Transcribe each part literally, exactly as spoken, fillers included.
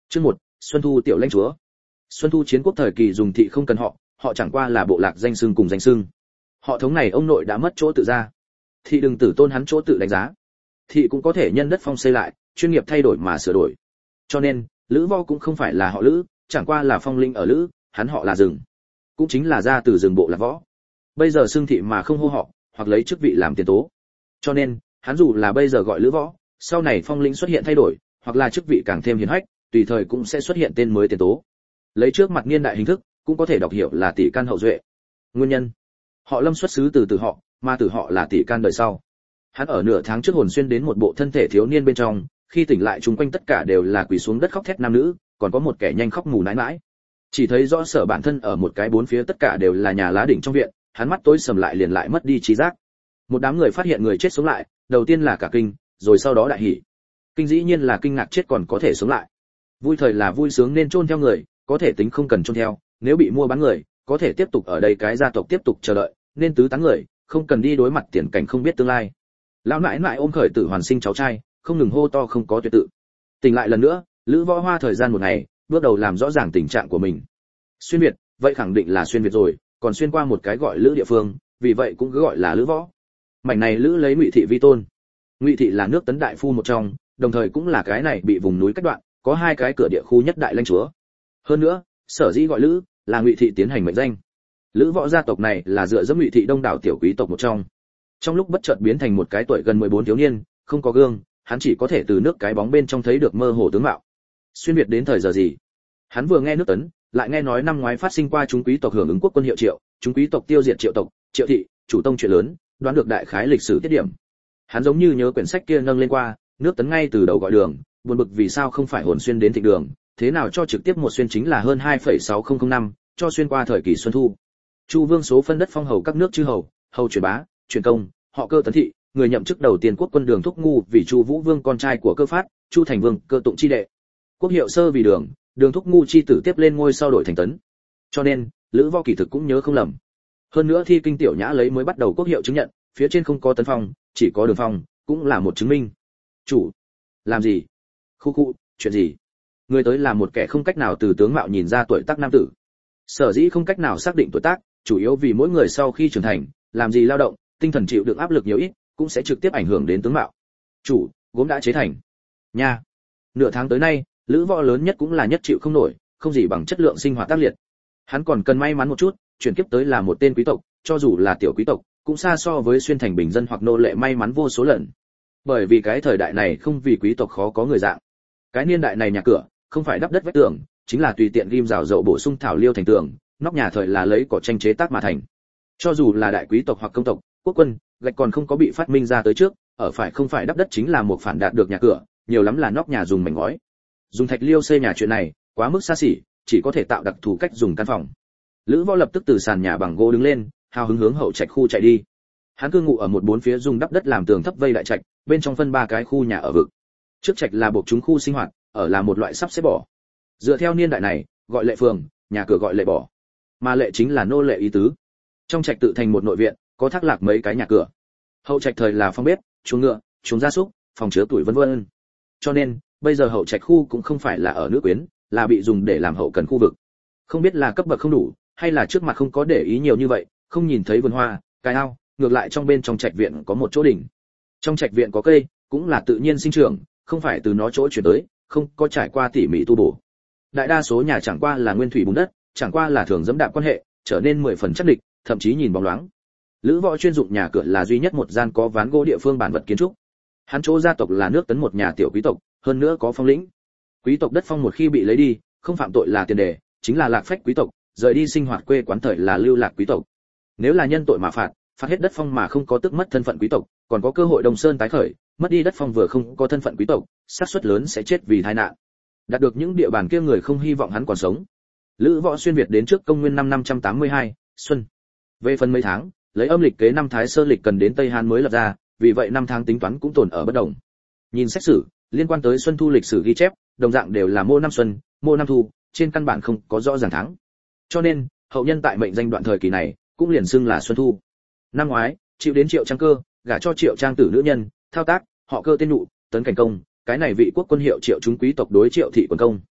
Chương một, Xuân Thu tiểu lãnh chúa. Xuân Thu chiến quốc thời kỳ dùng thị không cần họ, họ chẳng qua là bộ lạc danh xưng cùng danh xưng. Họ thống này ông nội đã mất chỗ tự ra. Thị đừng tử tôn hắn chỗ tự đánh giá. Thị cũng có thể nhân đất phong xây lại, chuyên nghiệp thay đổi mà sửa đổi. Cho nên, Lữ Võ cũng không phải là họ Lữ, chẳng qua là phong linh ở Lữ, hắn họ là rừng. Cũng chính là ra từ rừng bộ lạc Võ. Bây giờ xưng thị mà không hô họ, hoặc lấy chức vị làm tiền tố. Cho nên, hắn dù là bây giờ gọi Lữ Võ, sau này phong linh xuất hiện thay đổi, hoặc là chức vị càng thêm hiển hách, tùy thời cũng sẽ xuất hiện tên mới tiền tố. Lấy trước mặt niên đại hình thức, cũng có thể đọc hiểu là tỷ can hậu duệ. Nguyên nhân, họ Lâm xuất xứ từ từ họ, mà từ họ là tỷ can đời sau. Hắn ở nửa tháng trước hồn xuyên đến một bộ thân thể thiếu niên bên trong, khi tỉnh lại chúng quanh tất cả đều là quỳ xuống đất khóc thét nam nữ, còn có một kẻ nhanh khóc mù nãi nãi. Chỉ thấy rõ sở bản thân ở một cái bốn phía tất cả đều là nhà lá đỉnh trong viện, hắn mắt tối sầm lại liền lại mất đi trí giác. Một đám người phát hiện người chết sống lại, đầu tiên là cả kinh, rồi sau đó đại hỉ. Kinh dĩ nhiên là kinh ngạc chết còn có thể sống lại. Vui thời là vui sướng nên chôn theo người, có thể tính không cần chôn theo, nếu bị mua bán người, có thể tiếp tục ở đây cái gia tộc tiếp tục chờ đợi, nên tứ tán người, không cần đi đối mặt tiền cảnh không biết tương lai. Lão nãi nãi ôm khởi tử hoàn sinh cháu trai, không ngừng hô to không có tuyệt tự. Tỉnh lại lần nữa, Lữ Võ Hoa thời gian một ngày, bước đầu làm rõ ràng tình trạng của mình. Xuyên Việt, vậy khẳng định là xuyên Việt rồi, còn xuyên qua một cái gọi Lữ địa phương, vì vậy cũng cứ gọi là Lữ Võ. Mảnh này Lữ lấy Ngụy thị vi tôn. Ngụy thị là nước Tấn đại phu một trong, đồng thời cũng là cái này bị vùng núi cách đoạn, có hai cái cửa địa khu nhất đại lãnh chúa. Hơn nữa, sở dĩ gọi Lữ là Ngụy thị tiến hành mệnh danh. Lữ Võ gia tộc này là dựa dẫm Ngụy thị đông đảo tiểu quý tộc một trong. Trong lúc bất chợt biến thành một cái tuổi gần mười bốn thiếu niên, không có gương, hắn chỉ có thể từ nước cái bóng bên trong thấy được mơ hồ tướng mạo. Xuyên Việt đến thời giờ gì? Hắn vừa nghe nước Tấn, lại nghe nói năm ngoái phát sinh qua chúng quý tộc hưởng ứng quốc quân hiệu Triệu, chúng quý tộc tiêu diệt Triệu tộc, Triệu thị, chủ tông chuyện lớn, đoán được đại khái lịch sử tiết điểm. Hắn giống như nhớ quyển sách kia nâng lên qua, nước Tấn ngay từ đầu gọi đường, buồn bực vì sao không phải hồn xuyên đến Thịnh Đường, thế nào cho trực tiếp một xuyên chính là hơn hai phẩy sáu không không năm, cho xuyên qua thời kỳ Xuân Thu. Chu Vương số phân đất phong hầu các nước chư hầu, hầu truyền bá, truyền công, họ Cơ Tấn thị, người nhậm chức đầu tiên quốc quân Đường Thúc Ngu vì Chu Vũ Vương con trai của Cơ Phát, Chu Thành Vương, Cơ Tụng chi đệ. Quốc hiệu sơ vì Đường, Đường Thúc Ngu chi tử tiếp lên ngôi sau đổi thành Tấn. Cho nên, Lữ Võ kỳ thực cũng nhớ không lầm. Hơn nữa thi kinh tiểu nhã lấy mới bắt đầu quốc hiệu chứng nhận, phía trên không có Tấn phong, chỉ có Đường phong, cũng là một chứng minh. Chủ, làm gì? Khu khu, chuyện gì? Người tới là một kẻ không cách nào từ tướng mạo nhìn ra tuổi tác nam tử. Sở dĩ không cách nào xác định tuổi tác, chủ yếu vì mỗi người sau khi trưởng thành, làm gì lao động, tinh thần chịu được áp lực nhiều ít, cũng sẽ trực tiếp ảnh hưởng đến tướng mạo. Chủ, gốm đã chế thành. Nha. Nửa tháng tới nay, Lữ Võ lớn nhất cũng là nhất chịu không nổi, không gì bằng chất lượng sinh hoạt tác liệt. Hắn còn cần may mắn một chút, chuyển kiếp tới là một tên quý tộc, cho dù là tiểu quý tộc, cũng xa so với xuyên thành bình dân hoặc nô lệ may mắn vô số lần. Bởi vì cái thời đại này không vì quý tộc khó có người dạng. Cái niên đại này nhà cửa, không phải đắp đất vách tường, chính là tùy tiện ghim rào rậu bổ sung thảo liêu thành tường, nóc nhà thời là lấy cỏ tranh chế tác mà thành. Cho dù là đại quý tộc hoặc công tộc, quốc quân, gạch còn không có bị phát minh ra tới trước, ở phải không phải đắp đất chính là một phản đạt được nhà cửa, nhiều lắm là nóc nhà dùng mảnh ngói. Dùng thạch liêu xây nhà chuyện này, quá mức xa xỉ, chỉ có thể tạo đặc thù cách dùng căn phòng. Lữ Võ lập tức từ sàn nhà bằng gỗ đứng lên, hào hứng hướng hậu trạch khu chạy đi. Hắn cư ngụ ở một bốn phía dùng đắp đất làm tường thấp vây đại trạch, bên trong phân ba cái khu nhà ở vực. Trước trạch là buộc chúng khu sinh hoạt, ở là một loại sắp xếp bỏ. Dựa theo niên đại này, gọi lệ phường, nhà cửa gọi lệ bỏ. Mà lệ chính là nô lệ ý tứ. Trong trạch tự thành một nội viện, có thác lạc mấy cái nhà cửa. Hậu trạch thời là phòng bếp, chuồng ngựa, chuồng gia súc, phòng chứa tuổi vân vân. Cho nên, bây giờ hậu trạch khu cũng không phải là ở nữ quyến, là bị dùng để làm hậu cần khu vực. Không biết là cấp bậc không đủ, hay là trước mặt không có để ý nhiều như vậy, không nhìn thấy vườn hoa, cái ao, ngược lại trong bên trong trạch viện có một chỗ đỉnh. Trong trạch viện có cây, cũng là tự nhiên sinh trưởng, không phải từ nó chỗ chuyển tới, không có trải qua tỉ mỉ tu bổ. Đại đa số nhà chẳng qua là nguyên thủy bùn đất, chẳng qua là thường dẫm đạp quan hệ, trở nên mười phần chắc địch, thậm chí nhìn bóng loáng. Lữ Võ chuyên dụng nhà cửa là duy nhất một gian có ván gỗ địa phương bản vật kiến trúc. Hắn chỗ gia tộc là nước Tấn một nhà tiểu quý tộc, hơn nữa có phong lĩnh. Quý tộc đất phong một khi bị lấy đi, không phạm tội là tiền đề, chính là lạc phách quý tộc, rời đi sinh hoạt quê quán thời là lưu lạc quý tộc. Nếu là nhân tội mà phạt, phạt hết đất phong mà không có tức mất thân phận quý tộc, còn có cơ hội Đông Sơn tái khởi, mất đi đất phong vừa không có thân phận quý tộc, xác suất lớn sẽ chết vì tai nạn. Đạt được những địa bàn kia người không hy vọng hắn còn sống. Lữ Võ xuyên Việt đến trước công nguyên năm năm trăm tám mươi hai, xuân. Về phần mấy tháng, lấy âm lịch kế năm Thái Sơ lịch cần đến Tây Hán mới lập ra, vì vậy năm tháng tính toán cũng tồn ở bất đồng. Nhìn xét xử, liên quan tới xuân thu lịch sử ghi chép, đồng dạng đều là mô năm xuân, mô năm thu, trên căn bản không có rõ ràng tháng. Cho nên, hậu nhân tại mệnh danh đoạn thời kỳ này, cũng liền xưng là xuân thu. Năm ngoái, chịu đến Triệu Trang Cơ, gả cho Triệu Trang tử nữ nhân, thao tác, họ Cơ tên nụ, Tấn Cảnh Công, cái này vị quốc quân hiệu Triệu chúng quý tộc đối Triệu thị quần công.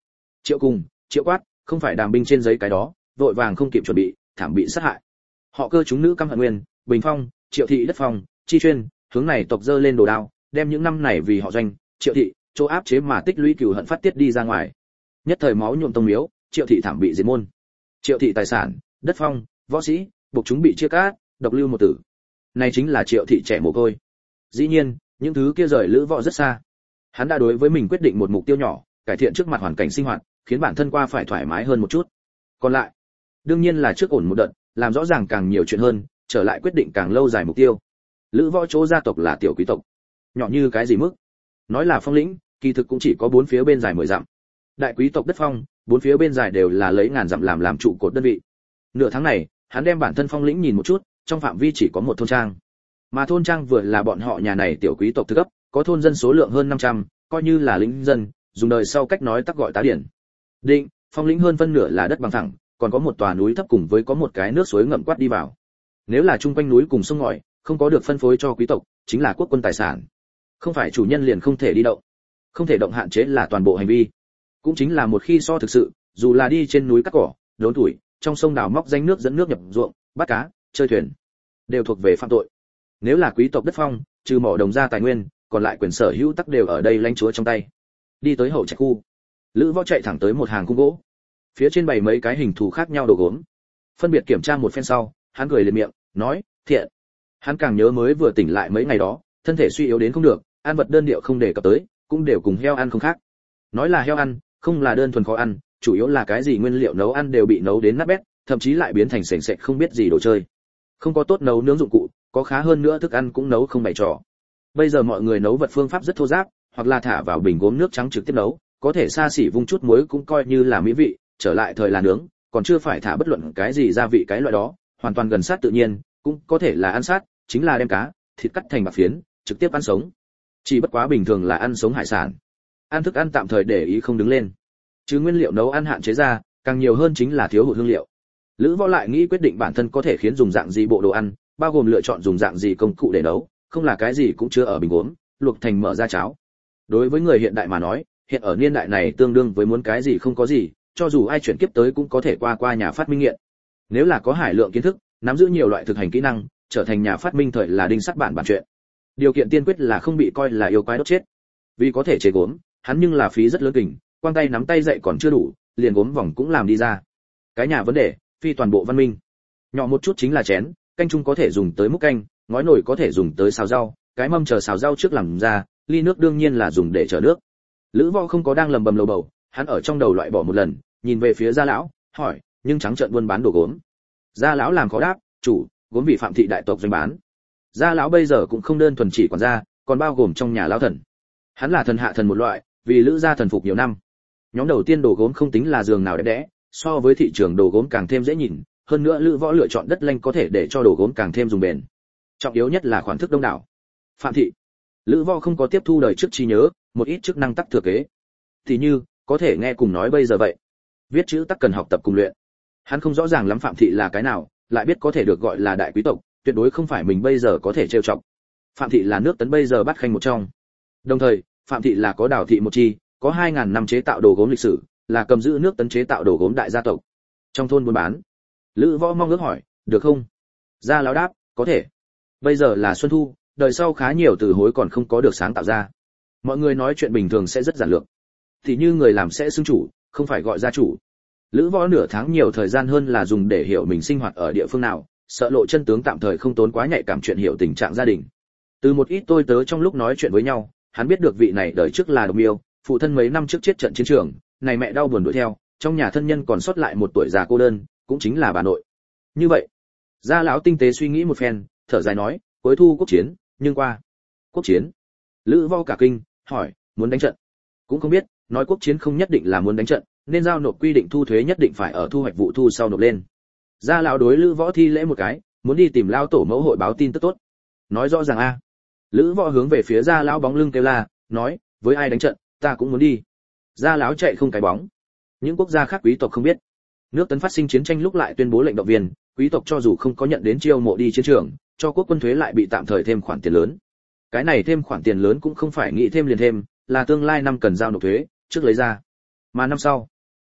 Triệu Cùng, Triệu Quát, không phải đàm binh trên giấy cái đó, vội vàng không kịp chuẩn bị, thảm bị sát hại. Họ Cơ chúng nữ căm hận Nguyên, Bình Phong, Triệu thị đất Phong, Chi Chuyên, hướng này tộc dơ lên đồ đao, đem những năm này vì họ Doanh, Triệu thị, chỗ áp chế mà tích lũy cừu hận phát tiết đi ra ngoài. Nhất thời máu nhuộm tông miếu, Triệu thị thảm bị diệt môn. Triệu thị tài sản, đất Phong, võ sĩ, buộc chúng bị chia cắt, độc lưu một tử. Này chính là Triệu thị trẻ mồ côi. Dĩ nhiên, những thứ kia rời Lữ Võ rất xa. Hắn đã đối với mình quyết định một mục tiêu nhỏ, cải thiện trước mặt hoàn cảnh sinh hoạt, khiến bản thân qua phải thoải mái hơn một chút. Còn lại, đương nhiên là trước ổn một đợt, làm rõ ràng càng nhiều chuyện hơn, trở lại quyết định càng lâu dài mục tiêu. Lữ Võ chỗ gia tộc là tiểu quý tộc, nhỏ như cái gì mức? Nói là phong lĩnh, kỳ thực cũng chỉ có bốn phía bên dài mười dặm. Đại quý tộc đất Phong, bốn phía bên dài đều là lấy ngàn dặm làm làm trụ cột đơn vị. Nửa tháng này, hắn đem bản thân phong lĩnh nhìn một chút, trong phạm vi chỉ có một thôn trang. Mà thôn trang vừa là bọn họ nhà này tiểu quý tộc thứ cấp, có thôn dân số lượng hơn năm trăm, coi như là lính dân, dùng đời sau cách nói tắc gọi tá điển. Định, phong lĩnh hơn phân nửa là đất bằng phẳng, còn có một tòa núi thấp cùng với có một cái nước suối ngậm quát đi vào. Nếu là chung quanh núi cùng sông ngòi, không có được phân phối cho quý tộc, chính là quốc quân tài sản. Không phải chủ nhân liền không thể đi động. Không thể động hạn chế là toàn bộ hành vi. Cũng chính là một khi so thực sự, dù là đi trên núi cắt cỏ, đốn tuổi, trong sông đào móc danh nước dẫn nước nhập ruộng, bắt cá, chơi thuyền, đều thuộc về phạm tội. Nếu là quý tộc đất Phong, trừ mỏ đồng ra tài nguyên, còn lại quyền sở hữu tắc đều ở đây lãnh chúa trong tay. Đi tới hậu trạch khu, Lữ Võ chạy thẳng tới một hàng cung gỗ. Phía trên bày mấy cái hình thù khác nhau đồ gốm. Phân biệt kiểm tra một phen sau, hắn cười lên miệng, nói, thiện. Hắn càng nhớ mới vừa tỉnh lại mấy ngày đó, thân thể suy yếu đến không được, ăn vật đơn điệu không để cập tới, cũng đều cùng heo ăn không khác. Nói là heo ăn, không là đơn thuần khó ăn, chủ yếu là cái gì nguyên liệu nấu ăn đều bị nấu đến nát bét, thậm chí lại biến thành sền sệt không biết gì đồ chơi. Không có tốt nấu nướng dụng cụ, có khá hơn nữa thức ăn cũng nấu không bày trò. Bây giờ mọi người nấu vật phương pháp rất thô ráp, hoặc là thả vào bình gốm nước trắng trực tiếp nấu, có thể xa xỉ vung chút muối cũng coi như là mỹ vị, trở lại thời là nướng, còn chưa phải thả bất luận cái gì gia vị cái loại đó, hoàn toàn gần sát tự nhiên, cũng có thể là ăn sát, chính là đem cá, thịt cắt thành bạc phiến, trực tiếp ăn sống. Chỉ bất quá bình thường là ăn sống hải sản. Ăn thức ăn tạm thời để ý không đứng lên. Chứ nguyên liệu nấu ăn hạn chế ra, càng nhiều hơn chính là thiếu hụt hương liệu. Lữ Võ lại nghĩ quyết định bản thân có thể khiến dùng dạng gì bộ đồ ăn, bao gồm lựa chọn dùng dạng gì công cụ để nấu, không là cái gì cũng chưa ở bình gốm, luộc thành mở ra cháo. Đối với người hiện đại mà nói, hiện ở niên đại này tương đương với muốn cái gì không có gì, cho dù ai chuyển kiếp tới cũng có thể qua qua nhà phát minh nghiện. Nếu là có hải lượng kiến thức, nắm giữ nhiều loại thực hành kỹ năng, trở thành nhà phát minh thời là đinh sắt bản bản chuyện. Điều kiện tiên quyết là không bị coi là yêu quái đốt chết. Vì có thể chế gốm, hắn nhưng là phí rất lớn kình, quang tay nắm tay dậy còn chưa đủ, liền gốm vòng cũng làm đi ra. Cái nhà vấn đề, phi toàn bộ văn minh. Nhỏ một chút chính là chén, canh chung có thể dùng tới múc canh, ngói nồi có thể dùng tới xào rau, cái mâm chờ xào rau trước làm ra, ly nước đương nhiên là dùng để chở nước. Lữ Võ không có đang lầm bầm lầu bầu, hắn ở trong đầu loại bỏ một lần, nhìn về phía Gia lão, hỏi, nhưng trắng trợn buôn bán đồ gốm. Gia lão làm khó đáp, chủ, gốm vì Phạm thị đại tộc doanh bán. Gia lão bây giờ cũng không đơn thuần chỉ quản gia, còn bao gồm trong nhà lão thần. Hắn là thần hạ thần một loại, vì Lữ gia thần phục nhiều năm. Nhóm đầu tiên đồ gốm không tính là giường nào đẹp đẽ, so với thị trường đồ gốm càng thêm dễ nhìn, hơn nữa Lữ Võ lựa chọn đất lanh có thể để cho đồ gốm càng thêm dùng bền. Trọng yếu nhất là khoản thức đông đảo. Phạm thị, Lữ Võ không có tiếp thu đời trước trí nhớ, một ít chức năng tắc thừa kế. Thì như, có thể nghe cùng nói bây giờ vậy. Viết chữ tắc cần học tập cùng luyện. Hắn không rõ ràng lắm Phạm thị là cái nào, lại biết có thể được gọi là đại quý tộc, tuyệt đối không phải mình bây giờ có thể trêu chọc. Phạm thị là nước Tấn bây giờ bắt khanh một trong. Đồng thời, Phạm thị là có đảo thị một chi, có hai ngàn năm chế tạo đồ gốm lịch sử, là cầm giữ nước Tấn chế tạo đồ gốm đại gia tộc. Trong thôn buôn bán, Lữ Võ mong ước hỏi, được không? Gia lão đáp, có thể. Bây giờ là xuân thu, đời sau khá nhiều từ hối còn không có được sáng tạo ra. Mọi người nói chuyện bình thường sẽ rất giản lược. Thì như người làm sẽ xưng chủ, không phải gọi gia chủ. Lữ Võ nửa tháng nhiều thời gian hơn là dùng để hiểu mình sinh hoạt ở địa phương nào, sợ lộ chân tướng tạm thời không tốn quá nhạy cảm chuyện hiểu tình trạng gia đình. Từ một ít tôi tớ trong lúc nói chuyện với nhau, hắn biết được vị này đời trước là đồng yêu, phụ thân mấy năm trước chết trận chiến trường, này mẹ đau buồn đuổi theo, trong nhà thân nhân còn sót lại một tuổi già cô đơn, cũng chính là bà nội. Như vậy, Gia lão tinh tế suy nghĩ một phen, thở dài nói, cuối thu quốc chiến, nhưng qua. Quốc chiến? Lữ Võ cả kinh, hỏi, muốn đánh trận? Cũng không biết, nói quốc chiến không nhất định là muốn đánh trận, nên giao nộp quy định thu thuế nhất định phải ở thu hoạch vụ thu sau nộp lên. Gia lão đối Lữ Võ thi lễ một cái, muốn đi tìm lao tổ mẫu hội báo tin tức tốt. Nói rõ ràng a. Lữ Võ hướng về phía Gia lão bóng lưng kêu la, nói, với ai đánh trận, ta cũng muốn đi. Gia lão chạy không cái bóng. Những quốc gia khác quý tộc không biết. Nước Tấn phát sinh chiến tranh lúc lại tuyên bố lệnh động viên, quý tộc cho dù không có nhận đến chiêu mộ đi chiến trường, cho quốc quân thuế lại bị tạm thời thêm khoản tiền lớn. Cái này thêm khoản tiền lớn cũng không phải nghĩ thêm liền thêm, là tương lai năm cần giao nộp thuế, trước lấy ra. Mà năm sau,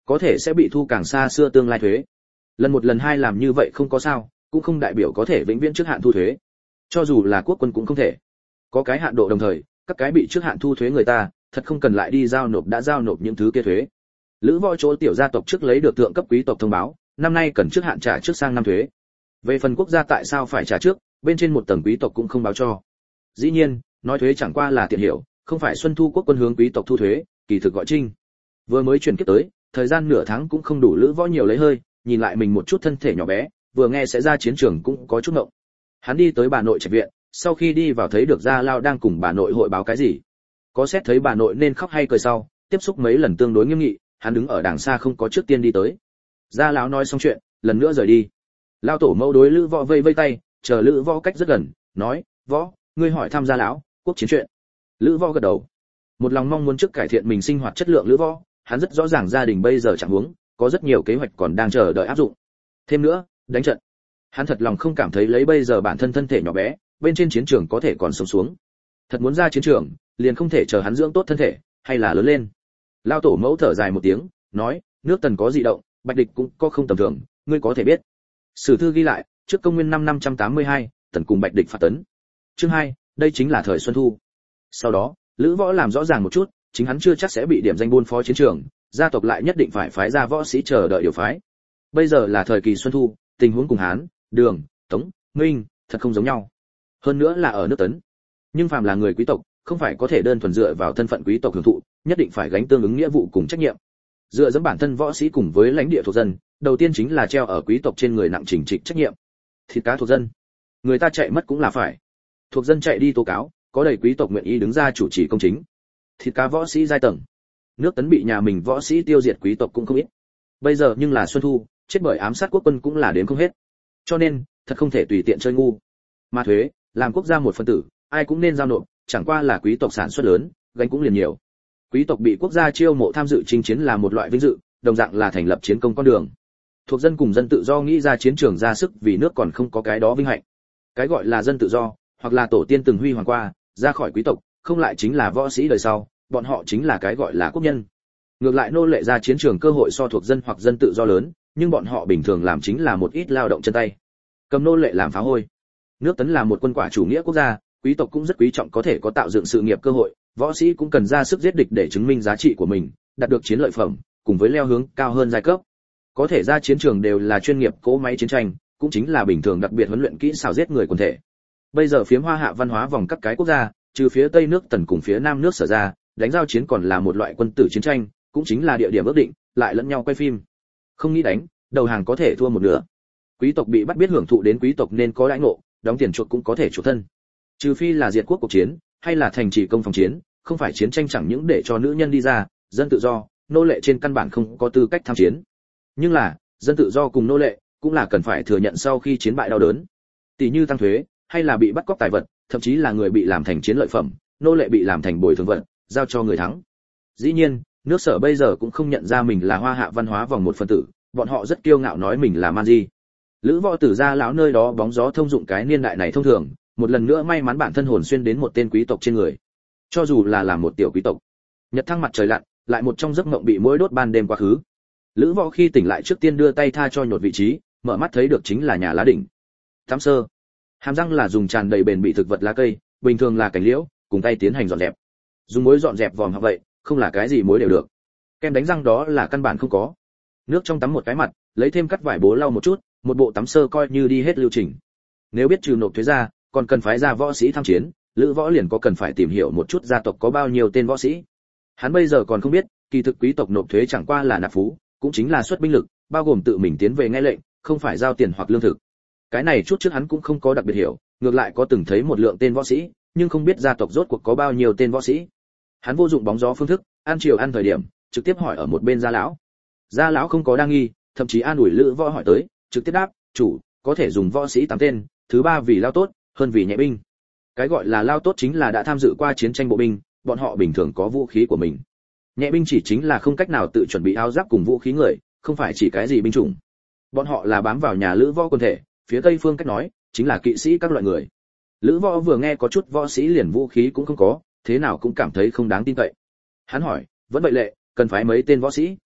có thể sẽ bị thu càng xa xưa tương lai thuế. Lần một lần hai làm như vậy không có sao, cũng không đại biểu có thể vĩnh viễn trước hạn thu thuế. Cho dù là quốc quân cũng không thể. Có cái hạn độ đồng thời, các cái bị trước hạn thu thuế người ta, thật không cần lại đi giao nộp đã giao nộp những thứ kia thuế. Lữ Võ chỗ tiểu gia tộc trước lấy được thượng cấp quý tộc thông báo, năm nay cần trước hạn trả trước sang năm thuế. Về phần quốc gia tại sao phải trả trước, bên trên một tầng quý tộc cũng không báo cho. Dĩ nhiên, nói thuế chẳng qua là tiện hiểu, không phải xuân thu quốc quân hướng quý tộc thu thuế, kỳ thực gọi trinh. Vừa mới chuyển kiếp tới, thời gian nửa tháng cũng không đủ Lữ Võ nhiều lấy hơi, nhìn lại mình một chút thân thể nhỏ bé, vừa nghe sẽ ra chiến trường cũng có chút ngộng. Hắn đi tới bà nội trạch viện, sau khi đi vào thấy được Gia Lao đang cùng bà nội hội báo cái gì. Có xét thấy bà nội nên khóc hay cười sau, tiếp xúc mấy lần tương đối nghiêm nghị, hắn đứng ở đằng xa không có trước tiên đi tới. Gia Lão nói xong chuyện, lần nữa rời đi. Lao tổ mẫu đối Lữ Võ vây vây tay, chờ Lữ Võ cách rất gần, nói: "Võ, ngươi hỏi thăm Gia lão, quốc chiến chuyện." Lữ Võ gật đầu. Một lòng mong muốn trước cải thiện mình sinh hoạt chất lượng Lữ Võ, hắn rất rõ ràng gia đình bây giờ chẳng huống, có rất nhiều kế hoạch còn đang chờ đợi áp dụng. Thêm nữa, đánh trận. Hắn thật lòng không cảm thấy lấy bây giờ bản thân thân thể nhỏ bé, bên trên chiến trường có thể còn sống xuống. Thật muốn ra chiến trường, liền không thể chờ hắn dưỡng tốt thân thể, hay là lớn lên. Lao tổ mẫu thở dài một tiếng, nói: "Nước Tần có dị động, Bạch địch cũng có không tầm thường, ngươi có thể biết." Sử thư ghi lại, trước công nguyên năm năm trăm tám mươi hai, Tần cùng Bạch địch phạt tấn. Chương hai, đây chính là thời xuân thu. Sau đó, Lữ Võ làm rõ ràng một chút, chính hắn chưa chắc sẽ bị điểm danh buôn phó chiến trường, gia tộc lại nhất định phải phái ra võ sĩ chờ đợi điều phái. Bây giờ là thời kỳ xuân thu, tình huống cùng Hán, Đường, Tống, Minh thật không giống nhau. Hơn nữa là ở nước Tấn. Nhưng phàm là người quý tộc, không phải có thể đơn thuần dựa vào thân phận quý tộc hưởng thụ, nhất định phải gánh tương ứng nghĩa vụ cùng trách nhiệm. Dựa dẫm bản thân võ sĩ cùng với lãnh địa thuộc dân, đầu tiên chính là treo ở quý tộc trên người nặng chỉnh trịch trách nhiệm. Thịt cá thuộc dân, người ta chạy mất cũng là phải. Thuộc dân chạy đi tố cáo, có đầy quý tộc nguyện ý đứng ra chủ trì công chính. Thịt cá võ sĩ giai tầng, nước Tấn bị nhà mình võ sĩ tiêu diệt quý tộc cũng không ít. Bây giờ nhưng là xuân thu, chết bởi ám sát quốc quân cũng là đến không hết. Cho nên, thật không thể tùy tiện chơi ngu. Mà thuế, làm quốc gia một phần tử, ai cũng nên giao nộp, chẳng qua là quý tộc sản xuất lớn, gánh cũng liền nhiều. Quý tộc bị quốc gia chiêu mộ tham dự chinh chiến là một loại vinh dự, đồng dạng là thành lập chiến công con đường. Thuộc dân cùng dân tự do nghĩ ra chiến trường ra sức vì nước còn không có cái đó vinh hạnh. Cái gọi là dân tự do, hoặc là tổ tiên từng huy hoàng qua, ra khỏi quý tộc, không lại chính là võ sĩ đời sau, bọn họ chính là cái gọi là quốc nhân. Ngược lại nô lệ ra chiến trường cơ hội so thuộc dân hoặc dân tự do lớn, nhưng bọn họ bình thường làm chính là một ít lao động chân tay. Cầm nô lệ làm phá hôi. Nước Tấn là một quân quả chủ nghĩa quốc gia, quý tộc cũng rất quý trọng có thể có tạo dựng sự nghiệp cơ hội, võ sĩ cũng cần ra sức giết địch để chứng minh giá trị của mình, đạt được chiến lợi phẩm, cùng với leo hướng cao hơn giai cấp. Có thể ra chiến trường đều là chuyên nghiệp cỗ máy chiến tranh, cũng chính là bình thường đặc biệt huấn luyện kỹ xảo giết người quần thể. Bây giờ phiếm hoa hạ văn hóa vòng các cái quốc gia, trừ phía Tây nước Tần cùng phía Nam nước Sở ra, đánh giao chiến còn là một loại quân tử chiến tranh, cũng chính là địa điểm ước định, lại lẫn nhau quay phim. Không nghĩ đánh, đầu hàng có thể thua một nửa. Quý tộc bị bắt biết hưởng thụ đến quý tộc nên có đãi ngộ, đóng tiền chuộc cũng có thể chuộc thân. Trừ phi là diệt quốc cuộc chiến, hay là thành trì công phòng chiến, không phải chiến tranh chẳng những để cho nữ nhân đi ra, dân tự do, nô lệ trên căn bản không có tư cách tham chiến. Nhưng là, dân tự do cùng nô lệ cũng là cần phải thừa nhận sau khi chiến bại đau đớn. Tỷ như tăng thuế, hay là bị bắt cóc tài vật, thậm chí là người bị làm thành chiến lợi phẩm, nô lệ bị làm thành bồi thường vật, giao cho người thắng. Dĩ nhiên, nước Sở bây giờ cũng không nhận ra mình là hoa hạ văn hóa vòng một phần tử, bọn họ rất kiêu ngạo nói mình là man di. Lữ Võ Tử gia lão nơi đó bóng gió thông dụng cái niên đại này thông thường, một lần nữa may mắn bản thân hồn xuyên đến một tên quý tộc trên người. Cho dù là làm một tiểu quý tộc, nhật thăng mặt trời lặn, lại một trong giấc mộng bị mũi đốt ban đêm quá khứ. Lữ Võ khi tỉnh lại trước tiên đưa tay tha cho nhột vị trí, mở mắt thấy được chính là nhà lá đỉnh. Tắm sơ, hàm răng là dùng tràn đầy bền bị thực vật lá cây, bình thường là cành liễu, cùng tay tiến hành dọn dẹp. Dùng muối dọn dẹp vòm họng vậy, không là cái gì muối đều được. Kem đánh răng đó là căn bản không có. Nước trong tắm một cái mặt, lấy thêm cắt vải bố lau một chút, một bộ tắm sơ coi như đi hết lưu trình. Nếu biết trừ nộp thuế ra, còn cần phái ra võ sĩ tham chiến, Lữ Võ liền có cần phải tìm hiểu một chút gia tộc có bao nhiêu tên võ sĩ. Hắn bây giờ còn không biết, kỳ thực quý tộc nộp thuế chẳng qua là nạp phú, cũng chính là xuất binh lực, bao gồm tự mình tiến về nghe lệnh, không phải giao tiền hoặc lương thực. Cái này chút trước hắn cũng không có đặc biệt hiểu, ngược lại có từng thấy một lượng tên võ sĩ, nhưng không biết gia tộc rốt cuộc có bao nhiêu tên võ sĩ. Hắn vô dụng bóng gió phương thức, ăn chiều ăn thời điểm, trực tiếp hỏi ở một bên gia lão. Gia lão không có đa nghi, thậm chí an ủi Lữ Võ hỏi tới, trực tiếp đáp, chủ, có thể dùng võ sĩ tám tên, thứ ba vì lao tốt, hơn vì nhẹ binh. Cái gọi là lao tốt chính là đã tham dự qua chiến tranh bộ binh, bọn họ bình thường có vũ khí của mình. Nhẹ binh chỉ chính là không cách nào tự chuẩn bị áo giáp cùng vũ khí người, không phải chỉ cái gì binh chủng. Bọn họ là bám vào nhà Lữ Võ quân thể, phía Tây phương cách nói, chính là kỵ sĩ các loại người. Lữ Võ vừa nghe có chút võ sĩ liền vũ khí cũng không có, thế nào cũng cảm thấy không đáng tin cậy. Hắn hỏi, vẫn vậy lệ, cần phải mấy tên võ sĩ?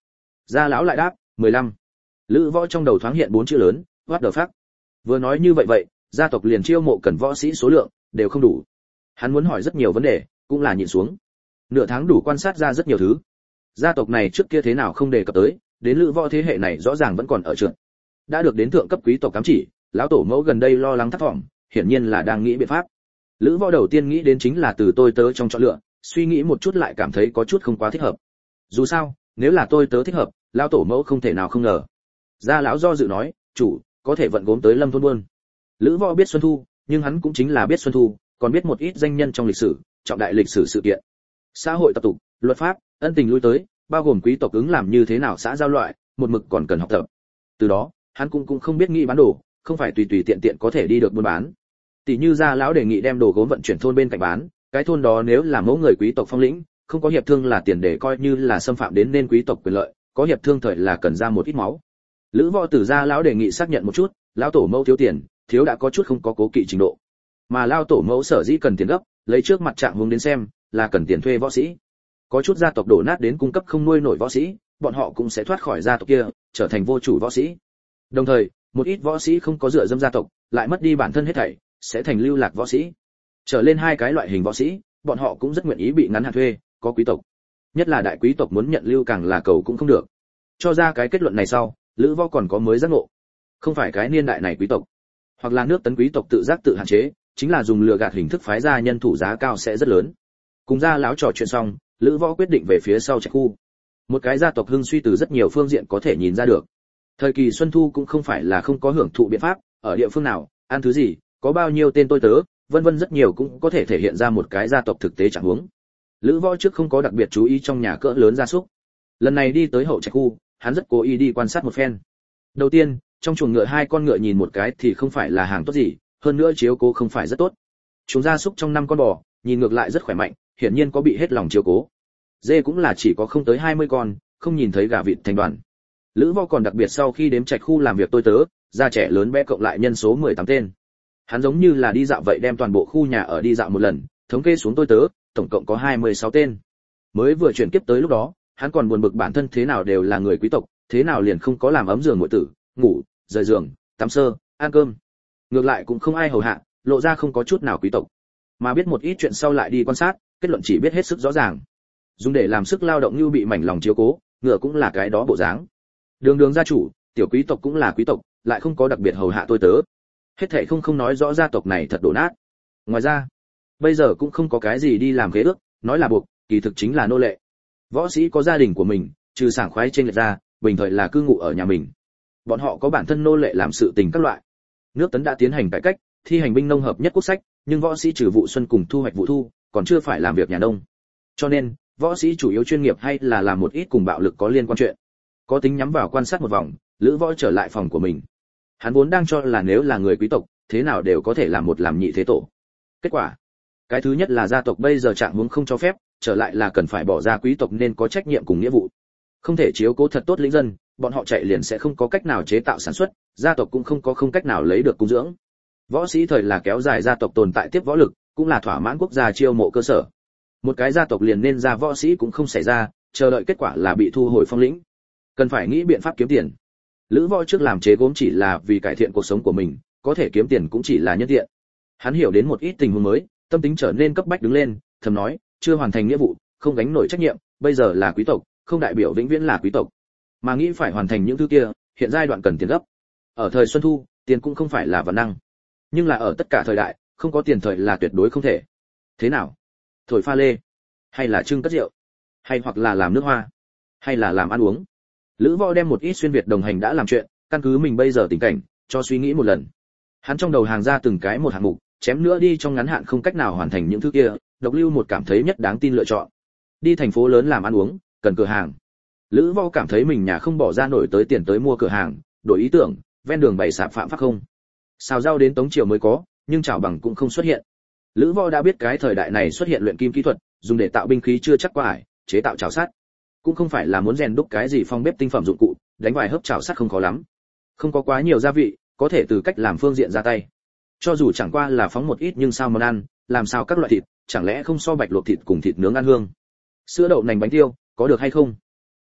Gia lão lại đáp, mười lăm. Lữ Võ trong đầu thoáng hiện bốn chữ lớn, what the fuck. Vừa nói như vậy vậy, gia tộc liền chiêu mộ cần võ sĩ số lượng đều không đủ. Hắn muốn hỏi rất nhiều vấn đề, cũng là nhìn xuống. Nửa tháng đủ quan sát ra rất nhiều thứ. Gia tộc này trước kia thế nào không đề cập tới, đến Lữ Võ thế hệ này rõ ràng vẫn còn ở trường. Đã được đến thượng cấp quý tộc cám chỉ, lão tổ mẫu gần đây lo lắng thất vọng, hiển nhiên là đang nghĩ biện pháp. Lữ Võ đầu tiên nghĩ đến chính là từ tôi tớ trong chọn lựa, suy nghĩ một chút lại cảm thấy có chút không quá thích hợp. Dù sao, nếu là tôi tớ thích hợp, lão tổ mẫu không thể nào không ngờ. Gia lão do dự nói, chủ, có thể vận gốm tới Lâm thôn buôn. Lữ Võ biết Xuân Thu, nhưng hắn cũng chính là biết Xuân Thu, còn biết một ít danh nhân trong lịch sử, trọng đại lịch sử sự kiện. Xã hội tập tục, luật pháp, ân tình lui tới, bao gồm quý tộc ứng làm như thế nào xã giao loại, một mực còn cần học tập. Từ đó, hắn cũng cũng không biết nghĩ bán đồ, không phải tùy tùy tiện tiện có thể đi được buôn bán. Tỷ như Gia lão đề nghị đem đồ gốm vận chuyển thôn bên cạnh bán, cái thôn đó nếu là mẫu người quý tộc phong lĩnh, không có hiệp thương là tiền để coi như là xâm phạm đến nên quý tộc quyền lợi, có hiệp thương thời là cần ra một ít máu. Lữ Võ Tử Gia lão đề nghị xác nhận một chút, lão tổ mẫu thiếu tiền, thiếu đã có chút không có cố kỵ trình độ. Mà lão tổ mẫu sở dĩ cần tiền gấp, lấy trước mặt trạng hướng đến xem, là cần tiền thuê võ sĩ. Có chút gia tộc đổ nát đến cung cấp không nuôi nổi võ sĩ, bọn họ cũng sẽ thoát khỏi gia tộc kia, trở thành vô chủ võ sĩ. Đồng thời, một ít võ sĩ không có dựa dẫm gia tộc, lại mất đi bản thân hết thảy, sẽ thành lưu lạc võ sĩ. Trở lên hai cái loại hình võ sĩ, bọn họ cũng rất nguyện ý bị ngắn hạn thuê, có quý tộc. Nhất là đại quý tộc muốn nhận lưu càng là cầu cũng không được. Cho ra cái kết luận này sau, Lữ Võ còn có mới giác ngộ. Không phải cái niên đại này quý tộc, hoặc là nước tấn quý tộc tự giác tự hạn chế, chính là dùng lừa gạt hình thức phái ra nhân thủ giá cao sẽ rất lớn. Cùng Gia lão trò chuyện xong, Lữ Võ quyết định về phía sau trạch khu. Một cái gia tộc hưng suy từ rất nhiều phương diện có thể nhìn ra được. Thời kỳ Xuân Thu cũng không phải là không có hưởng thụ biện pháp, ở địa phương nào, ăn thứ gì, có bao nhiêu tên tôi tớ, vân vân rất nhiều cũng có thể thể hiện ra một cái gia tộc thực tế trạng huống. Lữ Võ trước không có đặc biệt chú ý trong nhà cỡ lớn gia súc. Lần này đi tới hậu trạch khu, hắn rất cố ý đi quan sát một phen. Đầu tiên, trong chuồng ngựa hai con ngựa nhìn một cái thì không phải là hàng tốt gì, hơn nữa chiếu cố không phải rất tốt. Chuồng gia súc trong năm con bò, nhìn ngược lại rất khỏe mạnh, hiển nhiên có bị hết lòng chiếu cố. Dê cũng là chỉ có không tới hai mươi con, không nhìn thấy gà vịt thành đoàn. Lữ Võ còn đặc biệt sau khi đếm trạch khu làm việc tôi tớ, gia trẻ lớn bé cộng lại nhân số mười tám tên. Hắn giống như là đi dạo vậy đem toàn bộ khu nhà ở đi dạo một lần, thống kê xuống tôi tớ, tổng cộng có hai mươi sáu tên. Mới vừa chuyển kiếp tới lúc đó, hắn còn buồn bực bản thân thế nào đều là người quý tộc, thế nào liền không có làm ấm giường muội tử, ngủ, rời giường, tắm sơ, ăn cơm. Ngược lại cũng không ai hầu hạ, lộ ra không có chút nào quý tộc. Mà biết một ít chuyện sau lại đi quan sát, kết luận chỉ biết hết sức rõ ràng. Dùng để làm sức lao động như bị mảnh lòng chiếu cố, ngựa cũng là cái đó bộ dáng. Đường đường gia chủ, tiểu quý tộc cũng là quý tộc, lại không có đặc biệt hầu hạ tôi tớ. Hết thảy không không nói rõ gia tộc này thật đổ nát. Ngoài ra, bây giờ cũng không có cái gì đi làm khế ước, nói là buộc, kỳ thực chính là nô lệ. Võ sĩ có gia đình của mình, trừ sảng khoái trên lệch ra, bình thời là cư ngụ ở nhà mình. Bọn họ có bản thân nô lệ làm sự tình các loại. Nước Tấn đã tiến hành cải cách, thi hành binh nông hợp nhất quốc sách, nhưng võ sĩ trừ vụ xuân cùng thu hoạch vụ thu, còn chưa phải làm việc nhà nông. Cho nên, võ sĩ chủ yếu chuyên nghiệp hay là làm một ít cùng bạo lực có liên quan chuyện. Có tính nhắm vào quan sát một vòng, Lữ Võ trở lại phòng của mình. Hắn vốn đang cho là nếu là người quý tộc, thế nào đều có thể làm một làm nhị thế tổ. Kết quả, cái thứ nhất là gia tộc bây giờ trạng huống không cho phép, trở lại là cần phải bỏ ra quý tộc nên có trách nhiệm cùng nghĩa vụ. Không thể chiếu cố thật tốt lĩnh dân, bọn họ chạy liền sẽ không có cách nào chế tạo sản xuất, gia tộc cũng không có không cách nào lấy được cung dưỡng. Võ sĩ thời là kéo dài gia tộc tồn tại tiếp võ lực, cũng là thỏa mãn quốc gia chiêu mộ cơ sở. Một cái gia tộc liền nên ra võ sĩ cũng không xảy ra, chờ đợi kết quả là bị thu hồi phong lĩnh. Cần phải nghĩ biện pháp kiếm tiền. Lữ Võ trước làm chế gốm chỉ là vì cải thiện cuộc sống của mình, có thể kiếm tiền cũng chỉ là nhân tiện. Hắn hiểu đến một ít tình huống mới, tâm tính trở nên cấp bách đứng lên, thầm nói, chưa hoàn thành nghĩa vụ, không gánh nổi trách nhiệm, bây giờ là quý tộc, không đại biểu vĩnh viễn là quý tộc. Mà nghĩ phải hoàn thành những thứ kia, hiện giai đoạn cần tiền gấp. Ở thời Xuân Thu, tiền cũng không phải là vật năng. Nhưng là ở tất cả thời đại, không có tiền thời là tuyệt đối không thể. Thế nào? Thổi pha lê, hay là trưng cất rượu, hay hoặc là làm nước hoa, hay là làm ăn uống. Lữ Võ đem một ít xuyên việt đồng hành đã làm chuyện, căn cứ mình bây giờ tình cảnh, cho suy nghĩ một lần. Hắn trong đầu hàng ra từng cái một hạng mục, chém nữa đi trong ngắn hạn không cách nào hoàn thành những thứ kia, độc lưu một cảm thấy nhất đáng tin lựa chọn. Đi thành phố lớn làm ăn uống, cần cửa hàng. Lữ Võ cảm thấy mình nhà không bỏ ra nổi tới tiền tới mua cửa hàng, đổi ý tưởng, ven đường bày sạp phạm pháp không. Xào rau đến Tống Triều mới có, nhưng chảo bằng cũng không xuất hiện. Lữ Võ đã biết cái thời đại này xuất hiện luyện kim kỹ thuật, dùng để tạo binh khí chưa chắc qua ải, chế tạo chảo sắt. Cũng không phải là muốn rèn đúc cái gì phong bếp tinh phẩm dụng cụ, đánh vài hớp chảo sắt không khó lắm. Không có quá nhiều gia vị, có thể từ cách làm phương diện ra tay. Cho dù chẳng qua là phóng một ít nhưng sao món ăn, làm sao các loại thịt, chẳng lẽ không so bạch luộc thịt cùng thịt nướng ăn hương. Sữa đậu nành bánh tiêu, có được hay không?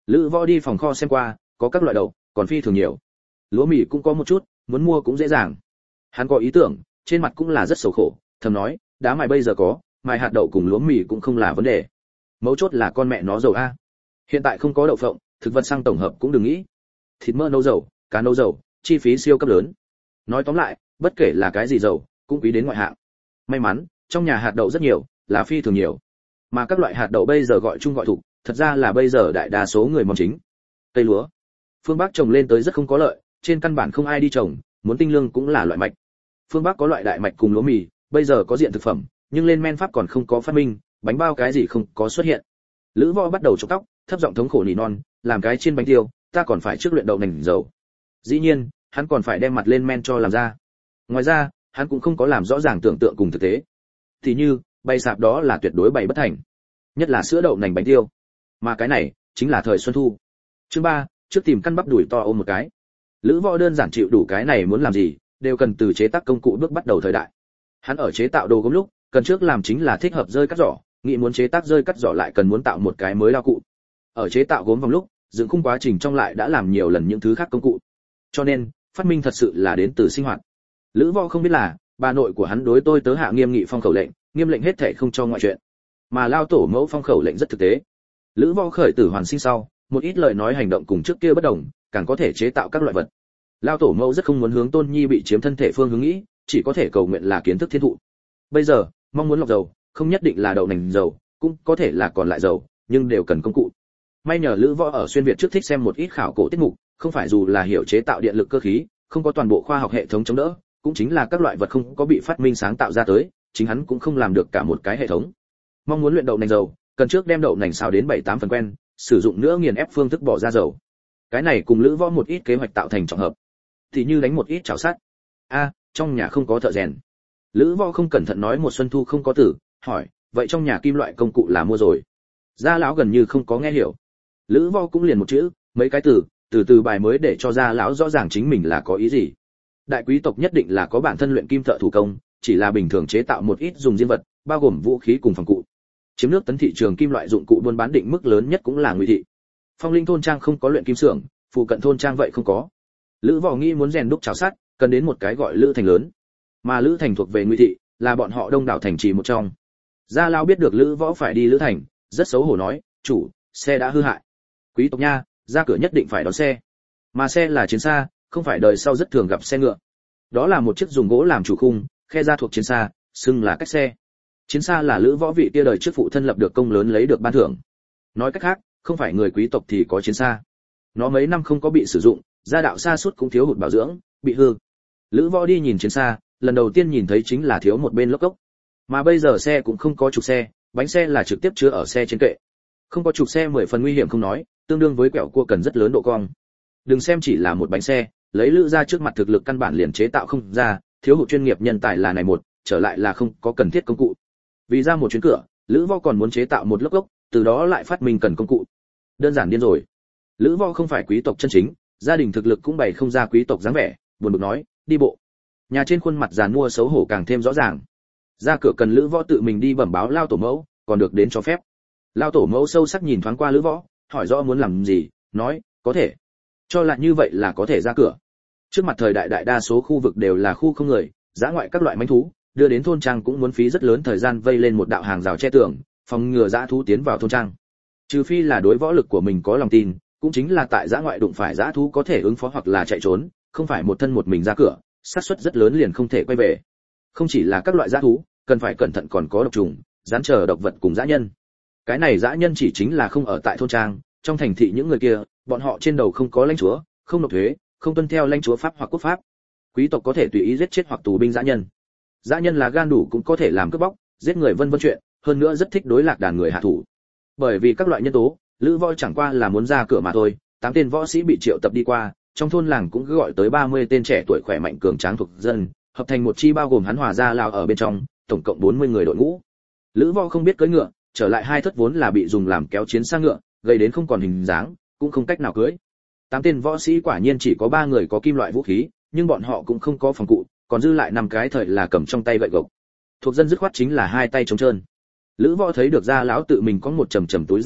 Lữ Võ đi phòng kho xem qua, có các loại đậu, còn phi thường nhiều. Lúa mì cũng có một chút, muốn mua cũng dễ dàng. Hắn có ý tưởng, trên mặt cũng là rất xấu khổ, thầm nói, đá mài bây giờ có, mài hạt đậu cùng lúa mì cũng không là vấn đề. Mấu chốt là con mẹ nó dầu a. Hiện tại không có đậu phộng, thực vật xăng tổng hợp cũng đừng nghĩ. Thịt mỡ nấu dầu, cá nấu dầu, chi phí siêu cấp lớn. Nói tóm lại, bất kể là cái gì dầu, cũng quý đến ngoại hạng. May mắn, trong nhà hạt đậu rất nhiều, là phi thường nhiều. Mà các loại hạt đậu bây giờ gọi chung gọi thục, thật ra là bây giờ đại đa số người mong chính. Cây lúa, phương Bắc trồng lên tới rất không có lợi, trên căn bản không ai đi trồng, muốn tinh lương cũng là loại mạch. Phương Bắc có loại đại mạch cùng lúa mì, bây giờ có diện thực phẩm, nhưng lên men pháp còn không có phát minh, bánh bao cái gì không có xuất hiện. Lữ Võ bắt đầu chọc tóc, thấp giọng thống khổ nỉ non, làm cái chiên bánh tiêu, ta còn phải trước luyện đậu nành dầu. Dĩ nhiên, hắn còn phải đem mặt lên men cho làm ra. Ngoài ra, hắn cũng không có làm rõ ràng tưởng tượng cùng thực tế. Thì như, bày sạp đó là tuyệt đối bày bất thành, nhất là sữa đậu nành bánh tiêu. Mà cái này chính là thời xuân thu. Chương ba, trước tìm căn bắp đùi to ôm một cái. Lữ Võ đơn giản chịu đủ cái này muốn làm gì, đều cần từ chế tác công cụ bước bắt đầu thời đại. Hắn ở chế tạo đồ gốm lúc, cần trước làm chính là thích hợp rơi cắt giỏ, nghĩ muốn chế tác rơi cắt giỏ lại cần muốn tạo một cái mới đao cụ. Ở chế tạo gốm vòng lúc, dựng khung quá trình trong lại đã làm nhiều lần những thứ khác công cụ. Cho nên, phát minh thật sự là đến từ sinh hoạt. Lữ Võ không biết là, bà nội của hắn đối tôi tớ hạ nghiêm nghị phong khẩu lệnh, nghiêm lệnh hết thảy không cho ngoại chuyện. Mà lao tổ mẫu phong khẩu lệnh rất thực tế. Lữ Võ khởi tử hoàn sinh sau, một ít lời nói hành động cùng trước kia bất đồng, càng có thể chế tạo các loại vật. Lao tổ mẫu rất không muốn hướng Tôn Nhi bị chiếm thân thể phương hướng nghĩ, chỉ có thể cầu nguyện là kiến thức thiên thụ. Bây giờ, mong muốn lọc dầu, không nhất định là đậu nành dầu, cũng có thể là còn lại dầu, nhưng đều cần công cụ. May nhờ Lữ Võ ở xuyên Việt trước thích xem một ít khảo cổ tiết mục, không phải dù là hiểu chế tạo điện lực cơ khí, không có toàn bộ khoa học hệ thống chống đỡ, cũng chính là các loại vật không có bị phát minh sáng tạo ra tới, chính hắn cũng không làm được cả một cái hệ thống. Mong muốn luyện đậu nành dầu, cần trước đem đậu nành xào đến bảy tám phần quen, sử dụng nữa nghiền ép phương thức bỏ ra dầu. Cái này cùng Lữ Võ một ít kế hoạch tạo thành trọng hợp. Thì như đánh một ít chảo sắt. A, trong nhà không có thợ rèn. Lữ Võ không cẩn thận nói một xuân thu không có tử, hỏi, vậy trong nhà kim loại công cụ là mua rồi? Gia lão gần như không có nghe hiểu. Lữ Võ cũng liền một chữ, mấy cái từ, từ từ bài mới để cho Gia lão rõ ràng chính mình là có ý gì. Đại quý tộc nhất định là có bản thân luyện kim thợ thủ công, chỉ là bình thường chế tạo một ít dùng riêng vật, bao gồm vũ khí cùng phòng cụ. Chiếm nước tấn thị trường kim loại dụng cụ buôn bán định mức lớn nhất cũng là Ngụy thị. Phong Linh thôn trang không có luyện kim xưởng, phụ cận thôn trang vậy không có. Lữ Võ nghĩ muốn rèn đúc chảo sắt, cần đến một cái gọi Lữ Thành lớn. Mà Lữ Thành thuộc về Ngụy thị, là bọn họ đông đảo thành trì một trong. Gia lão biết được Lữ Võ phải đi Lữ Thành, rất xấu hổ nói, "Chủ, xe đã hư hại." Quý tộc nha, ra cửa nhất định phải đón xe. Mà xe là chiến xa, không phải đời sau rất thường gặp xe ngựa. Đó là một chiếc dùng gỗ làm chủ khung, khe ra thuộc chiến xa, xưng là cách xe. Chiến xa là Lữ Võ vị kia đời trước phụ thân lập được công lớn lấy được ban thưởng. Nói cách khác, không phải người quý tộc thì có chiến xa. Nó mấy năm không có bị sử dụng, gia đạo xa suốt cũng thiếu hụt bảo dưỡng, bị hư. Lữ Võ đi nhìn chiến xa, lần đầu tiên nhìn thấy chính là thiếu một bên lốp cốc. Mà bây giờ xe cũng không có trục xe, bánh xe là trực tiếp chứa ở xe trên kệ. Không có trục xe mười phần nguy hiểm không nói, tương đương với quẹo cua cần rất lớn độ cong. Đừng xem chỉ là một bánh xe, lấy Lữ ra trước mặt thực lực căn bản liền chế tạo không ra, thiếu hụt chuyên nghiệp nhân tài là này một, trở lại là không có cần thiết công cụ. Vì ra một chuyến cửa, Lữ Võ còn muốn chế tạo một lốc gốc, từ đó lại phát minh cần công cụ. Đơn giản điên rồi. Lữ Võ không phải quý tộc chân chính, gia đình thực lực cũng bày không ra quý tộc dáng vẻ, buồn bực nói, đi bộ. Nhà trên khuôn mặt giàn mua xấu hổ càng thêm rõ ràng. Ra cửa cần Lữ Võ tự mình đi bẩm báo lao tổ mẫu, còn được đến cho phép. Lao tổ mẫu sâu sắc nhìn thoáng qua Lữ Võ, hỏi rõ muốn làm gì, nói, có thể. Cho là như vậy là có thể ra cửa. Trước mặt thời đại đại đa số khu vực đều là khu không người, dã ngoại các loại mãnh thú, đưa đến thôn trang cũng muốn phí rất lớn thời gian vây lên một đạo hàng rào che tường, phòng ngừa dã thú tiến vào thôn trang. Trừ phi là đối võ lực của mình có lòng tin, cũng chính là tại dã ngoại đụng phải dã thú có thể ứng phó hoặc là chạy trốn, không phải một thân một mình ra cửa, xác suất rất lớn liền không thể quay về. Không chỉ là các loại dã thú, cần phải cẩn thận còn có độc trùng, rắn chờ độc vật cùng dã nhân. Cái này dã nhân chỉ chính là không ở tại thôn trang, trong thành thị những người kia, bọn họ trên đầu không có lãnh chúa, không nộp thuế, không tuân theo lãnh chúa pháp hoặc quốc pháp. Quý tộc có thể tùy ý giết chết hoặc tù binh dã nhân. Dã nhân là gan đủ cũng có thể làm cướp bóc, giết người vân vân chuyện, hơn nữa rất thích đối lạc đàn người hạ thủ. Bởi vì các loại nhân tố, Lữ Võ chẳng qua là muốn ra cửa mà thôi, tám tên võ sĩ bị triệu tập đi qua, trong thôn làng cũng cứ gọi tới ba mươi tên trẻ tuổi khỏe mạnh cường tráng thuộc dân, hợp thành một chi bao gồm hắn Hòa gia lão ở bên trong, tổng cộng bốn mươi người đội ngũ. Lữ Võ không biết cưỡi ngựa, trở lại hai thất vốn là bị dùng làm kéo chiến xa ngựa, gây đến không còn hình dáng, cũng không cách nào cưỡi. Tám tên võ sĩ quả nhiên chỉ có ba người có kim loại vũ khí, nhưng bọn họ cũng không có phòng cụ, còn dư lại năm cái thời là cầm trong tay gậy gộc. Thuộc dân dứt khoát chính là hai tay trống trơn. Lữ Võ thấy được gia lão tự mình có một trầm trầm túi gia thú,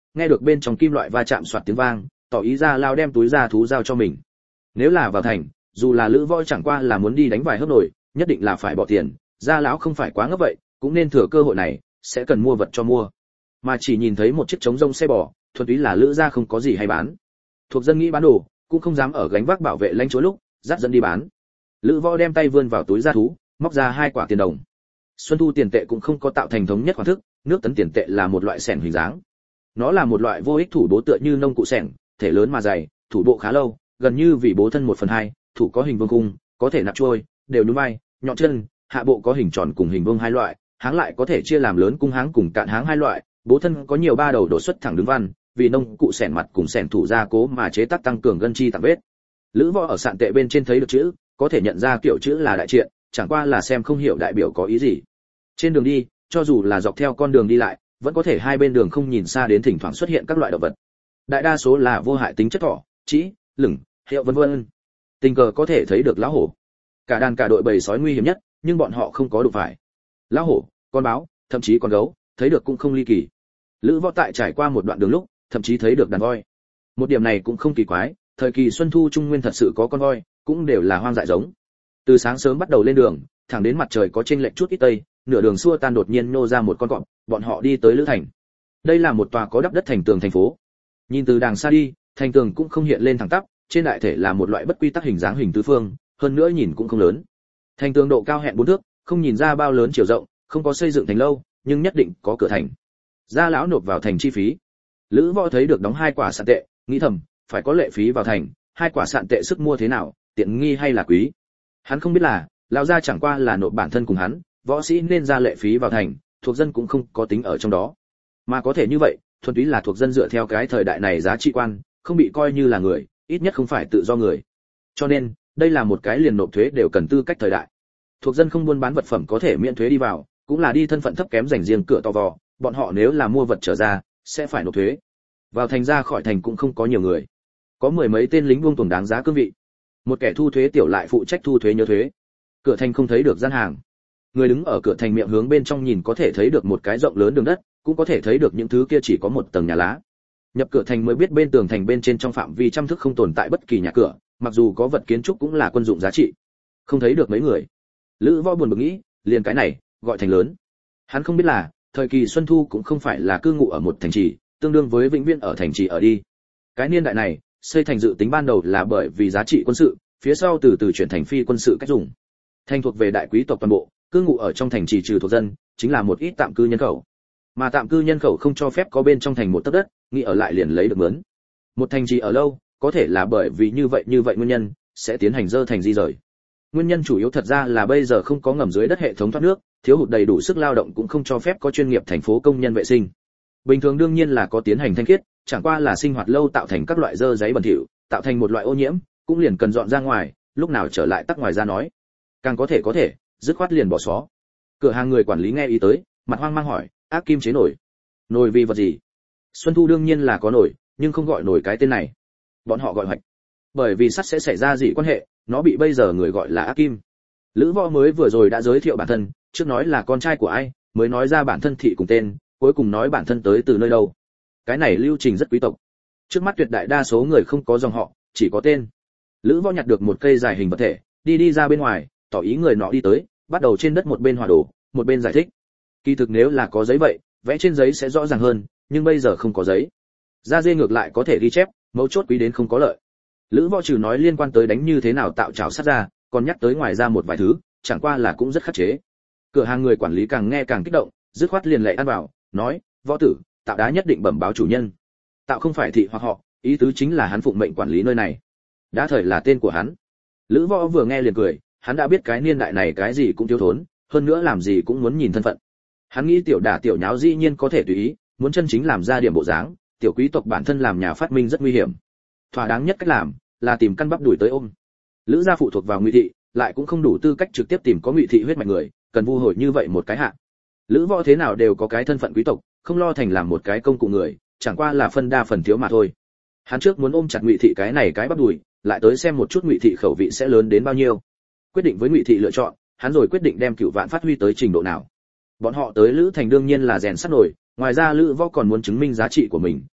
nghe được bên trong kim loại va chạm xoạt tiếng vang, tỏ ý Gia Lão đem túi da thú giao cho mình. Nếu là vào thành, dù là Lữ Võ chẳng qua là muốn đi đánh vài hớp nổi, nhất định là phải bỏ tiền, Gia Lão không phải quá ngốc vậy, cũng nên thừa cơ hội này, sẽ cần mua vật cho mua. Mà chỉ nhìn thấy một chiếc trống rông xe bò, thuần túy là Lữ gia không có gì hay bán. Thuộc dân nghĩ bán đồ, cũng không dám ở gánh vác bảo vệ lãnh chúa lúc, dắt dẫn đi bán. Lữ Võ đem tay vươn vào túi da thú, móc ra hai quả tiền đồng. Xuân Thu tiền tệ cũng không có tạo thành thống nhất khoản thức, nước tấn tiền tệ là một loại xẻng hình dáng. Nó là một loại vô ích thủ bố tựa như nông cụ xẻng, thể lớn mà dày, thủ bộ khá lâu, gần như vì bố thân một phần hai, thủ có hình vương cung, có thể nạp trôi, đều nhún vai, nhọn chân, hạ bộ có hình tròn cùng hình vuông hai loại, háng lại có thể chia làm lớn cung háng cùng cạn háng hai loại, bố thân có nhiều ba đầu đổ xuất thẳng đứng văn, vì nông cụ xẻng mặt cùng xẻng thủ gia cố mà chế tác tăng cường gân chi tạm vết. Lữ Võ ở sạn tệ bên trên thấy được chữ, có thể nhận ra kiểu chữ là đại triện, chẳng qua là xem không hiểu đại biểu có ý gì. Trên đường đi, cho dù là dọc theo con đường đi lại, vẫn có thể hai bên đường không nhìn xa đến thỉnh thoảng xuất hiện các loại động vật. Đại đa số là vô hại tính chất thỏ, trĩ, lửng, hiệu vân vân. Tình cờ có thể thấy được lão hổ. Cả đàn cả đội bầy sói nguy hiểm nhất, nhưng bọn họ không có đụng phải. Lão hổ, con báo, thậm chí con gấu, thấy được cũng không ly kỳ. Lữ Võ tại trải qua một đoạn đường lúc, thậm chí thấy được đàn voi. Một điểm này cũng không kỳ quái, thời kỳ xuân thu trung nguyên thật sự có con voi, cũng đều là hoang dại giống. Từ sáng sớm bắt đầu lên đường, thẳng đến mặt trời có chênh lệch chút ít tây, nửa đường xua tan đột nhiên nô ra một con cọp, bọn họ đi tới Lữ thành. Đây là một tòa có đắp đất thành tường thành phố. Nhìn từ đàng xa đi, thành tường cũng không hiện lên thẳng tắp, trên đại thể là một loại bất quy tắc hình dáng hình tứ phương, hơn nữa nhìn cũng không lớn. Thành tường độ cao hẹn bốn thước, không nhìn ra bao lớn chiều rộng, không có xây dựng thành lâu, nhưng nhất định có cửa thành. Gia lão nộp vào thành chi phí. Lữ Võ thấy được đóng hai quả sạn tệ, nghĩ thầm, phải có lệ phí vào thành, hai quả sạn tệ sức mua thế nào, tiện nghi hay là quý. Hắn không biết là, lão gia chẳng qua là nộp bản thân cùng hắn, võ sĩ nên ra lệ phí vào thành, thuộc dân cũng không có tính ở trong đó. Mà có thể như vậy, thuần túy là thuộc dân dựa theo cái thời đại này giá trị quan, không bị coi như là người, ít nhất không phải tự do người. Cho nên, đây là một cái liền nộp thuế đều cần tư cách thời đại. Thuộc dân không buôn bán vật phẩm có thể miễn thuế đi vào, cũng là đi thân phận thấp kém dành riêng cửa to vò, bọn họ nếu là mua vật trở ra, sẽ phải nộp thuế. Vào thành ra khỏi thành cũng không có nhiều người, có mười mấy tên lính buông tuồng đáng giá cương vị. Một kẻ thu thuế tiểu lại phụ trách thu thuế nhớ thuế. Cửa thành không thấy được gian hàng. Người đứng ở cửa thành miệng hướng bên trong nhìn có thể thấy được một cái rộng lớn đường đất, cũng có thể thấy được những thứ kia chỉ có một tầng nhà lá. Nhập cửa thành mới biết bên tường thành bên trên trong phạm vi trăm thước không tồn tại bất kỳ nhà cửa, mặc dù có vật kiến trúc cũng là quân dụng giá trị. Không thấy được mấy người. Lữ Võ buồn bực nghĩ, liền cái này, gọi thành lớn. Hắn không biết là, thời kỳ xuân thu cũng không phải là cư ngụ ở một thành trì, tương đương với vĩnh viễn ở thành trì ở đi. Cái niên đại này, xây thành dự tính ban đầu là bởi vì giá trị quân sự, phía sau từ từ chuyển thành phi quân sự cách dùng. Thành thuộc về đại quý tộc toàn bộ, cư ngụ ở trong thành trì trừ thuộc dân, chính là một ít tạm cư nhân khẩu. Mà tạm cư nhân khẩu không cho phép có bên trong thành một tấc đất, nghĩ ở lại liền lấy được mướn. Một thành trì ở lâu, có thể là bởi vì như vậy như vậy nguyên nhân, sẽ tiến hành dơ thành di rời. Nguyên nhân chủ yếu thật ra là bây giờ không có ngầm dưới đất hệ thống thoát nước, thiếu hụt đầy đủ sức lao động cũng không cho phép có chuyên nghiệp thành phố công nhân vệ sinh. Bình thường đương nhiên là có tiến hành thanh khiết, chẳng qua là sinh hoạt lâu tạo thành các loại dơ giấy bẩn thỉu, tạo thành một loại ô nhiễm, cũng liền cần dọn ra ngoài, lúc nào trở lại tắc ngoài ra nói. Càng có thể có thể, dứt khoát liền bỏ xó. Cửa hàng người quản lý nghe ý tới, mặt hoang mang hỏi, ác kim chế nổi. Nồi vì vật gì? Xuân Thu đương nhiên là có nồi, nhưng không gọi nồi cái tên này. Bọn họ gọi hoạch. Bởi vì sắt sẽ xảy ra gì quan hệ, nó bị bây giờ người gọi là ác kim. Lữ Võ mới vừa rồi đã giới thiệu bản thân, trước nói là con trai của ai, mới nói ra bản thân thị cùng tên, cuối cùng nói bản thân tới từ nơi đâu. Cái này lưu trình rất quý tộc. Trước mắt tuyệt đại đa số người không có dòng họ, chỉ có tên. Lữ Võ nhặt được một cây dài hình vật thể, đi đi ra bên ngoài, tỏ ý người nọ đi tới, bắt đầu trên đất một bên hòa đổ, một bên giải thích. Kỳ thực nếu là có giấy vậy, vẽ trên giấy sẽ rõ ràng hơn, nhưng bây giờ không có giấy. Da dê ngược lại có thể ghi chép, mấu chốt quý đến không có lợi. Lữ Võ trừ nói liên quan tới đánh như thế nào tạo trảo sắt ra, còn nhắc tới ngoài ra một vài thứ, chẳng qua là cũng rất khắc chế. Cửa hàng người quản lý càng nghe càng kích động, dứt khoát liền lệ ăn vào, nói, Võ tử, tạo đá nhất định bẩm báo chủ nhân. Tạo không phải thị hoặc họ, ý tứ chính là hắn phụng mệnh quản lý nơi này. Đã thời là tên của hắn. Lữ Võ vừa nghe liền cười, hắn đã biết cái niên đại này cái gì cũng thiếu thốn, hơn nữa làm gì cũng muốn nhìn thân phận. Hắn nghĩ tiểu đả tiểu nháo dĩ nhiên có thể tùy ý, muốn chân chính làm ra điểm bộ dáng, tiểu quý tộc bản thân làm nhà phát minh rất nguy hiểm. Thỏa đáng nhất cách làm là tìm căn bắp đuổi tới ôm. Lữ gia phụ thuộc vào Ngụy thị, lại cũng không đủ tư cách trực tiếp tìm có Ngụy thị huyết mạch người, cần vu hồi như vậy một cái hạ. Lữ Võ thế nào đều có cái thân phận quý tộc, không lo thành làm một cái công cụ người, chẳng qua là phân đa phần thiếu mà thôi. Hắn trước muốn ôm chặt Ngụy thị cái này cái bắp đùi, lại tới xem một chút Ngụy thị khẩu vị sẽ lớn đến bao nhiêu. Quyết định với Ngụy thị lựa chọn, hắn rồi quyết định đem Cửu Vạn phát huy tới trình độ nào. Bọn họ tới Lữ thành đương nhiên là rèn sắt nổi, ngoài ra Lữ Võ còn muốn chứng minh giá trị của mình,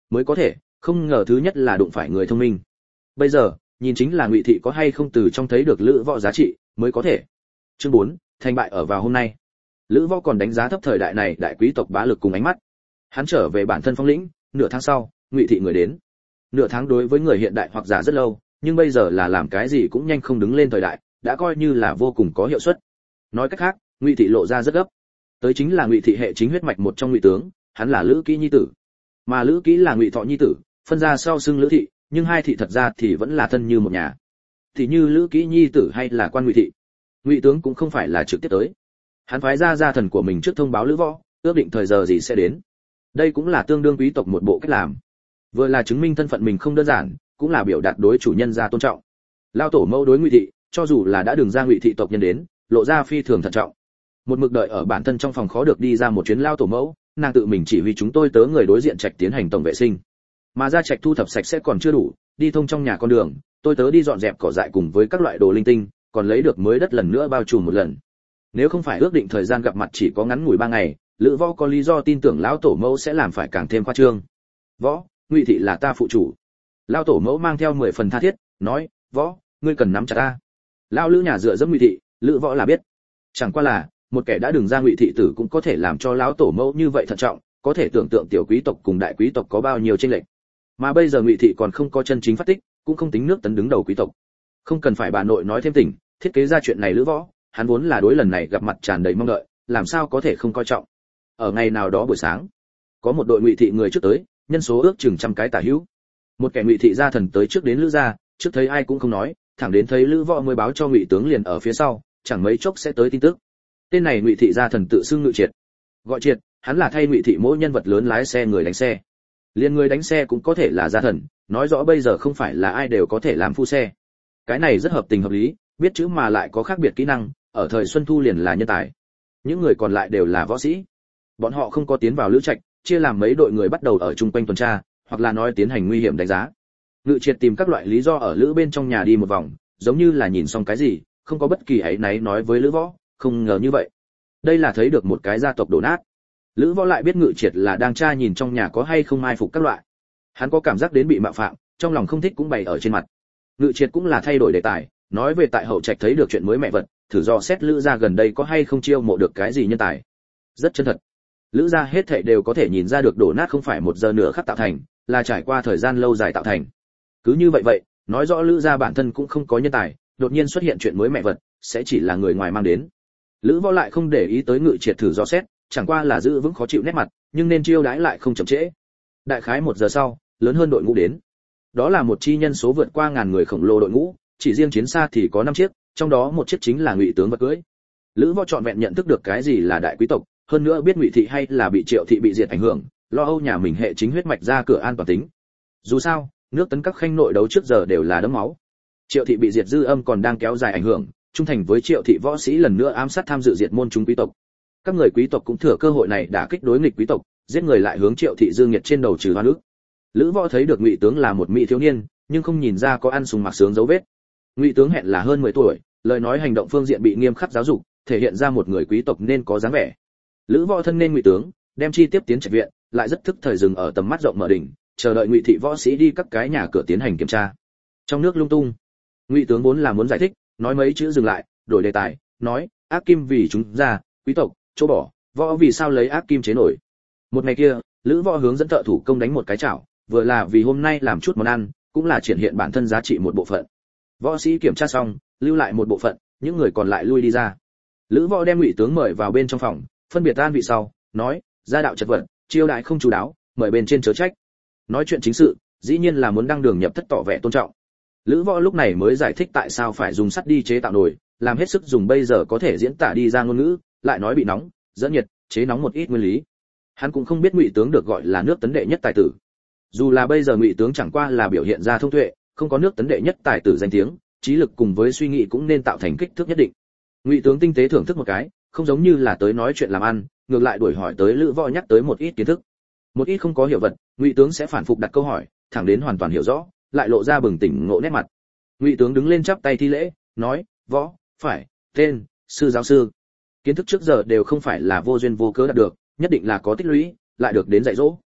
mới có thể, không ngờ thứ nhất là đụng phải người thông minh. Bây giờ, nhìn chính là Ngụy thị có hay không từ trong thấy được Lữ Võ giá trị, mới có thể. Chương bốn, thành bại ở vào hôm nay. Lữ Võ còn đánh giá thấp thời đại này đại quý tộc bá lực cùng ánh mắt. Hắn trở về bản thân phong lĩnh, nửa tháng sau, Ngụy thị người đến. Nửa tháng đối với người hiện đại hoặc giả rất lâu, nhưng bây giờ là làm cái gì cũng nhanh không đứng lên thời đại, đã coi như là vô cùng có hiệu suất. Nói cách khác, Ngụy thị lộ ra rất gấp. Tới chính là Ngụy thị hệ chính huyết mạch một trong Ngụy tướng, hắn là Lữ Kỹ nhi tử. Mà Lữ Kỹ là Ngụy Thọ nhi tử, phân ra sau xưng Lữ thị, nhưng hai thị thật ra thì vẫn là thân như một nhà. Thì như Lữ Kỹ nhi tử hay là quan Ngụy thị, Ngụy tướng cũng không phải là trực tiếp tới. Hắn phái ra gia thần của mình trước thông báo Lữ Võ, ước định thời giờ gì sẽ đến. Đây cũng là tương đương quý tộc một bộ cách làm. Vừa là chứng minh thân phận mình không đơn giản, cũng là biểu đạt đối chủ nhân gia tôn trọng. Lao tổ mẫu đối Ngụy thị, cho dù là đã đường ra Ngụy thị tộc nhân đến, lộ ra phi thường thận trọng. Một mực đợi ở bản thân trong phòng khó được đi ra một chuyến lao tổ mẫu, nàng tự mình chỉ huy chúng tôi tớ người đối diện trạch tiến hành tổng vệ sinh. Mà ra trạch thu thập sạch sẽ còn chưa đủ, đi thông trong nhà con đường, tôi tớ đi dọn dẹp cỏ dại cùng với các loại đồ linh tinh, còn lấy được mới đất lần nữa bao trùm một lần. Nếu không phải ước định thời gian gặp mặt chỉ có ngắn ngủi ba ngày, Lữ Võ có lý do tin tưởng lão tổ mẫu sẽ làm phải càng thêm khoa trương. Võ, Ngụy thị là ta phụ chủ. Lão tổ mẫu mang theo mười phần tha thiết, nói, Võ, ngươi cần nắm chặt ta. Lão Lữ nhà dựa dẫm Ngụy thị, Lữ Võ là biết. Chẳng qua là, một kẻ đã đường ra Ngụy thị tử cũng có thể làm cho lão tổ mẫu như vậy thận trọng, có thể tưởng tượng tiểu quý tộc cùng đại quý tộc có bao nhiêu chênh lệch. Mà bây giờ Ngụy thị còn không có chân chính phát tích, cũng không tính nước tấn đứng đầu quý tộc. Không cần phải bà nội nói thêm tình, thiết kế ra chuyện này Lữ Võ, hắn vốn là đối lần này gặp mặt tràn đầy mong đợi, làm sao có thể không coi trọng. Ở ngày nào đó buổi sáng, có một đội Ngụy thị người trước tới, nhân số ước chừng trăm cái tả hữu. Một kẻ Ngụy thị gia thần tới trước đến Lữ gia, trước thấy ai cũng không nói, thẳng đến thấy Lữ Võ mới báo cho Ngụy tướng liền ở phía sau, chẳng mấy chốc sẽ tới tin tức. Tên này Ngụy thị gia thần tự xưng Ngự Triệt. Gọi Triệt, hắn là thay Ngụy thị mỗi nhân vật lớn lái xe người đánh xe. Liên người đánh xe cũng có thể là gia thần, nói rõ bây giờ không phải là ai đều có thể làm phu xe. Cái này rất hợp tình hợp lý, biết chữ mà lại có khác biệt kỹ năng, ở thời Xuân Thu liền là nhân tài. Những người còn lại đều là võ sĩ. Bọn họ không có tiến vào lữ trạch, chia làm mấy đội người bắt đầu ở chung quanh tuần tra, hoặc là nói tiến hành nguy hiểm đánh giá. Ngự Triệt tìm các loại lý do ở lữ bên trong nhà đi một vòng, giống như là nhìn xong cái gì, không có bất kỳ ấy náy nói với Lữ Võ, không ngờ như vậy. Đây là thấy được một cái gia tộc đổ nát. Lữ Võ lại biết Ngự Triệt là đang tra nhìn trong nhà có hay không mai phục các loại. Hắn có cảm giác đến bị mạo phạm, trong lòng không thích cũng bày ở trên mặt. Ngự Triệt cũng là thay đổi đề tài, nói về tại hậu trạch thấy được chuyện mới mẹ vật, thử dò xét Lữ gia gần đây có hay không chiêu mộ được cái gì nhân tài. Rất chân thật. Lữ gia hết thảy đều có thể nhìn ra được đổ nát không phải một giờ nửa khắc tạo thành, là trải qua thời gian lâu dài tạo thành. Cứ như vậy vậy, nói rõ Lữ gia bản thân cũng không có nhân tài, đột nhiên xuất hiện chuyện mới mẹ vật, sẽ chỉ là người ngoài mang đến. Lữ Võ lại không để ý tới Ngự Triệt thử dò xét, chẳng qua là giữ vững khó chịu nét mặt, nhưng nên chiêu đãi lại không chậm trễ. Đại khái một giờ sau, lớn hơn đội ngũ đến. Đó là một chi nhân số vượt qua ngàn người khổng lồ đội ngũ, chỉ riêng chiến xa thì có năm chiếc, trong đó một chiếc chính là Ngụy tướng vật cưỡi. Lữ Võ trọn vẹn nhận thức được cái gì là đại quý tộc, hơn nữa biết Ngụy thị hay là bị Triệu thị bị diệt ảnh hưởng, lo âu nhà mình hệ chính huyết mạch ra cửa an toàn tính. Dù sao, nước Tấn các khanh nội đấu trước giờ đều là đẫm máu. Triệu thị bị diệt dư âm còn đang kéo dài ảnh hưởng, trung thành với Triệu thị võ sĩ lần nữa ám sát tham dự diệt môn chúng quý tộc. Các người quý tộc cũng thừa cơ hội này đả kích đối nghịch quý tộc, giết người lại hướng Triệu thị dương nhiệt trên đầu trừ oan ức. Lữ Võ thấy được Ngụy tướng là một mỹ thiếu niên, nhưng không nhìn ra có ăn sùng mặc sướng dấu vết. Ngụy tướng hẹn là hơn mười tuổi, lời nói hành động phương diện bị nghiêm khắc giáo dục, thể hiện ra một người quý tộc nên có dáng vẻ. Lữ Võ thân nên Ngụy tướng, đem chi tiếp tiến trạch viện, lại rất thức thời dừng ở tầm mắt rộng mở đỉnh, chờ đợi Ngụy thị võ sĩ đi các cái nhà cửa tiến hành kiểm tra. Trong nước lung tung. Ngụy tướng vốn là muốn giải thích, nói mấy chữ dừng lại, đổi đề tài, nói, ác kim vì chúng ra, quý tộc, chỗ bỏ, võ vì sao lấy ác kim chế nổi. Một ngày kia, Lữ Võ hướng dẫn thợ thủ công đánh một cái chảo, vừa là vì hôm nay làm chút món ăn, cũng là triển hiện bản thân giá trị một bộ phận. Võ sĩ kiểm tra xong, lưu lại một bộ phận, những người còn lại lui đi ra. Lữ Võ đem Ngụy tướng mời vào bên trong phòng, phân biệt an vị sau, nói, gia đạo chật vật, chiêu đại không chú đáo, mời bên trên chớ trách. Nói chuyện chính sự, dĩ nhiên là muốn đăng đường nhập thất tỏ vẻ tôn trọng. Lữ Võ lúc này mới giải thích tại sao phải dùng sắt đi chế tạo nồi, làm hết sức dùng bây giờ có thể diễn tả đi ra ngôn ngữ, lại nói bị nóng, dẫn nhiệt, chế nóng một ít nguyên lý. Hắn cũng không biết Ngụy tướng được gọi là nước Tấn đệ nhất tài tử. Dù là bây giờ Ngụy tướng chẳng qua là biểu hiện ra thông tuệ, không có nước Tấn đệ nhất tài tử danh tiếng, trí lực cùng với suy nghĩ cũng nên tạo thành kích thước nhất định. Ngụy tướng tinh tế thưởng thức một cái, không giống như là tới nói chuyện làm ăn, ngược lại đuổi hỏi tới Lữ Võ nhắc tới một ít kiến thức. Một ít không có hiểu vật, Ngụy tướng sẽ phản phục đặt câu hỏi, thẳng đến hoàn toàn hiểu rõ, lại lộ ra bừng tỉnh ngộ nét mặt. Ngụy tướng đứng lên chắp tay thi lễ, nói, võ, phải, tên, sư giáo sư. Kiến thức trước giờ đều không phải là vô duyên vô cớ đạt được, nhất định là có tích lũy, lại được đến dạy dỗ.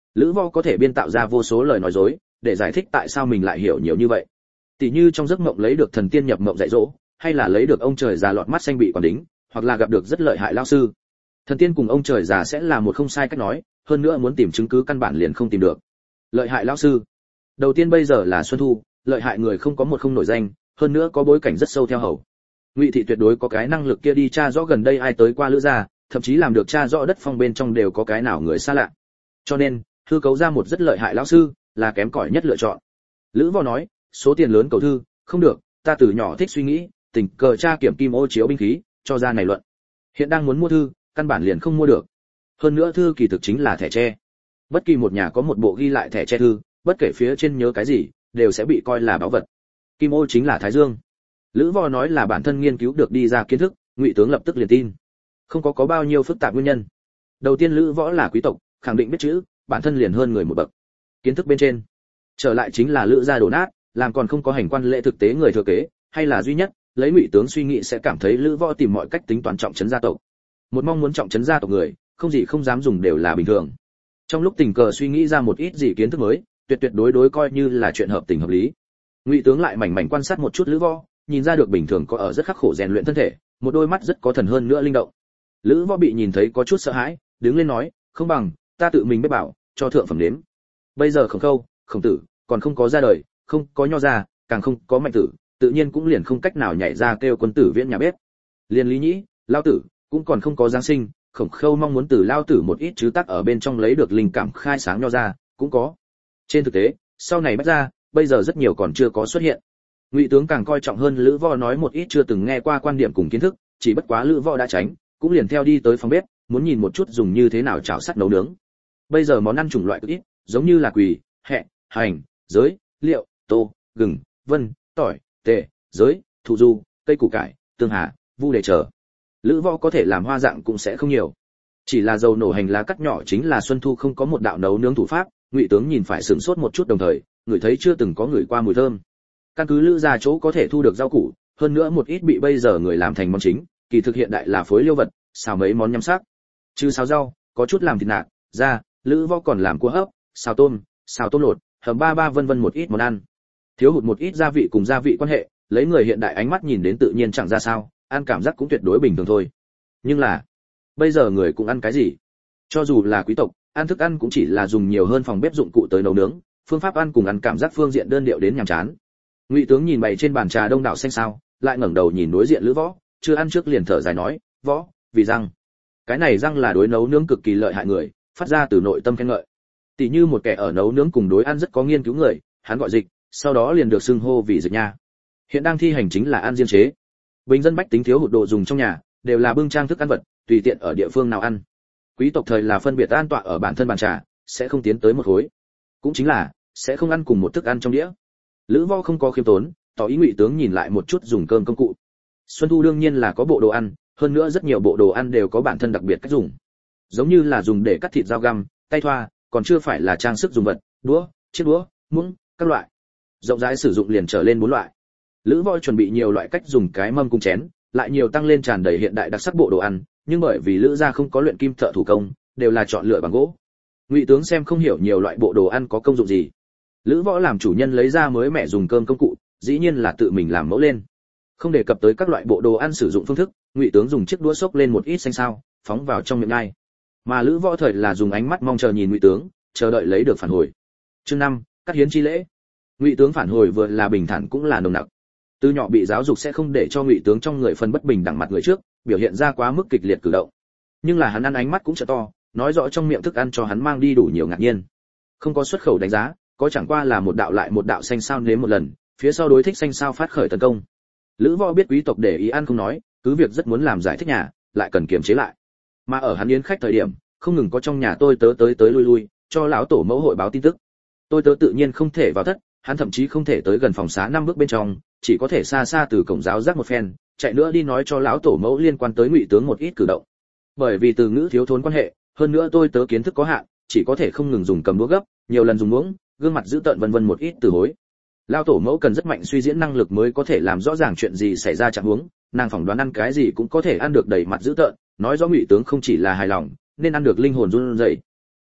Lữ Võ có thể biên tạo ra vô số lời nói dối để giải thích tại sao mình lại hiểu nhiều như vậy. Tỷ như trong giấc mộng lấy được thần tiên nhập mộng dạy dỗ, hay là lấy được ông trời già lọt mắt xanh bị quản đính, hoặc là gặp được rất lợi hại lão sư. Thần tiên cùng ông trời già sẽ là một không sai cách nói, hơn nữa muốn tìm chứng cứ căn bản liền không tìm được. Lợi hại lão sư. Đầu tiên bây giờ là Xuân Thu, lợi hại người không có một không nổi danh, hơn nữa có bối cảnh rất sâu theo hầu. Ngụy thị tuyệt đối có cái năng lực kia đi tra rõ gần đây ai tới qua Lữ gia, thậm chí làm được tra rõ đất phong bên trong đều có cái nào người xa lạ. Cho nên, hư cấu ra một rất lợi hại lão sư là kém cỏi nhất lựa chọn. Lữ Võ nói, số tiền lớn cầu thư, không được, ta từ nhỏ thích suy nghĩ, tình cờ tra kiểm kim ô chiếu binh khí, cho ra này luận. Hiện đang muốn mua thư, căn bản liền không mua được. Hơn nữa thư kỳ thực chính là thẻ tre. Bất kỳ một nhà có một bộ ghi lại thẻ tre thư, bất kể phía trên nhớ cái gì, đều sẽ bị coi là báu vật. Kim ô chính là Thái Dương. Lữ Võ nói là bản thân nghiên cứu được đi ra kiến thức, Ngụy tướng lập tức liền tin. Không có có bao nhiêu phức tạp nguyên nhân. Đầu tiên Lữ Võ là quý tộc, khẳng định biết chữ, bản thân liền hơn người một bậc. Kiến thức bên trên. Trở lại chính là Lữ gia đổ nát, làm còn không có hành quan lễ thực tế người thừa kế, hay là duy nhất, lấy Ngụy tướng suy nghĩ sẽ cảm thấy Lữ Võ tìm mọi cách tính toán trọng trấn gia tộc. Một mong muốn trọng trấn gia tộc người, không gì không dám dùng đều là bình thường. Trong lúc tình cờ suy nghĩ ra một ít gì kiến thức mới, tuyệt tuyệt đối đối coi như là chuyện hợp tình hợp lý. Ngụy tướng lại mảnh mảnh quan sát một chút Lữ Võ, nhìn ra được bình thường có ở rất khắc khổ rèn luyện thân thể, một đôi mắt rất có thần hơn nữa linh động. Lữ Võ bị nhìn thấy có chút sợ hãi, đứng lên nói, không bằng ta tự mình biết bảo, cho thượng phẩm đến. Bây giờ Khổng Khâu, Khổng Tử còn không có ra đời, không có Nho gia, càng không có Mạnh Tử, tự nhiên cũng liền không cách nào nhảy ra kêu quân tử viễn nhà bếp. Liên Lý Nhĩ, Lao Tử cũng còn không có giáng sinh, Khổng Khâu mong muốn từ Lao Tử một ít chứ tác ở bên trong lấy được linh cảm khai sáng Nho gia, cũng có. Trên thực tế, sau này bách ra, bây giờ rất nhiều còn chưa có xuất hiện. Ngụy tướng càng coi trọng hơn Lữ Võ nói một ít chưa từng nghe qua quan điểm cùng kiến thức, chỉ bất quá Lữ Võ đã tránh, cũng liền theo đi tới phòng bếp, muốn nhìn một chút dùng như thế nào chảo sắt nấu nướng. Bây giờ món ăn chủng loại cực ít, giống như là quỳ, hẹ, hành, giới, liệu, tô, gừng, vân, tỏi, tề, giới, thụ du, cây củ cải, tương hà, vu để chờ. Lữ Võ có thể làm hoa dạng cũng sẽ không nhiều. Chỉ là dầu nổ hành lá cắt nhỏ chính là Xuân Thu không có một đạo nấu nướng thủ pháp, Ngụy tướng nhìn phải sửng sốt một chút đồng thời, người thấy chưa từng có người qua mùi thơm. Căn cứ Lữ gia chỗ có thể thu được rau củ, hơn nữa một ít bị bây giờ người làm thành món chính, kỳ thực hiện đại là phối liêu vật, xào mấy món nhắm sắc. Trừ xào rau, có chút làm thịt nạc, da, Lữ Võ còn làm cua hấp, xào tôm, xào tôm lột, hầm ba ba vân vân một ít món ăn. Thiếu hụt một ít gia vị cùng gia vị quan hệ, lấy người hiện đại ánh mắt nhìn đến tự nhiên chẳng ra sao, ăn cảm giác cũng tuyệt đối bình thường thôi. Nhưng là, bây giờ người cũng ăn cái gì? Cho dù là quý tộc, ăn thức ăn cũng chỉ là dùng nhiều hơn phòng bếp dụng cụ tới nấu nướng, phương pháp ăn cùng ăn cảm giác phương diện đơn điệu đến nhàm chán. Ngụy tướng nhìn bày trên bàn trà đông đảo xanh sao, lại ngẩng đầu nhìn đối diện Lữ Võ, chưa ăn trước liền thở dài nói, "Võ, vì răng." Cái này răng là đối nấu nướng cực kỳ lợi hại người, phát ra từ nội tâm khen ngợi. Tỷ như một kẻ ở nấu nướng cùng đối ăn rất có nghiên cứu người, hắn gọi Dịch, sau đó liền được xưng hô vì Dịch nha. Hiện đang thi hành chính là ăn diên chế. Bình dân bách tính thiếu hụt đồ dùng trong nhà, đều là bưng trang thức ăn vật, tùy tiện ở địa phương nào ăn. Quý tộc thời là phân biệt an tọa ở bản thân bàn trà, sẽ không tiến tới một khối. Cũng chính là sẽ không ăn cùng một thức ăn trong đĩa. Lữ Võ không có khiêm tốn, tỏ ý Ngụy tướng nhìn lại một chút dùng cơm công cụ. Xuân Thu đương nhiên là có bộ đồ ăn, hơn nữa rất nhiều bộ đồ ăn đều có bản thân đặc biệt cách dùng. Giống như là dùng để cắt thịt dao găm, tay thoa, còn chưa phải là trang sức dùng vật, đũa, chiếc đũa, muỗng, các loại. Rộng rãi sử dụng liền trở lên bốn loại. Lữ Võ chuẩn bị nhiều loại cách dùng cái mâm cùng chén, lại nhiều tăng lên tràn đầy hiện đại đặc sắc bộ đồ ăn, nhưng bởi vì Lữ gia không có luyện kim thợ thủ công, đều là chọn lựa bằng gỗ. Ngụy tướng xem không hiểu nhiều loại bộ đồ ăn có công dụng gì. Lữ Võ làm chủ nhân lấy ra mới mẹ dùng cơm công cụ, dĩ nhiên là tự mình làm mẫu lên. Không đề cập tới các loại bộ đồ ăn sử dụng phương thức, Ngụy tướng dùng chiếc đũa xốc lên một ít xanh sao, phóng vào trong miệng ngay. Mà Lữ Võ thời là dùng ánh mắt mong chờ nhìn Ngụy tướng, chờ đợi lấy được phản hồi. Chương năm, cắt hiến chi lễ. Ngụy tướng phản hồi vừa là bình thản cũng là nồng nặc. Từ nhỏ bị giáo dục sẽ không để cho Ngụy tướng trong người phân bất bình đẳng mặt người trước, biểu hiện ra quá mức kịch liệt cử động. Nhưng là hắn ăn ánh mắt cũng trợ to, nói rõ trong miệng thức ăn cho hắn mang đi đủ nhiều ngạc nhiên. Không có xuất khẩu đánh giá, có chẳng qua là một đạo lại một đạo xanh sao nếm một lần, phía sau đối thích xanh sao phát khởi tấn công. Lữ Võ biết quý tộc để ý ăn không nói, cứ việc rất muốn làm giải thích nhà, lại cần kiềm chế lại. Mà ở hắn yến khách thời điểm, không ngừng có trong nhà tôi tớ tới tới lui lui, cho lão tổ mẫu hội báo tin tức. Tôi tớ tự nhiên không thể vào thất, hắn thậm chí không thể tới gần phòng xá năm bước bên trong, chỉ có thể xa xa từ cổng giáo giác một phen, chạy nữa đi nói cho lão tổ mẫu liên quan tới Ngụy tướng một ít cử động. Bởi vì từ ngữ thiếu thốn quan hệ, hơn nữa tôi tớ kiến thức có hạn, chỉ có thể không ngừng dùng cầm đũa gấp, nhiều lần dùng muỗng, gương mặt giữ tợn vân vân một ít từ hối. Lão tổ mẫu cần rất mạnh suy diễn năng lực mới có thể làm rõ ràng chuyện gì xảy ra trạng huống, nàng phỏng đoán ăn cái gì cũng có thể ăn được đầy mặt giữ tợn, nói rõ Ngụy tướng không chỉ là hài lòng, nên ăn được linh hồn run rẩy.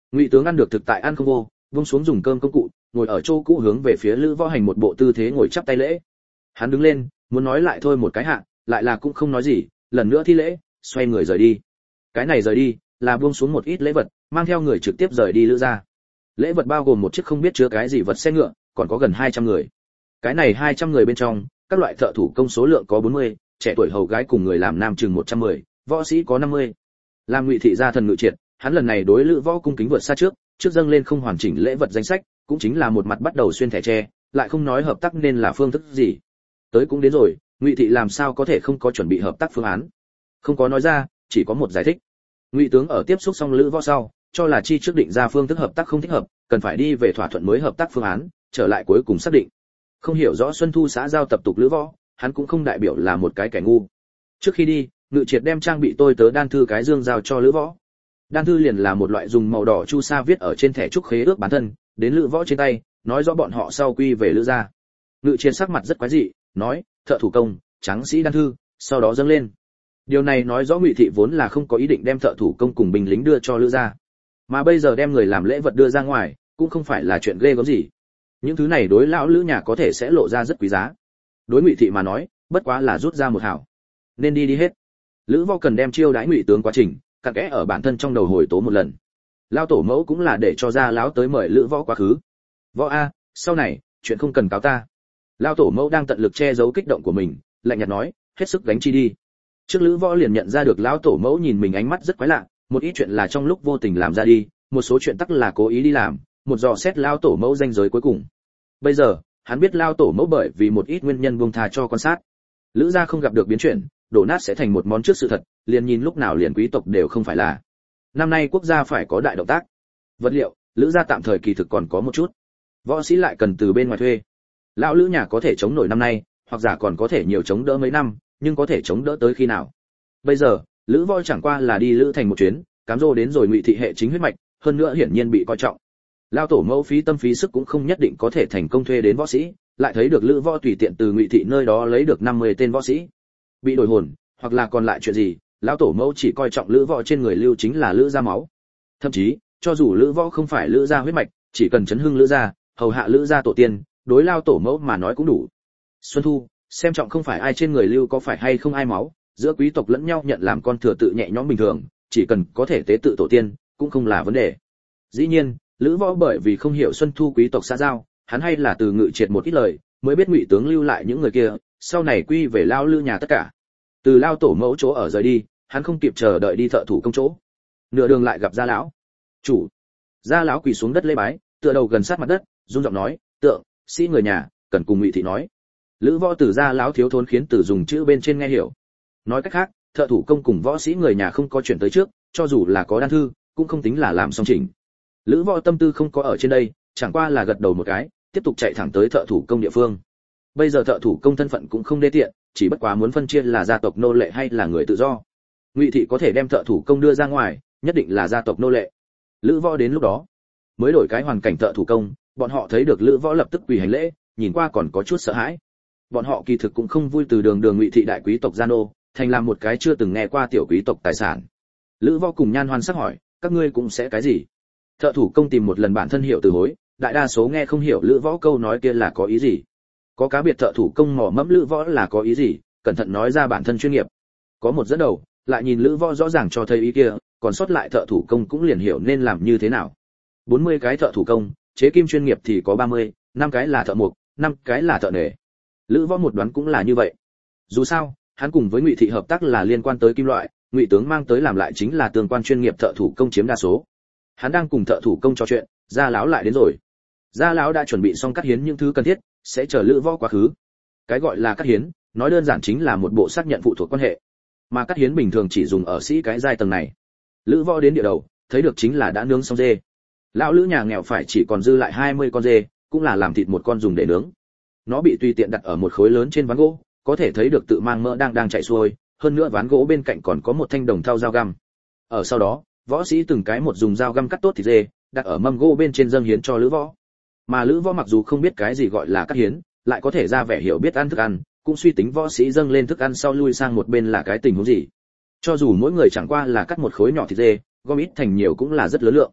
Ngụy tướng ăn được thực tại ăn không vô, vung xuống dùng cơm công cụ, ngồi ở chỗ cũ hướng về phía Lữ Võ hành một bộ tư thế ngồi chắp tay lễ. Hắn đứng lên, muốn nói lại thôi một cái hạ, lại là cũng không nói gì, lần nữa thi lễ, xoay người rời đi. Cái này rời đi, là buông xuống một ít lễ vật, mang theo người trực tiếp rời đi Lữ gia. Lễ vật bao gồm một chiếc không biết chứa cái gì vật xe ngựa, còn có gần hai trăm người. Cái này hai trăm người bên trong, các loại thợ thủ công số lượng có bốn mươi, trẻ tuổi hầu gái cùng người làm nam chừng một trăm mười, võ sĩ có năm mươi. Làm Ngụy thị gia thần ngự triệt, hắn lần này đối Lữ Võ cung kính vượt xa trước, trước dâng lên không hoàn chỉnh lễ vật danh sách, cũng chính là một mặt bắt đầu xuyên thẻ tre, lại không nói hợp tác nên là phương thức gì. Tới cũng đến rồi, Ngụy thị làm sao có thể không có chuẩn bị hợp tác phương án. Không có nói ra, chỉ có một giải thích. Ngụy tướng ở tiếp xúc xong Lữ Võ sau, cho là chi trước định ra phương thức hợp tác không thích hợp, cần phải đi về thỏa thuận mới hợp tác phương án, trở lại cuối cùng xác định. Không hiểu rõ Xuân Thu xã giao tập tục Lữ Võ, hắn cũng không đại biểu là một cái kẻ ngu. Trước khi đi, Ngự Triệt đem trang bị tôi tớ đan thư cái dương giao cho Lữ Võ. Đan thư liền là một loại dùng màu đỏ chu sa viết ở trên thẻ trúc khế ước bản thân, đến Lữ Võ trên tay, nói rõ bọn họ sau quy về Lữ gia. Ngự Triệt sắc mặt rất quái dị, nói, thợ thủ công, tráng sĩ đan thư, sau đó dâng lên. Điều này nói rõ Ngụy thị vốn là không có ý định đem thợ thủ công cùng binh lính đưa cho Lữ gia, mà bây giờ đem người làm lễ vật đưa ra ngoài, cũng không phải là chuyện ghê gớm gì. Những thứ này đối lão Lữ nhà có thể sẽ lộ ra rất quý giá. Đối Ngụy thị mà nói, bất quá là rút ra một hảo. Nên đi đi hết. Lữ Võ cần đem chiêu đãi Ngụy tướng quá trình, cặn kẽ ở bản thân trong đầu hồi tố một lần. Lão tổ mẫu cũng là để cho ra lão tới mời Lữ Võ quá khứ. Võ a, sau này, chuyện không cần cáo ta. Lão tổ mẫu đang tận lực che giấu kích động của mình, lạnh nhạt nói, hết sức gánh chi đi. Trước Lữ Võ liền nhận ra được lão tổ mẫu nhìn mình ánh mắt rất quái lạ, một ít chuyện là trong lúc vô tình làm ra đi, một số chuyện tắc là cố ý đi làm, một dò xét lão tổ mẫu danh giới cuối cùng. Bây giờ, hắn biết lão tổ mẫu bởi vì một ít nguyên nhân buông tha cho quan sát. Lữ gia không gặp được biến chuyển, đổ nát sẽ thành một món trước sự thật, liền nhìn lúc nào liền quý tộc đều không phải là. Năm nay quốc gia phải có đại động tác. Vật liệu, Lữ gia tạm thời kỳ thực còn có một chút. Võ sĩ lại cần từ bên ngoài thuê. Lão Lữ nhà có thể chống nổi năm nay, hoặc giả còn có thể nhiều chống đỡ mấy năm, nhưng có thể chống đỡ tới khi nào? Bây giờ, Lữ Võ chẳng qua là đi Lữ thành một chuyến, cám dỗ đến rồi Ngụy thị hệ chính huyết mạch, hơn nữa hiển nhiên bị coi trọng. Lão tổ mẫu phí tâm phí sức cũng không nhất định có thể thành công thuê đến võ sĩ, lại thấy được Lữ Võ tùy tiện từ Ngụy thị nơi đó lấy được năm mươi tên võ sĩ. Bị đổi hồn, hoặc là còn lại chuyện gì, lão tổ mẫu chỉ coi trọng Lữ Võ trên người lưu chính là Lữ gia máu. Thậm chí, cho dù Lữ Võ không phải Lữ gia huyết mạch, chỉ cần chấn hưng Lữ gia, hầu hạ Lữ gia tổ tiên, đối lão tổ mẫu mà nói cũng đủ. Xuân Thu, xem trọng không phải ai trên người lưu có phải hay không ai máu, giữa quý tộc lẫn nhau nhận làm con thừa tự nhẹ nhõm bình thường, chỉ cần có thể tế tự tổ tiên, cũng không là vấn đề. Dĩ nhiên, Lữ Võ bởi vì không hiểu Xuân Thu quý tộc xã giao, hắn hay là từ Ngự Triệt một ít lời, mới biết Ngụy tướng lưu lại những người kia, sau này quy về lao Lữ nhà tất cả. Từ lao tổ mẫu chỗ ở rời đi, hắn không kịp chờ đợi đi thợ thủ công chỗ. Nửa đường lại gặp Gia lão. "Chủ." Gia lão quỳ xuống đất lễ bái, tựa đầu gần sát mặt đất, run giọng nói, "Tượng, sĩ người nhà, cần cùng Ngụy thị nói." Lữ Võ từ Gia lão thiếu thốn khiến từ dùng chữ bên trên nghe hiểu. Nói cách khác, thợ thủ công cùng võ sĩ người nhà không có chuyển tới trước, cho dù là có đan thư, cũng không tính là làm xong chỉnh. Lữ Võ tâm tư không có ở trên đây, chẳng qua là gật đầu một cái, tiếp tục chạy thẳng tới thợ thủ công địa phương. Bây giờ thợ thủ công thân phận cũng không đê tiện, chỉ bất quá muốn phân chia là gia tộc nô lệ hay là người tự do. Ngụy thị có thể đem thợ thủ công đưa ra ngoài, nhất định là gia tộc nô lệ. Lữ Võ đến lúc đó mới đổi cái hoàn cảnh thợ thủ công, bọn họ thấy được Lữ Võ lập tức quỳ hành lễ, nhìn qua còn có chút sợ hãi. Bọn họ kỳ thực cũng không vui từ đường đường Ngụy thị đại quý tộc gia nô, thành làm một cái chưa từng nghe qua tiểu quý tộc tài sản. Lữ Võ cùng Nhan Hoan sắc hỏi, các ngươi cũng sẽ cái gì? Thợ thủ công tìm một lần bản thân hiểu từ hối, đại đa số nghe không hiểu Lữ Võ câu nói kia là có ý gì. Có cá biệt thợ thủ công mò mẫm Lữ Võ là có ý gì, cẩn thận nói ra bản thân chuyên nghiệp. Có một dẫn đầu, lại nhìn Lữ Võ rõ ràng cho thấy ý kia, còn sót lại thợ thủ công cũng liền hiểu nên làm như thế nào. bốn mươi cái thợ thủ công, chế kim chuyên nghiệp thì có ba mươi, năm cái là thợ mộc, năm cái là thợ nề. Lữ Võ một đoán cũng là như vậy. Dù sao, hắn cùng với Ngụy thị hợp tác là liên quan tới kim loại, Ngụy tướng mang tới làm lại chính là tương quan chuyên nghiệp thợ thủ công chiếm đa số. Hắn đang cùng thợ thủ công trò chuyện, Gia lão lại đến rồi. Gia lão đã chuẩn bị xong cắt hiến những thứ cần thiết, sẽ chờ Lữ Võ quá khứ. Cái gọi là cắt hiến, nói đơn giản chính là một bộ xác nhận phụ thuộc quan hệ. Mà cắt hiến bình thường chỉ dùng ở sĩ cái giai tầng này. Lữ Võ đến địa đầu, thấy được chính là đã nướng xong dê. Lão Lữ nhà nghèo phải chỉ còn dư lại hai mươi con dê, cũng là làm thịt một con dùng để nướng. Nó bị tùy tiện đặt ở một khối lớn trên ván gỗ, có thể thấy được tự mang mỡ đang đang chảy xuôi, hơn nữa ván gỗ bên cạnh còn có một thanh đồng thau dao găm. Ở sau đó, võ sĩ từng cái một dùng dao găm cắt tốt thịt dê, đặt ở mâm gỗ bên trên dâng hiến cho Lữ Võ. Mà Lữ Võ mặc dù không biết cái gì gọi là cắt hiến, lại có thể ra vẻ hiểu biết ăn thức ăn, cũng suy tính võ sĩ dâng lên thức ăn sau lui sang một bên là cái tình huống gì. Cho dù mỗi người chẳng qua là cắt một khối nhỏ thịt dê, gom ít thành nhiều cũng là rất lớn lượng.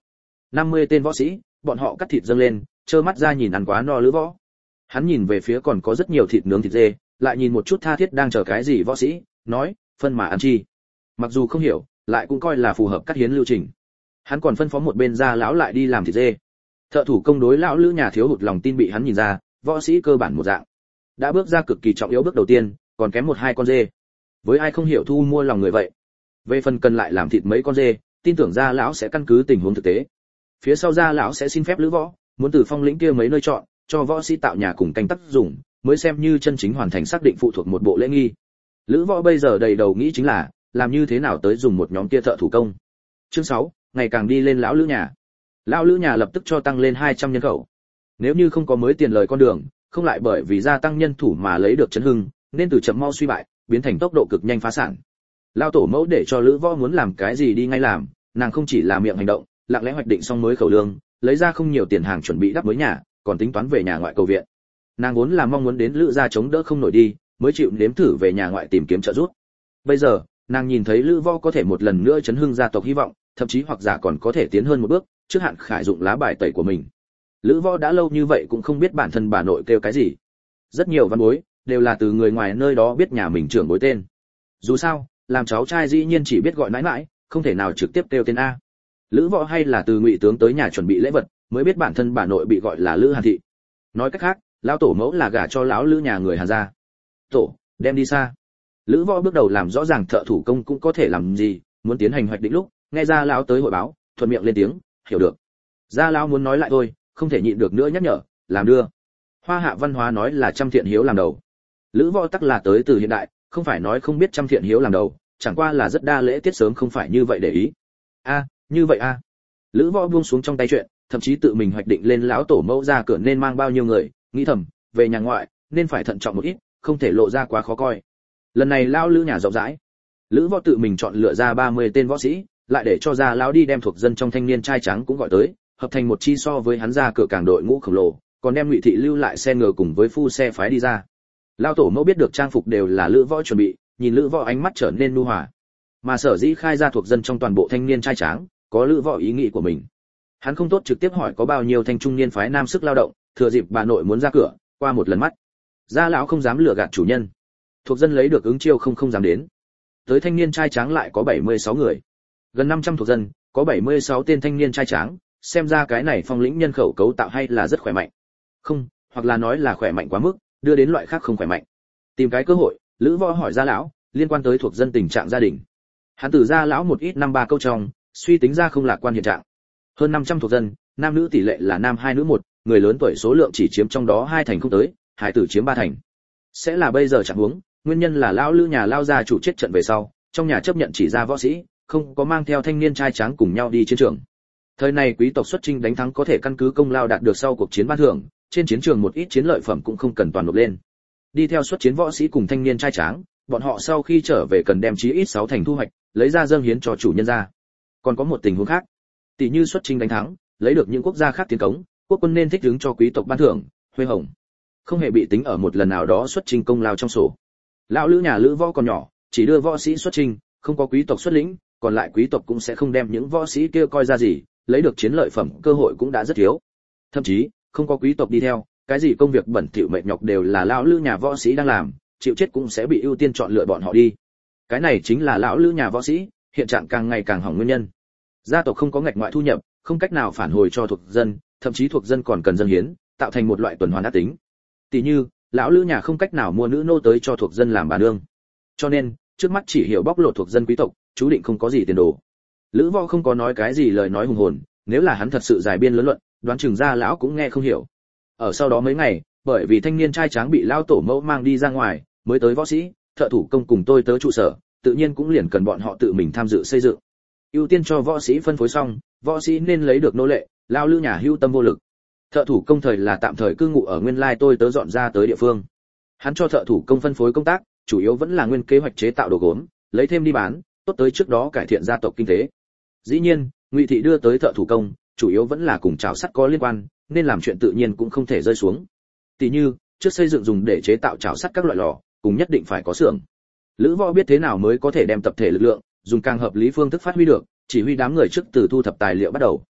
năm mươi tên võ sĩ, bọn họ cắt thịt dâng lên, trơ mắt ra nhìn ăn quá no Lữ Võ. Hắn nhìn về phía còn có rất nhiều thịt nướng thịt dê, lại nhìn một chút tha thiết đang chờ cái gì võ sĩ, nói, phân mà ăn chi. Mặc dù không hiểu, lại cũng coi là phù hợp cắt hiến lưu trình. Hắn còn phân phó một bên gia lão lại đi làm thịt dê. Thợ thủ công đối lão Lữ nhà thiếu hụt lòng tin bị hắn nhìn ra, võ sĩ cơ bản một dạng. Đã bước ra cực kỳ trọng yếu bước đầu tiên, còn kém một hai con dê. Với ai không hiểu thu mua lòng người vậy. Về phần cần lại làm thịt mấy con dê, tin tưởng gia lão sẽ căn cứ tình huống thực tế. Phía sau gia lão sẽ xin phép Lữ Võ, muốn từ phong lĩnh kia mấy nơi chọn, cho võ sĩ tạo nhà cùng canh tác dùng, mới xem như chân chính hoàn thành xác định phụ thuộc một bộ lễ nghi. Lữ Võ bây giờ đầy đầu nghĩ chính là làm như thế nào tới dùng một nhóm kia thợ thủ công. Chương sáu, ngày càng đi lên lão Lữ nhà. Lão Lữ nhà lập tức cho tăng lên hai trăm nhân khẩu. Nếu như không có mới tiền lời con đường, không lại bởi vì gia tăng nhân thủ mà lấy được chấn hưng, nên từ chậm mau suy bại, biến thành tốc độ cực nhanh phá sản. Lão tổ mẫu để cho Lữ Võ muốn làm cái gì đi ngay làm, nàng không chỉ là miệng hành động, lặng lẽ hoạch định xong mới khẩu lương, lấy ra không nhiều tiền hàng chuẩn bị đắp mới nhà, còn tính toán về nhà ngoại cầu viện. Nàng vốn là mong muốn đến Lữ gia chống đỡ không nổi đi, mới chịu nếm thử về nhà ngoại tìm kiếm trợ giúp. Bây giờ, nàng nhìn thấy Lữ Võ có thể một lần nữa chấn hưng gia tộc hy vọng, thậm chí hoặc giả còn có thể tiến hơn một bước, trước hạn khải dụng lá bài tẩy của mình. Lữ Võ đã lâu như vậy cũng không biết bản thân bà nội kêu cái gì. Rất nhiều văn bối đều là từ người ngoài nơi đó biết nhà mình trưởng bối tên. Dù sao, làm cháu trai dĩ nhiên chỉ biết gọi nãi nãi, không thể nào trực tiếp kêu tên a. Lữ Võ hay là từ Ngụy tướng tới nhà chuẩn bị lễ vật, mới biết bản thân bà nội bị gọi là Lữ Hàn thị. Nói cách khác, lão tổ mẫu là gả cho lão Lữ nhà người Hàn gia. Tổ, đem đi xa. Lữ Võ bước đầu làm rõ ràng thợ thủ công cũng có thể làm gì, muốn tiến hành hoạch định lúc, nghe ra lão tới hội báo, thuận miệng lên tiếng, hiểu được. Gia lão muốn nói lại thôi, không thể nhịn được nữa nhắc nhở, làm đưa. Hoa hạ văn hóa nói là trăm thiện hiếu làm đầu. Lữ Võ tắc là tới từ hiện đại, không phải nói không biết trăm thiện hiếu làm đầu, chẳng qua là rất đa lễ tiết sớm không phải như vậy để ý. A, như vậy a. Lữ Võ buông xuống trong tay chuyện, thậm chí tự mình hoạch định lên lão tổ mẫu ra cửa nên mang bao nhiêu người, nghĩ thầm, về nhà ngoại, nên phải thận trọng một ít, không thể lộ ra quá khó coi. Lần này lão Lữ nhà rộng rãi. Lữ Võ tự mình chọn lựa ra ba mươi tên võ sĩ, lại để cho gia lão đi đem thuộc dân trong thanh niên trai trắng cũng gọi tới, hợp thành một chi so với hắn ra cửa càng đội ngũ khổng lồ, còn đem Ngụy thị lưu lại xe ngựa cùng với phu xe phái đi ra. Lão tổ mẫu biết được trang phục đều là Lữ Võ chuẩn bị, nhìn Lữ Võ ánh mắt trở nên nhu hòa. Mà sở dĩ khai ra thuộc dân trong toàn bộ thanh niên trai tráng, có Lữ Võ ý nghĩ của mình. Hắn không tốt trực tiếp hỏi có bao nhiêu thanh trung niên phái nam sức lao động, thừa dịp bà nội muốn ra cửa, qua một lần mắt. Gia lão không dám lừa gạt chủ nhân. Thuộc dân lấy được ứng chiêu không không dám đến. Tới thanh niên trai tráng lại có bảy mươi sáu người. Gần năm trăm thuộc dân, có bảy mươi sáu tên thanh niên trai tráng, xem ra cái này phong lĩnh nhân khẩu cấu tạo hay là rất khỏe mạnh. Không, hoặc là nói là khỏe mạnh quá mức, đưa đến loại khác không khỏe mạnh. Tìm cái cơ hội, Lữ Võ hỏi Gia lão, liên quan tới thuộc dân tình trạng gia đình. Hắn từ Gia lão một ít năm ba câu trong, suy tính ra không lạc quan hiện trạng. Hơn năm trăm thuộc dân, nam nữ tỷ lệ là nam hai nữ một, người lớn tuổi số lượng chỉ chiếm trong đó hai thành không tới, hải tử chiếm ba thành. Sẽ là bây giờ chẳng huống, nguyên nhân là lão Lữ nhà lao gia chủ chết trận về sau, trong nhà chấp nhận chỉ ra võ sĩ, không có mang theo thanh niên trai tráng cùng nhau đi chiến trường. Thời này quý tộc xuất chinh đánh thắng có thể căn cứ công lao đạt được sau cuộc chiến ban thưởng, trên chiến trường một ít chiến lợi phẩm cũng không cần toàn nộp lên. Đi theo xuất chiến võ sĩ cùng thanh niên trai tráng, bọn họ sau khi trở về cần đem chí ít sáu thành thu hoạch, lấy ra dâng hiến cho chủ nhân gia. Còn có một tình huống khác, tỷ như xuất chinh đánh thắng, lấy được những quốc gia khác tiến cống, quốc quân nên thích ứng cho quý tộc ban thưởng, huê hồng, không hề bị tính ở một lần nào đó xuất chinh công lao trong sổ. Lão Lữ nhà Lữ Võ còn nhỏ, chỉ đưa võ sĩ xuất chinh, không có quý tộc xuất lĩnh, còn lại quý tộc cũng sẽ không đem những võ sĩ kia coi ra gì, lấy được chiến lợi phẩm cơ hội cũng đã rất thiếu. Thậm chí, không có quý tộc đi theo, cái gì công việc bẩn thỉu mệt nhọc đều là lão Lữ nhà võ sĩ đang làm, chịu chết cũng sẽ bị ưu tiên chọn lựa bọn họ đi. Cái này chính là lão Lữ nhà võ sĩ hiện trạng càng ngày càng hỏng nguyên nhân. Gia tộc không có ngạch ngoại thu nhập, không cách nào phản hồi cho thuộc dân, thậm chí thuộc dân còn cần dâng hiến, tạo thành một loại tuần hoàn ác tính. Tỷ như, lão Lữ nhà không cách nào mua nữ nô tới cho thuộc dân làm bà nương. Cho nên, trước mắt chỉ hiểu bóc lột thuộc dân quý tộc, chú định không có gì tiền đồ. Lữ Võ không có nói cái gì lời nói hùng hồn, nếu là hắn thật sự giải biên lớn luận, đoán chừng Gia lão cũng nghe không hiểu. Ở sau đó mấy ngày, bởi vì thanh niên trai tráng bị lao tổ mẫu mang đi ra ngoài, mới tới võ sĩ, thợ thủ công cùng tôi tới trụ sở, tự nhiên cũng liền cần bọn họ tự mình tham dự xây dựng. Ưu tiên cho võ sĩ phân phối xong, võ sĩ nên lấy được nô lệ, lao Lữ nhà hưu tâm vô lực. Thợ thủ công thời là tạm thời cư ngụ ở nguyên lai tôi tớ dọn ra tới địa phương. Hắn cho thợ thủ công phân phối công tác, chủ yếu vẫn là nguyên kế hoạch chế tạo đồ gốm, lấy thêm đi bán, tốt tới trước đó cải thiện gia tộc kinh tế. Dĩ nhiên, Ngụy thị đưa tới thợ thủ công, chủ yếu vẫn là cùng chảo sắt có liên quan, nên làm chuyện tự nhiên cũng không thể rơi xuống. Tỷ như, trước xây dựng dùng để chế tạo chảo sắt các loại lò, cùng nhất định phải có xưởng. Lữ Võ biết thế nào mới có thể đem tập thể lực lượng, dùng càng hợp lý phương thức phát huy được, chỉ huy đám người trước từ thu thập tài liệu bắt đầu.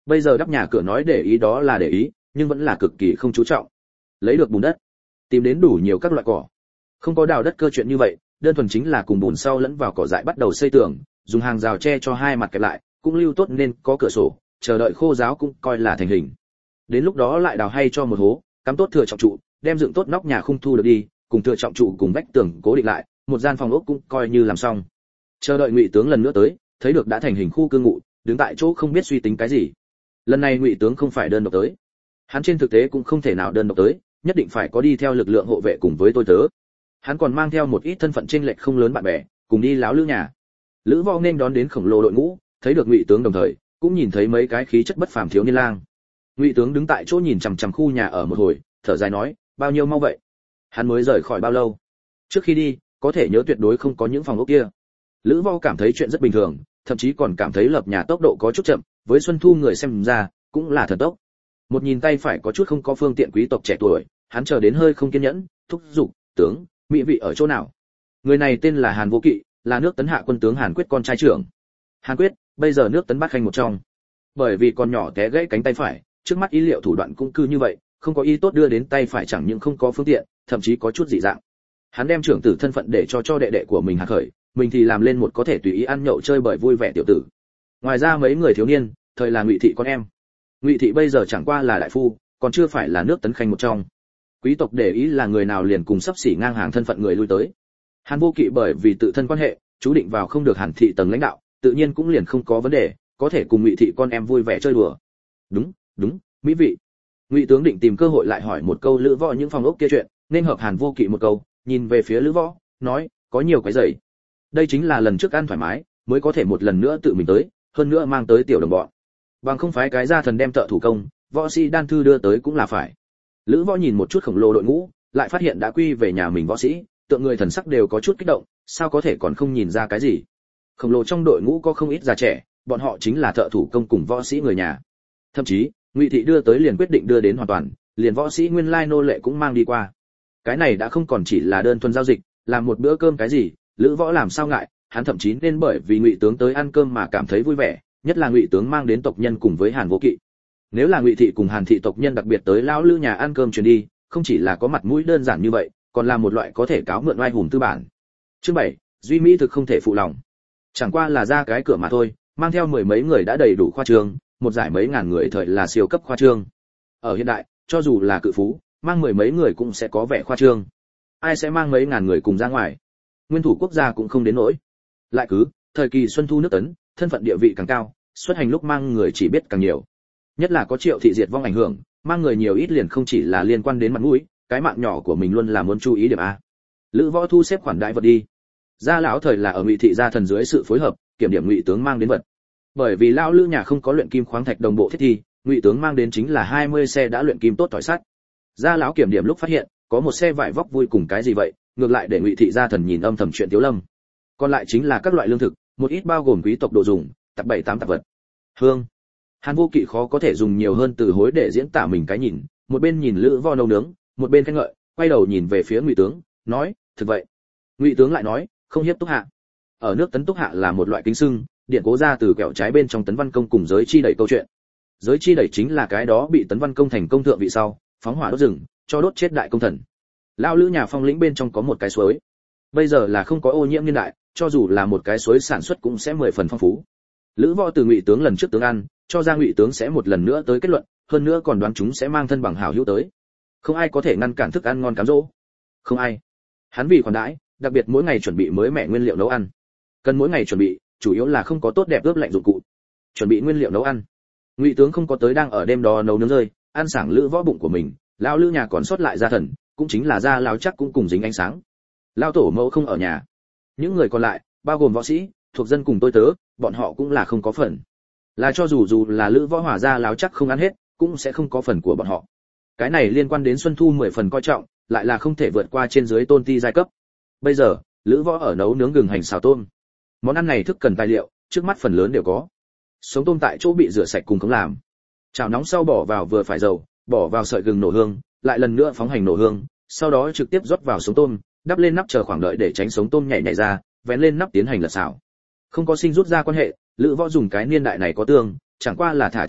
Bây giờ đắp nhà cửa nói để ý đó là để ý, nhưng vẫn là cực kỳ không chú trọng. Lấy được bùn đất, tìm đến đủ nhiều các loại cỏ. Không có đào đất cơ chuyện như vậy, đơn thuần chính là cùng bùn sau lẫn vào cỏ dại bắt đầu xây tường, dùng hàng rào che cho hai mặt kẹp lại, cũng lưu tốt nên có cửa sổ, chờ đợi khô ráo cũng coi là thành hình. Đến lúc đó lại đào hay cho một hố, cắm tốt thừa trọng trụ, đem dựng tốt nóc nhà khung thu được đi, cùng thừa trọng trụ cùng vách tường cố định lại, một gian phòng ốc cũng coi như làm xong. Chờ đợi Ngụy tướng lần nữa tới, thấy được đã thành hình khu cư ngụ, đứng tại chỗ không biết suy tính cái gì. Lần này Ngụy tướng không phải đơn độc tới, hắn trên thực tế cũng không thể nào đơn độc tới, nhất định phải có đi theo lực lượng hộ vệ cùng với tôi tớ. Hắn còn mang theo một ít thân phận chênh lệch không lớn bạn bè, cùng đi láo lữ nhà. Lữ Võ nên đón đến khổng lồ đội ngũ, thấy được Ngụy tướng đồng thời, cũng nhìn thấy mấy cái khí chất bất phàm thiếu niên lang. Ngụy tướng đứng tại chỗ nhìn chằm chằm khu nhà ở một hồi, thở dài nói, bao nhiêu mau vậy? Hắn mới rời khỏi bao lâu? Trước khi đi, có thể nhớ tuyệt đối không có những phòng ốc kia. Lữ Võ cảm thấy chuyện rất bình thường, thậm chí còn cảm thấy lập nhà tốc độ có chút chậm, với Xuân Thu người xem ra, cũng là thần tốc. Một nhìn tay phải có chút không có phương tiện quý tộc trẻ tuổi, hắn chờ đến hơi không kiên nhẫn, thúc giục, tướng, mỹ vị ở chỗ nào? Người này tên là Hàn Vô Kỵ, là nước Tấn Hạ quân tướng Hàn Quyết con trai trưởng. Hàn Quyết, bây giờ nước Tấn Bát Khanh một trong. Bởi vì con nhỏ té gãy cánh tay phải, trước mắt ý liệu thủ đoạn cũng cư như vậy, không có ý tốt đưa đến tay phải chẳng những không có phương tiện, thậm chí có chút dị dạng. Hắn đem trưởng tử thân phận để cho cho đệ đệ của mình Hàn Khởi, mình thì làm lên một có thể tùy ý ăn nhậu chơi bời vui vẻ tiểu tử. Ngoài ra mấy người thiếu niên, thời là Ngụy thị con em. Ngụy thị bây giờ chẳng qua là đại phu, còn chưa phải là nước Tấn Khanh một trong. Quý tộc để ý là người nào liền cùng sắp xỉ ngang hàng thân phận người lui tới. Hàn Vô Kỵ bởi vì tự thân quan hệ, chú định vào không được Hàn thị tầng lãnh đạo, tự nhiên cũng liền không có vấn đề, có thể cùng Ngụy thị con em vui vẻ chơi đùa. Đúng, đúng, mỹ vị. Ngụy tướng định tìm cơ hội lại hỏi một câu Lữ Võ những phòng ốc kia chuyện, nên hợp Hàn Vô Kỵ một câu, nhìn về phía Lữ Võ, nói, có nhiều cái giày. Đây chính là lần trước ăn thoải mái, mới có thể một lần nữa tự mình tới, hơn nữa mang tới tiểu đồng bọn. Bằng không phái cái gia thần đem thợ thủ công, võ sĩ đan thư đưa tới cũng là phải. Lữ Võ nhìn một chút khổng lồ đội ngũ, lại phát hiện đã quy về nhà mình võ sĩ, tượng người thần sắc đều có chút kích động, sao có thể còn không nhìn ra cái gì? Khổng lồ trong đội ngũ có không ít già trẻ, bọn họ chính là thợ thủ công cùng võ sĩ người nhà. Thậm chí, Ngụy thị đưa tới liền quyết định đưa đến hoàn toàn, liền võ sĩ nguyên lai nô lệ cũng mang đi qua. Cái này đã không còn chỉ là đơn thuần giao dịch, làm một bữa cơm cái gì, Lữ Võ làm sao ngại, hắn thậm chí nên bởi vì Ngụy tướng tới ăn cơm mà cảm thấy vui vẻ, nhất là Ngụy tướng mang đến tộc nhân cùng với Hàn Vô Kỵ. Nếu là Ngụy thị cùng Hàn thị tộc nhân đặc biệt tới lão lữ nhà ăn cơm truyền đi, không chỉ là có mặt mũi đơn giản như vậy, còn là một loại có thể cáo mượn oai hùng tư bản. Chương bảy, duy mỹ thực không thể phụ lòng. Chẳng qua là ra cái cửa mà thôi, mang theo mười mấy người đã đầy đủ khoa trương, một giải mấy ngàn người thời là siêu cấp khoa trương. Ở hiện đại, cho dù là cự phú, mang mười mấy người cũng sẽ có vẻ khoa trương. Ai sẽ mang mấy ngàn người cùng ra ngoài? Nguyên thủ quốc gia cũng không đến nỗi. Lại cứ, thời kỳ Xuân Thu nước Tấn, thân phận địa vị càng cao, xuất hành lúc mang người chỉ biết càng nhiều. Nhất là có Triệu thị diệt vong ảnh hưởng, mang người nhiều ít liền không chỉ là liên quan đến mặt mũi, cái mạng nhỏ của mình luôn là muốn chú ý điểm a. Lữ Võ thu xếp khoản đại vật đi. Gia lão thời là ở Ngụy thị gia thần dưới sự phối hợp, kiểm điểm Ngụy tướng mang đến vật. Bởi vì lão lữ nhà không có luyện kim khoáng thạch đồng bộ thiết thi, Ngụy tướng mang đến chính là hai mươi xe đã luyện kim tốt tỏi sắt. Gia lão kiểm điểm lúc phát hiện, có một xe vải vóc vui cùng cái gì vậy, ngược lại để Ngụy thị gia thần nhìn âm thầm chuyện Tiếu Lâm. Còn lại chính là các loại lương thực, một ít bao gồm quý tộc đồ dùng, tập bảy tám tạp vật. Hương. Hàn Vô Kỵ khó có thể dùng nhiều hơn từ hối để diễn tả mình cái nhìn, một bên nhìn Lữ Võ nấu nướng, một bên khen ngợi, quay đầu nhìn về phía Ngụy tướng, nói, thực vậy. Ngụy tướng lại nói, không hiếp Túc Hạ. Ở nước Tấn Túc Hạ là một loại kính xưng, điện cố ra từ kẹo trái bên trong Tấn Văn Công cùng giới chi đẩy câu chuyện. Giới chi đẩy chính là cái đó bị Tấn Văn Công thành công thượng vị sau, phóng hỏa đốt rừng, cho đốt chết đại công thần. Lão lữ nhà phong lĩnh bên trong có một cái suối. Bây giờ là không có ô nhiễm niên đại, cho dù là một cái suối sản xuất cũng sẽ mười phần phong phú. Lữ Võ từ Ngụy tướng lần trước tướng ăn, cho ra Ngụy tướng sẽ một lần nữa tới kết luận, hơn nữa còn đoán chúng sẽ mang thân bằng hảo hữu tới. Không ai có thể ngăn cản thức ăn ngon cám dỗ. Không ai. Hắn vì khoản đãi, đặc biệt mỗi ngày chuẩn bị mới mẻ nguyên liệu nấu ăn. Cần mỗi ngày chuẩn bị, chủ yếu là không có tốt đẹp ướp lạnh dụng cụ. Chuẩn bị nguyên liệu nấu ăn. Ngụy tướng không có tới đang ở đêm đó nấu nướng rơi, ăn sảng Lữ Võ bụng của mình, lão lữ nhà còn sót lại gia thần, cũng chính là gia lão chắc cũng cùng dính ánh sáng. Lão tổ mẫu không ở nhà. Những người còn lại, bao gồm võ sĩ, thuộc dân cùng tôi tớ, bọn họ cũng là không có phần. Là cho dù dù là Lữ Võ hòa gia lão chắc không ăn hết, cũng sẽ không có phần của bọn họ. Cái này liên quan đến Xuân Thu mười phần coi trọng, lại là không thể vượt qua trên dưới tôn ti giai cấp. Bây giờ, Lữ Võ ở nấu nướng gừng hành xào tôm. Món ăn này thức cần tài liệu, trước mắt phần lớn đều có. Sống tôm tại chỗ bị rửa sạch cùng không làm. Chảo nóng sau bỏ vào vừa phải dầu, bỏ vào sợi gừng nổ hương, lại lần nữa phóng hành nổ hương, sau đó trực tiếp rót vào sống tôm, đắp lên nắp chờ khoảng đợi để tránh sống tôm nhảy nhảy ra, vén lên nắp tiến hành lật xào. Không có sinh rút ra quan hệ, Lữ Võ dùng cái niên đại này có tương, chẳng qua là thả chút ít,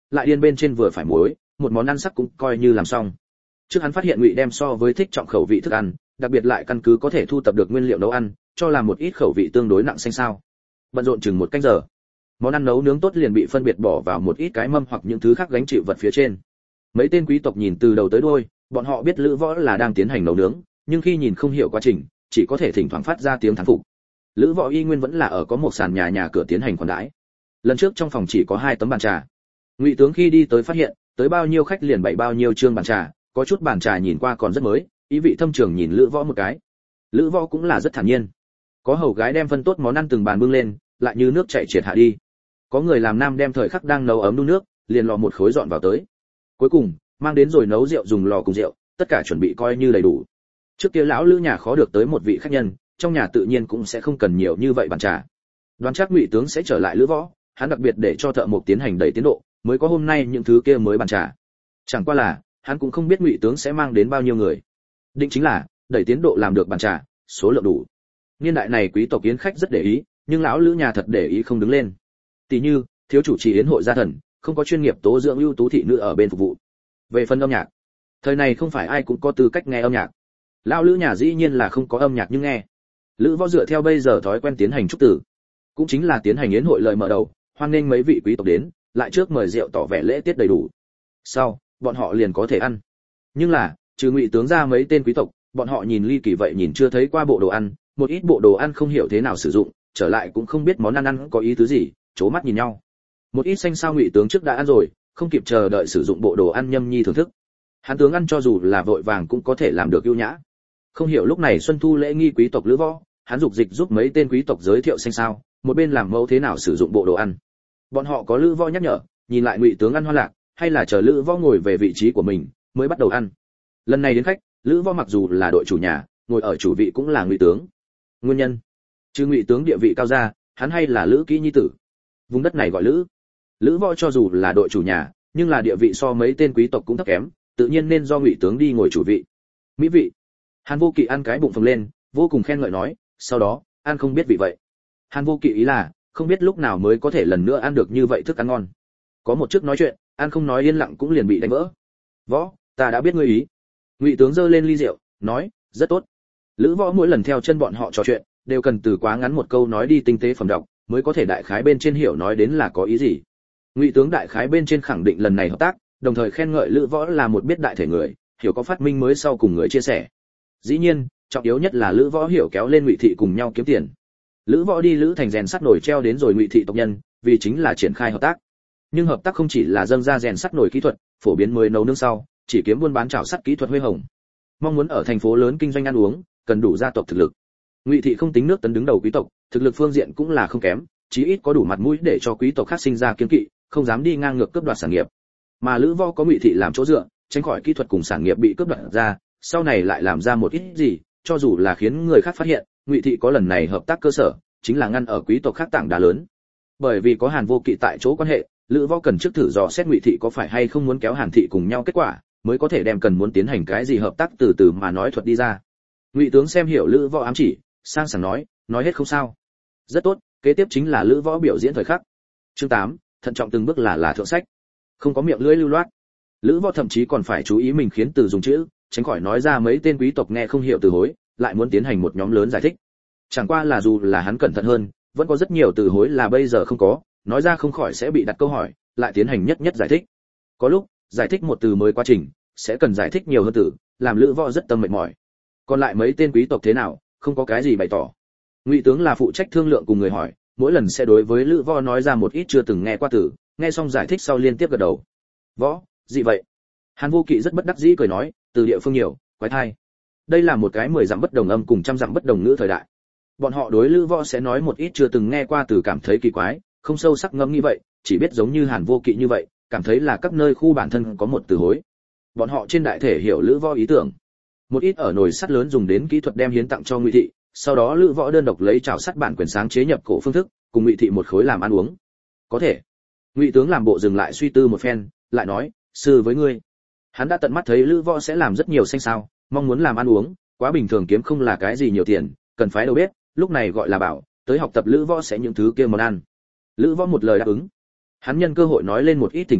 lại điên bên trên vừa phải muối, một món ăn sắc cũng coi như làm xong. Trước hắn phát hiện Ngụy đem so với thích trọng khẩu vị thức ăn, đặc biệt lại căn cứ có thể thu tập được nguyên liệu nấu ăn, cho làm một ít khẩu vị tương đối nặng xanh sao. Bận rộn chừng một canh giờ, món ăn nấu nướng tốt liền bị phân biệt bỏ vào một ít cái mâm hoặc những thứ khác gánh chịu vật phía trên. Mấy tên quý tộc nhìn từ đầu tới đuôi, bọn họ biết Lữ Võ là đang tiến hành nấu nướng, nhưng khi nhìn không hiểu quá trình, chỉ có thể thỉnh thoảng phát ra tiếng thán phục. Lữ Võ y nguyên vẫn là ở có một sàn nhà nhà cửa tiến hành khoản đãi. Lần trước trong phòng chỉ có hai tấm bàn trà. Ngụy tướng khi đi tới phát hiện, tới bao nhiêu khách liền bày bao nhiêu trương bàn trà, có chút bàn trà nhìn qua còn rất mới, ý vị thâm trường nhìn Lữ Võ một cái. Lữ Võ cũng là rất thản nhiên. Có hầu gái đem phân tốt món ăn từng bàn bưng lên, lại như nước chảy triệt hạ đi. Có người làm nam đem thời khắc đang nấu ấm đun nước, liền lò một khối dọn vào tới. Cuối cùng, mang đến rồi nấu rượu dùng lò cùng rượu, tất cả chuẩn bị coi như đầy đủ. Trước kia lão Lữ nhà khó được tới một vị khách nhân, trong nhà tự nhiên cũng sẽ không cần nhiều như vậy bàn trà. Đoán chắc Ngụy tướng sẽ trở lại Lữ Võ, hắn đặc biệt để cho thợ mộc tiến hành đẩy tiến độ, mới có hôm nay những thứ kia mới bàn trà. Chẳng qua là, hắn cũng không biết Ngụy tướng sẽ mang đến bao nhiêu người. Định chính là, đẩy tiến độ làm được bàn trà, số lượng đủ. Niên đại này quý tộc yến khách rất để ý, nhưng lão Lữ nhà thật để ý không đứng lên. Tỷ như, thiếu chủ trì yến hội gia thần, không có chuyên nghiệp tố dưỡng ưu tú thị nữ ở bên phục vụ. Về phần âm nhạc, thời này không phải ai cũng có tư cách nghe âm nhạc. Lão Lữ nhà dĩ nhiên là không có âm nhạc nhưng nghe. Lữ Võ dựa theo bây giờ thói quen tiến hành chúc tử, cũng chính là tiến hành yến hội lời mở đầu, hoan nghênh mấy vị quý tộc đến, lại trước mời rượu tỏ vẻ lễ tiết đầy đủ. Sau, bọn họ liền có thể ăn. Nhưng là, trừ Ngụy tướng ra mấy tên quý tộc, bọn họ nhìn ly kỳ vậy nhìn chưa thấy qua bộ đồ ăn, một ít bộ đồ ăn không hiểu thế nào sử dụng, trở lại cũng không biết món ăn ăn có ý tứ gì, chố mắt nhìn nhau. Một ít xanh sao Ngụy tướng trước đã ăn rồi, không kịp chờ đợi sử dụng bộ đồ ăn nhâm nhi thưởng thức. Hắn tướng ăn cho dù là vội vàng cũng có thể làm được ưu nhã. Không hiểu lúc này Xuân Thu lễ nghi quý tộc Lữ Võ, hắn dục dịch giúp mấy tên quý tộc giới thiệu xanh sao, một bên làm mẫu thế nào sử dụng bộ đồ ăn. Bọn họ có Lữ Võ nhắc nhở, nhìn lại Ngụy tướng ăn hoa lạc, hay là chờ Lữ Võ ngồi về vị trí của mình mới bắt đầu ăn. Lần này đến khách, Lữ Võ mặc dù là đội chủ nhà, ngồi ở chủ vị cũng là Ngụy tướng. Nguyên nhân, chứ Ngụy tướng địa vị cao ra, hắn hay là Lữ kỹ nhi tử. Vùng đất này gọi Lữ. Lữ Võ cho dù là đội chủ nhà, nhưng là địa vị so mấy tên quý tộc cũng thấp kém, tự nhiên nên do Ngụy tướng đi ngồi chủ vị. Mỹ vị. Hàn Vô Kỵ ăn cái bụng phồng lên, vô cùng khen ngợi nói, sau đó, ăn không biết vị vậy. Hàn Vô Kỵ ý là, không biết lúc nào mới có thể lần nữa ăn được như vậy thức ăn ngon. Có một chức nói chuyện, ăn không nói yên lặng cũng liền bị đánh vỡ. Võ, ta đã biết ngươi ý. Ngụy tướng giơ lên ly rượu, nói, rất tốt. Lữ Võ mỗi lần theo chân bọn họ trò chuyện, đều cần từ quá ngắn một câu nói đi tinh tế phẩm đọc, mới có thể đại khái bên trên hiểu nói đến là có ý gì. Ngụy tướng đại khái bên trên khẳng định lần này hợp tác, đồng thời khen ngợi Lữ Võ là một biết đại thể người, hiểu có phát minh mới sau cùng người chia sẻ. Dĩ nhiên, trọng yếu nhất là Lữ Võ hiểu kéo lên Ngụy thị cùng nhau kiếm tiền. Lữ Võ đi Lữ thành rèn sắt nổi treo đến rồi Ngụy thị tộc nhân, vì chính là triển khai hợp tác. Nhưng hợp tác không chỉ là dâng ra rèn sắt nổi kỹ thuật, phổ biến mới nấu nướng sau, chỉ kiếm buôn bán chảo sắt kỹ thuật huy hồng. Mong muốn ở thành phố lớn kinh doanh ăn uống, cần đủ gia tộc thực lực. Ngụy thị không tính nước tấn đứng đầu quý tộc, thực lực phương diện cũng là không kém, chí ít có đủ mặt mũi để cho quý tộc khác sinh ra kiêng kỵ, không dám đi ngang ngược cướp đoạt sản nghiệp. Mà Lữ Võ có Ngụy thị làm chỗ dựa, tránh khỏi kỹ thuật cùng sản nghiệp bị cướp đoạt ra, sau này lại làm ra một ít gì, cho dù là khiến người khác phát hiện, Ngụy thị có lần này hợp tác cơ sở, chính là ngăn ở quý tộc khác tảng đá lớn. Bởi vì có Hàn Vô Kỵ tại chỗ quan hệ, Lữ Võ cần trước thử dò xét Ngụy thị có phải hay không muốn kéo Hàn thị cùng nhau kết quả, mới có thể đem cần muốn tiến hành cái gì hợp tác từ từ mà nói thuật đi ra. Ngụy tướng xem hiểu Lữ Võ ám chỉ, sang sảng nói, nói hết không sao. Rất tốt, kế tiếp chính là Lữ Võ biểu diễn thời khắc. Chương tám, thận trọng từng bước là là thượng sách. Không có miệng lưỡi lưu loát. Lữ Võ thậm chí còn phải chú ý mình khiến từ dùng chữ, tránh khỏi nói ra mấy tên quý tộc nghe không hiểu từ hối, lại muốn tiến hành một nhóm lớn giải thích. Chẳng qua là dù là hắn cẩn thận hơn, vẫn có rất nhiều từ hối là bây giờ không có, nói ra không khỏi sẽ bị đặt câu hỏi, lại tiến hành nhất nhất giải thích. Có lúc, giải thích một từ mới quá trình, sẽ cần giải thích nhiều hơn từ, làm Lữ Võ rất tâm mệt mỏi. Còn lại mấy tên quý tộc thế nào, không có cái gì bày tỏ. Ngụy tướng là phụ trách thương lượng cùng người hỏi, mỗi lần sẽ đối với Lữ Võ nói ra một ít chưa từng nghe qua từ, nghe xong giải thích sau liên tiếp gật đầu. Võ, gì vậy? Hàn Vô Kỵ rất bất đắc dĩ cười nói, từ địa phương nhiều, quái thai. Đây là một cái mười dặm bất đồng âm cùng trăm dặm bất đồng ngữ thời đại. Bọn họ đối Lữ Võ sẽ nói một ít chưa từng nghe qua từ cảm thấy kỳ quái, không sâu sắc ngẫm nghĩ vậy, chỉ biết giống như Hàn Vô Kỵ như vậy, cảm thấy là các nơi khu bản thân có một từ hối. Bọn họ trên đại thể hiểu Lữ Võ ý tưởng. Một ít ở nồi sắt lớn dùng đến kỹ thuật đem hiến tặng cho Ngụy thị, sau đó Lữ Võ đơn độc lấy chảo sắt bản quyền sáng chế nhập cổ phương thức, cùng Ngụy thị một khối làm ăn uống. Có thể. Ngụy tướng làm bộ dừng lại suy tư một phen, lại nói, sư với ngươi. Hắn đã tận mắt thấy Lữ Võ sẽ làm rất nhiều xanh sao, mong muốn làm ăn uống, quá bình thường kiếm không là cái gì nhiều tiền, cần phái đầu bếp, lúc này gọi là bảo, tới học tập Lữ Võ sẽ những thứ kia món ăn. Lữ Võ một lời đáp ứng. Hắn nhân cơ hội nói lên một ít tình cầu,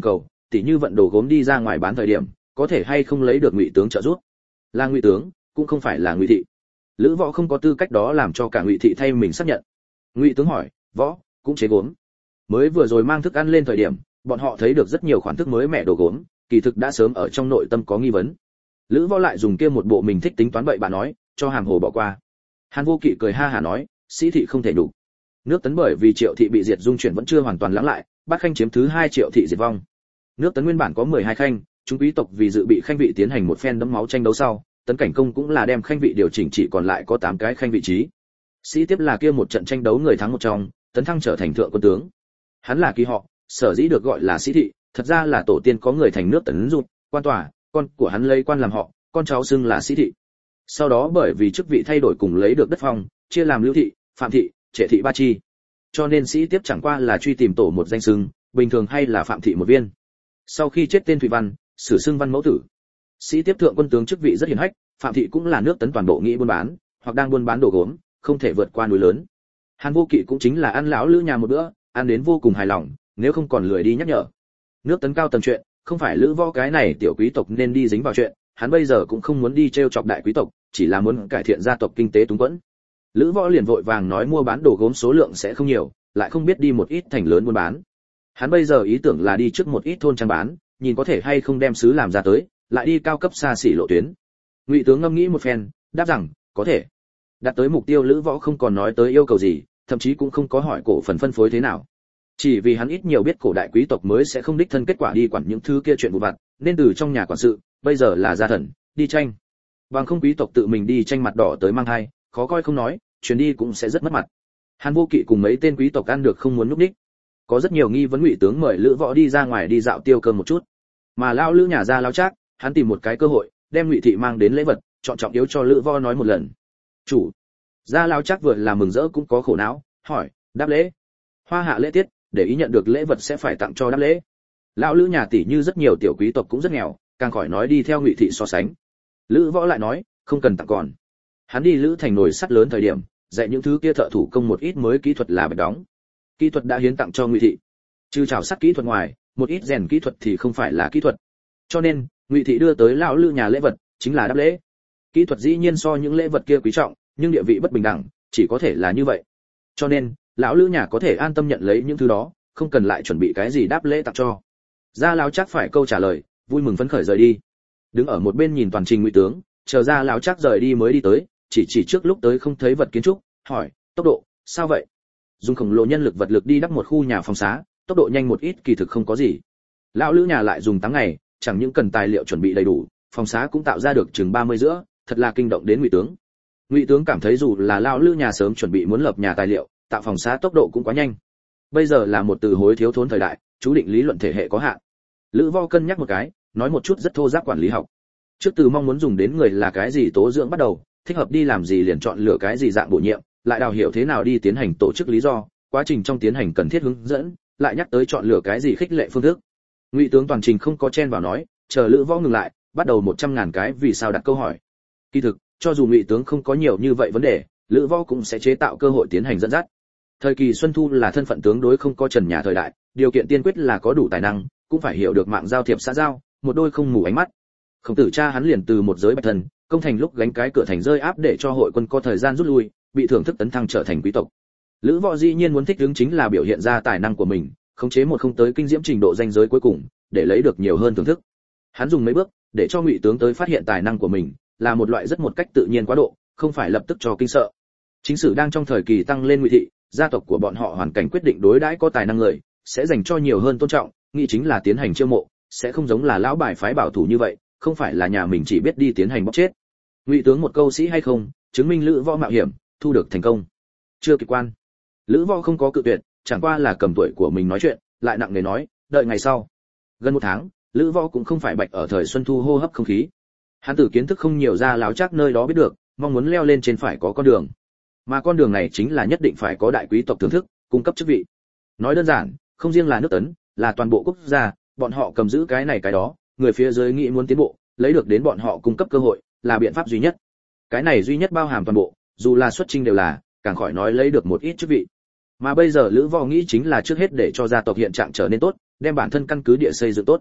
tỉ như vận đồ gốm đi ra ngoài bán thời điểm có thể hay không lấy được Ngụy tướng trợ giúp. Là Ngụy tướng cũng không phải là Ngụy thị. Lữ Võ không có tư cách đó làm cho cả Ngụy thị thay mình xác nhận. Ngụy tướng hỏi, Võ cũng chế gốm? Mới vừa rồi mang thức ăn lên thời điểm bọn họ thấy được rất nhiều khoản thức mới mẻ đồ gốm, kỳ thực đã sớm ở trong nội tâm có nghi vấn. Lữ Võ lại dùng kia một bộ mình thích tính toán bậy bà nói, cho Hàm Hồ bỏ qua. Hàn Vô Kỵ cười ha hả nói, sĩ thị không thể đủ. Nước Tấn bởi vì Triệu thị bị diệt dung chuyển vẫn chưa hoàn toàn lắng lại, Bát Khanh chiếm thứ hai Triệu thị diệt vong. Nước Tấn nguyên bản có mười hai khanh, chúng quý tộc vì dự bị khanh vị tiến hành một phen đẫm máu tranh đấu sau, Tấn Cảnh Công cũng là đem khanh vị điều chỉnh chỉ còn lại có tám cái khanh vị trí. Sĩ tiếp là kia một trận tranh đấu người thắng một trong, tấn thăng trở thành thượng quân tướng. Hắn là ký họ, sở dĩ được gọi là sĩ thị, thật ra là tổ tiên có người thành nước Tấn dụng, quan tòa, con của hắn lấy quan làm họ, con cháu xưng là sĩ thị. Sau đó bởi vì chức vị thay đổi cùng lấy được đất phong, chia làm Lưu thị, Phạm thị, Trệ thị ba chi. Cho nên sĩ tiếp chẳng qua là truy tìm tổ một danh xưng, bình thường hay là Phạm thị một viên. Sau khi chết tên Thụy Văn, sử xưng Văn mẫu tử. Sĩ tiếp thượng quân tướng chức vị rất hiển hách, Phạm thị cũng là nước Tấn toàn bộ nghĩ buôn bán, hoặc đang buôn bán đồ gốm, không thể vượt qua núi lớn. Hàn Vô Kỵ cũng chính là ăn lão lữ nhà một bữa, ăn đến vô cùng hài lòng, nếu không còn lười đi nhắc nhở. Nước Tấn cao tầng chuyện, không phải Lữ Võ cái này tiểu quý tộc nên đi dính vào chuyện, hắn bây giờ cũng không muốn đi trêu chọc đại quý tộc, chỉ là muốn cải thiện gia tộc kinh tế túng quẫn. Lữ Võ liền vội vàng nói mua bán đồ gốm số lượng sẽ không nhiều, lại không biết đi một ít thành lớn buôn bán. Hắn bây giờ ý tưởng là đi trước một ít thôn trang bán, nhìn có thể hay không đem sứ làm ra tới, lại đi cao cấp xa xỉ lộ tuyến. Ngụy tướng ngâm nghĩ một phen, đáp rằng có thể. Đạt tới mục tiêu Lữ Võ không còn nói tới yêu cầu gì, thậm chí cũng không có hỏi cổ phần phân phối thế nào. Chỉ vì hắn ít nhiều biết cổ đại quý tộc mới sẽ không đích thân kết quả đi quản những thứ kia chuyện vụn vặt, nên từ trong nhà quản sự, bây giờ là gia thần, đi tranh. Bằng không quý tộc tự mình đi tranh mặt đỏ tới mang thai, khó coi không nói, chuyến đi cũng sẽ rất mất mặt. Hàn Vô Kỵ cùng mấy tên quý tộc ăn được không muốn núp đích. Có rất nhiều nghi vấn Ngụy tướng mời Lữ Võ đi ra ngoài đi dạo tiêu cơm một chút. Mà lao Lữ nhà ra lao Trác, hắn tìm một cái cơ hội, đem Ngụy thị mang đến lễ vật, chọn trọng yếu cho Lữ Võ nói một lần. Chủ, gia lao Trác vừa là mừng rỡ cũng có khổ não, hỏi, đáp lễ. Hoa hạ lễ tiết, để ý nhận được lễ vật sẽ phải tặng cho đáp lễ. Lão Lữ nhà tỷ như rất nhiều tiểu quý tộc cũng rất nghèo, càng khỏi nói đi theo Ngụy thị so sánh. Lữ Võ lại nói, không cần tặng còn. Hắn đi Lữ thành nồi sắt lớn thời điểm, dạy những thứ kia thợ thủ công một ít mới kỹ thuật là bạch đóng. Kỹ thuật đã hiến tặng cho Ngụy thị. Trừ chảo sắt kỹ thuật ngoài, một ít rèn kỹ thuật thì không phải là kỹ thuật. Cho nên, Ngụy thị đưa tới lão Lữ nhà lễ vật chính là đáp lễ. Kỹ thuật dĩ nhiên so những lễ vật kia quý trọng, nhưng địa vị bất bình đẳng, chỉ có thể là như vậy. Cho nên, lão Lữ nhà có thể an tâm nhận lấy những thứ đó, không cần lại chuẩn bị cái gì đáp lễ tặng cho. Gia lão chắc phải câu trả lời, vui mừng phấn khởi rời đi. Đứng ở một bên nhìn toàn trình Ngụy tướng, chờ ra lão chắc rời đi mới đi tới, chỉ chỉ trước lúc tới không thấy vật kiến trúc, hỏi, tốc độ, sao vậy? Dùng khổng lồ nhân lực vật lực đi đắp một khu nhà phòng xá, tốc độ nhanh một ít kỳ thực không có gì. Lão Lữ nhà lại dùng tám ngày, chẳng những cần tài liệu chuẩn bị đầy đủ, phòng xá cũng tạo ra được chừng ba mươi giữa, thật là kinh động đến Ngụy tướng. Ngụy tướng cảm thấy dù là lão Lữ nhà sớm chuẩn bị muốn lập nhà tài liệu, tạo phòng xá tốc độ cũng quá nhanh. Bây giờ là một từ hối thiếu thốn thời đại, chú định lý luận thể hệ có hạn. Lữ Võ cân nhắc một cái, nói một chút rất thô ráp quản lý học. Trước từ mong muốn dùng đến người là cái gì tố dưỡng bắt đầu, thích hợp đi làm gì liền chọn lựa cái gì dạng bổ nhiệm, lại đào hiểu thế nào đi tiến hành tổ chức lý do, quá trình trong tiến hành cần thiết hướng dẫn, lại nhắc tới chọn lựa cái gì khích lệ phương thức. Ngụy tướng toàn trình không có chen vào nói, chờ Lữ Võ ngừng lại, bắt đầu một trăm ngàn cái vì sao đặt câu hỏi. Kỳ thực, cho dù Ngụy tướng không có nhiều như vậy vấn đề, Lữ Võ cũng sẽ chế tạo cơ hội tiến hành dẫn dắt. Thời kỳ Xuân Thu là thân phận tướng đối không có trần nhà thời đại, điều kiện tiên quyết là có đủ tài năng, cũng phải hiểu được mạng giao thiệp xã giao, một đôi không mù ánh mắt. Khổng Tử cha hắn liền từ một giới bạch thần, công thành lúc gánh cái cửa thành rơi áp để cho hội quân có thời gian rút lui, bị thưởng thức tấn thăng trở thành quý tộc. Lữ Võ dĩ nhiên muốn thích ứng chính là biểu hiện ra tài năng của mình, khống chế một không tới kinh diễm trình độ danh giới cuối cùng, để lấy được nhiều hơn thưởng thức. Hắn dùng mấy bước để cho Ngụy tướng tới phát hiện tài năng của mình, là một loại rất một cách tự nhiên quá độ, không phải lập tức cho kinh sợ. Chính sử đang trong thời kỳ tăng lên Ngụy thị, gia tộc của bọn họ hoàn cảnh quyết định đối đãi có tài năng người, sẽ dành cho nhiều hơn tôn trọng, nghĩ chính là tiến hành chiêu mộ, sẽ không giống là lão bài phái bảo thủ như vậy, không phải là nhà mình chỉ biết đi tiến hành bóc chết. Ngụy tướng một câu sĩ hay không, chứng minh Lữ Võ mạo hiểm, thu được thành công. Chưa kỳ quan. Lữ Võ không có cự tuyệt, chẳng qua là cầm tuổi của mình nói chuyện, lại nặng nề nói, đợi ngày sau. Gần một tháng, Lữ Võ cũng không phải bạch ở thời Xuân Thu hô hấp không khí. Hắn tử kiến thức không nhiều ra láo chắc nơi đó biết được, mong muốn leo lên trên phải có con đường. Mà con đường này chính là nhất định phải có đại quý tộc thưởng thức, cung cấp chức vị. Nói đơn giản, không riêng là nước Tấn, là toàn bộ quốc gia, bọn họ cầm giữ cái này cái đó, người phía dưới nghĩ muốn tiến bộ, lấy được đến bọn họ cung cấp cơ hội, là biện pháp duy nhất. Cái này duy nhất bao hàm toàn bộ, dù là xuất chinh đều là, càng khỏi nói lấy được một ít chức vị. Mà bây giờ Lữ Võ nghĩ chính là trước hết để cho gia tộc hiện trạng trở nên tốt, đem bản thân căn cứ địa xây dựng tốt.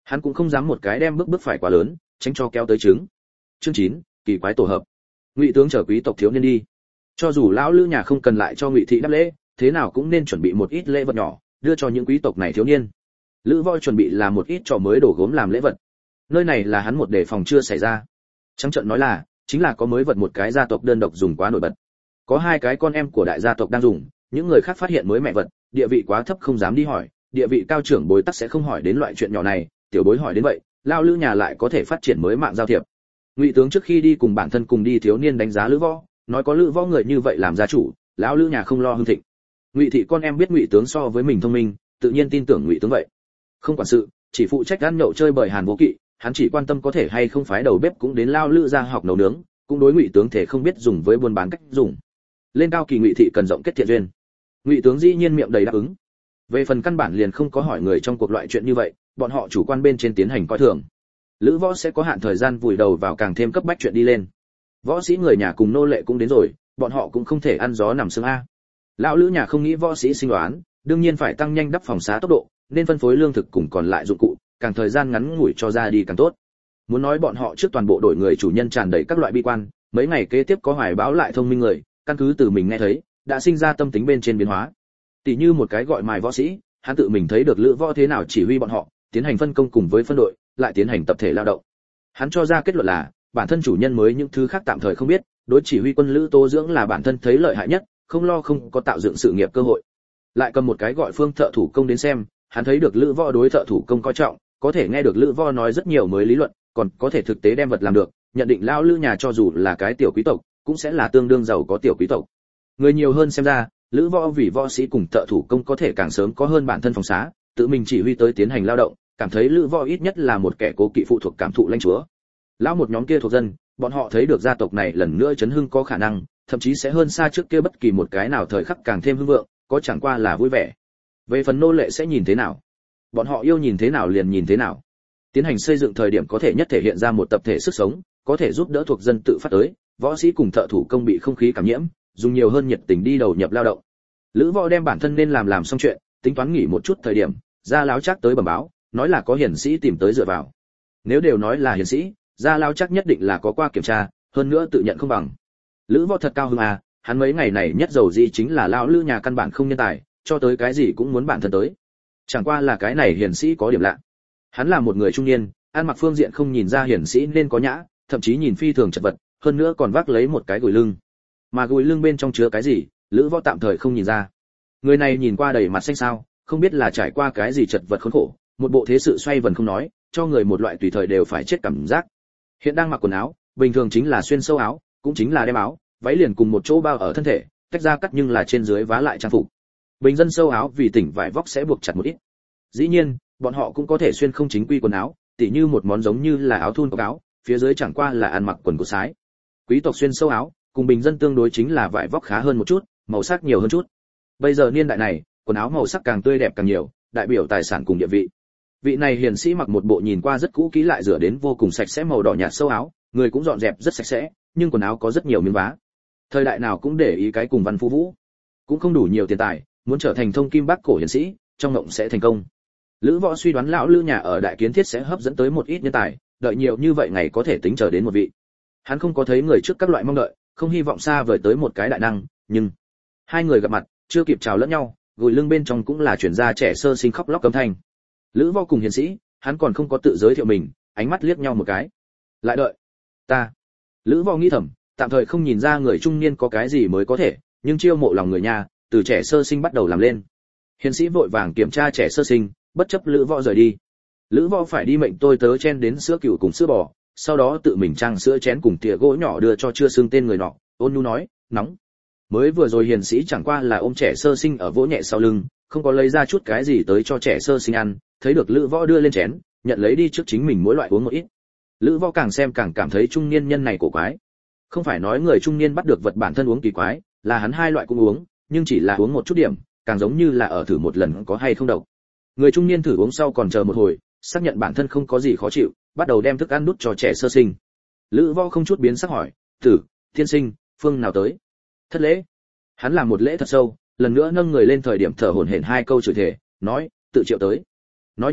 Hắn cũng không dám một cái đem bước bước phải quá lớn, tránh cho kéo tới trứng. Chương chín, kỳ quái tổ hợp. Ngụy tướng chở quý tộc thiếu niên đi. Cho dù lão lữ nhà không cần lại cho Ngụy thị đáp lễ, thế nào cũng nên chuẩn bị một ít lễ vật nhỏ, đưa cho những quý tộc này thiếu niên. Lữ Voi chuẩn bị là một ít trò mới đổ gốm làm lễ vật. Nơi này là hắn một đề phòng chưa xảy ra. Trắng trợn nói là, chính là có mới vật một cái gia tộc đơn độc dùng quá nổi bật. Có hai cái con em của đại gia tộc đang dùng, những người khác phát hiện mới mẹ vật, địa vị quá thấp không dám đi hỏi, địa vị cao trưởng bối tắc sẽ không hỏi đến loại chuyện nhỏ này, tiểu bối hỏi đến vậy, lao lữ nhà lại có thể phát triển mới mạng giao thiệp. Ngụy tướng trước khi đi cùng bản thân cùng đi thiếu niên đánh giá Lữ Võ, nói có Lữ Võ người như vậy làm gia chủ, lão lữ nhà không lo hưng thịnh. Ngụy thị con em biết Ngụy tướng so với mình thông minh, tự nhiên tin tưởng Ngụy tướng vậy. Không quản sự, chỉ phụ trách ăn nhậu chơi bời Hàn Vô Kỵ, hắn chỉ quan tâm có thể hay không phái đầu bếp cũng đến lao lữ ra học nấu nướng, cũng đối Ngụy tướng thể không biết dùng với buôn bán cách dùng. Lên cao kỳ Ngụy thị cần rộng kết thiện duyên. Ngụy tướng dĩ nhiên miệng đầy đáp ứng. Về phần căn bản liền không có hỏi người trong cuộc loại chuyện như vậy, bọn họ chủ quan bên trên tiến hành coi thường. Lữ Võ sẽ có hạn thời gian vùi đầu vào càng thêm cấp bách chuyện đi lên. Võ sĩ người nhà cùng nô lệ cũng đến rồi, bọn họ cũng không thể ăn gió nằm sương a. Lão lữ nhà không nghĩ võ sĩ sinh đoán, đương nhiên phải tăng nhanh đắp phòng xá tốc độ, nên phân phối lương thực cùng còn lại dụng cụ, càng thời gian ngắn ngủi cho ra đi càng tốt. Muốn nói bọn họ trước toàn bộ đổi người chủ nhân tràn đầy các loại bi quan, mấy ngày kế tiếp có hoài báo lại thông minh người, căn cứ từ mình nghe thấy, đã sinh ra tâm tính bên trên biến hóa. Tỷ như một cái gọi mài võ sĩ, hắn tự mình thấy được Lữ Võ thế nào chỉ huy bọn họ, tiến hành phân công cùng với phân đội, lại tiến hành tập thể lao động. Hắn cho ra kết luận là, bản thân chủ nhân mới những thứ khác tạm thời không biết, đối chỉ huy quân Lữ Tố dưỡng là bản thân thấy lợi hại nhất, không lo không có tạo dựng sự nghiệp cơ hội. Lại cầm một cái gọi Phương thợ thủ công đến xem, hắn thấy được Lữ Võ đối thợ thủ công coi trọng, có thể nghe được Lữ Võ nói rất nhiều mới lý luận, còn có thể thực tế đem vật làm được, nhận định lao lữ nhà cho dù là cái tiểu quý tộc, cũng sẽ là tương đương giàu có tiểu quý tộc. Người nhiều hơn xem ra, Lữ Võ vì võ sĩ cùng thợ thủ công có thể càng sớm có hơn bản thân phòng xá, tự mình chỉ huy tới tiến hành lao động, cảm thấy Lữ Võ ít nhất là một kẻ cố kỵ phụ thuộc cảm thụ lãnh chúa. Lão một nhóm kia thuộc dân, bọn họ thấy được gia tộc này lần nữa chấn hưng có khả năng, thậm chí sẽ hơn xa trước kia bất kỳ một cái nào thời khắc càng thêm hưng vượng, có chẳng qua là vui vẻ. Về phần nô lệ sẽ nhìn thế nào, bọn họ yêu nhìn thế nào liền nhìn thế nào. Tiến hành xây dựng thời điểm có thể nhất thể hiện ra một tập thể sức sống, có thể giúp đỡ thuộc dân tự phát tới, võ sĩ cùng thợ thủ công bị không khí cảm nhiễm, dùng nhiều hơn nhiệt tình đi đầu nhập lao động. Lữ Võ đem bản thân nên làm làm xong chuyện, tính toán nghỉ một chút thời điểm, gia lão chắc tới bẩm báo, nói là có hiển sĩ tìm tới dựa vào. Nếu đều nói là hiển sĩ, gia lão chắc nhất định là có qua kiểm tra, hơn nữa tự nhận không bằng. Lữ Võ thật cao hứng à, hắn mấy ngày này nhất giàu gì chính là lão lữ nhà căn bản không nhân tài, cho tới cái gì cũng muốn bản thân tới. Chẳng qua là cái này hiển sĩ có điểm lạ. Hắn là một người trung niên, ăn mặc phương diện không nhìn ra hiển sĩ nên có nhã, thậm chí nhìn phi thường chật vật, hơn nữa còn vác lấy một cái gùi lưng. Mà gùi lưng bên trong chứa cái gì, Lữ Võ tạm thời không nhìn ra. Người này nhìn qua đầy mặt xanh xao, không biết là trải qua cái gì chật vật khốn khổ, một bộ thế sự xoay vần không nói, cho người một loại tùy thời đều phải chết cảm giác. Hiện đang mặc quần áo, bình thường chính là xuyên sâu áo, cũng chính là đem áo, váy liền cùng một chỗ bao ở thân thể, tách ra cắt nhưng là trên dưới vá lại trang phục. Bình dân sâu áo vì tỉnh vải vóc sẽ buộc chặt một ít. Dĩ nhiên, bọn họ cũng có thể xuyên không chính quy quần áo, tỉ như một món giống như là áo thun có áo, phía dưới chẳng qua là ăn mặc quần của sái. Quý tộc xuyên sâu áo, cùng bình dân tương đối chính là vải vóc khá hơn một chút, màu sắc nhiều hơn chút. Bây giờ niên đại này, quần áo màu sắc càng tươi đẹp càng nhiều, đại biểu tài sản cùng địa vị. Vị này hiền sĩ mặc một bộ nhìn qua rất cũ kỹ lại rửa đến vô cùng sạch sẽ màu đỏ nhạt sâu áo, người cũng dọn dẹp rất sạch sẽ, nhưng quần áo có rất nhiều miếng vá. Thời đại nào cũng để ý cái cùng văn phú vũ, cũng không đủ nhiều tiền tài, muốn trở thành thông kim bác cổ hiền sĩ, trong ngộng sẽ thành công. Lữ Võ suy đoán lão lữ nhà ở đại kiến thiết sẽ hấp dẫn tới một ít nhân tài, đợi nhiều như vậy ngày có thể tính chờ đến một vị. Hắn không có thấy người trước các loại mong đợi, không hy vọng xa vời tới một cái đại năng, nhưng hai người gặp mặt, chưa kịp chào lẫn nhau, gùi lưng bên trong cũng là chuyển ra trẻ sơ sinh khóc lóc cấm thanh. Lữ Võ cùng hiền sĩ, hắn còn không có tự giới thiệu mình, ánh mắt liếc nhau một cái. Lại đợi. Ta. Lữ Võ nghĩ thầm, tạm thời không nhìn ra người trung niên có cái gì mới có thể, nhưng chiêu mộ lòng người nhà, từ trẻ sơ sinh bắt đầu làm lên. Hiền sĩ vội vàng kiểm tra trẻ sơ sinh, bất chấp Lữ Võ rời đi. Lữ Võ phải đi mệnh tôi tớ chen đến sữa cừu cùng sữa bò, sau đó tự mình trang sữa chén cùng thìa gỗ nhỏ đưa cho chưa xưng tên người nọ, ôn nhu nói, nóng. Mới vừa rồi hiền sĩ chẳng qua là ôm trẻ sơ sinh ở vỗ nhẹ sau lưng, không có lấy ra chút cái gì tới cho trẻ sơ sinh ăn, thấy được Lữ Võ đưa lên chén, nhận lấy đi trước chính mình mỗi loại uống một ít. Lữ Võ càng xem càng cảm thấy trung niên nhân này cổ quái. Không phải nói người trung niên bắt được vật bản thân uống kỳ quái, là hắn hai loại cũng uống, nhưng chỉ là uống một chút điểm, càng giống như là ở thử một lần có hay không độc. Người trung niên thử uống sau còn chờ một hồi, xác nhận bản thân không có gì khó chịu, bắt đầu đem thức ăn đút cho trẻ sơ sinh. Lữ Võ không chút biến sắc hỏi, "Tử, tiên sinh, phương nào tới?" Thất lễ. Hắn làm một lễ thật sâu, lần nữa nâng người lên thời điểm thở hổn hển hai câu chửi thề, nói, "Tự triệu tới." Nói như vậy,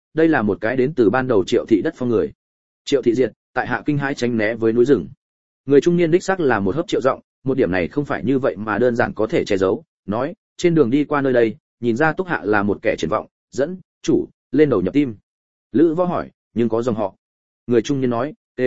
đây là một cái đến từ ban đầu Triệu thị đất phong người. Triệu thị diệt, tại hạ kinh hãi tránh né với núi rừng. Người trung niên đích xác là một hớp Triệu giọng, một điểm này không phải như vậy mà đơn giản có thể che giấu, nói, trên đường đi qua nơi đây, nhìn ra Túc Hạ là một kẻ triển vọng, dẫn, chủ, lên đầu nhập tim. Lữ Võ hỏi, nhưng có dòng họ. Người trung niên nói, T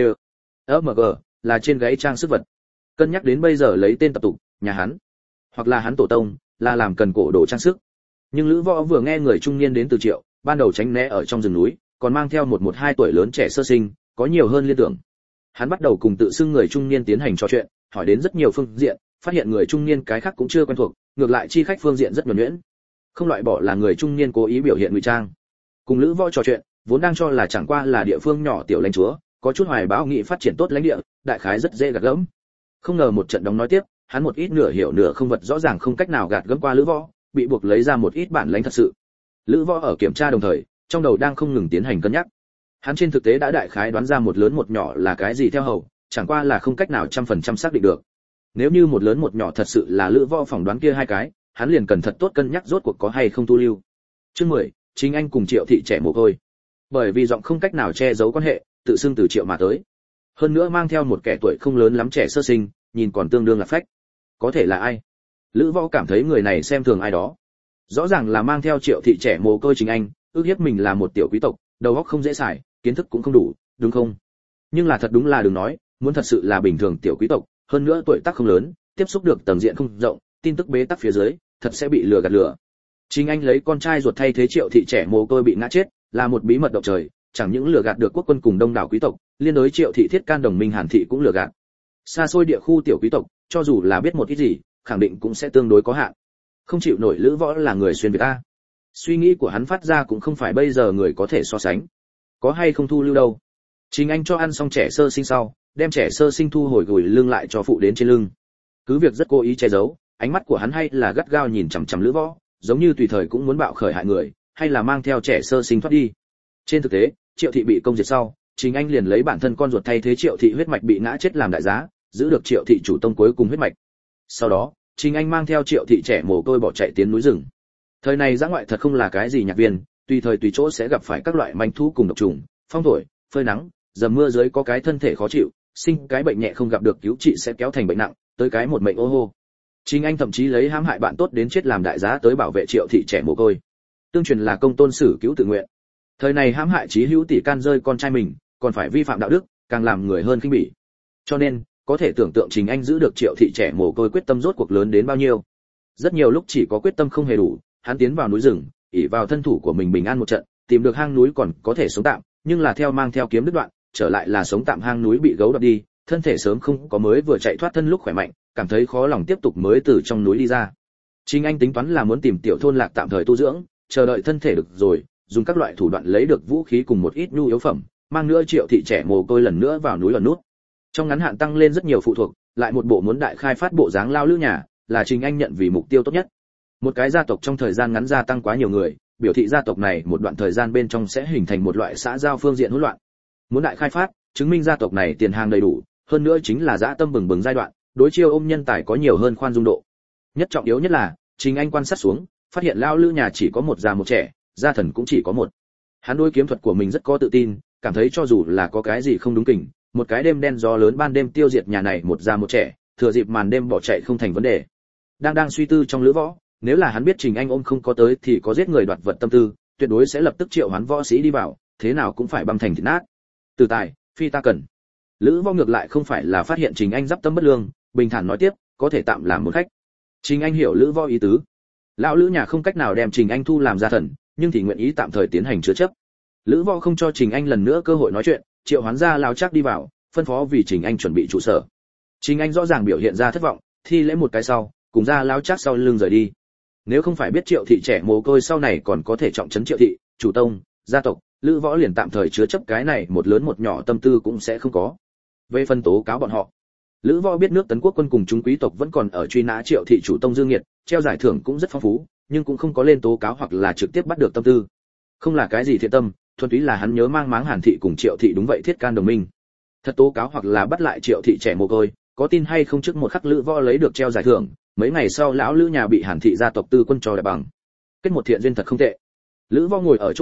M G là trên gáy trang sức vật. Cân nhắc đến bây giờ lấy tên tập tục, nhà hắn, hoặc là hắn tổ tông, là làm cần cổ đồ trang sức. Nhưng Lữ Võ vừa nghe người trung niên đến từ Triệu, ban đầu tránh né ở trong rừng núi, còn mang theo một một hai tuổi lớn trẻ sơ sinh, có nhiều hơn liên tưởng. Hắn bắt đầu cùng tự xưng người trung niên tiến hành trò chuyện, hỏi đến rất nhiều phương diện, phát hiện người trung niên cái khác cũng chưa quen thuộc, ngược lại chi khách phương diện rất nhuần nhuyễn. Không loại bỏ là người trung niên cố ý biểu hiện ngụy trang. Cùng Lữ Võ trò chuyện, vốn đang cho là chẳng qua là địa phương nhỏ tiểu lãnh chúa, có chút hoài bão nghị phát triển tốt lãnh địa, đại khái rất dễ gạt gẫm. Không ngờ một trận đóng nói tiếp, hắn một ít nửa hiểu nửa không vật rõ ràng không cách nào gạt gẫm qua Lữ Võ, bị buộc lấy ra một ít bản lãnh thật sự. Lữ Võ ở kiểm tra đồng thời, trong đầu đang không ngừng tiến hành cân nhắc. Hắn trên thực tế đã đại khái đoán ra một lớn một nhỏ là cái gì theo hầu, chẳng qua là không cách nào trăm phần trăm xác định được. Nếu như một lớn một nhỏ thật sự là Lữ Võ phỏng đoán kia hai cái, hắn liền cần thật tốt cân nhắc rốt cuộc có hay không tu lưu. Chương mười, chính anh cùng Triệu thị trẻ mồ côi. Bởi vì giọng không cách nào che giấu quan hệ, tự xưng từ Triệu mà tới. Hơn nữa mang theo một kẻ tuổi không lớn lắm trẻ sơ sinh, nhìn còn tương đương là phách. Có thể là ai? Lữ Võ cảm thấy người này xem thường ai đó. Rõ ràng là mang theo Triệu thị trẻ mồ côi chính anh, ước hiếp mình là một tiểu quý tộc, đầu óc không dễ xài, kiến thức cũng không đủ, đúng không? Nhưng là thật đúng là đừng nói, muốn thật sự là bình thường tiểu quý tộc, hơn nữa tuổi tác không lớn, tiếp xúc được tầng diện không rộng, tin tức bế tắc phía dưới, thật sẽ bị lừa gạt lừa. Chính anh lấy con trai ruột thay thế Triệu thị trẻ mồ côi bị ngã chết, là một bí mật động trời, chẳng những lừa gạt được quốc quân cùng đông đảo quý tộc, liên đối Triệu thị thiết can đồng minh Hàn thị cũng lừa gạt. Xa xôi địa khu tiểu quý tộc, cho dù là biết một ít gì, khẳng định cũng sẽ tương đối có hạn. Không chịu nổi Lữ Võ là người xuyên Việt ta. Suy nghĩ của hắn phát ra cũng không phải bây giờ người có thể so sánh. Có hay không thu lưu đâu. Chính anh cho ăn xong trẻ sơ sinh sau, đem trẻ sơ sinh thu hồi gửi lưng lại cho phụ đến trên lưng. Cứ việc rất cố ý che giấu, ánh mắt của hắn hay là gắt gao nhìn chằm chằm Lữ Võ, giống như tùy thời cũng muốn bạo khởi hại người, hay là mang theo trẻ sơ sinh thoát đi. Trên thực tế, Triệu thị bị công diệt sau, chính anh liền lấy bản thân con ruột thay thế Triệu thị huyết mạch bị ngã chết làm đại giá, giữ được Triệu thị chủ tông cuối cùng huyết mạch. Sau đó, chính anh mang theo Triệu thị trẻ mồ côi bỏ chạy tiến núi rừng. Thời này dã ngoại thật không là cái gì nhạc viên, tùy thời tùy chỗ sẽ gặp phải các loại manh thú cùng độc trùng, phong thổi, phơi nắng, dầm mưa dưới có cái thân thể khó chịu, sinh cái bệnh nhẹ không gặp được cứu trị sẽ kéo thành bệnh nặng, tới cái một mệnh ô hô. Chính anh thậm chí lấy hãm hại bạn tốt đến chết làm đại giá tới bảo vệ Triệu thị trẻ mồ côi. Tương truyền là công tôn sử cứu tự nguyện. Thời này hãm hại chí hữu tỷ can rơi con trai mình, còn phải vi phạm đạo đức, càng làm người hơn khinh bỉ. Cho nên, có thể tưởng tượng Trình Anh giữ được Triệu thị trẻ mồ côi quyết tâm rốt cuộc lớn đến bao nhiêu. Rất nhiều lúc chỉ có quyết tâm không hề đủ, hắn tiến vào núi rừng, ỷ vào thân thủ của mình bình an một trận, tìm được hang núi còn có thể sống tạm, nhưng là theo mang theo kiếm đứt đoạn, trở lại là sống tạm hang núi bị gấu đoạt đi, thân thể sớm không có mới vừa chạy thoát thân lúc khỏe mạnh, cảm thấy khó lòng tiếp tục mới từ trong núi đi ra. Trình Anh tính toán là muốn tìm tiểu thôn lạc tạm thời tu dưỡng, chờ đợi thân thể được rồi, dùng các loại thủ đoạn lấy được vũ khí cùng một ít nhu yếu phẩm, mang nữa Triệu thị trẻ mồ côi lần nữa vào núi ẩn nút. Trong ngắn hạn tăng lên rất nhiều phụ thuộc, lại một bộ muốn đại khai phát bộ dáng lao lữ nhà, là Trình Anh nhận vì mục tiêu tốt nhất. Một cái gia tộc trong thời gian ngắn gia tăng quá nhiều người, biểu thị gia tộc này một đoạn thời gian bên trong sẽ hình thành một loại xã giao phương diện hỗn loạn. Muốn đại khai phát, chứng minh gia tộc này tiền hàng đầy đủ, hơn nữa chính là dã tâm bừng bừng giai đoạn, đối chiêu ôm nhân tài có nhiều hơn khoan dung độ. Nhất trọng yếu nhất là, Trình Anh quan sát xuống, phát hiện lao lữ nhà chỉ có một già một trẻ, gia thần cũng chỉ có một. Hắn đối kiếm thuật của mình rất có tự tin, cảm thấy cho dù là có cái gì không đúng kình, một cái đêm đen gió lớn ban đêm tiêu diệt nhà này một già một trẻ, thừa dịp màn đêm bỏ chạy không thành vấn đề. Đang đang suy tư trong Lữ Võ, nếu là hắn biết Trình Anh ôm không có tới thì có giết người đoạt vật tâm tư, tuyệt đối sẽ lập tức triệu hoán võ sĩ đi vào, thế nào cũng phải băm thành thịt nát. Từ tài, phi ta cần. Lữ Võ ngược lại không phải là phát hiện Trình Anh giáp tâm bất lương, bình thản nói tiếp, có thể tạm làm một khách. Trình Anh hiểu Lữ Võ ý tứ. Lão lữ nhà không cách nào đem Trình Anh thu làm gia thần, nhưng thì nguyện ý tạm thời tiến hành chứa chấp. Lữ Võ không cho Trình Anh lần nữa cơ hội nói chuyện, triệu hoán ra lão chắc đi vào, phân phó vì Trình Anh chuẩn bị trụ sở. Trình Anh rõ ràng biểu hiện ra thất vọng, thi lễ một cái sau, cùng ra lão chắc sau lưng rời đi. Nếu không phải biết Triệu thị trẻ mồ côi sau này còn có thể trọng trấn Triệu thị, chủ tông, gia tộc, Lữ Võ liền tạm thời chứa chấp cái này một lớn một nhỏ tâm tư cũng sẽ không có. Về phân tố cáo bọn họ, Lữ Võ biết nước Tấn Quốc quân cùng chúng quý tộc vẫn còn ở truy nã Triệu thị chủ tông Dương Nghiệt, treo giải thưởng cũng rất phong phú, nhưng cũng không có lên tố cáo hoặc là trực tiếp bắt được tâm tư. Không là cái gì thiện tâm, thuần túy là hắn nhớ mang máng Hàn thị cùng Triệu thị đúng vậy thiết can đồng minh. Thật tố cáo hoặc là bắt lại Triệu thị trẻ mồ côi, có tin hay không trước một khắc Lữ Võ lấy được treo giải thưởng, mấy ngày sau lão lữ nhà bị Hàn thị gia tộc tư quân cho đại bằng. Kết một thiện duyên thật không tệ. Lữ Võ ngồi ở chỗ cũ,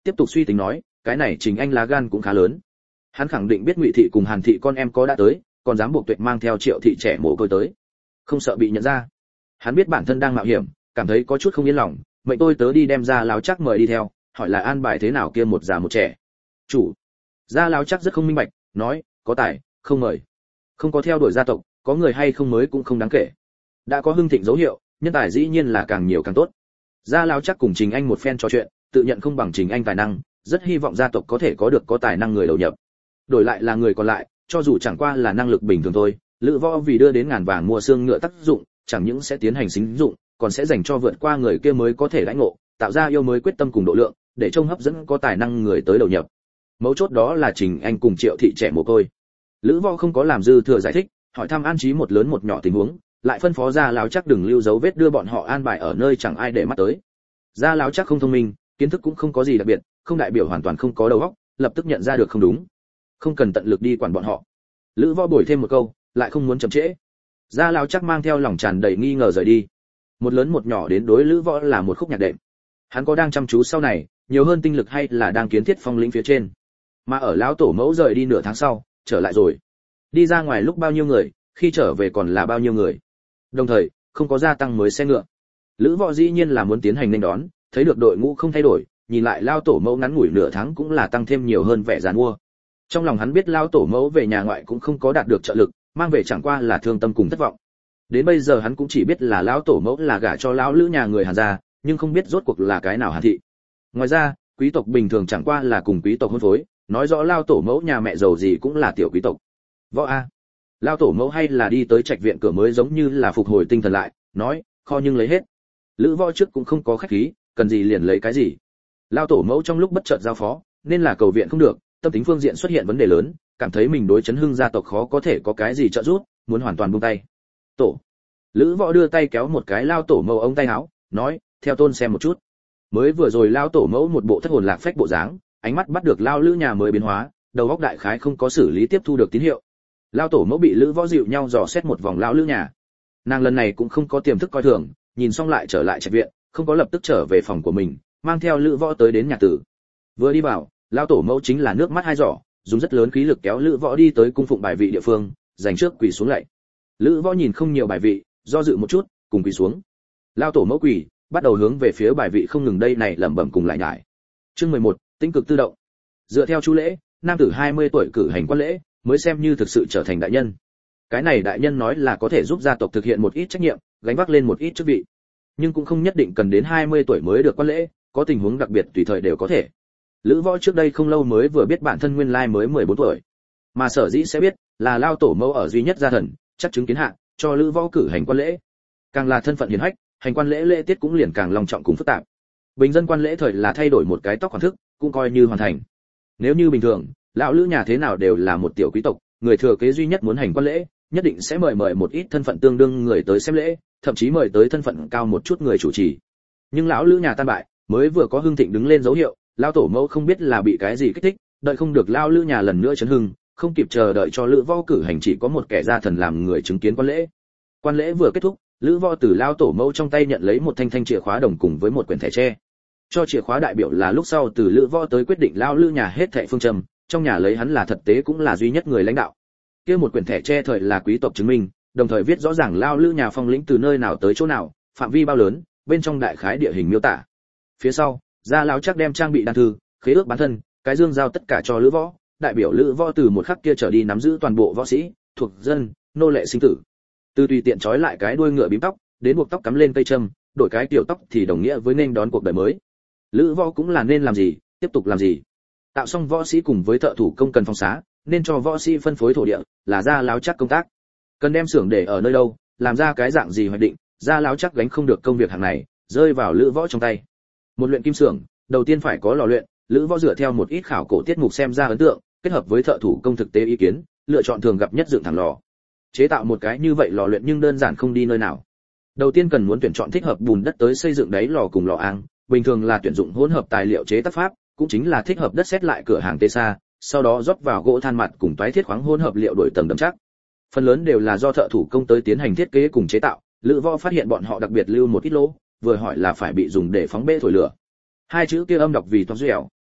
tiếp tục suy tính nói, cái này Trình Anh lá gan cũng khá lớn. Hắn khẳng định biết Ngụy thị cùng Hàn thị con em có đã tới, còn dám buộc Tuệ mang theo Triệu thị trẻ mồ côi tới, không sợ bị nhận ra. Hắn biết bản thân đang mạo hiểm, cảm thấy có chút không yên lòng, mệnh tôi tớ đi đem ra Láo Chắc mời đi theo, hỏi là an bài thế nào kia một già một trẻ. Chủ, Gia Láo Chắc rất không minh bạch, nói, có tài, không mời. Không có theo đuổi gia tộc, có người hay không mới cũng không đáng kể. Đã có hưng thịnh dấu hiệu, nhân tài dĩ nhiên là càng nhiều càng tốt. Gia Láo Chắc cùng Trình Anh một phen trò chuyện, tự nhận không bằng Trình Anh tài năng, rất hy vọng gia tộc có thể có được có tài năng người đầu nhập. Đổi lại là người còn lại, cho dù chẳng qua là năng lực bình thường thôi, Lữ Võ vì đưa đến ngàn vàng mua xương ngựa tác dụng, chẳng những sẽ tiến hành xính dụng, còn sẽ dành cho vượt qua người kia mới có thể lãnh ngộ, tạo ra yêu mới quyết tâm cùng độ lượng, để trông hấp dẫn có tài năng người tới đầu nhập. Mấu chốt đó là Trình Anh cùng Triệu thị trẻ mồ côi. Lữ Võ không có làm dư thừa giải thích, hỏi thăm an trí một lớn một nhỏ tình huống, lại phân phó Gia Láo Chắc đừng lưu dấu vết đưa bọn họ an bài ở nơi chẳng ai để mắt tới. Gia Láo Chắc không thông minh, kiến thức cũng không có gì đặc biệt, không đại biểu hoàn toàn không có đầu óc, lập tức nhận ra được không đúng, không cần tận lực đi quản bọn họ. Lữ Võ bồi thêm một câu, lại không muốn chậm trễ. Gia Láo Chắc mang theo lòng tràn đầy nghi ngờ rời đi. Một lớn một nhỏ đến đối Lữ Võ là một khúc nhạc đệm. Hắn có đang chăm chú sau này, nhiều hơn tinh lực hay là đang kiến thiết phong lĩnh phía trên. Mà ở lão tổ mẫu rời đi nửa tháng sau, trở lại rồi. Đi ra ngoài lúc bao nhiêu người, khi trở về còn là bao nhiêu người. Đồng thời, không có gia tăng mới xe ngựa. Lữ Võ dĩ nhiên là muốn tiến hành nên đón, thấy được đội ngũ không thay đổi, nhìn lại lao tổ mẫu ngắn ngủi nửa tháng cũng là tăng thêm nhiều hơn vẻ giàn mua. Trong lòng hắn biết lao tổ mẫu về nhà ngoại cũng không có đạt được trợ lực, mang về chẳng qua là thương tâm cùng thất vọng. Đến bây giờ hắn cũng chỉ biết là lão tổ mẫu là gả cho lão lữ nhà người Hàn gia, nhưng không biết rốt cuộc là cái nào Hàn thị. Ngoài ra, quý tộc bình thường chẳng qua là cùng quý tộc hôn phối, nói rõ lao tổ mẫu nhà mẹ giàu gì cũng là tiểu quý tộc. Võ a, lao tổ mẫu hay là đi tới trạch viện cửa mới giống như là phục hồi tinh thần lại, nói, kho nhưng lấy hết. Lữ Võ trước cũng không có khách khí, cần gì liền lấy cái gì. Lao tổ mẫu trong lúc bất chợt giao phó, nên là cầu viện không được, tâm tính phương diện xuất hiện vấn đề lớn, cảm thấy mình đối chấn hưng gia tộc khó có thể có cái gì trợ giúp, muốn hoàn toàn buông tay. Tổ. Lữ Võ đưa tay kéo một cái lao tổ mẫu ống tay áo, nói, theo tôn xem một chút. Mới vừa rồi lao tổ mẫu một bộ thất hồn lạc phách bộ dáng, ánh mắt bắt được lao lữ nhà mới biến hóa, đầu óc đại khái không có xử lý tiếp thu được tín hiệu. Lao tổ mẫu bị Lữ Võ dịu nhau dò xét một vòng lao lữ nhà. Nàng lần này cũng không có tiềm thức coi thường, nhìn xong lại trở lại trạch viện, không có lập tức trở về phòng của mình, mang theo Lữ Võ tới đến nhà tử. Vừa đi vào, lao tổ mẫu chính là nước mắt hai giỏ, dùng rất lớn khí lực kéo Lữ Võ đi tới cung phụng bài vị địa phương, dành trước quỳ xuống lạy. Lữ Võ nhìn không nhiều bài vị, do dự một chút, cùng quỳ xuống. Lao tổ mẫu quỳ, bắt đầu hướng về phía bài vị không ngừng đây này lẩm bẩm cùng lại nhải. Chương mười một, tinh cực tự động. Dựa theo chu lễ, nam tử hai mươi tuổi cử hành quan lễ, mới xem như thực sự trở thành đại nhân. Cái này đại nhân nói là có thể giúp gia tộc thực hiện một ít trách nhiệm, gánh vác lên một ít chức vị. Nhưng cũng không nhất định cần đến hai mươi tuổi mới được quan lễ, có tình huống đặc biệt tùy thời đều có thể. Lữ Võ trước đây không lâu mới vừa biết bản thân nguyên lai mới mười bốn tuổi, mà sở dĩ sẽ biết là lao tổ mẫu ở duy nhất gia thần, chắc chứng kiến hạ, cho Lữ Võ cử hành quan lễ. Càng là thân phận hiển hách, hành quan lễ lễ tiết cũng liền càng long trọng cùng phức tạp. Bình dân quan lễ thời là thay đổi một cái tóc hoàn thức, cũng coi như hoàn thành. Nếu như bình thường, lão lữ nhà thế nào đều là một tiểu quý tộc, người thừa kế duy nhất muốn hành quan lễ, nhất định sẽ mời mời một ít thân phận tương đương người tới xem lễ, thậm chí mời tới thân phận cao một chút người chủ trì. Nhưng lão lữ nhà tan bại, mới vừa có hưng thịnh đứng lên dấu hiệu, lão tổ mẫu không biết là bị cái gì kích thích, đợi không được lão lữ nhà lần nữa chấn hưng, không kịp chờ đợi cho Lữ Võ cử hành chỉ có một kẻ gia thần làm người chứng kiến quan lễ. Quan lễ vừa kết thúc, Lữ Võ từ lão tổ mẫu trong tay nhận lấy một thanh thanh chìa khóa đồng cùng với một quyển thẻ tre. Cho chìa khóa đại biểu là lúc sau từ Lữ Võ tới quyết định lão lữ nhà hết thảy phương châm, trong nhà lấy hắn là thật tế cũng là duy nhất người lãnh đạo. Kia một quyển thẻ tre thời là quý tộc chứng minh, đồng thời viết rõ ràng lão lữ nhà phong lĩnh từ nơi nào tới chỗ nào, phạm vi bao lớn, bên trong đại khái địa hình miêu tả. Phía sau, Gia Láo Chắc đem trang bị đan thư, khế ước bán thân, cái dương giao tất cả cho Lữ Võ, đại biểu Lữ Võ từ một khắc kia trở đi nắm giữ toàn bộ võ sĩ, thuộc dân, nô lệ sinh tử. Từ tùy tiện trói lại cái đuôi ngựa bím tóc, đến buộc tóc cắm lên cây châm, đổi cái tiểu tóc thì đồng nghĩa với nên đón cuộc đời mới. Lữ Võ cũng là nên làm gì, tiếp tục làm gì. Tạo xong võ sĩ cùng với thợ thủ công cần phong xá, nên cho võ sĩ phân phối thổ địa, là Gia Láo Chắc công tác. Cần đem xưởng để ở nơi đâu, làm ra cái dạng gì hoạch định, Gia Láo Chắc gánh không được công việc hàng này, rơi vào Lữ Võ trong tay. Một luyện kim xưởng, đầu tiên phải có lò luyện, Lữ Võ dựa theo một ít khảo cổ tiết mục xem ra ấn tượng, kết hợp với thợ thủ công thực tế ý kiến, lựa chọn thường gặp nhất dựng thẳng lò. Chế tạo một cái như vậy lò luyện nhưng đơn giản không đi nơi nào. Đầu tiên cần muốn tuyển chọn thích hợp bùn đất tới xây dựng đáy lò cùng lò ang, bình thường là tuyển dụng hỗn hợp tài liệu chế tác pháp, cũng chính là thích hợp đất sét lại cửa hàng tê sa, sau đó rót vào gỗ than mặt cùng toái thiết khoáng hỗn hợp liệu đổi tầng đậm chắc. Phần lớn đều là do thợ thủ công tới tiến hành thiết kế cùng chế tạo, Lữ Võ phát hiện bọn họ đặc biệt lưu một ít lỗ, vừa hỏi là phải bị dùng để phóng bê thổi lửa. Hai chữ kia âm đọc vì toan dẻo,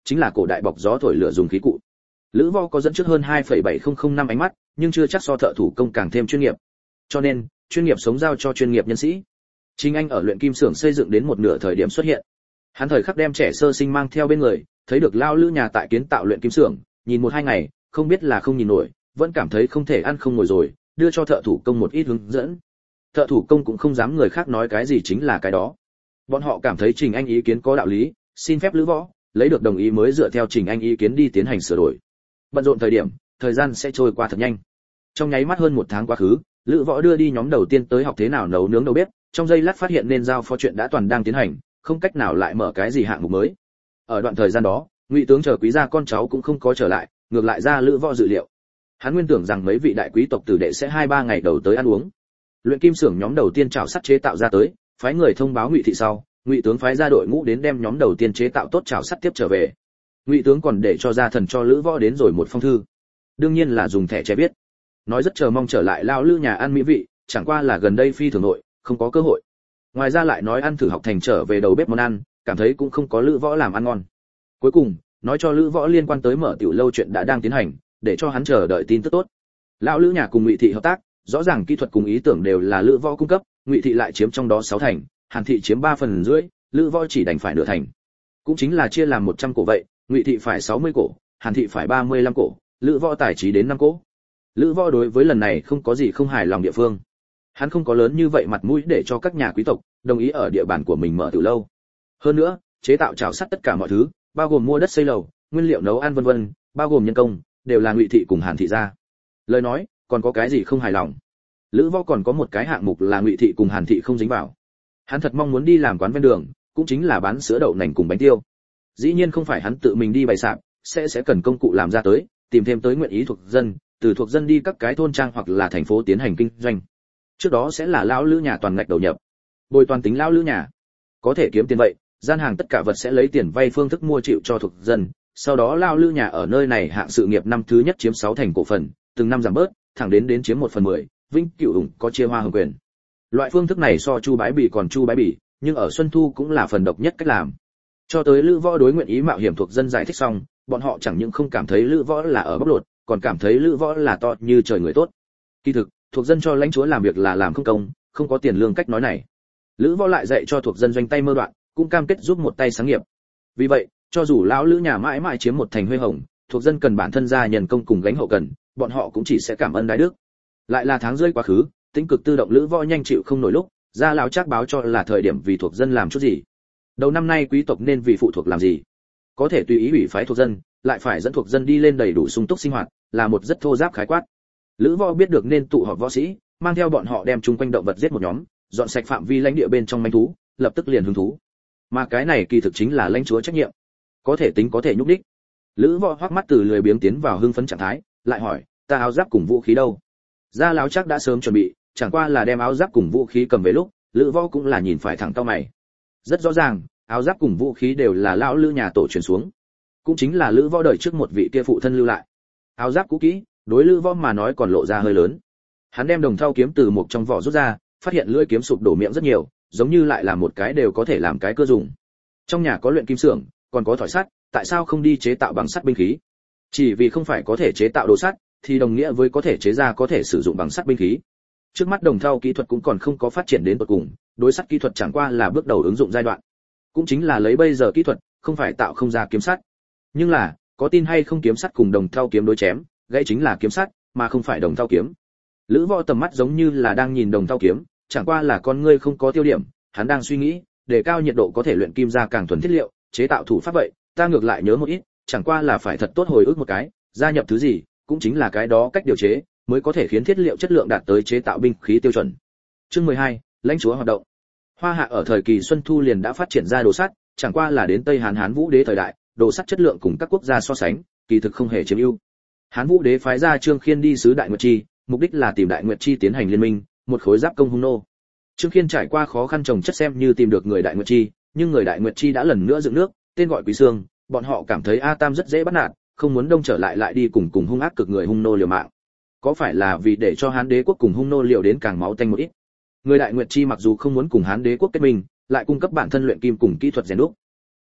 chính là cổ đại bọc gió thổi lửa dùng khí cụ. Lữ Võ có dẫn trước hơn hai phẩy bảy không không năm ánh mắt, nhưng chưa chắc so thợ thủ công càng thêm chuyên nghiệp. Cho nên, chuyên nghiệp sống giao cho chuyên nghiệp nhân sĩ. Chính Anh ở luyện kim xưởng xây dựng đến một nửa thời điểm xuất hiện. Hắn thời khắc đem trẻ sơ sinh mang theo bên người, thấy được lao lữ nhà tại kiến tạo luyện kim xưởng, nhìn một hai ngày, không biết là không nhìn nổi, vẫn cảm thấy không thể ăn không ngồi rồi, đưa cho thợ thủ công một ít hướng dẫn. Thợ thủ công cũng không dám người khác nói cái gì chính là cái đó. Bọn họ cảm thấy Trình Anh ý kiến có đạo lý, xin phép Lữ Võ, lấy được đồng ý mới dựa theo Trình Anh ý kiến đi tiến hành sửa đổi. Bận rộn thời điểm, thời gian sẽ trôi qua thật nhanh. Trong nháy mắt hơn một tháng quá khứ, Lữ Võ đưa đi nhóm đầu tiên tới học thế nào nấu nướng đầu bếp, trong giây lát phát hiện nên giao phó chuyện đã toàn đang tiến hành, không cách nào lại mở cái gì hạng mục mới. Ở đoạn thời gian đó, Ngụy tướng chờ quý gia con cháu cũng không có trở lại, ngược lại ra Lữ Võ dự liệu. Hắn nguyên tưởng rằng mấy vị đại quý tộc tử đệ sẽ hai ba ngày đầu tới ăn uống. Luyện kim xưởng nhóm đầu tiên chảo sắt chế tạo ra tới, phái người thông báo Ngụy thị sau, Ngụy tướng phái ra đội ngũ đến đem nhóm đầu tiên chế tạo tốt chảo sắt tiếp trở về. Ngụy tướng còn để cho gia thần cho Lữ Võ đến rồi một phong thư. Đương nhiên là dùng thẻ che viết. Nói rất chờ mong trở lại lao Lữ nhà ăn mỹ vị, chẳng qua là gần đây phi thường nội, không có cơ hội. Ngoài ra lại nói ăn thử học thành trở về đầu bếp món ăn, cảm thấy cũng không có Lữ Võ làm ăn ngon. Cuối cùng, nói cho Lữ Võ liên quan tới mở tiểu lâu chuyện đã đang tiến hành, để cho hắn chờ đợi tin tức tốt. Lão Lữ nhà cùng Ngụy thị hợp tác, rõ ràng kỹ thuật cùng ý tưởng đều là Lữ Võ cung cấp, Ngụy thị lại chiếm trong đó sáu thành, Hàn thị chiếm ba phần rưỡi, Lữ Võ chỉ đành phải nửa thành. Cũng chính là chia làm một trăm cổ vậy, Ngụy thị phải sáu mươi cổ, Hàn thị phải ba mươi lăm cổ, Lữ Võ tài trí đến năm cổ. Lữ Võ đối với lần này không có gì không hài lòng địa phương. Hắn không có lớn như vậy mặt mũi để cho các nhà quý tộc đồng ý ở địa bàn của mình mở tiểu lâu. Hơn nữa, chế tạo chảo sắt tất cả mọi thứ, bao gồm mua đất xây lầu, nguyên liệu nấu ăn vân vân, bao gồm nhân công, đều là Ngụy thị cùng Hàn thị ra. Lời nói, còn có cái gì không hài lòng? Lữ Võ còn có một cái hạng mục là Ngụy thị cùng Hàn thị không dính vào. Hắn thật mong muốn đi làm quán ven đường, cũng chính là bán sữa đậu nành cùng bánh tiêu. Dĩ nhiên không phải hắn tự mình đi bày sạp, sẽ sẽ cần công cụ làm ra tới, tìm thêm tới nguyện ý thuộc dân, từ thuộc dân đi các cái thôn trang hoặc là thành phố tiến hành kinh doanh. Trước đó sẽ là lão Lữ nhà toàn ngạch đầu nhập, bồi toàn tính lão Lữ nhà, có thể kiếm tiền vậy, gian hàng tất cả vật sẽ lấy tiền vay phương thức mua chịu cho thuộc dân, sau đó lão Lữ nhà ở nơi này hạng sự nghiệp năm thứ nhất chiếm sáu thành cổ phần, từng năm giảm bớt, thẳng đến đến chiếm một phần mười, vĩnh cửu ủng có chia hoa hưởng quyền. Loại phương thức này so Chu Bái Bỉ còn Chu Bái Bỉ, nhưng ở Xuân Thu cũng là phần độc nhất cách làm. Cho tới Lữ Võ đối nguyện ý mạo hiểm thuộc dân giải thích xong, bọn họ chẳng những không cảm thấy Lữ Võ là ở bóc lột, còn cảm thấy Lữ Võ là to như trời người tốt. Kỳ thực, thuộc dân cho lãnh chúa làm việc là làm không công, không có tiền lương cách nói này. Lữ Võ lại dạy cho thuộc dân doanh tay mơ đoạn, cũng cam kết giúp một tay sáng nghiệp. Vì vậy, cho dù lão Lữ nhà mãi mãi chiếm một thành huê hồng, thuộc dân cần bản thân ra nhân công cùng gánh hậu cần, bọn họ cũng chỉ sẽ cảm ơn đái đức. Lại là tháng rơi quá khứ, tính cực tự động Lữ Võ nhanh chịu không nổi lúc, ra lão Trác báo cho là thời điểm vì thuộc dân làm chút gì. Đầu năm nay quý tộc nên vì phụ thuộc làm gì? Có thể tùy ý ủy phái thuộc dân, lại phải dẫn thuộc dân đi lên đầy đủ sung túc sinh hoạt, là một rất thô ráp khái quát. Lữ Võ biết được nên tụ họp võ sĩ, mang theo bọn họ đem chung quanh động vật giết một nhóm, dọn sạch phạm vi lãnh địa bên trong manh thú, lập tức liền hứng thú. Mà cái này kỳ thực chính là lãnh chúa trách nhiệm. Có thể tính có thể nhúc đích. Lữ Võ hoắc mắt từ lười biếng tiến vào hưng phấn trạng thái, lại hỏi, ta áo giáp cùng vũ khí đâu? Gia lão Trác đã sớm chuẩn bị, chẳng qua là đem áo giáp cùng vũ khí cầm về lúc, Lữ Võ cũng là nhìn phải thẳng cau mày. Rất rõ ràng, áo giáp cùng vũ khí đều là lão Lữ nhà tổ truyền xuống, cũng chính là Lữ Võ đời trước một vị kia phụ thân lưu lại. Áo giáp cũ kỹ, đối Lữ Võ mà nói còn lộ ra hơi lớn. Hắn đem đồng thau kiếm từ một trong vỏ rút ra, phát hiện lưỡi kiếm sụp đổ miệng rất nhiều, giống như lại là một cái đều có thể làm cái cơ dùng. Trong nhà có luyện kim xưởng, còn có thỏi sắt, tại sao không đi chế tạo bằng sắt binh khí? Chỉ vì không phải có thể chế tạo đồ sắt, thì đồng nghĩa với có thể chế ra có thể sử dụng bằng sắt binh khí. Trước mắt đồng thau kỹ thuật cũng còn không có phát triển đến tận cùng, đối sắt kỹ thuật chẳng qua là bước đầu ứng dụng giai đoạn. Cũng chính là lấy bây giờ kỹ thuật, không phải tạo không ra kiếm sắt. Nhưng là, có tin hay không kiếm sắt cùng đồng thau kiếm đối chém, gãy chính là kiếm sắt, mà không phải đồng thau kiếm. Lữ Võ tầm mắt giống như là đang nhìn đồng thau kiếm, chẳng qua là con ngươi không có tiêu điểm, hắn đang suy nghĩ, để cao nhiệt độ có thể luyện kim ra càng thuần thiết liệu, chế tạo thủ pháp vậy, ta ngược lại nhớ một ít, chẳng qua là phải thật tốt hồi ức một cái, gia nhập thứ gì, cũng chính là cái đó cách điều chế, mới có thể khiến thiết liệu chất lượng đạt tới chế tạo binh khí tiêu chuẩn. Chương mười hai, lãnh chúa hoạt động. Hoa Hạ ở thời kỳ Xuân Thu liền đã phát triển ra đồ sắt, chẳng qua là đến Tây Hán Hán Vũ Đế thời đại, đồ sắt chất lượng cùng các quốc gia so sánh, kỳ thực không hề chiếm ưu. Hán Vũ Đế phái ra Trương Khiên đi sứ Đại Nguyệt Chi, mục đích là tìm Đại Nguyệt Chi tiến hành liên minh, một khối giáp công hung nô. Trương Khiên trải qua khó khăn trồng chất xem như tìm được người Đại Nguyệt Chi, nhưng người Đại Nguyệt Chi đã lần nữa dựng nước, tên gọi Quý Xương, bọn họ cảm thấy A Tam rất dễ bắt nạt, không muốn đông trở lại lại đi cùng cùng hung ác cực người hung nô liều mạng. Có phải là vì để cho Hán Đế quốc cùng hung nô liều đến càng máu tanh một ít? Người Đại Nguyệt Chi mặc dù không muốn cùng Hán Đế quốc kết minh, lại cung cấp bản thân luyện kim cùng kỹ thuật rèn đúc.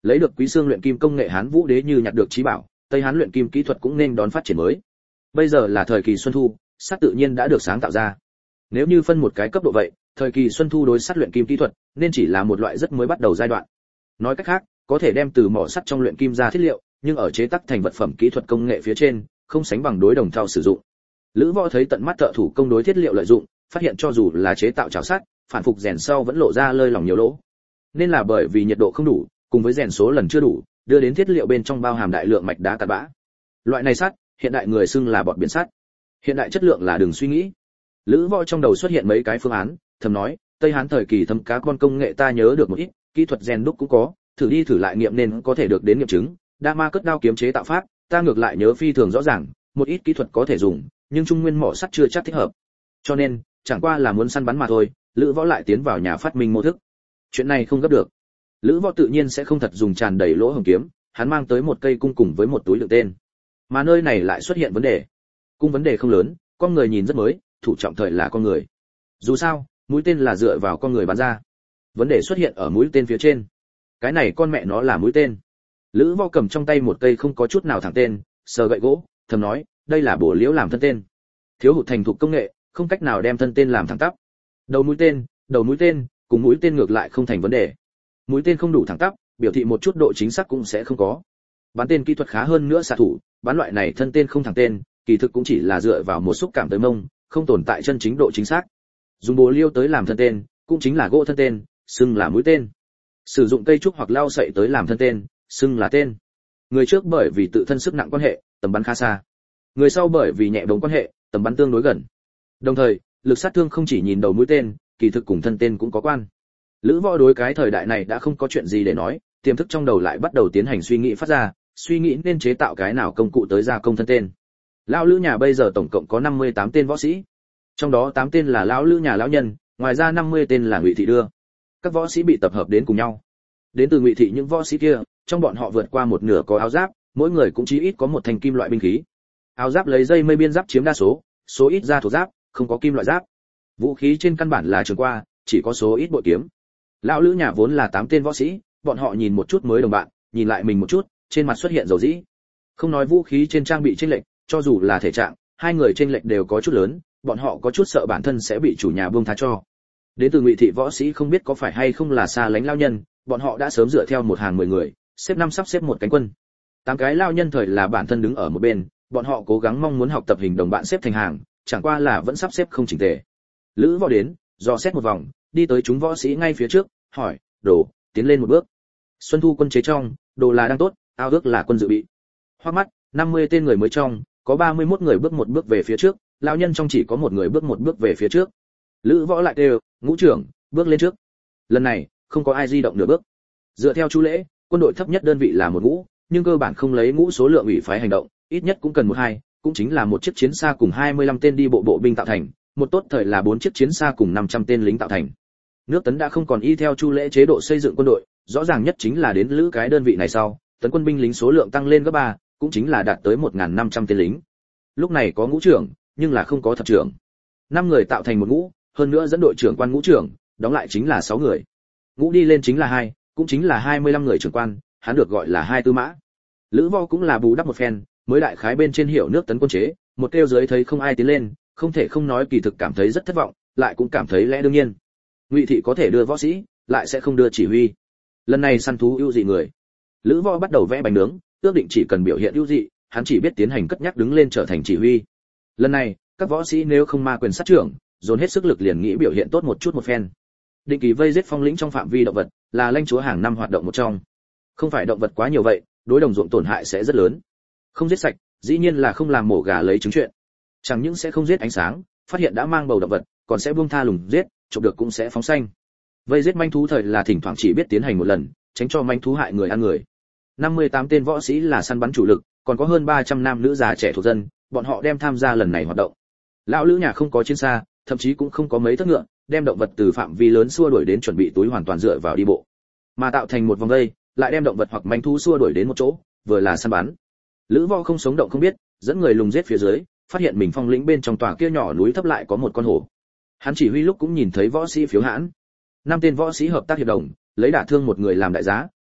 Lấy được quý xương luyện kim công nghệ Hán Vũ đế như nhặt được chí bảo, Tây Hán luyện kim kỹ thuật cũng nên đón phát triển mới. Bây giờ là thời kỳ xuân thu, sắt tự nhiên đã được sáng tạo ra. Nếu như phân một cái cấp độ vậy, thời kỳ xuân thu đối sắt luyện kim kỹ thuật nên chỉ là một loại rất mới bắt đầu giai đoạn. Nói cách khác, có thể đem từ mỏ sắt trong luyện kim ra thiết liệu, nhưng ở chế tác thành vật phẩm kỹ thuật công nghệ phía trên, không sánh bằng đối đồng thau sử dụng. Lữ Võ thấy tận mắt thợ thủ công đối thiết liệu lợi dụng, phát hiện cho dù là chế tạo chảo sắt, phản phục rèn sau vẫn lộ ra lơi lỏng nhiều lỗ. Nên là bởi vì nhiệt độ không đủ, cùng với rèn số lần chưa đủ, đưa đến thiết liệu bên trong bao hàm đại lượng mạch đá cặn bã. Loại này sắt, hiện đại người xưng là bọt biển sắt. Hiện đại chất lượng là đừng suy nghĩ. Lữ Võ trong đầu xuất hiện mấy cái phương án, thầm nói, Tây Hán thời kỳ thâm cá con công nghệ ta nhớ được một ít, kỹ thuật rèn đúc cũng có, thử đi thử lại nghiệm nên có thể được đến nghiệm chứng. Đa ma cất đao kiếm chế tạo pháp, ta ngược lại nhớ phi thường rõ ràng, một ít kỹ thuật có thể dùng, nhưng trung nguyên mỏ sắt chưa chắc thích hợp. Cho nên, chẳng qua là muốn săn bắn mà thôi, Lữ Võ lại tiến vào nhà phát minh mô thức. Chuyện này không gấp được. Lữ Võ tự nhiên sẽ không thật dùng tràn đầy lỗ hổng kiếm, hắn mang tới một cây cung cùng với một túi đựng tên. Mà nơi này lại xuất hiện vấn đề. Cung vấn đề không lớn, con người nhìn rất mới, thủ trọng thời là con người. Dù sao, mũi tên là dựa vào con người bắn ra. Vấn đề xuất hiện ở mũi tên phía trên. Cái này con mẹ nó là mũi tên. Lữ Võ cầm trong tay một cây không có chút nào thẳng tên, sờ gậy gỗ, thầm nói, đây là bổ liễu làm thân tên. Thiếu hụt thành thục công nghệ, không cách nào đem thân tên làm thẳng tắp. Đầu mũi tên, đầu mũi tên, cùng mũi tên ngược lại không thành vấn đề. Mũi tên không đủ thẳng tắp, biểu thị một chút độ chính xác cũng sẽ không có. Bắn tên kỹ thuật khá hơn nữa xạ thủ, bắn loại này thân tên không thẳng tên, kỳ thực cũng chỉ là dựa vào một xúc cảm tới mông, không tồn tại chân chính độ chính xác. Dùng bố liêu tới làm thân tên, cũng chính là gỗ thân tên, xưng là mũi tên. Sử dụng cây trúc hoặc lao sậy tới làm thân tên, xưng là tên. Người trước bởi vì tự thân sức nặng quan hệ, tầm bắn khá xa. Người sau bởi vì nhẹ bóng quan hệ, tầm bắn tương đối gần. Đồng thời, lực sát thương không chỉ nhìn đầu mũi tên, kỳ thực cùng thân tên cũng có quan. Lữ Võ đối cái thời đại này đã không có chuyện gì để nói, tiềm thức trong đầu lại bắt đầu tiến hành suy nghĩ phát ra, suy nghĩ nên chế tạo cái nào công cụ tới gia công thân tên. Lão Lữ nhà bây giờ tổng cộng có năm mươi tám tên võ sĩ. Trong đó tám tên là lão Lữ nhà lão nhân, ngoài ra năm mươi tên là Ngụy thị đưa. Các võ sĩ bị tập hợp đến cùng nhau. Đến từ Ngụy thị những võ sĩ kia, trong bọn họ vượt qua một nửa có áo giáp, mỗi người cũng chí ít có một thanh kim loại binh khí. Áo giáp lấy dây mây biên giáp chiếm đa số, số ít da thổ giáp, không có kim loại giáp. Vũ khí trên căn bản là trường qua, chỉ có số ít bội kiếm. Lão Lữ nhà vốn là tám tên võ sĩ, bọn họ nhìn một chút mới đồng bạn, nhìn lại mình một chút, trên mặt xuất hiện dầu dĩ. Không nói vũ khí trên trang bị chênh lệch, cho dù là thể trạng, hai người chênh lệch đều có chút lớn, bọn họ có chút sợ bản thân sẽ bị chủ nhà buông tha cho. Đến từ Ngụy thị võ sĩ không biết có phải hay không là xa lánh lao nhân, bọn họ đã sớm dựa theo một hàng mười người, xếp năm sắp xếp một cánh quân. Tám cái lao nhân thời là bản thân đứng ở một bên, bọn họ cố gắng mong muốn học tập hình đồng bạn xếp thành hàng, chẳng qua là vẫn sắp xếp không chỉnh tề. Lữ Võ đến, dò xét một vòng, đi tới chúng võ sĩ ngay phía trước, hỏi, "Đồ, tiến lên một bước." Xuân thu quân chế trong, đồ là đang tốt, ao ước là quân dự bị. Hoắc mắt, năm mươi tên người mới trong, có ba mươi mốt người bước một bước về phía trước, lão nhân trong chỉ có một người bước một bước về phía trước. Lữ Võ lại kêu, "Ngũ trưởng, bước lên trước." Lần này, không có ai di động nửa bước. Dựa theo chu lễ, quân đội thấp nhất đơn vị là một ngũ, nhưng cơ bản không lấy ngũ số lượng ủy phái hành động, ít nhất cũng cần một hai, cũng chính là một chiếc chiến xa cùng hai mươi lăm tên đi bộ bộ binh tạo thành, một tốt thời là bốn chiếc chiến xa cùng năm trăm tên lính tạo thành. Nước Tấn đã không còn y theo chu lễ chế độ xây dựng quân đội, rõ ràng nhất chính là đến lữ cái đơn vị này sau, tấn quân binh lính số lượng tăng lên gấp ba, cũng chính là đạt tới một nghìn năm trăm tên lính. Lúc này có ngũ trưởng, nhưng là không có thập trưởng. Năm người tạo thành một ngũ, hơn nữa dẫn đội trưởng quan ngũ trưởng, đóng lại chính là sáu người. Ngũ đi lên chính là hai, cũng chính là hai mươi lăm người trưởng quan, hắn được gọi là hai tư mã. Lữ Võ cũng là bù đắp một phen, mới đại khái bên trên hiểu nước Tấn quân chế, một kêu dưới thấy không ai tiến lên, không thể không nói kỳ thực cảm thấy rất thất vọng, lại cũng cảm thấy lẽ đương nhiên. Ngụy thị có thể đưa võ sĩ, lại sẽ không đưa chỉ huy. Lần này săn thú ưu dị người. Lữ Võ bắt đầu vẽ bánh nướng, ước định chỉ cần biểu hiện ưu dị, hắn chỉ biết tiến hành cất nhắc đứng lên trở thành chỉ huy. Lần này, các võ sĩ nếu không ma quyền sát trưởng, dồn hết sức lực liền nghĩ biểu hiện tốt một chút một phen. Định kỳ vây giết phong lĩnh trong phạm vi động vật, là lãnh chúa hàng năm hoạt động một trong. Không phải động vật quá nhiều vậy, đối đồng ruộng tổn hại sẽ rất lớn. Không giết sạch, dĩ nhiên là không làm mổ gà lấy trứng chuyện. Chẳng những sẽ không giết ánh sáng, phát hiện đã mang bầu động vật, còn sẽ buông tha lùng giết, chụp được cũng sẽ phóng xanh. Vây giết manh thú thời là thỉnh thoảng chỉ biết tiến hành một lần, tránh cho manh thú hại người ăn người. năm mươi tám tên võ sĩ là săn bắn chủ lực, còn có hơn ba trăm nam nữ già trẻ thuộc dân, bọn họ đem tham gia lần này hoạt động. Lão Lữ nhà không có chiến xa, thậm chí cũng không có mấy thất ngựa, đem động vật từ phạm vi lớn xua đuổi đến chuẩn bị túi hoàn toàn dựa vào đi bộ, mà tạo thành một vòng vây, lại đem động vật hoặc manh thú xua đuổi đến một chỗ, vừa là săn bắn. Lữ Võ không sống động không biết, dẫn người lùng giết phía dưới, phát hiện mình phong lĩnh bên trong tòa kia nhỏ núi thấp lại có một con hổ. Hắn chỉ huy lúc cũng nhìn thấy võ sĩ phiếu hãn. Năm tên võ sĩ hợp tác hiệp đồng, lấy đả thương một người làm đại giá,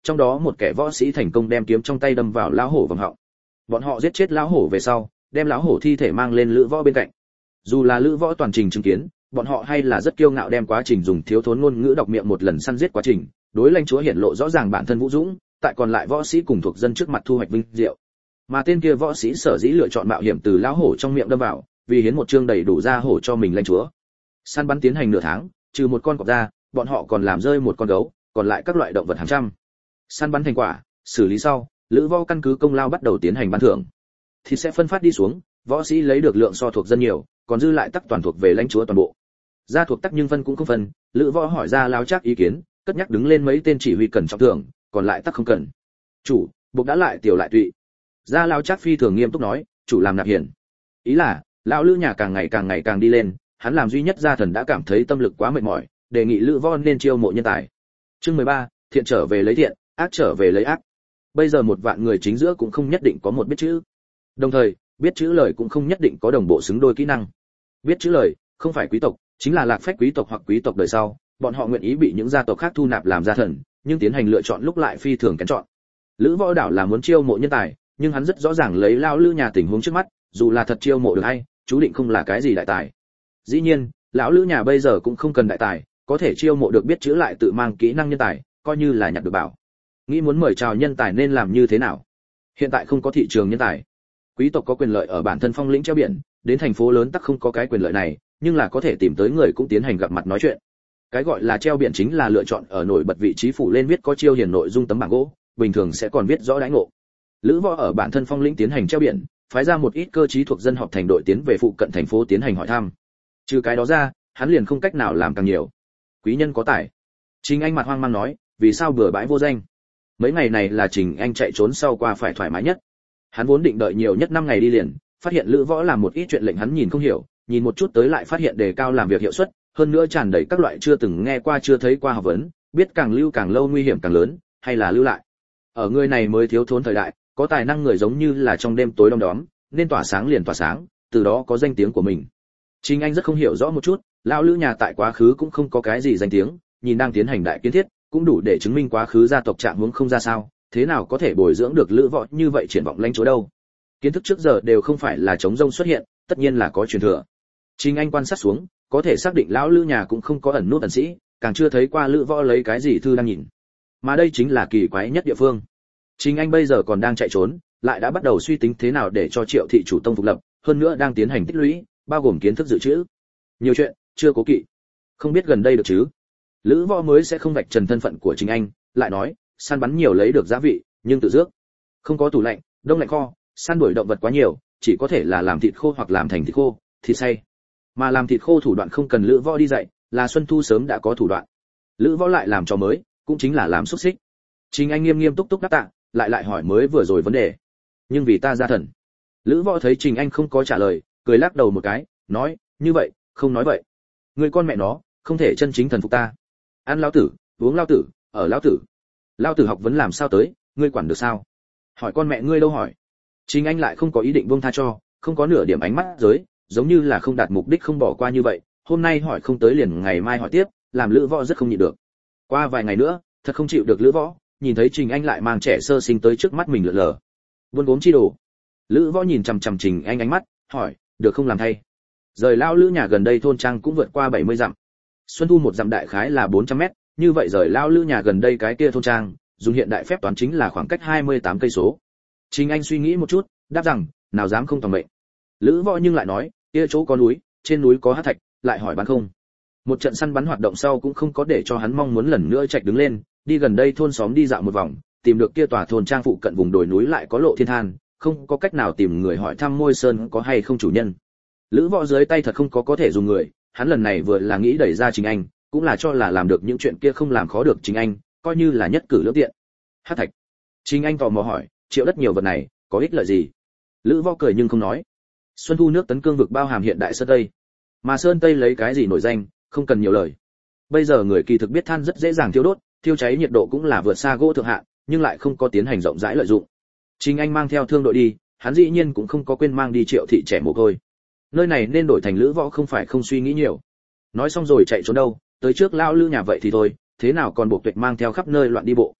trong đó một kẻ võ sĩ thành công đem kiếm trong tay đâm vào lão hổ vòng họng. Bọn họ giết chết lão hổ về sau, đem lão hổ thi thể mang lên lữ võ bên cạnh. Dù là lữ võ toàn trình chứng kiến, bọn họ hay là rất kiêu ngạo đem quá trình dùng thiếu thốn ngôn ngữ đọc miệng một lần săn giết quá trình, đối lãnh chúa hiển lộ rõ ràng bản thân vũ dũng, tại còn lại võ sĩ cùng thuộc dân trước mặt thu hoạch vinh diệu. Mà tên kia võ sĩ sở dĩ lựa chọn mạo hiểm từ lão hổ trong miệng đâm vào, vì hiến một chương đầy đủ da hổ cho mình lãnh chúa. Săn bắn tiến hành nửa tháng, trừ một con cọp ra, bọn họ còn làm rơi một con gấu, còn lại các loại động vật hàng trăm. Săn bắn thành quả, xử lý sau, lữ võ căn cứ công lao bắt đầu tiến hành ban thưởng. Thì sẽ phân phát đi xuống, võ sĩ lấy được lượng so thuộc dân nhiều, còn dư lại tắc toàn thuộc về lãnh chúa toàn bộ. Gia thuộc tắc nhưng phân cũng không phân, lữ võ hỏi ra lao chắc ý kiến, cất nhắc đứng lên mấy tên chỉ huy cần trọng thưởng, còn lại tắc không cần. Chủ, buộc đã lại tiểu lại tụy. Gia lao chắc phi thường nghiêm túc nói, chủ làm nạp hiển. Ý là, lão lữ nhà càng ngày càng ngày càng đi lên, hắn làm duy nhất gia thần đã cảm thấy tâm lực quá mệt mỏi, đề nghị lữ võ nên chiêu mộ nhân tài. Chương mười ba, thiện trở về lấy thiện, ác trở về lấy ác. Bây giờ một vạn người chính giữa cũng không nhất định có một biết chữ. Đồng thời, biết chữ lời cũng không nhất định có đồng bộ xứng đôi kỹ năng. Biết chữ lời, không phải quý tộc, chính là lạc phách quý tộc hoặc quý tộc đời sau, bọn họ nguyện ý bị những gia tộc khác thu nạp làm gia thần, nhưng tiến hành lựa chọn lúc lại phi thường kén chọn. Lữ Võ Đảo là muốn chiêu mộ nhân tài, nhưng hắn rất rõ ràng lấy lao lữ nhà tình huống trước mắt, dù là thật chiêu mộ được hay, chú định không là cái gì đại tài. Dĩ nhiên, lão lữ nhà bây giờ cũng không cần đại tài, có thể chiêu mộ được biết chữ lại tự mang kỹ năng nhân tài, coi như là nhặt được bảo. Nghĩ muốn mời chào nhân tài nên làm như thế nào? Hiện tại không có thị trường nhân tài. Quý tộc có quyền lợi ở bản thân phong lĩnh treo biển, đến thành phố lớn tắc không có cái quyền lợi này, nhưng là có thể tìm tới người cũng tiến hành gặp mặt nói chuyện. Cái gọi là treo biển chính là lựa chọn ở nổi bật vị trí phủ lên viết có chiêu hiển nội dung tấm bảng gỗ, bình thường sẽ còn viết rõ đãi ngộ. Lữ Võ ở bản thân phong lĩnh tiến hành treo biển, phái ra một ít cơ trí thuộc dân họp thành đội tiến về phụ cận thành phố tiến hành hỏi thăm. Trừ cái đó ra, hắn liền không cách nào làm càng nhiều. Quý nhân có tài. Trình Anh mặt hoang mang nói, vì sao bừa bãi vô danh? Mấy ngày này là Trình Anh chạy trốn sau qua phải thoải mái nhất. Hắn vốn định đợi nhiều nhất năm ngày đi liền, phát hiện Lữ Võ làm một ít chuyện lệnh hắn nhìn không hiểu, nhìn một chút tới lại phát hiện đề cao làm việc hiệu suất, hơn nữa tràn đầy các loại chưa từng nghe qua chưa thấy qua học vấn, biết càng lưu càng lâu nguy hiểm càng lớn, hay là lưu lại. Ở người này mới thiếu thốn thời đại, có tài năng người giống như là trong đêm tối đom đóm, nên tỏa sáng liền tỏa sáng, từ đó có danh tiếng của mình. Trình Anh rất không hiểu rõ một chút, lão Lữ nhà tại quá khứ cũng không có cái gì danh tiếng, nhìn đang tiến hành đại kiến thiết, cũng đủ để chứng minh quá khứ gia tộc trạng huống không ra sao, thế nào có thể bồi dưỡng được Lữ Võ như vậy triển vọng lãnh chúa đâu. Kiến thức trước giờ đều không phải là chống rông xuất hiện, tất nhiên là có truyền thừa. Trình Anh quan sát xuống, có thể xác định lão Lữ nhà cũng không có ẩn nút ẩn sĩ, càng chưa thấy qua Lữ Võ lấy cái gì thư đang nhìn. Mà đây chính là kỳ quái nhất địa phương. Trình Anh bây giờ còn đang chạy trốn, lại đã bắt đầu suy tính thế nào để cho Triệu thị chủ tông phục lập, hơn nữa đang tiến hành tích lũy, bao gồm kiến thức dự trữ. Nhiều chuyện, chưa cố kỵ. Không biết gần đây được chứ? Lữ Võ mới sẽ không vạch trần thân phận của Trình Anh, lại nói, săn bắn nhiều lấy được giá vị, nhưng tự dước. Không có tủ lạnh, đông lạnh kho, săn đuổi động vật quá nhiều, chỉ có thể là làm thịt khô hoặc làm thành thịt khô, thịt xay. Mà làm thịt khô thủ đoạn không cần Lữ Võ đi dạy, là Xuân Thu sớm đã có thủ đoạn. Lữ Võ lại làm trò mới, cũng chính là làm xúc xích. Trình Anh nghiêm nghiêm túc túc đáp tạ, lại lại hỏi mới vừa rồi vấn đề. Nhưng vì ta gia thần. Lữ Võ thấy Trình Anh không có trả lời, cười lắc đầu một cái, nói, như vậy, không nói vậy. Người con mẹ nó, không thể chân chính thần phục ta. Ăn lão tử, uống lão tử, ở lão tử. Lão tử học vấn làm sao tới, ngươi quản được sao? Hỏi con mẹ ngươi đâu hỏi. Trình Anh lại không có ý định buông tha cho, không có nửa điểm ánh mắt giới, giống như là không đạt mục đích không bỏ qua như vậy, hôm nay hỏi không tới liền ngày mai hỏi tiếp, làm Lữ Võ rất không nhịn được. Qua vài ngày nữa, thật không chịu được Lữ Võ, nhìn thấy Trình Anh lại mang trẻ sơ sinh tới trước mắt mình lượn lờ. Buôn gốm chi đồ. Lữ Võ nhìn chằm chằm Trình Anh ánh mắt, hỏi, được không làm thay? Rời lao Lữ nhà gần đây thôn trang cũng vượt qua bảy mươi dặm. Xuân Thu một dặm đại khái là bốn trăm mét, như vậy rời lao Lữ nhà gần đây cái kia thôn trang, dùng hiện đại phép toán chính là khoảng cách hai mươi tám cây số. Trình Anh suy nghĩ một chút, đáp rằng, nào dám không tầm mệnh. Lữ Võ nhưng lại nói, kia chỗ có núi, trên núi có hắc thạch, lại hỏi bán không. Một trận săn bắn hoạt động sau cũng không có để cho hắn mong muốn lần nữa chạy đứng lên, đi gần đây thôn xóm đi dạo một vòng, tìm được kia tòa thôn trang phụ cận vùng đồi núi lại có lộ thiên than, không có cách nào tìm người hỏi thăm Môi Sơn có hay không chủ nhân. Lữ Võ dưới tay thật không có có thể dùng người, hắn lần này vừa là nghĩ đẩy ra Trình Anh, cũng là cho là làm được những chuyện kia không làm khó được Trình Anh, coi như là nhất cử lưỡng tiện. Hắc thạch. Trình Anh tò mò hỏi, triệu đất nhiều vật này, có ích lợi gì? Lữ Võ cười nhưng không nói. Xuân Thu nước tấn cương vực bao hàm hiện đại sơn tây, mà sơn tây lấy cái gì nổi danh, không cần nhiều lời. Bây giờ người kỳ thực biết than rất dễ dàng thiêu đốt, thiêu cháy nhiệt độ cũng là vượt xa gỗ thượng hạng, nhưng lại không có tiến hành rộng rãi lợi dụng. Trình Anh mang theo thương đội đi, hắn dĩ nhiên cũng không có quên mang đi Triệu thị trẻ mồ côi. Nơi này nên đổi thành Lữ Võ không phải không suy nghĩ nhiều. Nói xong rồi chạy trốn đâu, tới trước lao Lữ nhà vậy thì thôi, thế nào còn buộc Tuyệt mang theo khắp nơi loạn đi bộ.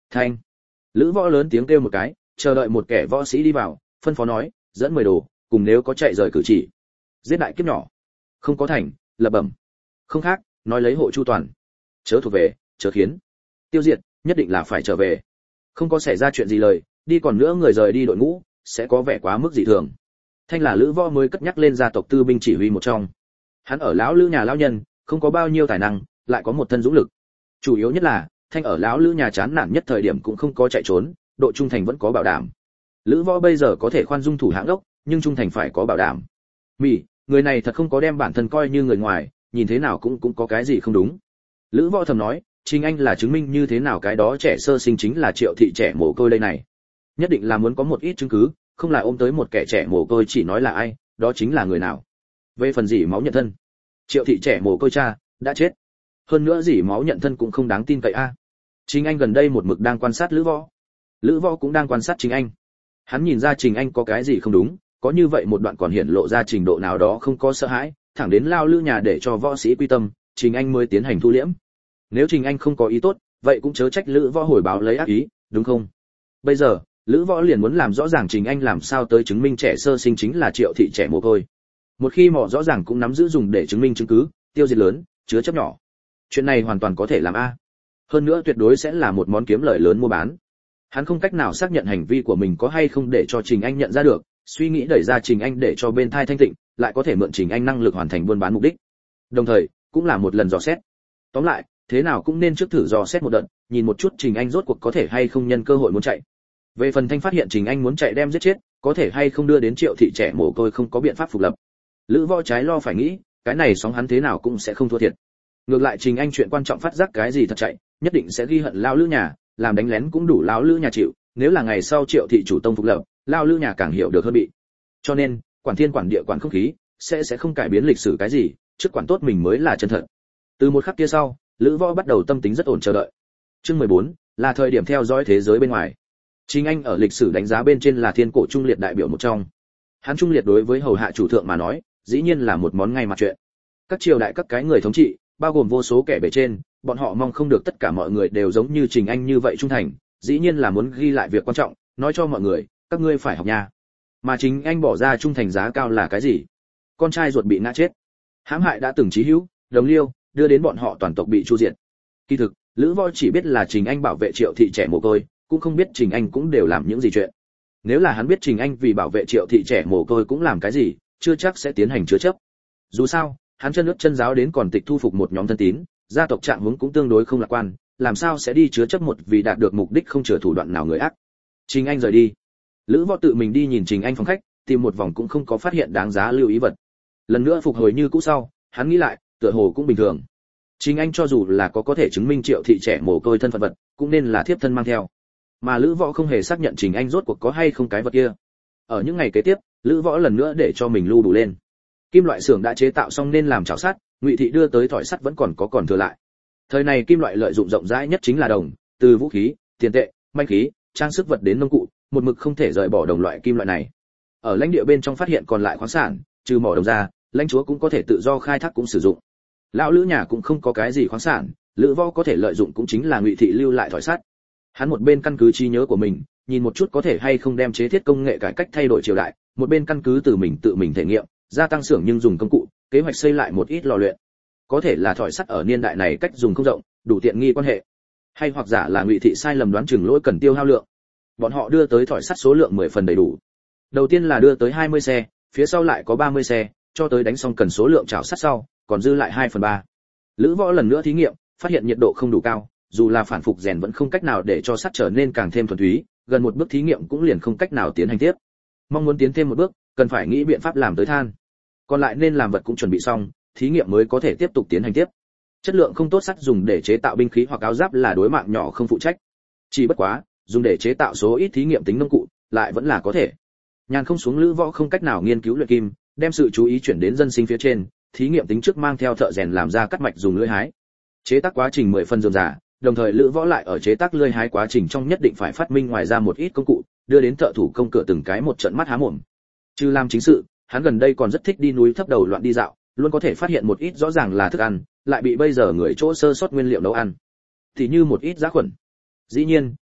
Thanh. Lữ Võ lớn tiếng kêu một cái, chờ đợi một kẻ võ sĩ đi vào, phân phó nói, dẫn mười đồ, cùng nếu có chạy rời cử chỉ. Giết đại kiếp nhỏ. Không có thành, lập bẩm. Không khác, nói lấy hộ chu toàn. Chớ thuộc về, chớ khiến. Tiêu diệt, nhất định là phải trở về. Không có xảy ra chuyện gì lời, đi còn nữa người rời đi đội ngũ, sẽ có vẻ quá mức dị thường. Thanh là Lữ Võ mới cất nhắc lên gia tộc tư binh chỉ huy một trong. Hắn ở lão Lữ nhà lão nhân, không có bao nhiêu tài năng, lại có một thân dũng lực. Chủ yếu nhất là, Thanh ở lão Lữ nhà chán nản nhất thời điểm cũng không có chạy trốn, độ trung thành vẫn có bảo đảm. Lữ Võ bây giờ có thể khoan dung thủ hạng đốc, nhưng trung thành phải có bảo đảm. Mỉ, người này thật không có đem bản thân coi như người ngoài, nhìn thế nào cũng cũng có cái gì không đúng. Lữ Võ thầm nói, Trình Anh là chứng minh như thế nào cái đó trẻ sơ sinh chính là Triệu thị trẻ mồ côi đây này. Nhất định là muốn có một ít chứng cứ, không là ôm tới một kẻ trẻ mồ côi chỉ nói là ai, đó chính là người nào. Về phần dỉ máu nhận thân, Triệu thị trẻ mồ côi cha đã chết. Hơn nữa dỉ máu nhận thân cũng không đáng tin cậy a. À. Trình Anh gần đây một mực đang quan sát Lữ Võ. Lữ Võ cũng đang quan sát Trình Anh. Hắn nhìn ra Trình Anh có cái gì không đúng, có như vậy một đoạn còn hiển lộ ra trình độ nào đó không có sợ hãi, thẳng đến lao Lữ nhà để cho võ sĩ quy tâm, Trình Anh mới tiến hành thu liễm. Nếu Trình Anh không có ý tốt, vậy cũng chớ trách Lữ Võ hồi báo lấy ác ý, đúng không? Bây giờ, Lữ Võ liền muốn làm rõ ràng Trình Anh làm sao tới chứng minh trẻ sơ sinh chính là Triệu thị trẻ mồ côi. Một khi mỏ rõ ràng cũng nắm giữ dùng để chứng minh chứng cứ, tiêu diệt lớn, chứa chấp nhỏ. Chuyện này hoàn toàn có thể làm a. Hơn nữa tuyệt đối sẽ là một món kiếm lời lớn mua bán. Hắn không cách nào xác nhận hành vi của mình có hay không để cho Trình Anh nhận ra được, suy nghĩ đẩy ra Trình Anh để cho bên thai thanh tịnh, lại có thể mượn Trình Anh năng lực hoàn thành buôn bán mục đích. Đồng thời, cũng là một lần dò xét. Tóm lại, thế nào cũng nên trước thử dò xét một đợt, nhìn một chút Trình Anh rốt cuộc có thể hay không nhân cơ hội muốn chạy. Về phần Thanh phát hiện Trình Anh muốn chạy đem giết chết, có thể hay không đưa đến Triệu thị trẻ mồ côi không có biện pháp phục lập. Lữ Võ trái lo phải nghĩ, cái này sóng hắn thế nào cũng sẽ không thua thiệt. Ngược lại Trình Anh chuyện quan trọng phát giác cái gì thật chạy, nhất định sẽ ghi hận lao Lữ nhà, làm đánh lén cũng đủ lão Lữ nhà chịu, nếu là ngày sau Triệu thị chủ tông phục lập, lao Lữ nhà càng hiểu được hơn bị. Cho nên, quản thiên quản địa quản không khí, sẽ sẽ không cải biến lịch sử cái gì, trước quản tốt mình mới là chân thật. Từ một khắc kia sau, Lữ Võ bắt đầu tâm tính rất ổn chờ đợi. Chương mười bốn là thời điểm theo dõi thế giới bên ngoài. Trình Anh ở lịch sử đánh giá bên trên là thiên cổ trung liệt đại biểu một trong. Hắn trung liệt đối với hầu hạ chủ thượng mà nói, dĩ nhiên là một món ngay mặt chuyện. Các triều đại các cái người thống trị, bao gồm vô số kẻ bề trên, bọn họ mong không được tất cả mọi người đều giống như Trình Anh như vậy trung thành, dĩ nhiên là muốn ghi lại việc quan trọng, nói cho mọi người, các ngươi phải học nha. Mà Trình Anh bỏ ra trung thành giá cao là cái gì? Con trai ruột bị ngã chết, hãm hại đã từng chí hữu, đồng liêu, đưa đến bọn họ toàn tộc bị chu diệt. Kỳ thực, Lữ Võ chỉ biết là Trình Anh bảo vệ Triệu thị trẻ mồ côi, cũng không biết Trình Anh cũng đều làm những gì chuyện. Nếu là hắn biết Trình Anh vì bảo vệ Triệu thị trẻ mồ côi cũng làm cái gì, chưa chắc sẽ tiến hành chứa chấp. Dù sao, hắn chân nước chân giáo đến còn tịch thu phục một nhóm thân tín, gia tộc trạng huống cũng tương đối không lạc quan, làm sao sẽ đi chứa chấp một vì đạt được mục đích không chừa thủ đoạn nào người ác. Trình Anh rời đi. Lữ Võ tự mình đi nhìn Trình Anh phòng khách, tìm một vòng cũng không có phát hiện đáng giá lưu ý vật. Lần nữa phục hồi như cũ sau, hắn nghĩ lại, tựa hồ cũng bình thường. Trình Anh cho dù là có có thể chứng minh Triệu thị trẻ mồ côi thân phận vật, cũng nên là thiếp thân mang theo. Mà Lữ Võ không hề xác nhận Trình Anh rốt cuộc có hay không cái vật kia. Ở những ngày kế tiếp, Lữ Võ lần nữa để cho mình lưu đủ lên. Kim loại xưởng đã chế tạo xong nên làm chảo sắt, Ngụy thị đưa tới thỏi sắt vẫn còn có còn thừa lại. Thời này kim loại lợi dụng rộng rãi nhất chính là đồng, từ vũ khí, tiền tệ, manh khí, trang sức vật đến nông cụ, một mực không thể rời bỏ đồng loại kim loại này. Ở lãnh địa bên trong phát hiện còn lại khoáng sản, trừ mỏ đồng ra, lãnh chúa cũng có thể tự do khai thác cũng sử dụng. Lão Lữ nhà cũng không có cái gì khoáng sản, Lữ Võ có thể lợi dụng cũng chính là Ngụy thị lưu lại thỏi sắt. Hắn một bên căn cứ trí nhớ của mình, nhìn một chút có thể hay không đem chế thiết công nghệ cải cách thay đổi triều đại, một bên căn cứ từ mình tự mình thể nghiệm, gia tăng xưởng nhưng dùng công cụ, kế hoạch xây lại một ít lò luyện. Có thể là thỏi sắt ở niên đại này cách dùng không rộng, đủ tiện nghi quan hệ. Hay hoặc giả là Ngụy thị sai lầm đoán chừng lỗi cần tiêu hao lượng. Bọn họ đưa tới thỏi sắt số lượng mười phần đầy đủ. Đầu tiên là đưa tới hai mươi xe, phía sau lại có ba mươi xe, cho tới đánh xong cần số lượng chảo sắt sau, còn dư lại hai phần ba. Lữ Võ lần nữa thí nghiệm, phát hiện nhiệt độ không đủ cao, dù là phản phục rèn vẫn không cách nào để cho sắt trở nên càng thêm thuần túy, gần một bước thí nghiệm cũng liền không cách nào tiến hành tiếp. Mong muốn tiến thêm một bước, cần phải nghĩ biện pháp làm tới than. Còn lại nên làm vật cũng chuẩn bị xong, thí nghiệm mới có thể tiếp tục tiến hành tiếp. Chất lượng không tốt sắt dùng để chế tạo binh khí hoặc áo giáp là đối mạng nhỏ không phụ trách. Chỉ bất quá, dùng để chế tạo số ít thí nghiệm tính nông cụ, lại vẫn là có thể. Nhàn không xuống Lữ Võ không cách nào nghiên cứu luyện kim, đem sự chú ý chuyển đến dân sinh phía trên, thí nghiệm tính trước mang theo thợ rèn làm ra cắt mạch dùng lưỡi hái. Chế tác quá trình mười phần rườm rà, đồng thời Lữ Võ lại ở chế tác lưỡi hái quá trình trong nhất định phải phát minh ngoài ra một ít công cụ, đưa đến thợ thủ công cửa từng cái một trận mắt há mồm. Trừ làm chính sự, hắn gần đây còn rất thích đi núi thấp đầu loạn đi dạo, luôn có thể phát hiện một ít rõ ràng là thức ăn, lại bị bây giờ người chỗ sơ sót nguyên liệu nấu ăn. Thì như một ít giá khuẩn. Dĩ nhiên,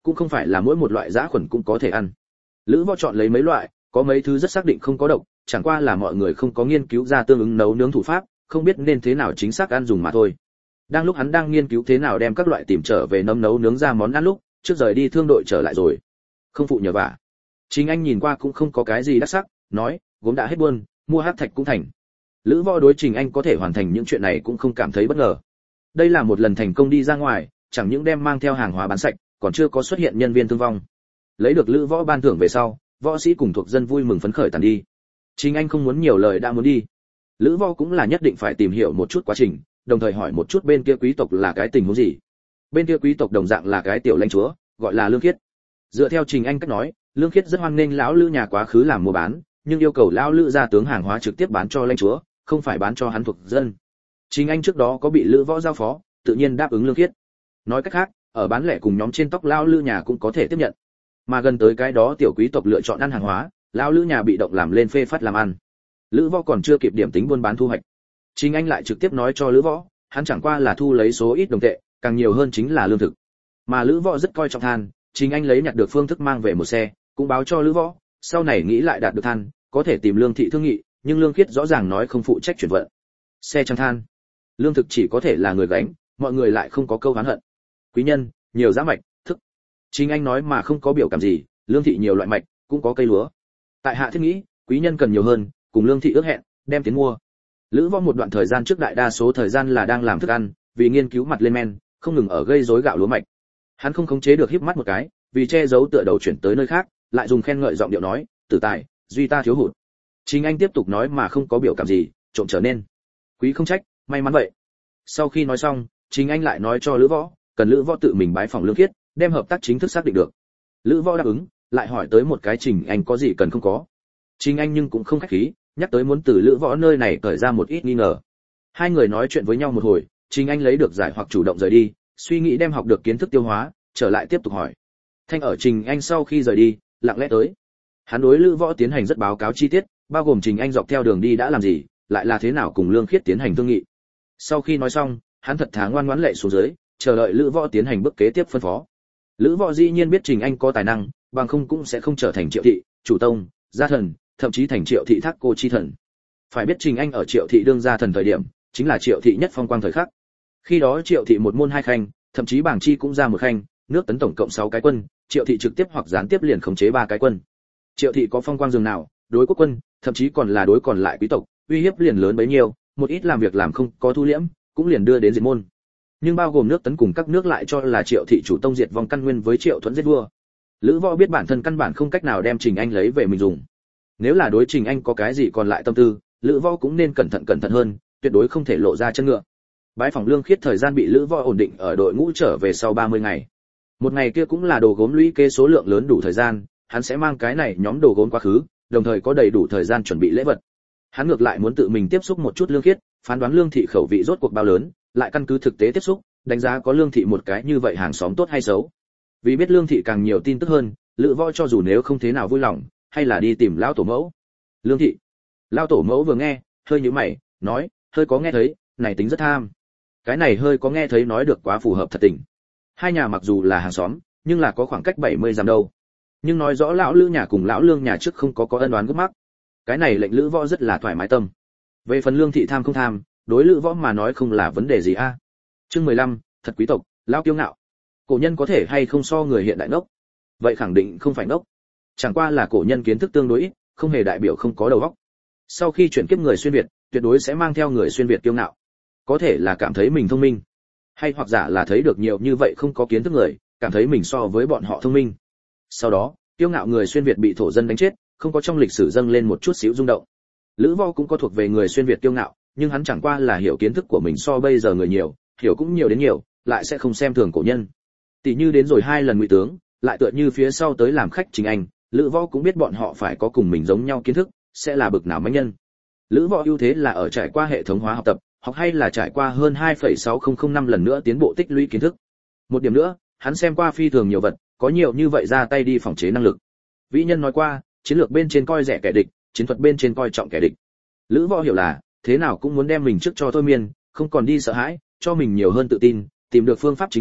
cũng không phải là mỗi một loại dã khuẩn cũng có thể ăn. Lữ Võ chọn lấy mấy loại, có mấy thứ rất xác định không có độc, chẳng qua là mọi người không có nghiên cứu ra tương ứng nấu nướng thủ pháp, không biết nên thế nào chính xác ăn dùng mà thôi. Đang lúc hắn đang nghiên cứu thế nào đem các loại tìm trở về nấm nấu nướng ra món ăn lúc, trước rời đi thương đội trở lại rồi. Không phụ nhờ vả. Chính anh nhìn qua cũng không có cái gì đắc sắc, nói, gốm đã hết buôn, mua hắc thạch cũng thành. Lữ Võ đối Trình Anh có thể hoàn thành những chuyện này cũng không cảm thấy bất ngờ. Đây là một lần thành công đi ra ngoài, chẳng những đem mang theo hàng hóa bán sạch, còn chưa có xuất hiện nhân viên thương vong. Lấy được Lữ Võ ban thưởng về sau, võ sĩ cùng thuộc dân vui mừng phấn khởi tàn đi. Trình Anh không muốn nhiều lời đã muốn đi. Lữ Võ cũng là nhất định phải tìm hiểu một chút quá trình, đồng thời hỏi một chút bên kia quý tộc là cái tình huống gì. Bên kia quý tộc đồng dạng là cái tiểu lãnh chúa, gọi là Lương Khiết. Dựa theo Trình Anh cách nói, Lương Khiết rất hoan nghênh lão Lữ nhà quá khứ làm mua bán, nhưng yêu cầu lão Lữ ra tướng hàng hóa trực tiếp bán cho lãnh chúa, không phải bán cho hắn thuộc dân. Trình Anh trước đó có bị Lữ Võ giao phó, tự nhiên đáp ứng Lương Khiết. Nói cách khác, ở bán lẻ cùng nhóm trên tóc lão Lữ nhà cũng có thể tiếp nhận. Mà gần tới cái đó tiểu quý tộc lựa chọn ăn hàng hóa, lão Lữ nhà bị động làm lên phê phát làm ăn. Lữ Võ còn chưa kịp điểm tính buôn bán thu hoạch. Trình Anh lại trực tiếp nói cho Lữ Võ, hắn chẳng qua là thu lấy số ít đồng tệ, càng nhiều hơn chính là lương thực. Mà Lữ Võ rất coi trọng than, Trình Anh lấy nhặt được phương thức mang về một xe, cũng báo cho Lữ Võ, sau này nghĩ lại đạt được than, có thể tìm Lương thị thương nghị, nhưng Lương Khiết rõ ràng nói không phụ trách chuyển vận. Xe trang than, lương thực chỉ có thể là người gánh, mọi người lại không có câu oán hận. Quý nhân, nhiều giá mạch, thức. Trình Anh nói mà không có biểu cảm gì, Lương thị nhiều loại mạch, cũng có cây lúa. Tại hạ thiết nghĩ, quý nhân cần nhiều hơn, cùng Lương thị ước hẹn, đem tiến mua. Lữ Võ một đoạn thời gian trước đại đa số thời gian là đang làm thức ăn, vì nghiên cứu mặt lên men, không ngừng ở gây rối gạo lúa mạch. Hắn không khống chế được híp mắt một cái, vì che giấu tựa đầu chuyển tới nơi khác, lại dùng khen ngợi giọng điệu nói, "Tử tài, duy ta thiếu hụt." Trình Anh tiếp tục nói mà không có biểu cảm gì, trộm trở nên. "Quý không trách, may mắn vậy." Sau khi nói xong, Trình Anh lại nói cho Lữ Võ, cần Lữ Võ tự mình bái phòng Lương Khiết, đem hợp tác chính thức xác định được. Lữ Võ đáp ứng, lại hỏi tới một cái Trình Anh có gì cần không có. Trình Anh nhưng cũng không khách khí, nhắc tới muốn từ Lữ Võ nơi này cởi ra một ít nghi ngờ. Hai người nói chuyện với nhau một hồi, Trình Anh lấy được giải hoặc chủ động rời đi, suy nghĩ đem học được kiến thức tiêu hóa, trở lại tiếp tục hỏi. Thanh ở Trình Anh sau khi rời đi, lặng lẽ tới. Hắn đối Lữ Võ tiến hành rất báo cáo chi tiết, bao gồm Trình Anh dọc theo đường đi đã làm gì, lại là thế nào cùng Lương Khiết tiến hành thương nghị. Sau khi nói xong, hắn thật thà ngoan ngoãn lệ xuống dưới, chờ đợi Lữ Võ tiến hành bước kế tiếp phân phó. Lữ Võ dĩ nhiên biết Trình Anh có tài năng, bằng không cũng sẽ không trở thành Triệu thị, chủ tông, gia thần, thậm chí thành Triệu thị thác cô chi thần. Phải biết Trình Anh ở Triệu thị đương gia thần thời điểm, chính là Triệu thị nhất phong quang thời khắc. Khi đó Triệu thị một môn hai khanh, thậm chí bảng chi cũng ra một khanh, nước Tấn tổng cộng sáu cái quân, Triệu thị trực tiếp hoặc gián tiếp liền khống chế ba cái quân. Triệu thị có phong quang dường nào, đối quốc quân, thậm chí còn là đối còn lại quý tộc, uy hiếp liền lớn bấy nhiêu, một ít làm việc làm không có thu liễm, cũng liền đưa đến diệt môn. Nhưng bao gồm nước Tấn cùng các nước lại cho là Triệu thị chủ tông diệt vong căn nguyên với Triệu Thuẫn giết vua. Lữ Võ biết bản thân căn bản không cách nào đem Trình Anh lấy về mình dùng. Nếu là đối Trình Anh có cái gì còn lại tâm tư, Lữ Võ cũng nên cẩn thận cẩn thận hơn, tuyệt đối không thể lộ ra chân ngựa. Bái phòng Lương Khiết thời gian bị Lữ Võ ổn định ở đội ngũ trở về sau ba mươi ngày. Một ngày kia cũng là đồ gốm lũy kế số lượng lớn đủ thời gian, hắn sẽ mang cái này nhóm đồ gốm quá khứ, đồng thời có đầy đủ thời gian chuẩn bị lễ vật. Hắn ngược lại muốn tự mình tiếp xúc một chút Lương Khiết, phán đoán Lương thị khẩu vị rốt cuộc bao lớn, lại căn cứ thực tế tiếp xúc, đánh giá có Lương thị một cái như vậy hàng xóm tốt hay xấu. Vì biết Lương thị càng nhiều tin tức hơn, Lữ Võ cho dù nếu không thế nào vui lòng, hay là đi tìm lão tổ mẫu. Lương thị. Lão tổ mẫu vừa nghe, hơi nhíu mày, nói, hơi có nghe thấy, này tính rất tham. Cái này hơi có nghe thấy nói được quá phù hợp thật tình. Hai nhà mặc dù là hàng xóm, nhưng là có khoảng cách bảy mươi dặm đâu. Nhưng nói rõ lão Lữ nhà cùng lão Lương nhà trước không có có ân oán gấp mắc. Cái này lệnh Lữ Võ rất là thoải mái tâm. Về phần Lương thị tham không tham, đối Lữ Võ mà nói không là vấn đề gì a. À. Chương mười lăm, thật quý tộc, lão kiêu ngạo. Cổ nhân có thể hay không so người hiện đại ngốc? Vậy khẳng định không phải ngốc. Chẳng qua là cổ nhân kiến thức tương đối ít, không hề đại biểu không có đầu óc. Sau khi chuyển kiếp người xuyên việt, tuyệt đối sẽ mang theo người xuyên việt kiêu ngạo. Có thể là cảm thấy mình thông minh, hay hoặc giả là thấy được nhiều như vậy không có kiến thức người, cảm thấy mình so với bọn họ thông minh. Sau đó, kiêu ngạo người xuyên việt bị thổ dân đánh chết, không có trong lịch sử dâng lên một chút xíu rung động. Lữ Võ cũng có thuộc về người xuyên việt kiêu ngạo, nhưng hắn chẳng qua là hiểu kiến thức của mình so bây giờ người nhiều, hiểu cũng nhiều đến nhiều, lại sẽ không xem thường cổ nhân. Tỷ như đến rồi hai lần ngụy tướng, lại tựa như phía sau tới làm khách Trình Anh, Lữ Võ cũng biết bọn họ phải có cùng mình giống nhau kiến thức, sẽ là bực nào mãnh nhân. Lữ Võ ưu thế là ở trải qua hệ thống hóa học tập, học hay là trải qua hơn hai phẩy sáu không không năm lần nữa tiến bộ tích lũy kiến thức. Một điểm nữa, hắn xem qua phi thường nhiều vật, có nhiều như vậy ra tay đi phòng chế năng lực. Vĩ nhân nói qua, chiến lược bên trên coi rẻ kẻ địch, chiến thuật bên trên coi trọng kẻ địch. Lữ Võ hiểu là, thế nào cũng muốn đem mình trước cho thôi miên, không còn đi sợ hãi, cho mình nhiều hơn tự tin, tìm được phương pháp chính xác,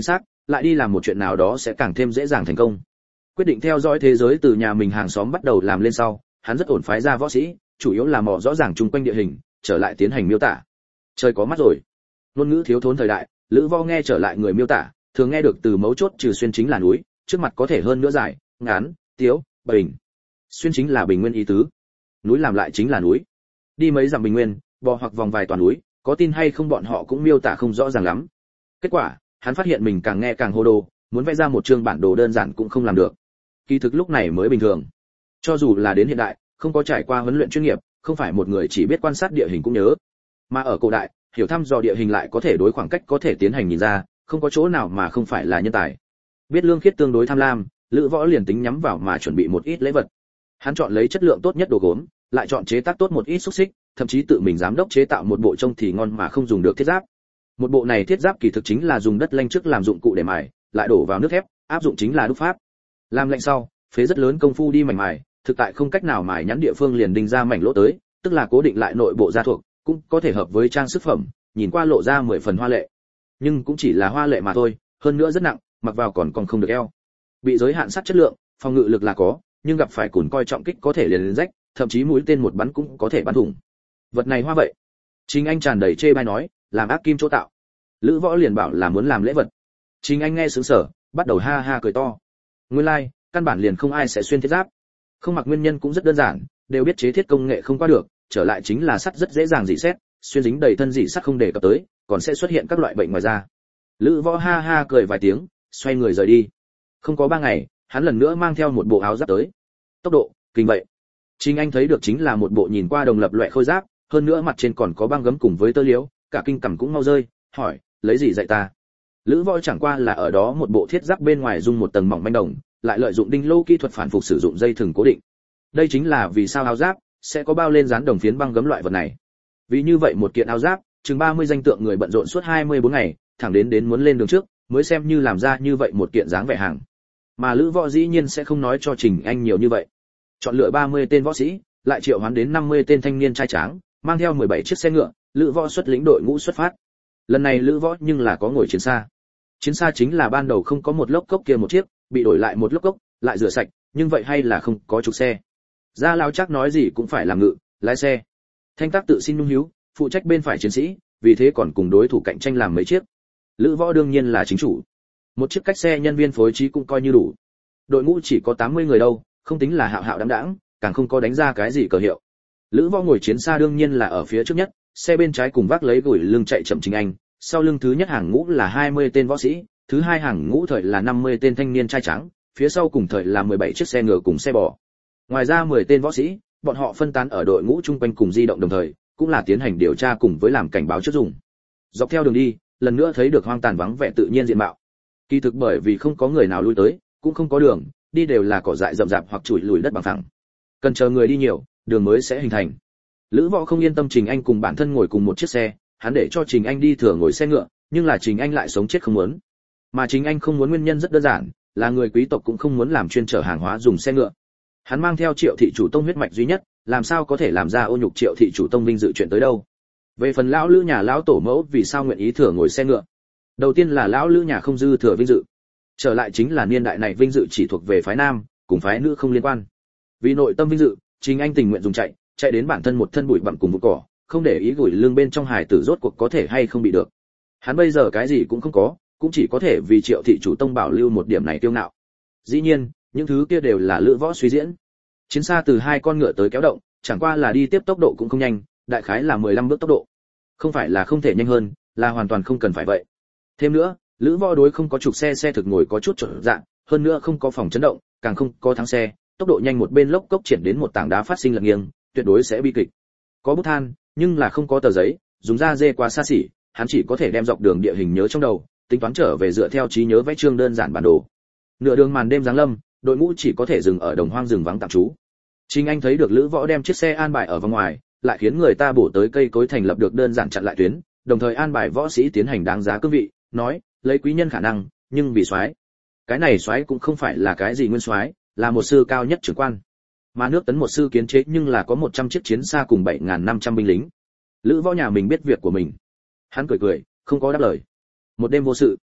lại đi làm một chuyện nào đó sẽ càng thêm dễ dàng thành công. Quyết định theo dõi thế giới từ nhà mình hàng xóm bắt đầu làm lên sau, hắn rất ổn phái ra võ sĩ, chủ yếu là mò rõ ràng chung quanh địa hình, trở lại tiến hành miêu tả. Trời có mắt rồi. Ngôn ngữ thiếu thốn thời đại, Lữ Võ nghe trở lại người miêu tả, thường nghe được từ mấu chốt trừ xuyên chính là núi, trước mặt có thể hơn nữa dài, ngắn, tiếu, bình. Xuyên chính là bình nguyên ý tứ. Núi làm lại chính là núi. Đi mấy dặm bình nguyên, bò hoặc vòng vài toàn núi, có tin hay không bọn họ cũng miêu tả không rõ ràng lắm. Kết quả, hắn phát hiện mình càng nghe càng hồ đồ, muốn vẽ ra một chương bản đồ đơn giản cũng không làm được. Kỳ thực lúc này mới bình thường. Cho dù là đến hiện đại, không có trải qua huấn luyện chuyên nghiệp, không phải một người chỉ biết quan sát địa hình cũng nhớ. Mà ở cổ đại, hiểu thăm dò địa hình lại có thể đối khoảng cách có thể tiến hành nhìn ra, không có chỗ nào mà không phải là nhân tài. Biết Lương Khiết tương đối tham lam, Lữ Võ liền tính nhắm vào mà chuẩn bị một ít lễ vật. Hắn chọn lấy chất lượng tốt nhất đồ gốm, lại chọn chế tác tốt một ít xúc xích, thậm chí tự mình giám đốc chế tạo một bộ trông thì ngon mà không dùng được thiết giáp. Một bộ này thiết giáp kỳ thực chính là dùng đất lanh trước làm dụng cụ để mài, lại đổ vào nước thép, áp dụng chính là đúc pháp. Làm lạnh sau, phế rất lớn công phu đi mảnh mài, thực tại không cách nào mài nhắn địa phương liền đinh ra mảnh lỗ tới, tức là cố định lại nội bộ da thuộc, cũng có thể hợp với trang sức phẩm, nhìn qua lộ ra mười phần hoa lệ. Nhưng cũng chỉ là hoa lệ mà thôi, hơn nữa rất nặng, mặc vào còn còn không được eo. Bị giới hạn sát chất lượng, phòng ngự lực là có, nhưng gặp phải cùn coi trọng kích có thể liền lên rách, thậm chí mũi tên một bắn cũng có thể bắn thủng. Vật này hoa vậy. Trình Anh tràn đầy chê bai nói, làm ác kim chỗ tạo. Lữ Võ liền bảo là muốn làm lễ vật. Trình Anh nghe sướng sở, bắt đầu ha ha cười to. Nguyên lai, like, căn bản liền không ai sẽ xuyên thiết giáp. Không mặc nguyên nhân cũng rất đơn giản, đều biết chế thiết công nghệ không qua được, trở lại chính là sắt rất dễ dàng rỉ sét, xuyên dính đầy thân rỉ sắt không để cập tới, còn sẽ xuất hiện các loại bệnh ngoài da. Lữ Võ ha ha cười vài tiếng, xoay người rời đi. Không có ba ngày, hắn lần nữa mang theo một bộ áo giáp tới. Tốc độ, kinh vậy. Trình Anh thấy được chính là một bộ nhìn qua đồng lập loại khôi giáp, hơn nữa mặt trên còn có băng gấm cùng với tơ liễu, cả kinh cằm cũng mau rơi, hỏi, lấy gì dạy ta? Lữ Võ chẳng qua là ở đó một bộ thiết giáp bên ngoài dùng một tầng mỏng manh đồng, lại lợi dụng đinh lô kỹ thuật phản phục sử dụng dây thừng cố định. Đây chính là vì sao áo giáp sẽ có bao lên dán đồng phiến băng gấm loại vật này. Vì như vậy một kiện áo giáp, chừng ba mươi danh tượng người bận rộn suốt hai mươi bốn ngày, thẳng đến đến muốn lên đường trước, mới xem như làm ra như vậy một kiện dáng vẻ hàng. Mà Lữ Võ dĩ nhiên sẽ không nói cho Trình Anh nhiều như vậy. Chọn lựa ba mươi tên võ sĩ, lại triệu hoán đến năm mươi tên thanh niên trai tráng, mang theo mười bảy chiếc xe ngựa, Lữ Võ xuất lĩnh đội ngũ xuất phát. Lần này Lữ Võ nhưng là có ngồi chiến xa. Chiến xa chính là ban đầu không có một lốc cốc kia một chiếc, bị đổi lại một lốc cốc, lại rửa sạch, nhưng vậy hay là không có trục xe. Gia Lão chắc nói gì cũng phải làm ngự, lái xe. Thanh Tác tự xin nung hiếu, phụ trách bên phải chiến sĩ, vì thế còn cùng đối thủ cạnh tranh làm mấy chiếc. Lữ Võ đương nhiên là chính chủ. Một chiếc cách xe nhân viên phối trí cũng coi như đủ. Đội ngũ chỉ có tám mươi người đâu, không tính là hạo hạo đãng đãng, càng không có đánh ra cái gì cờ hiệu. Lữ Võ ngồi chiến xa đương nhiên là ở phía trước nhất, xe bên trái cùng vác lấy gùi lưng chạy chậm Trình Anh, sau lưng thứ nhất hàng ngũ là hai mươi tên võ sĩ, thứ hai hàng ngũ thời là năm mươi tên thanh niên trai trắng, phía sau cùng thời là mười bảy chiếc xe ngựa cùng xe bò. Ngoài ra mười tên võ sĩ, bọn họ phân tán ở đội ngũ chung quanh cùng di động đồng thời, cũng là tiến hành điều tra cùng với làm cảnh báo trước dùng. Dọc theo đường đi, lần nữa thấy được hoang tàn vắng vẻ tự nhiên diện mạo. Kỳ thực bởi vì không có người nào lui tới, cũng không có đường, đi đều là cỏ dại rậm rạp hoặc chùi lùi đất bằng phẳng. Cần chờ người đi nhiều, đường mới sẽ hình thành. Lữ Võ không yên tâm Trình Anh cùng bản thân ngồi cùng một chiếc xe, hắn để cho Trình Anh đi thừa ngồi xe ngựa, nhưng là Trình Anh lại sống chết không muốn. Mà Trình Anh không muốn nguyên nhân rất đơn giản, là người quý tộc cũng không muốn làm chuyên chở hàng hóa dùng xe ngựa. Hắn mang theo Triệu thị chủ tông huyết mạch duy nhất, làm sao có thể làm ra ô nhục Triệu thị chủ tông vinh dự chuyện tới đâu. Về phần lão Lữ nhà lão tổ mẫu vì sao nguyện ý thừa ngồi xe ngựa? Đầu tiên là lão Lữ nhà không dư thừa vinh dự. Trở lại chính là niên đại này vinh dự chỉ thuộc về phái nam, cùng phái nữ không liên quan. Vì nội tâm vinh dự, Trình Anh tình nguyện dùng chạy, chạy đến bản thân một thân bụi bặm cùng vụ cỏ, không để ý gửi lưng bên trong hài tử rốt cuộc có thể hay không bị được. Hắn bây giờ cái gì cũng không có, cũng chỉ có thể vì Triệu thị chủ tông bảo lưu một điểm này kiêu ngạo. Dĩ nhiên, những thứ kia đều là Lữ Võ suy diễn. Chiến xa từ hai con ngựa tới kéo động, chẳng qua là đi tiếp tốc độ cũng không nhanh, đại khái là mười lăm bước tốc độ. Không phải là không thể nhanh hơn, là hoàn toàn không cần phải vậy. Thêm nữa, Lữ Võ đối không có trục xe xe thực ngồi có chút trở dạng, hơn nữa không có phòng chấn động, càng không có thắng xe, tốc độ nhanh một bên lốc cốc triển đến một tảng đá phát sinh lật nghiêng, tuyệt đối sẽ bi kịch. Có bút than, nhưng là không có tờ giấy, dùng da dê quá xa xỉ, hắn chỉ có thể đem dọc đường địa hình nhớ trong đầu, tính toán trở về dựa theo trí nhớ vẽ chương đơn giản bản đồ. Nửa đường màn đêm giáng lâm, đội ngũ chỉ có thể dừng ở đồng hoang rừng vắng tạm trú. Trình Anh thấy được Lữ Võ đem chiếc xe an bài ở vòng ngoài, lại khiến người ta bổ tới cây cối thành lập được đơn giản chặn lại tuyến, đồng thời an bài võ sĩ tiến hành đáng giá cương vị, nói, lấy quý nhân khả năng, nhưng vì soái. Cái này soái cũng không phải là cái gì nguyên soái, là một sư cao nhất trưởng quan. Mà nước Tấn một sư kiến chế nhưng là có một trăm chiếc chiến xa cùng bảy nghìn năm trăm binh lính. Lữ Võ nhà mình biết việc của mình. Hắn cười cười, không có đáp lời. Một đêm vô sự.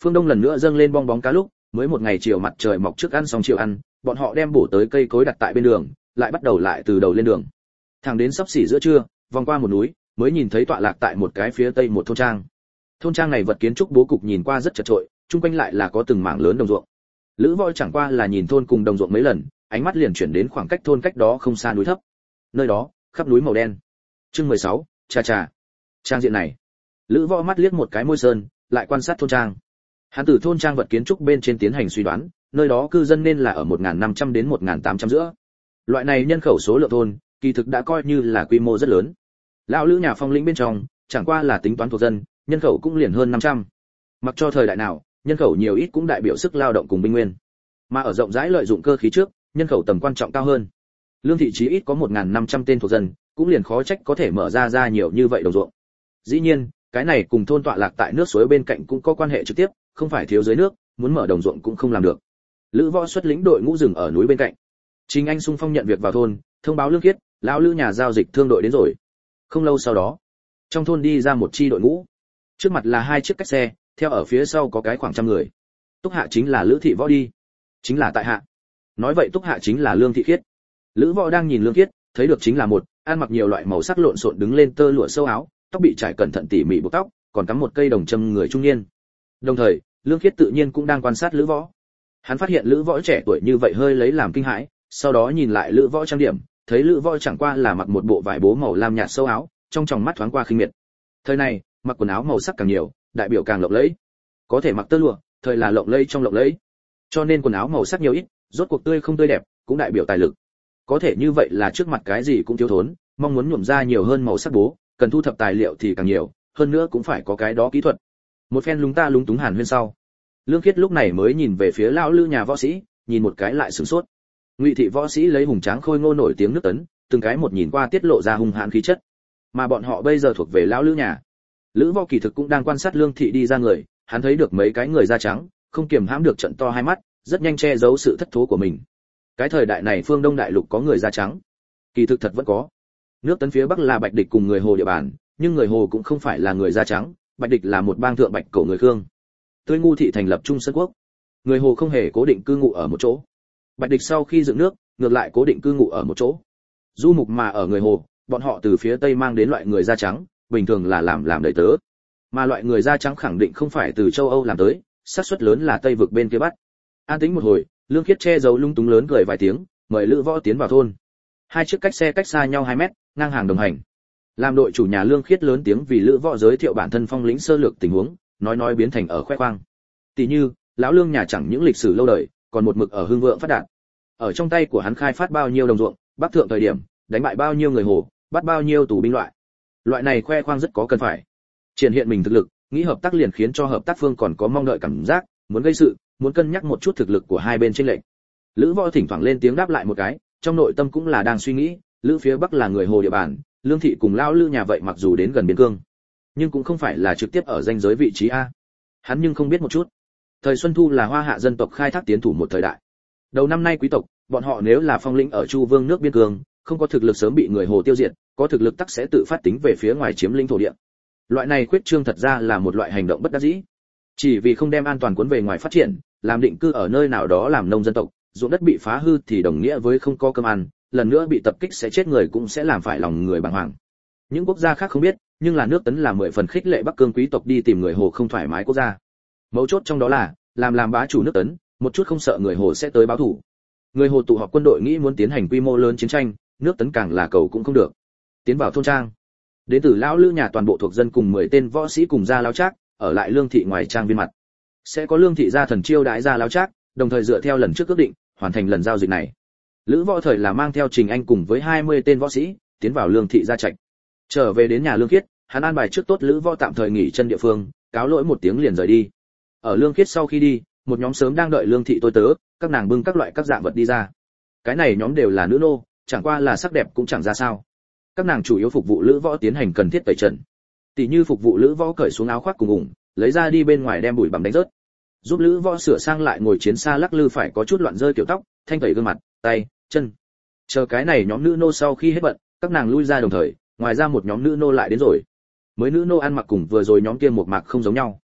Phương Đông lần nữa dâng lên bong bóng cá lúc, mới một ngày chiều mặt trời mọc trước ăn xong chiều ăn, bọn họ đem bổ tới cây cối đặt tại bên đường, lại bắt đầu lại từ đầu lên đường. Thẳng đến sắp xỉ giữa trưa, vòng qua một núi, mới nhìn thấy tọa lạc tại một cái phía tây một thôn trang. Thôn trang này vật kiến trúc bố cục nhìn qua rất chật chội, chung quanh lại là có từng mảng lớn đồng ruộng. Lữ Võ chẳng qua là nhìn thôn cùng đồng ruộng mấy lần, ánh mắt liền chuyển đến khoảng cách thôn cách đó không xa núi thấp. Nơi đó, khắp núi màu đen. Chương mười sáu, cha cha. Trang diện này. Lữ Võ mắt liếc một cái môi sơn, lại quan sát thôn trang. Hắn từ thôn trang vật kiến trúc bên trên tiến hành suy đoán, nơi đó cư dân nên là ở một nghìn năm trăm đến một nghìn tám trăm giữa. Loại này nhân khẩu số lượng thôn, kỳ thực đã coi như là quy mô rất lớn. Lão Lữ nhà phong lĩnh bên trong, chẳng qua là tính toán thuộc dân, nhân khẩu cũng liền hơn năm trăm. Mặc cho thời đại nào, nhân khẩu nhiều ít cũng đại biểu sức lao động cùng binh nguyên. Mà ở rộng rãi lợi dụng cơ khí trước, nhân khẩu tầm quan trọng cao hơn. Lương thị chí ít có một nghìn năm trăm tên thuộc dân, cũng liền khó trách có thể mở ra ra nhiều như vậy đồng ruộng. Dĩ nhiên, cái này cùng thôn tọa lạc tại nước suối bên cạnh cũng có quan hệ trực tiếp, không phải thiếu dưới nước, muốn mở đồng ruộng cũng không làm được. Lữ Võ xuất lĩnh đội ngũ rừng ở núi bên cạnh. Trình Anh xung phong nhận việc vào thôn, thông báo Lương Khiết, lão Lữ nhà giao dịch thương đội đến rồi. Không lâu sau đó, trong thôn đi ra một chi đội ngũ. Trước mặt là hai chiếc cách xe, theo ở phía sau có cái khoảng trăm người. Túc Hạ chính là Lữ thị Võ đi, chính là tại hạ. Nói vậy Túc Hạ chính là Lương thị Khiết. Lữ Võ đang nhìn Lương Khiết, thấy được chính là một, ăn mặc nhiều loại màu sắc lộn xộn đứng lên tơ lụa sâu áo, tóc bị trải cẩn thận tỉ mỉ buộc tóc, còn cắm một cây đồng châm người trung niên. Đồng thời, Lương Khiết tự nhiên cũng đang quan sát Lữ Võ. Hắn phát hiện Lữ Võ trẻ tuổi như vậy hơi lấy làm kinh hãi, sau đó nhìn lại Lữ Võ trang điểm, thấy Lữ Võ chẳng qua là mặc một bộ vải bố màu lam nhạt sâu áo, trong tròng mắt thoáng qua khinh miệt. Thời này, mặc quần áo màu sắc càng nhiều, đại biểu càng lộng lẫy. Có thể mặc tơ lụa, thời là lộng lẫy trong lộng lẫy. Cho nên quần áo màu sắc nhiều ít, rốt cuộc tươi không tươi đẹp, cũng đại biểu tài lực. Có thể như vậy là trước mặt cái gì cũng thiếu thốn, mong muốn nhuộm ra nhiều hơn màu sắc bố, cần thu thập tài liệu thì càng nhiều, hơn nữa cũng phải có cái đó kỹ thuật. Một phen lúng ta lúng túng hàn huyên sau, Lương Khiết lúc này mới nhìn về phía lão Lữ nhà võ sĩ, nhìn một cái lại sửng sốt. Ngụy thị võ sĩ lấy hùng tráng khôi ngô nổi tiếng nước Tấn, từng cái một nhìn qua tiết lộ ra hung hãn khí chất, mà bọn họ bây giờ thuộc về lão Lữ nhà. Lữ Võ kỳ thực cũng đang quan sát Lương thị đi ra người, hắn thấy được mấy cái người da trắng, không kiềm hãm được trận to hai mắt, rất nhanh che giấu sự thất thố của mình. Cái thời đại này phương Đông đại lục có người da trắng, kỳ thực thật vẫn có. Nước Tấn phía Bắc là Bạch Địch cùng người Hồ địa bàn, nhưng người Hồ cũng không phải là người da trắng, Bạch Địch là một bang thượng bạch cổ người Khương. Tươi ngu thị thành lập Trung Sơn quốc. Người Hồ không hề cố định cư ngụ ở một chỗ. Bạch Địch sau khi dựng nước, ngược lại cố định cư ngụ ở một chỗ. Du mục mà ở người Hồ, bọn họ từ phía Tây mang đến loại người da trắng, bình thường là làm làm đầy tớ. Mà loại người da trắng khẳng định không phải từ châu Âu làm tới, xác suất lớn là Tây vực bên kia bắt. An tĩnh một hồi, Lương Khiết che giấu lung túng lớn cười vài tiếng, mời Lữ Võ tiến vào thôn. Hai chiếc cách xe cách xa nhau hai mét, ngang hàng đồng hành. Làm đội chủ nhà Lương Khiết lớn tiếng vì Lữ Võ giới thiệu bản thân phong lĩnh sơ lược tình huống, nói nói biến thành ở khoe khoang. Tỷ như, lão Lương nhà chẳng những lịch sử lâu đời, còn một mực ở hưng vượng phát đạt. Ở trong tay của hắn khai phát bao nhiêu đồng ruộng, bắc thượng thời điểm, đánh bại bao nhiêu người Hồ, bắt bao nhiêu tù binh loại. Loại này khoe khoang rất có cần phải. Triển hiện mình thực lực, nghĩ hợp tác liền khiến cho hợp tác phương còn có mong đợi cảm giác, muốn gây sự, muốn cân nhắc một chút thực lực của hai bên trên lệnh. Lữ Võ thỉnh thoảng lên tiếng đáp lại một cái, trong nội tâm cũng là đang suy nghĩ, Lữ phía Bắc là người Hồ địa bàn, Lương thị cùng lão Lữ nhà vậy mặc dù đến gần biên cương, nhưng cũng không phải là trực tiếp ở ranh giới vị trí a. Hắn nhưng không biết một chút. Thời Xuân Thu là Hoa Hạ dân tộc khai thác tiến thủ một thời đại. Đầu năm nay quý tộc, bọn họ nếu là phong lĩnh ở Chu Vương nước biên cương, không có thực lực sớm bị người Hồ tiêu diệt, có thực lực tắc sẽ tự phát tính về phía ngoài chiếm lĩnh thổ địa. Loại này khuyết trương thật ra là một loại hành động bất đắc dĩ. Chỉ vì không đem an toàn cuốn về ngoài phát triển, làm định cư ở nơi nào đó làm nông dân tộc, ruộng đất bị phá hư thì đồng nghĩa với không có cơm ăn, lần nữa bị tập kích sẽ chết người cũng sẽ làm phải lòng người bàng hoàng. Những quốc gia khác không biết, nhưng là nước Tấn là mười phần khích lệ Bắc Cương quý tộc đi tìm người Hồ không thoải mái quốc gia. Mấu chốt trong đó là, làm làm bá chủ nước Tấn, một chút không sợ người Hồ sẽ tới báo thù. Người Hồ tụ họp quân đội nghĩ muốn tiến hành quy mô lớn chiến tranh, nước Tấn càng là cầu cũng không được. Tiến vào thôn trang. Đến từ lão Lữ nhà toàn bộ thuộc dân cùng mười tên võ sĩ cùng gia lão trác, ở lại Lương thị ngoài trang viên mặt. Sẽ có Lương thị gia thần chiêu đãi gia lão trác, đồng thời dựa theo lần trước ước định, hoàn thành lần giao dịch này. Lữ Võ thời là mang theo Trình Anh cùng với hai mươi tên võ sĩ, tiến vào Lương thị gia trạch. Trở về đến nhà Lương Khiết, hắn an bài trước tốt Lữ Võ tạm thời nghỉ chân địa phương, cáo lỗi một tiếng liền rời đi. Ở Lương Khiết sau khi đi, một nhóm sớm đang đợi Lương thị tôi tớ, các nàng bưng các loại các dạng vật đi ra. Cái này nhóm đều là nữ nô, chẳng qua là sắc đẹp cũng chẳng ra sao. Các nàng chủ yếu phục vụ Lữ Võ tiến hành cần thiết tẩy trần. Tỷ như phục vụ Lữ Võ cởi xuống áo khoác cùng ủng, lấy ra đi bên ngoài đem bụi bặm đánh rớt. Giúp Lữ Võ sửa sang lại ngồi chiến xa lắc lư phải có chút loạn rơi kiểu tóc, thanh tẩy gương mặt, tay, chân. Chờ cái này nhóm nữ nô sau khi hết bận, các nàng lui ra đồng thời, ngoài ra một nhóm nữ nô lại đến rồi. Mới nữ nô ăn mặc cùng vừa rồi nhóm kia một mạc không giống nhau.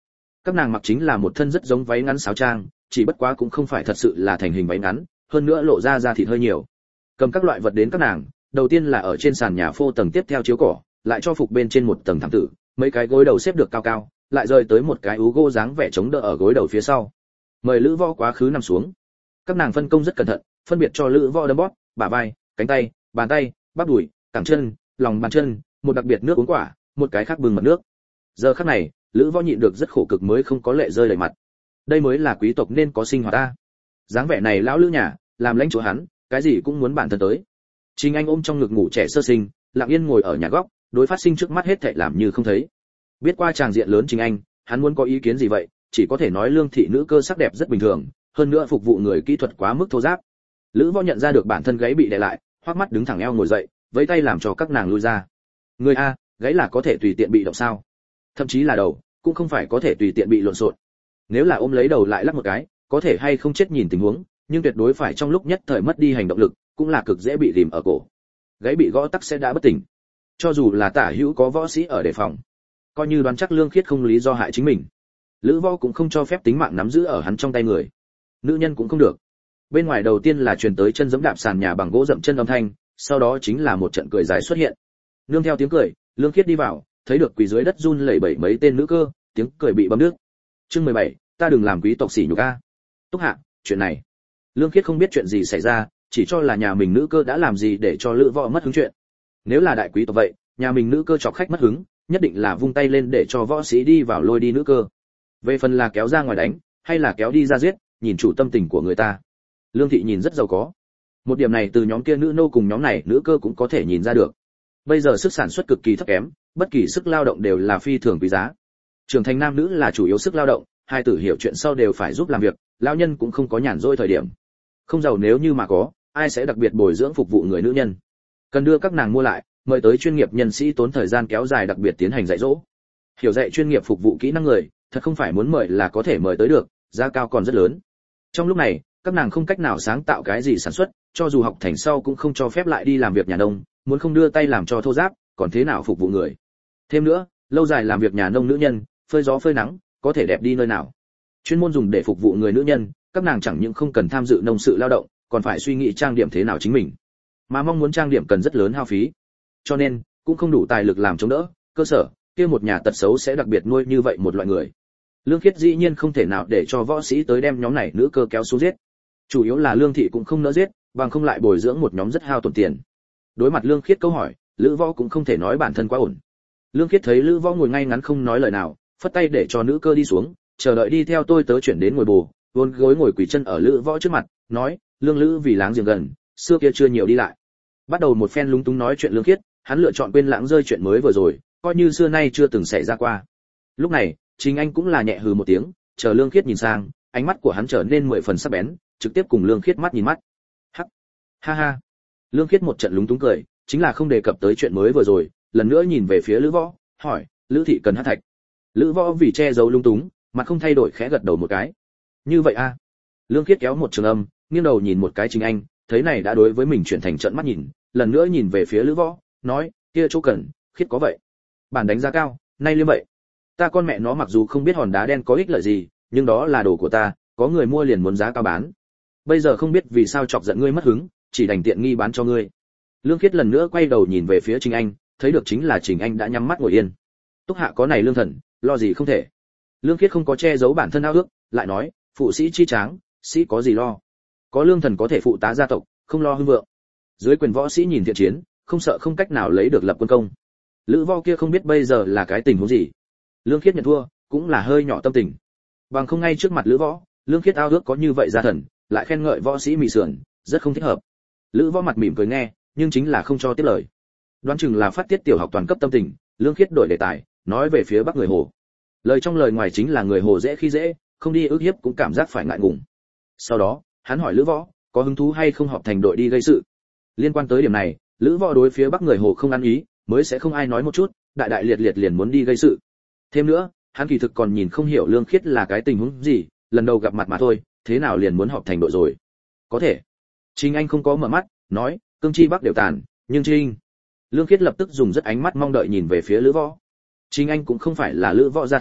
Các nàng mặc chính là một thân rất giống váy ngắn sáo trang, chỉ bất quá cũng không phải thật sự là thành hình váy ngắn, hơn nữa lộ ra da thịt hơi nhiều. Cầm các loại vật đến các nàng, đầu tiên là ở trên sàn nhà phô tầng tiếp theo chiếu cỏ, lại cho phục bên trên một tầng thảm tử, mấy cái gối đầu xếp được cao cao, lại rơi tới một cái ú gỗ dáng vẻ chống đỡ ở gối đầu phía sau. Mời Lữ Võ quá khứ nằm xuống. Các nàng phân công rất cẩn thận, phân biệt cho Lữ Võ đấm bóp, bả vai, cánh tay, bàn tay, bắp đùi, cẳng chân, lòng bàn chân, một đặc biệt nước uống quả, một cái khác bừng mật nước. Giờ khắc này, Lữ Võ nhịn được rất khổ cực mới không có lệ rơi đầy mặt. Đây mới là quý tộc nên có sinh hoạt ta. Dáng vẻ này lão lữ nhà, làm lãnh chúa hắn, cái gì cũng muốn bản thân tới. Trình Anh ôm trong ngực ngủ trẻ sơ sinh, lặng yên ngồi ở nhà góc, đối phát sinh trước mắt hết thảy làm như không thấy. Biết qua tràng diện lớn Trình Anh, hắn muốn có ý kiến gì vậy, chỉ có thể nói Lương thị nữ cơ sắc đẹp rất bình thường, hơn nữa phục vụ người kỹ thuật quá mức thô ráp. Lữ Võ nhận ra được bản thân gáy bị đè lại, hoắc mắt đứng thẳng eo ngồi dậy, với tay làm cho các nàng lui ra. Người a, gáy là có thể tùy tiện bị động sao? Thậm chí là đầu, cũng không phải có thể tùy tiện bị lộn xộn. Nếu là ôm lấy đầu lại lắc một cái, có thể hay không chết nhìn tình huống, nhưng tuyệt đối phải trong lúc nhất thời mất đi hành động lực, cũng là cực dễ bị rìm ở cổ. Gáy bị gõ tắc sẽ đã bất tỉnh. Cho dù là Tả Hữu có võ sĩ ở đề phòng, coi như đoán chắc Lương Khiết không lý do hại chính mình, Lữ Võ cũng không cho phép tính mạng nắm giữ ở hắn trong tay người. Nữ nhân cũng không được. Bên ngoài đầu tiên là truyền tới chân giẫm đạp sàn nhà bằng gỗ dậm chân âm thanh, sau đó chính là một trận cười dài xuất hiện. Nương theo tiếng cười, Lương Khiết đi vào, thấy được quỳ dưới đất run lẩy bẩy mấy tên nữ cơ, tiếng cười bị bấm nước. Chương mười bảy, ta đừng làm quý tộc sỉ nhục a. Túc Hạ, chuyện này. Lương Khiết không biết chuyện gì xảy ra, chỉ cho là nhà mình nữ cơ đã làm gì để cho Lữ Võ mất hứng chuyện. Nếu là đại quý tộc vậy, nhà mình nữ cơ chọc khách mất hứng, nhất định là vung tay lên để cho võ sĩ đi vào lôi đi nữ cơ. Về phần là kéo ra ngoài đánh, hay là kéo đi ra giết, nhìn chủ tâm tình của người ta. Lương thị nhìn rất giàu có. Một điểm này từ nhóm kia nữ nô cùng nhóm này nữ cơ cũng có thể nhìn ra được. Bây giờ sức sản xuất cực kỳ thấp kém, bất kỳ sức lao động đều là phi thường quý giá. Trưởng thành nam nữ là chủ yếu sức lao động, hai tử hiểu chuyện sau đều phải giúp làm việc, lão nhân cũng không có nhàn rỗi thời điểm. Không giàu nếu như mà có, ai sẽ đặc biệt bồi dưỡng phục vụ người nữ nhân. Cần đưa các nàng mua lại, mời tới chuyên nghiệp nhân sĩ tốn thời gian kéo dài đặc biệt tiến hành dạy dỗ. Hiểu dạy chuyên nghiệp phục vụ kỹ năng người, thật không phải muốn mời là có thể mời tới được, giá cao còn rất lớn. Trong lúc này, các nàng không cách nào sáng tạo cái gì sản xuất, cho dù học thành sau cũng không cho phép lại đi làm việc nhà nông, muốn không đưa tay làm cho thô ráp, còn thế nào phục vụ người. Thêm nữa, lâu dài làm việc nhà nông nữ nhân, phơi gió phơi nắng, có thể đẹp đi nơi nào. Chuyên môn dùng để phục vụ người nữ nhân, các nàng chẳng những không cần tham dự nông sự lao động, còn phải suy nghĩ trang điểm thế nào chính mình. Mà mong muốn trang điểm cần rất lớn hao phí. Cho nên, cũng không đủ tài lực làm chống đỡ, cơ sở, kia một nhà tật xấu sẽ đặc biệt nuôi như vậy một loại người. Lương Khiết dĩ nhiên không thể nào để cho võ sĩ tới đem nhóm này nữ cơ kéo xuống giết. Chủ yếu là Lương thị cũng không nỡ giết, bằng không lại bồi dưỡng một nhóm rất hao tổn tiền. Đối mặt Lương Khiết câu hỏi, Lữ Võ cũng không thể nói bản thân quá ổn. Lương Khiết thấy Lữ Võ ngồi ngay ngắn không nói lời nào, phất tay để cho nữ cơ đi xuống, chờ đợi đi theo tôi tớ chuyển đến ngồi bồ, vốn gối ngồi quỳ chân ở Lữ Võ trước mặt, nói, Lương Lữ vì láng giềng gần, xưa kia chưa nhiều đi lại. Bắt đầu một phen lúng túng nói chuyện Lương Khiết, hắn lựa chọn quên lãng rơi chuyện mới vừa rồi, coi như xưa nay chưa từng xảy ra qua. Lúc này, Trình Anh cũng là nhẹ hừ một tiếng, chờ Lương Khiết nhìn sang, ánh mắt của hắn trở nên mười phần sắc bén, trực tiếp cùng Lương Khiết mắt nhìn mắt. Hắc, ha ha. Lương Khiết một trận lúng túng cười, chính là không đề cập tới chuyện mới vừa rồi, lần nữa nhìn về phía Lữ Võ, hỏi, Lữ thị cần hắc thạch. Lữ Võ vì che giấu lung túng, mặt không thay đổi khẽ gật đầu một cái. Như vậy a? À? Lương Khiết kéo một trường âm, nghiêng đầu nhìn một cái Trình Anh, thấy này đã đối với mình chuyển thành trận mắt nhìn, lần nữa nhìn về phía Lữ Võ, nói, kia chỗ cần, Khiết có vậy. Bản đánh giá cao, nay liêm vậy. Ta con mẹ nó mặc dù không biết hòn đá đen có ích lợi gì, nhưng đó là đồ của ta, có người mua liền muốn giá cao bán. Bây giờ không biết vì sao chọc giận ngươi mất hứng, chỉ đành tiện nghi bán cho ngươi. Lương Khiết lần nữa quay đầu nhìn về phía Trình Anh, thấy được chính là Trình Anh đã nhắm mắt ngồi yên. Túc hạ có này lương thần, lo gì không thể. Lương Khiết không có che giấu bản thân ao ước, lại nói, phụ sĩ chi tráng, sĩ có gì lo. Có lương thần có thể phụ tá gia tộc, không lo hưng vượng. Dưới quyền võ sĩ nhìn thiện chiến, không sợ không cách nào lấy được lập quân công. Lữ Võ kia không biết bây giờ là cái tình huống gì. Lương Khiết nhận thua, cũng là hơi nhỏ tâm tình. Bằng không ngay trước mặt Lữ Võ, Lương Khiết ao ước có như vậy gia thần, lại khen ngợi võ sĩ mị sườn, rất không thích hợp. Lữ Võ mặt mỉm cười nghe, nhưng chính là không cho tiếp lời. Đoán chừng là phát tiết tiểu học toàn cấp tâm tình, Lương Khiết đổi đề tài, nói về phía Bắc người Hồ. Lời trong lời ngoài chính là người Hồ dễ khi dễ, không đi ức hiếp cũng cảm giác phải ngại ngùng. Sau đó, hắn hỏi Lữ Võ, có hứng thú hay không họp thành đội đi gây sự. Liên quan tới điểm này, Lữ Võ đối phía Bắc người Hồ không ăn ý, mới sẽ không ai nói một chút, đại đại liệt liệt liền muốn đi gây sự. Thêm nữa, hắn kỳ thực còn nhìn không hiểu Lương Khiết là cái tình huống gì, lần đầu gặp mặt mà thôi, thế nào liền muốn họp thành đội rồi. Có thể. Trình Anh không có mở mắt, nói, cương chi Bắc đều tàn, nhưng Trinh. Lương Khiết lập tức dùng rất ánh mắt mong đợi nhìn về phía Lữ Võ. Trình Anh cũng không phải là Lữ Võ gia thần,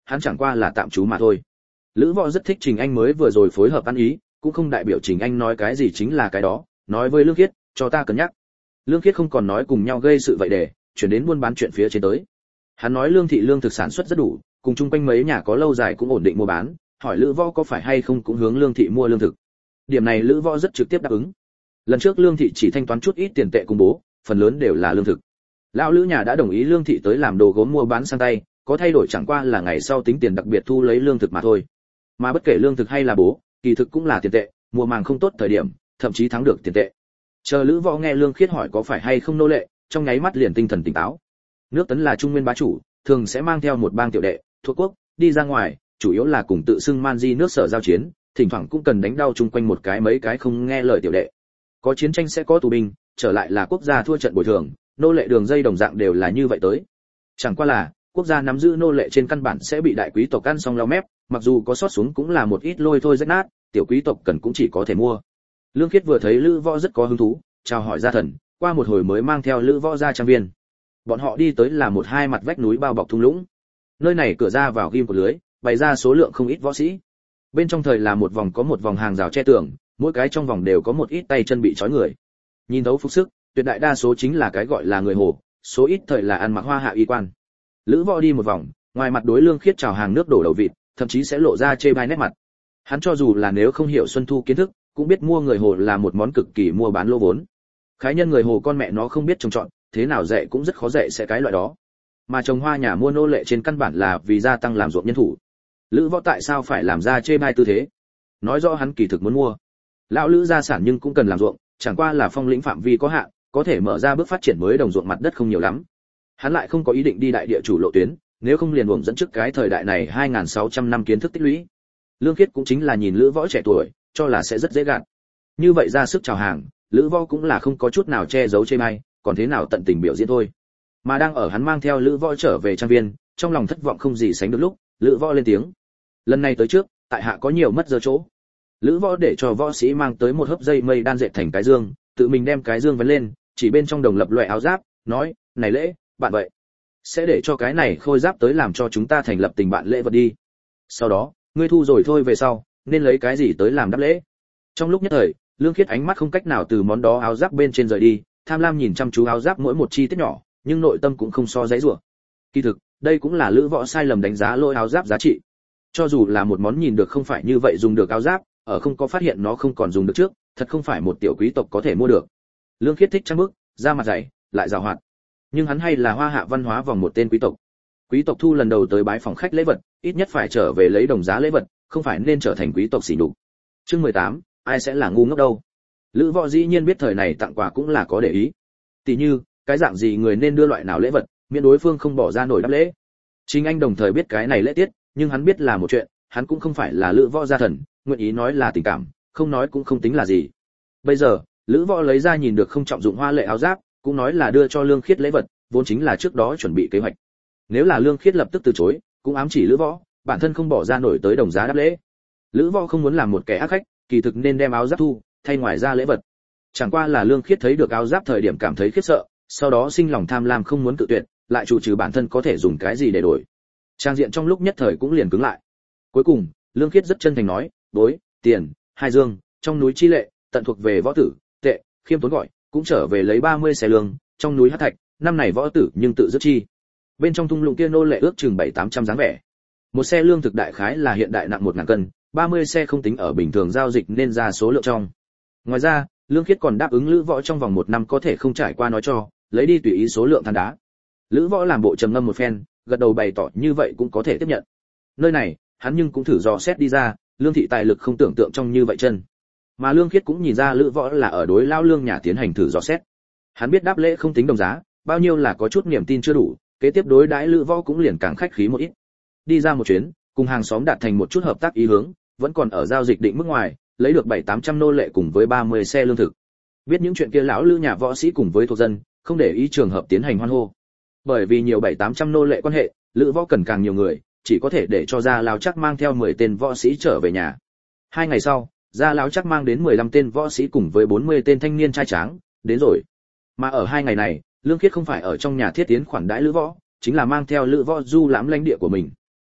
hắn chẳng qua là tạm trú mà thôi. Lữ Võ rất thích Trình Anh mới vừa rồi phối hợp ăn ý, cũng không đại biểu Trình Anh nói cái gì chính là cái đó, nói với Lương Khiết, cho ta cân nhắc. Lương Khiết không còn nói cùng nhau gây sự vậy để chuyển đến buôn bán chuyện phía trên tới. Hắn nói Lương thị lương thực sản xuất rất đủ, cùng chung quanh mấy nhà có lâu dài cũng ổn định mua bán, hỏi Lữ Võ có phải hay không cũng hướng Lương thị mua lương thực. Điểm này Lữ Võ rất trực tiếp đáp ứng. Lần trước Lương thị chỉ thanh toán chút ít tiền tệ cùng bố, phần lớn đều là lương thực. Lão Lữ nhà đã đồng ý Lương thị tới làm đồ gốm mua bán sang tay, có thay đổi chẳng qua là ngày sau tính tiền đặc biệt thu lấy lương thực mà thôi. Mà bất kể lương thực hay là bố, kỳ thực cũng là tiền tệ, mùa màng không tốt thời điểm, thậm chí thắng được tiền tệ. Chờ Lữ Võ nghe Lương Khiết hỏi có phải hay không nô lệ, trong nháy mắt liền tinh thần tỉnh táo. Nước Tấn là trung nguyên bá chủ, thường sẽ mang theo một bang tiểu đệ, thuộc quốc, đi ra ngoài, chủ yếu là cùng tự xưng man di nước sở giao chiến, thỉnh thoảng cũng cần đánh đau chung quanh một cái mấy cái không nghe lời tiểu đệ. Có chiến tranh sẽ có tù binh, trở lại là quốc gia thua trận bồi thường, nô lệ đường dây đồng dạng đều là như vậy tới. Chẳng qua là, quốc gia nắm giữ nô lệ trên căn bản sẽ bị đại quý tộc ăn xong lau mép, mặc dù có sót xuống cũng là một ít lôi thôi rách nát, tiểu quý tộc cần cũng chỉ có thể mua. Lương Khiết vừa thấy Lữ Võ rất có hứng thú, chào hỏi gia thần, qua một hồi mới mang theo Lữ Võ ra trang viên. Bọn họ đi tới là một hai mặt vách núi bao bọc thung lũng. Nơi này cửa ra vào ghim một lưới, bày ra số lượng không ít võ sĩ. Bên trong thời là một vòng có một vòng hàng rào che tường, mỗi cái trong vòng đều có một ít tay chân bị trói người. Nhìn thấu phục sức, tuyệt đại đa số chính là cái gọi là người Hồ, số ít thời là ăn mặc hoa hạ y quan. Lữ Võ đi một vòng, ngoài mặt đối Lương Khiết chào hàng nước đổ đầu vịt, thậm chí sẽ lộ ra chê bai nét mặt. Hắn cho dù là nếu không hiểu Xuân Thu kiến thức, cũng biết mua người Hồ là một món cực kỳ mua bán lô vốn. Khái nhân người Hồ con mẹ nó không biết trồng trọt, thế nào dạy cũng rất khó dạy sẽ cái loại đó. Mà trồng hoa nhà mua nô lệ trên căn bản là vì gia tăng làm ruộng nhân thủ. Lữ Võ tại sao phải làm ra chê bai tư thế? Nói rõ hắn kỳ thực muốn mua. Lão Lữ gia sản nhưng cũng cần làm ruộng, chẳng qua là phong lĩnh phạm vi có hạn, có thể mở ra bước phát triển mới đồng ruộng mặt đất không nhiều lắm. Hắn lại không có ý định đi đại địa chủ lộ tuyến, nếu không liền uổng dẫn trước cái thời đại này hai nghìn sáu trăm năm kiến thức tích lũy. Lương Khiết cũng chính là nhìn Lữ Võ trẻ tuổi, cho là sẽ rất dễ gạt. Như vậy ra sức chào hàng, Lữ Võ cũng là không có chút nào che giấu chê bai, còn thế nào tận tình biểu diễn thôi. Mà đang ở hắn mang theo Lữ Võ trở về trang viên, trong lòng thất vọng không gì sánh được lúc, Lữ Võ lên tiếng. Lần này tới trước, tại hạ có nhiều mất giờ chỗ. Lữ Võ để cho võ sĩ mang tới một hớp dây mây đan dệt thành cái dương, tự mình đem cái dương vấn lên, chỉ bên trong đồng lập loại áo giáp, nói, này lễ, bạn vậy, sẽ để cho cái này khôi giáp tới làm cho chúng ta thành lập tình bạn lễ vật đi. Sau đó, ngươi thu rồi thôi về sau, nên lấy cái gì tới làm đáp lễ. Trong lúc nhất thời, Lương Khiết ánh mắt không cách nào từ món đó áo giáp bên trên rời đi, tham lam nhìn chăm chú áo giáp mỗi một chi tiết nhỏ, nhưng nội tâm cũng không so dãy rủa. Kỳ thực, đây cũng là Lữ Võ sai lầm đánh giá lôi áo giáp giá trị. Cho dù là một món nhìn được không phải như vậy dùng được áo giáp, ở không có phát hiện nó không còn dùng được trước, thật không phải một tiểu quý tộc có thể mua được. Lương Khiết thích trang bức, da mặt dày, lại giàu hoạt. Nhưng hắn hay là hoa hạ văn hóa vòng một tên quý tộc. Quý tộc thu lần đầu tới bái phòng khách lễ vật, ít nhất phải trở về lấy đồng giá lễ vật, không phải nên trở thành quý tộc xỉ nhục. Chương mười tám, ai sẽ là ngu ngốc đâu. Lữ Võ dĩ nhiên biết thời này tặng quà cũng là có để ý. Tỷ như, cái dạng gì người nên đưa loại nào lễ vật, miễn đối phương không bỏ ra nổi đáp lễ. Chính anh đồng thời biết cái này lễ tiết, nhưng hắn biết là một chuyện, hắn cũng không phải là Lữ Võ gia thần, nguyện ý nói là tình cảm, không nói cũng không tính là gì. Bây giờ, Lữ Võ lấy ra nhìn được không trọng dụng hoa lệ áo giáp, cũng nói là đưa cho Lương Khiết lễ vật, vốn chính là trước đó chuẩn bị kế hoạch. Nếu là Lương Khiết lập tức từ chối, cũng ám chỉ Lữ Võ, bản thân không bỏ ra nổi tới đồng giá đáp lễ. Lữ Võ không muốn làm một kẻ ác khách, kỳ thực nên đem áo giáp thu, thay ngoài ra lễ vật. Chẳng qua là Lương Khiết thấy được áo giáp thời điểm cảm thấy khiếp sợ, sau đó sinh lòng tham lam không muốn tự tuyệt, lại chủ trừ bản thân có thể dùng cái gì để đổi. Trang diện trong lúc nhất thời cũng liền cứng lại. Cuối cùng, Lương Khiết rất chân thành nói, "Bối, tiền, hai dương, trong núi chi lệ, tận thuộc về võ tử, tệ, khiêm tốn gọi, cũng trở về lấy ba mươi xe lương, trong núi hắc thạch, năm này võ tử nhưng tự dứt chi." Bên trong thung lũng kia nô lệ ước chừng bảy tám trăm dáng vẻ. Một xe lương thực đại khái là hiện đại nặng một ngàn cân, ba mươi xe không tính ở bình thường giao dịch nên ra số lượng trong. Ngoài ra, Lương Khiết còn đáp ứng Lữ Võ trong vòng một năm có thể không trải qua nói cho, lấy đi tùy ý số lượng than đá. Lữ Võ làm bộ trầm ngâm một phen, gật đầu bày tỏ như vậy cũng có thể tiếp nhận. Nơi này, hắn nhưng cũng thử dò xét đi ra, Lương thị tài lực không tưởng tượng trong như vậy chân. Mà Lương Khiết cũng nhìn ra Lữ Võ là ở đối lao lương nhà tiến hành thử dò xét. Hắn biết đáp lễ không tính đồng giá, bao nhiêu là có chút niềm tin chưa đủ, kế tiếp đối đãi Lữ Võ cũng liền càng khách khí một ít. Đi ra một chuyến, cùng hàng xóm đạt thành một chút hợp tác ý hướng, vẫn còn ở giao dịch định mức ngoài, lấy được bảy tám trăm nô lệ cùng với ba mươi xe lương thực. Biết những chuyện kia lão Lữ nhà võ sĩ cùng với thuộc dân, không để ý trường hợp tiến hành hoan hô. Bởi vì nhiều bảy tám trăm nô lệ quan hệ, Lữ Võ cần càng nhiều người, chỉ có thể để cho Gia Lão Chắc mang theo mười tên võ sĩ trở về nhà. Hai ngày sau, Gia Lão Chắc mang đến mười lăm tên võ sĩ cùng với bốn mươi tên thanh niên trai tráng, đến rồi. Mà ở hai ngày này, Lương Khiết không phải ở trong nhà thiết tiến khoản đãi Lữ Võ, chính là mang theo Lữ Võ du lãm lãnh địa của mình.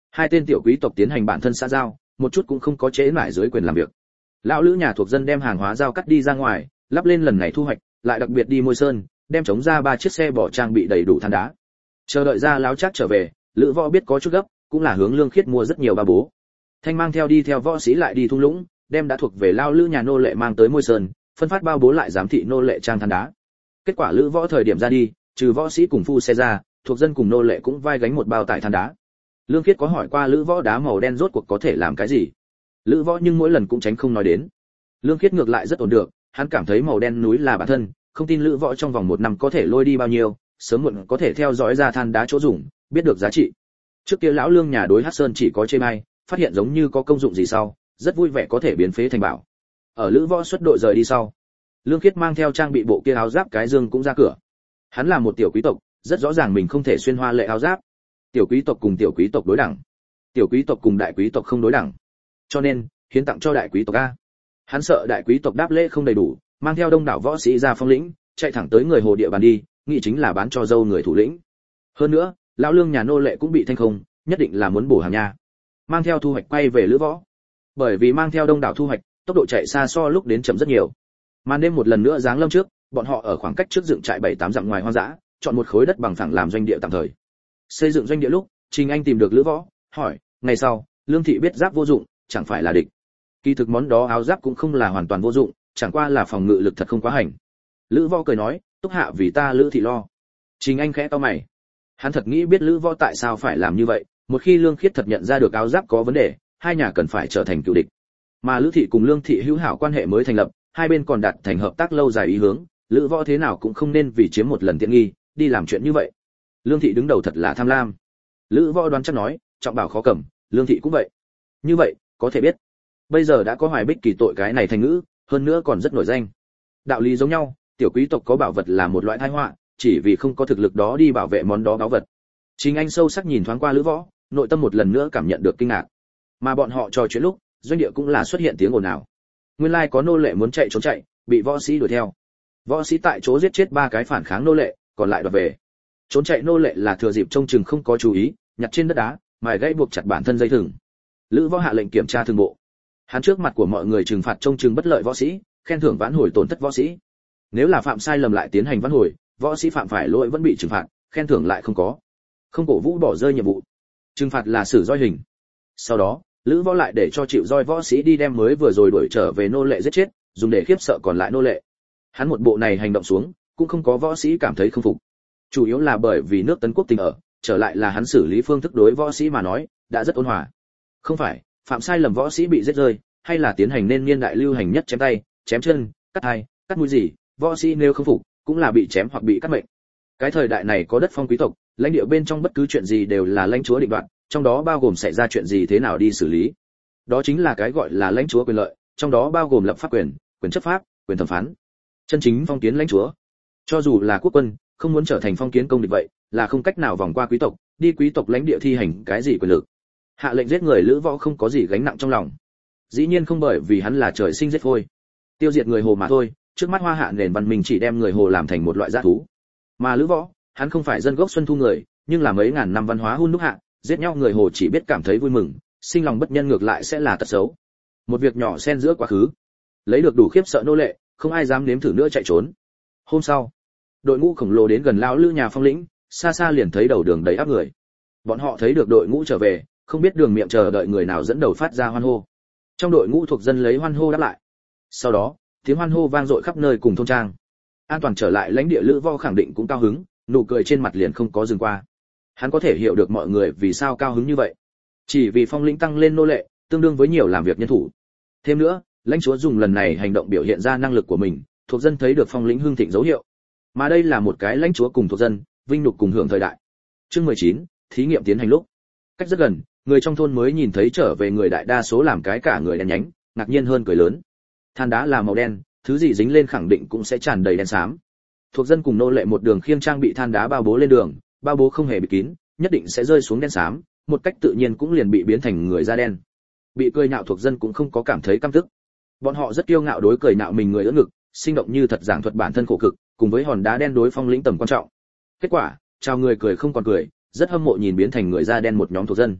Hai tên tiểu quý tộc tiến hành bản thân xã giao, một chút cũng không có chế nải dưới quyền làm việc. Lão lữ nhà thuộc dân đem hàng hóa giao cắt đi ra ngoài, lắp lên lần này thu hoạch, lại đặc biệt đi Môi Sơn, đem chống ra ba chiếc xe bỏ trang bị đầy đủ than đá. Chờ đợi ra lão chắc trở về, Lữ Võ biết có chút gấp, cũng là hướng Lương Khiết mua rất nhiều ba bố. Thanh mang theo đi theo võ sĩ lại đi thung lũng, đem đã thuộc về lao lữ nhà nô lệ mang tới Môi Sơn, phân phát bao bố lại giám thị nô lệ trang than đá. Kết quả Lữ Võ thời điểm ra đi, trừ võ sĩ cùng phu xe ra, thuộc dân cùng nô lệ cũng vai gánh một bao tải than đá. Lương Khiết có hỏi qua Lữ Võ đá màu đen rốt cuộc có thể làm cái gì. Lữ Võ nhưng mỗi lần cũng tránh không nói đến. Lương Khiết ngược lại rất ổn được, hắn cảm thấy màu đen núi là bản thân, không tin Lữ Võ trong vòng một năm có thể lôi đi bao nhiêu, sớm muộn có thể theo dõi ra than đá chỗ dùng, biết được giá trị. Trước kia lão Lương nhà đối Hắc Sơn chỉ có chê bai, phát hiện giống như có công dụng gì sau, rất vui vẻ có thể biến phế thành bảo. Ở Lữ Võ xuất đội rời đi sau, Lương Khiết mang theo trang bị bộ kia áo giáp cái dương cũng ra cửa. Hắn là một tiểu quý tộc, rất rõ ràng mình không thể xuyên hoa lệ áo giáp. Tiểu quý tộc cùng tiểu quý tộc đối đẳng, tiểu quý tộc cùng đại quý tộc không đối đẳng. Cho nên, hiến tặng cho đại quý tộc a. Hắn sợ đại quý tộc đáp lễ không đầy đủ, mang theo đông đảo võ sĩ ra phong lĩnh, chạy thẳng tới người hồ địa bàn đi, nghĩ chính là bán cho dâu người thủ lĩnh. Hơn nữa, lão Lương nhà nô lệ cũng bị thanh không, nhất định là muốn bổ hàng nha. Mang theo thu hoạch quay về Lữ Võ. Bởi vì mang theo đông đảo thu hoạch, tốc độ chạy xa so lúc đến chậm rất nhiều. Màn đêm một lần nữa giáng lâm trước, bọn họ ở khoảng cách trước dựng trại bảy tám dặm ngoài hoang dã, chọn một khối đất bằng phẳng làm doanh địa tạm thời. Xây dựng doanh địa lúc, Trình Anh tìm được Lữ Võ, hỏi, ngày sau, Lương thị biết giáp vô dụng, chẳng phải là địch. Kỳ thực món đó áo giáp cũng không là hoàn toàn vô dụng, chẳng qua là phòng ngự lực thật không quá hành. Lữ Võ cười nói, túc hạ vì ta Lữ thị lo. Trình Anh khẽ cau mày. Hắn thật nghĩ biết Lữ Võ tại sao phải làm như vậy, một khi Lương Khiết thật nhận ra được áo giáp có vấn đề, hai nhà cần phải trở thành cựu địch. Mà Lữ thị cùng Lương thị hữu hảo quan hệ mới thành lập, hai bên còn đạt thành hợp tác lâu dài ý hướng, Lữ Võ thế nào cũng không nên vì chiếm một lần tiện nghi, đi làm chuyện như vậy. Lương thị đứng đầu thật là tham lam. Lữ Võ đoán chắc nói, trọng bảo khó cầm, Lương thị cũng vậy. Như vậy, có thể biết, bây giờ đã có Hoài Bích kỳ tội cái này thành ngữ, hơn nữa còn rất nổi danh. Đạo lý giống nhau, tiểu quý tộc có bảo vật là một loại tai họa, chỉ vì không có thực lực đó đi bảo vệ món đó báu vật. Trình Anh sâu sắc nhìn thoáng qua Lữ Võ, nội tâm một lần nữa cảm nhận được kinh ngạc. Mà bọn họ trò chuyện lúc, doanh địa cũng là xuất hiện tiếng ồn ào. Nguyên lai có nô lệ muốn chạy trốn chạy, bị võ sĩ đuổi theo. Võ sĩ tại chỗ giết chết ba cái phản kháng nô lệ, còn lại đoạt về. Trốn chạy nô lệ là thừa dịp trông chừng không có chú ý, nhặt trên đất đá, mài gãy buộc chặt bản thân dây thừng. Lữ Võ hạ lệnh kiểm tra thường bộ. Hắn trước mặt của mọi người trừng phạt trông chừng bất lợi võ sĩ, khen thưởng vãn hồi tổn thất võ sĩ. Nếu là phạm sai lầm lại tiến hành vãn hồi, võ sĩ phạm phải lỗi vẫn bị trừng phạt, khen thưởng lại không có. Không cổ vũ bỏ rơi nhiệm vụ. Trừng phạt là xử roi hình. Sau đó, Lữ Võ lại để cho chịu roi võ sĩ đi đem mới vừa rồi đuổi trở về nô lệ giết chết, dùng để khiếp sợ còn lại nô lệ. Hắn một bộ này hành động xuống, cũng không có võ sĩ cảm thấy không phục. Chủ yếu là bởi vì nước Tấn quốc tình ở, trở lại là hắn xử lý phương thức đối võ sĩ mà nói, đã rất ôn hòa. Không phải, phạm sai lầm võ sĩ bị giết rơi, hay là tiến hành nên niên đại lưu hành nhất chém tay, chém chân, cắt hai, cắt mũi gì, võ sĩ nếu không phục, cũng là bị chém hoặc bị cắt mệnh. Cái thời đại này có đất phong quý tộc, lãnh địa bên trong bất cứ chuyện gì đều là lãnh chúa định đoạt, trong đó bao gồm xảy ra chuyện gì thế nào đi xử lý. Đó chính là cái gọi là lãnh chúa quyền lợi, trong đó bao gồm lập pháp quyền, quyền chấp pháp, quyền thẩm phán. Chân chính phong kiến lãnh chúa, cho dù là quốc quân, không muốn trở thành phong kiến công địch vậy, là không cách nào vòng qua quý tộc, đi quý tộc lãnh địa thi hành cái gì quyền lực. Hạ lệnh giết người Lữ Võ không có gì gánh nặng trong lòng. Dĩ nhiên không bởi vì hắn là trời sinh giết phôi, tiêu diệt người Hồ mà thôi, trước mắt Hoa Hạ nền văn minh chỉ đem người Hồ làm thành một loại dã thú. Mà Lữ Võ, hắn không phải dân gốc Xuân Thu người, nhưng là mấy ngàn năm văn hóa hun đúc hạ, giết nhau người Hồ chỉ biết cảm thấy vui mừng, sinh lòng bất nhân ngược lại sẽ là tật xấu. Một việc nhỏ xen giữa quá khứ, lấy được đủ khiếp sợ nô lệ, không ai dám nếm thử nữa chạy trốn. Hôm sau, đội ngũ khổng lồ đến gần lão Lữ nhà phong lĩnh, xa xa liền thấy đầu đường đầy áp người. Bọn họ thấy được đội ngũ trở về, không biết đường miệng chờ đợi người nào dẫn đầu phát ra hoan hô. Trong đội ngũ thuộc dân lấy hoan hô đáp lại. Sau đó, tiếng hoan hô vang dội khắp nơi cùng thôn trang. An toàn trở lại lãnh địa Lữ Võ khẳng định cũng cao hứng, nụ cười trên mặt liền không có dừng qua. Hắn có thể hiểu được mọi người vì sao cao hứng như vậy. Chỉ vì phong lĩnh tăng lên nô lệ, tương đương với nhiều làm việc nhân thủ. Thêm nữa, lãnh chúa dùng lần này hành động biểu hiện ra năng lực của mình, thuộc dân thấy được phong lĩnh hưng thịnh dấu hiệu. Mà đây là một cái lãnh chúa cùng thuộc dân, vinh nhục cùng hưởng thời đại. Chương mười chín, thí nghiệm tiến hành lúc. Cách rất gần, người trong thôn mới nhìn thấy trở về người đại đa số làm cái cả người đen nhánh, ngạc nhiên hơn cười lớn. Than đá là màu đen, thứ gì dính lên khẳng định cũng sẽ tràn đầy đen xám. Thuộc dân cùng nô lệ một đường khiêng trang bị than đá bao bố lên đường, bao bố không hề bị kín, nhất định sẽ rơi xuống đen xám, một cách tự nhiên cũng liền bị biến thành người da đen. Bị cười nhạo thuộc dân cũng không có cảm thấy căm tức. Bọn họ rất kiêu ngạo đối cười nhạo mình người ưỡn ngực, sinh động như thật giảng thuật bản thân khổ cực, cùng với hòn đá đen đối phong lĩnh tầm quan trọng. Kết quả, chào người cười không còn cười, rất hâm mộ nhìn biến thành người da đen một nhóm thuộc dân.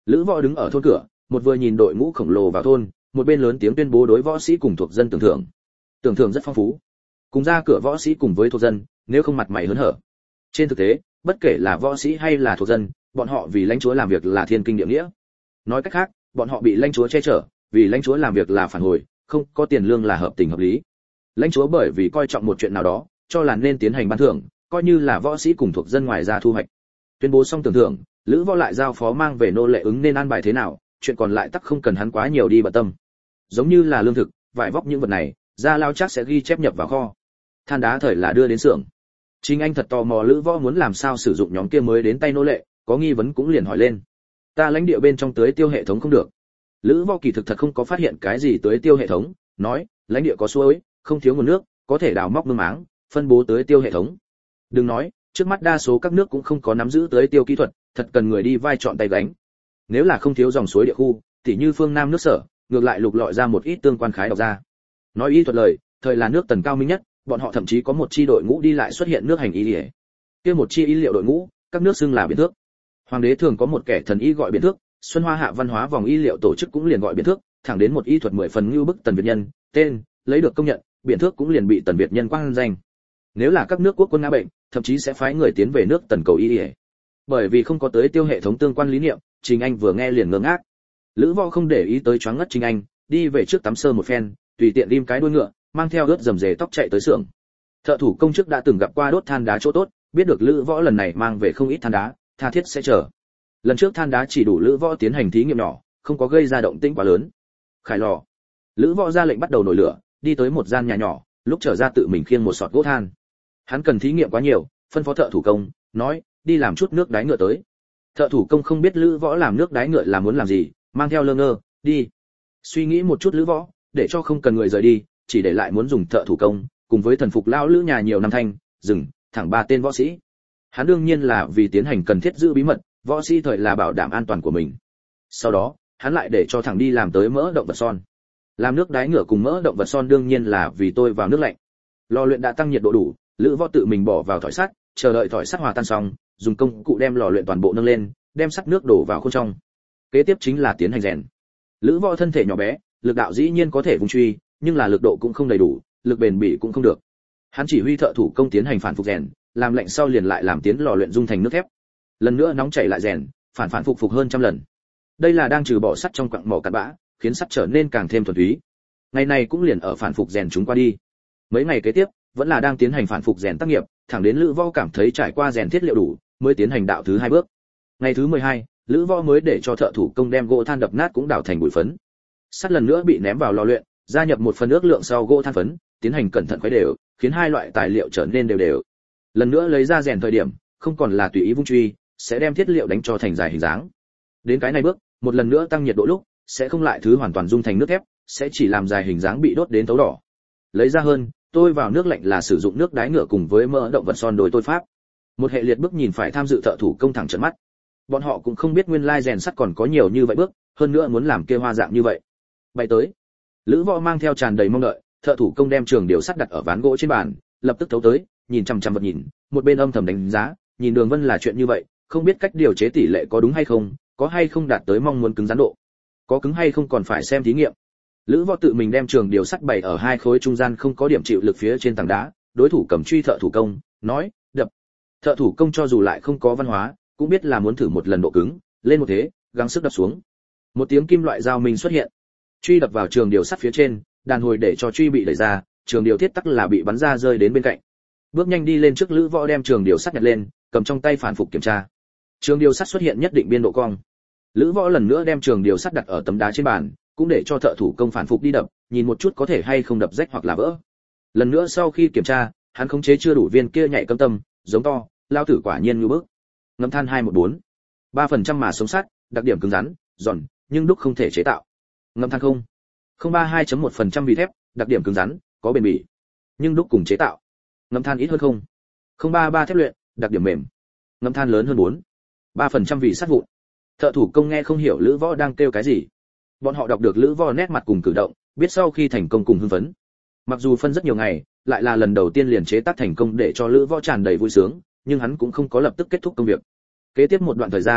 Lữ Võ đứng ở thôn cửa, một vừa nhìn đội ngũ khổng lồ vào thôn, một bên lớn tiếng tuyên bố đối võ sĩ cùng thuộc dân tưởng thưởng. Tưởng thưởng rất phong phú. Cùng ra cửa võ sĩ cùng với thuộc dân, nếu không mặt mày hớn hở. Trên thực tế, bất kể là võ sĩ hay là thuộc dân, bọn họ vì lãnh chúa làm việc là thiên kinh địa nghĩa. Nói cách khác, bọn họ bị lãnh chúa che chở, vì lãnh chúa làm việc là phản hồi, không có tiền lương là hợp tình hợp lý. Lãnh chúa bởi vì coi trọng một chuyện nào đó, cho là nên tiến hành ban thưởng, coi như là võ sĩ cùng thuộc dân ngoài ra thu hoạch. Tuyên bố xong tưởng thưởng, Lữ Võ lại giao phó mang về nô lệ ứng nên an bài thế nào, chuyện còn lại tắc không cần hắn quá nhiều đi bận tâm. Giống như là lương thực, vải vóc những vật này, Gia Lao chắc sẽ ghi chép nhập vào kho. Than đá thời là đưa đến xưởng. Chính anh thật tò mò Lữ Võ muốn làm sao sử dụng nhóm kia mới đến tay nô lệ, có nghi vấn cũng liền hỏi lên. Ta lãnh địa bên trong tưới tiêu hệ thống không được. Lữ Võ kỳ thực thật không có phát hiện cái gì tưới tiêu hệ thống, nói, lãnh địa có suối, không thiếu nguồn nước, có thể đào móc mương máng, phân bố tưới tiêu hệ thống. Đừng nói, trước mắt đa số các nước cũng không có nắm giữ tưới tiêu kỹ thuật, thật cần người đi vai chọn tay gánh. Nếu là không thiếu dòng suối địa khu, tỉ như phương Nam nước Sở, ngược lại lục lọi ra một ít tương quan khái đọc ra. Nói y thuật lời, thời là nước Tần cao minh nhất, bọn họ thậm chí có một chi đội ngũ đi lại xuất hiện nước hành y liễu. Kia một chi y liệu đội ngũ, các nước xưng là biện thước. Hoàng đế thường có một kẻ thần y gọi biện thước, Xuân Hoa Hạ văn hóa vòng y liệu tổ chức cũng liền gọi biện thước, thẳng đến một y thuật mười phần như bức Tần Việt nhân, tên lấy được công nhận, biện thước cũng liền bị Tần Việt nhân quang danh. Nếu là các nước quốc quân ngã bệnh, thậm chí sẽ phái người tiến về nước Tần cầu y liễu. Bởi vì không có tới tiêu hệ thống tương quan lý niệm, Trình Anh vừa nghe liền ngơ ngác. Lữ Võ không để ý tới choáng ngất Trình Anh, đi về trước tắm sơ một phen, tùy tiện rim cái đuôi ngựa, mang theo ướt rầm rề tóc chạy tới xưởng. Thợ thủ công chức đã từng gặp qua đốt than đá chỗ tốt, biết được Lữ Võ lần này mang về không ít than đá, tha thiết sẽ chờ. Lần trước than đá chỉ đủ Lữ Võ tiến hành thí nghiệm nhỏ, không có gây ra động tĩnh quá lớn. Khải lò. Lữ Võ ra lệnh bắt đầu nổi lửa, đi tới một gian nhà nhỏ, lúc trở ra tự mình khiêng một sọt gỗ than. Hắn cần thí nghiệm quá nhiều, phân phó thợ thủ công, nói, đi làm chút nước đáy ngựa tới. Thợ thủ công không biết Lữ Võ làm nước đáy ngựa là muốn làm gì, mang theo lơ ngơ, đi. Suy nghĩ một chút Lữ Võ, để cho không cần người rời đi, chỉ để lại muốn dùng thợ thủ công, cùng với thần phục lao Lữ nhà nhiều năm thanh, dừng, thẳng ba tên võ sĩ. Hắn đương nhiên là vì tiến hành cần thiết giữ bí mật, võ sĩ thời là bảo đảm an toàn của mình. Sau đó, hắn lại để cho thẳng đi làm tới mỡ động vật son. Làm nước đáy ngựa cùng mỡ động vật son đương nhiên là vì tôi vào nước lạnh. Lò luyện đã tăng nhiệt độ đủ, Lữ Võ tự mình bỏ vào thỏi sắt, chờ đợi thỏi sắt hòa tan xong, dùng công cụ đem lò luyện toàn bộ nâng lên, đem sắt nước đổ vào khuôn trong. Kế tiếp chính là tiến hành rèn. Lữ Võ thân thể nhỏ bé, lực đạo dĩ nhiên có thể vung truy, nhưng là lực độ cũng không đầy đủ, lực bền bỉ cũng không được. Hắn chỉ huy thợ thủ công tiến hành phản phục rèn, làm lạnh sau liền lại làm tiến lò luyện dung thành nước thép. Lần nữa nóng chảy lại rèn, phản phản phục phục hơn trăm lần. Đây là đang trừ bỏ sắt trong quặng mỏ cặn bã, khiến sắt trở nên càng thêm thuần túy. Ngày này cũng liền ở phản phục rèn chúng qua đi. Mấy ngày kế tiếp, vẫn là đang tiến hành phản phục rèn tác nghiệp, thẳng đến Lữ Võ cảm thấy trải qua rèn thiết liệu đủ, mới tiến hành đạo thứ hai bước. Ngày thứ mười hai, Lữ Võ mới để cho thợ thủ công đem gỗ than đập nát cũng đảo thành bụi phấn. Sắt lần nữa bị ném vào lò luyện, gia nhập một phần ước lượng sau gỗ than phấn, tiến hành cẩn thận khuấy đều, khiến hai loại tài liệu trở nên đều đều. Lần nữa lấy ra rèn thời điểm, không còn là tùy ý vung truy, sẽ đem thiết liệu đánh cho thành dài hình dáng. Đến cái này bước, một lần nữa tăng nhiệt độ lúc, sẽ không lại thứ hoàn toàn dung thành nước thép, sẽ chỉ làm dài hình dáng bị đốt đến tấu đỏ. Lấy ra hơn, tôi vào nước lạnh là sử dụng nước đáy ngựa cùng với mỡ động vật son đổi tôi pháp. Một hệ liệt bước nhìn phải tham dự thợ thủ công thẳng trợn mắt. Bọn họ cũng không biết nguyên lai rèn sắt còn có nhiều như vậy bước, hơn nữa muốn làm kia hoa dạng như vậy. Bay tới. Lữ Võ mang theo tràn đầy mong đợi, thợ thủ công đem trường điều sắt đặt ở ván gỗ trên bàn, lập tức thấu tới, nhìn chằm chằm vật nhìn, một bên âm thầm đánh giá, nhìn Đường Vân là chuyện như vậy, không biết cách điều chế tỷ lệ có đúng hay không, có hay không đạt tới mong muốn cứng rắn độ. Có cứng hay không còn phải xem thí nghiệm. Lữ Võ tự mình đem trường điều sắt bày ở hai khối trung gian không có điểm chịu lực phía trên tảng đá, đối thủ cầm truy thợ thủ công, nói, đập. Thợ thủ công cho dù lại không có văn hóa, cũng biết là muốn thử một lần độ cứng, lên một thế, gắng sức đập xuống. Một tiếng kim loại dao minh xuất hiện. Truy đập vào trường điều sắt phía trên, đàn hồi để cho truy bị đẩy ra, trường điều thiết tắc là bị bắn ra rơi đến bên cạnh. Bước nhanh đi lên trước Lữ Võ đem trường điều sắt nhặt lên, cầm trong tay phản phục kiểm tra. Trường điều sắt xuất hiện nhất định biên độ cong. Lữ Võ lần nữa đem trường điều sắt đặt ở tấm đá trên bàn, cũng để cho thợ thủ công phản phục đi đập, nhìn một chút có thể hay không đập rách hoặc là vỡ. Lần nữa sau khi kiểm tra, hắn khống chế chưa đủ viên kia nhạy cấm tâm, giống to, lao tử quả nhiên như bước. Ngâm than hai một bốn, ba phần trăm mà sống sắt, đặc điểm cứng rắn, giòn, nhưng đúc không thể chế tạo. Ngâm than không, không ba hai chấm một phần trăm vì thép, đặc điểm cứng rắn, có bền bỉ, nhưng đúc cùng chế tạo. Ngâm than ít hơn không, không ba ba thép luyện, đặc điểm mềm. Ngâm than lớn hơn bốn, ba phần trăm vì sắt vụn. Thợ thủ công nghe không hiểu Lữ Võ đang kêu cái gì. Bọn họ đọc được Lữ Võ nét mặt cùng cử động, biết sau khi thành công cùng hưng phấn. Mặc dù phân rất nhiều ngày, lại là lần đầu tiên liền chế tác thành công để cho Lữ Võ tràn đầy vui sướng, nhưng hắn cũng không có lập tức kết thúc công việc. Kế tiếp một đoạn thời gian,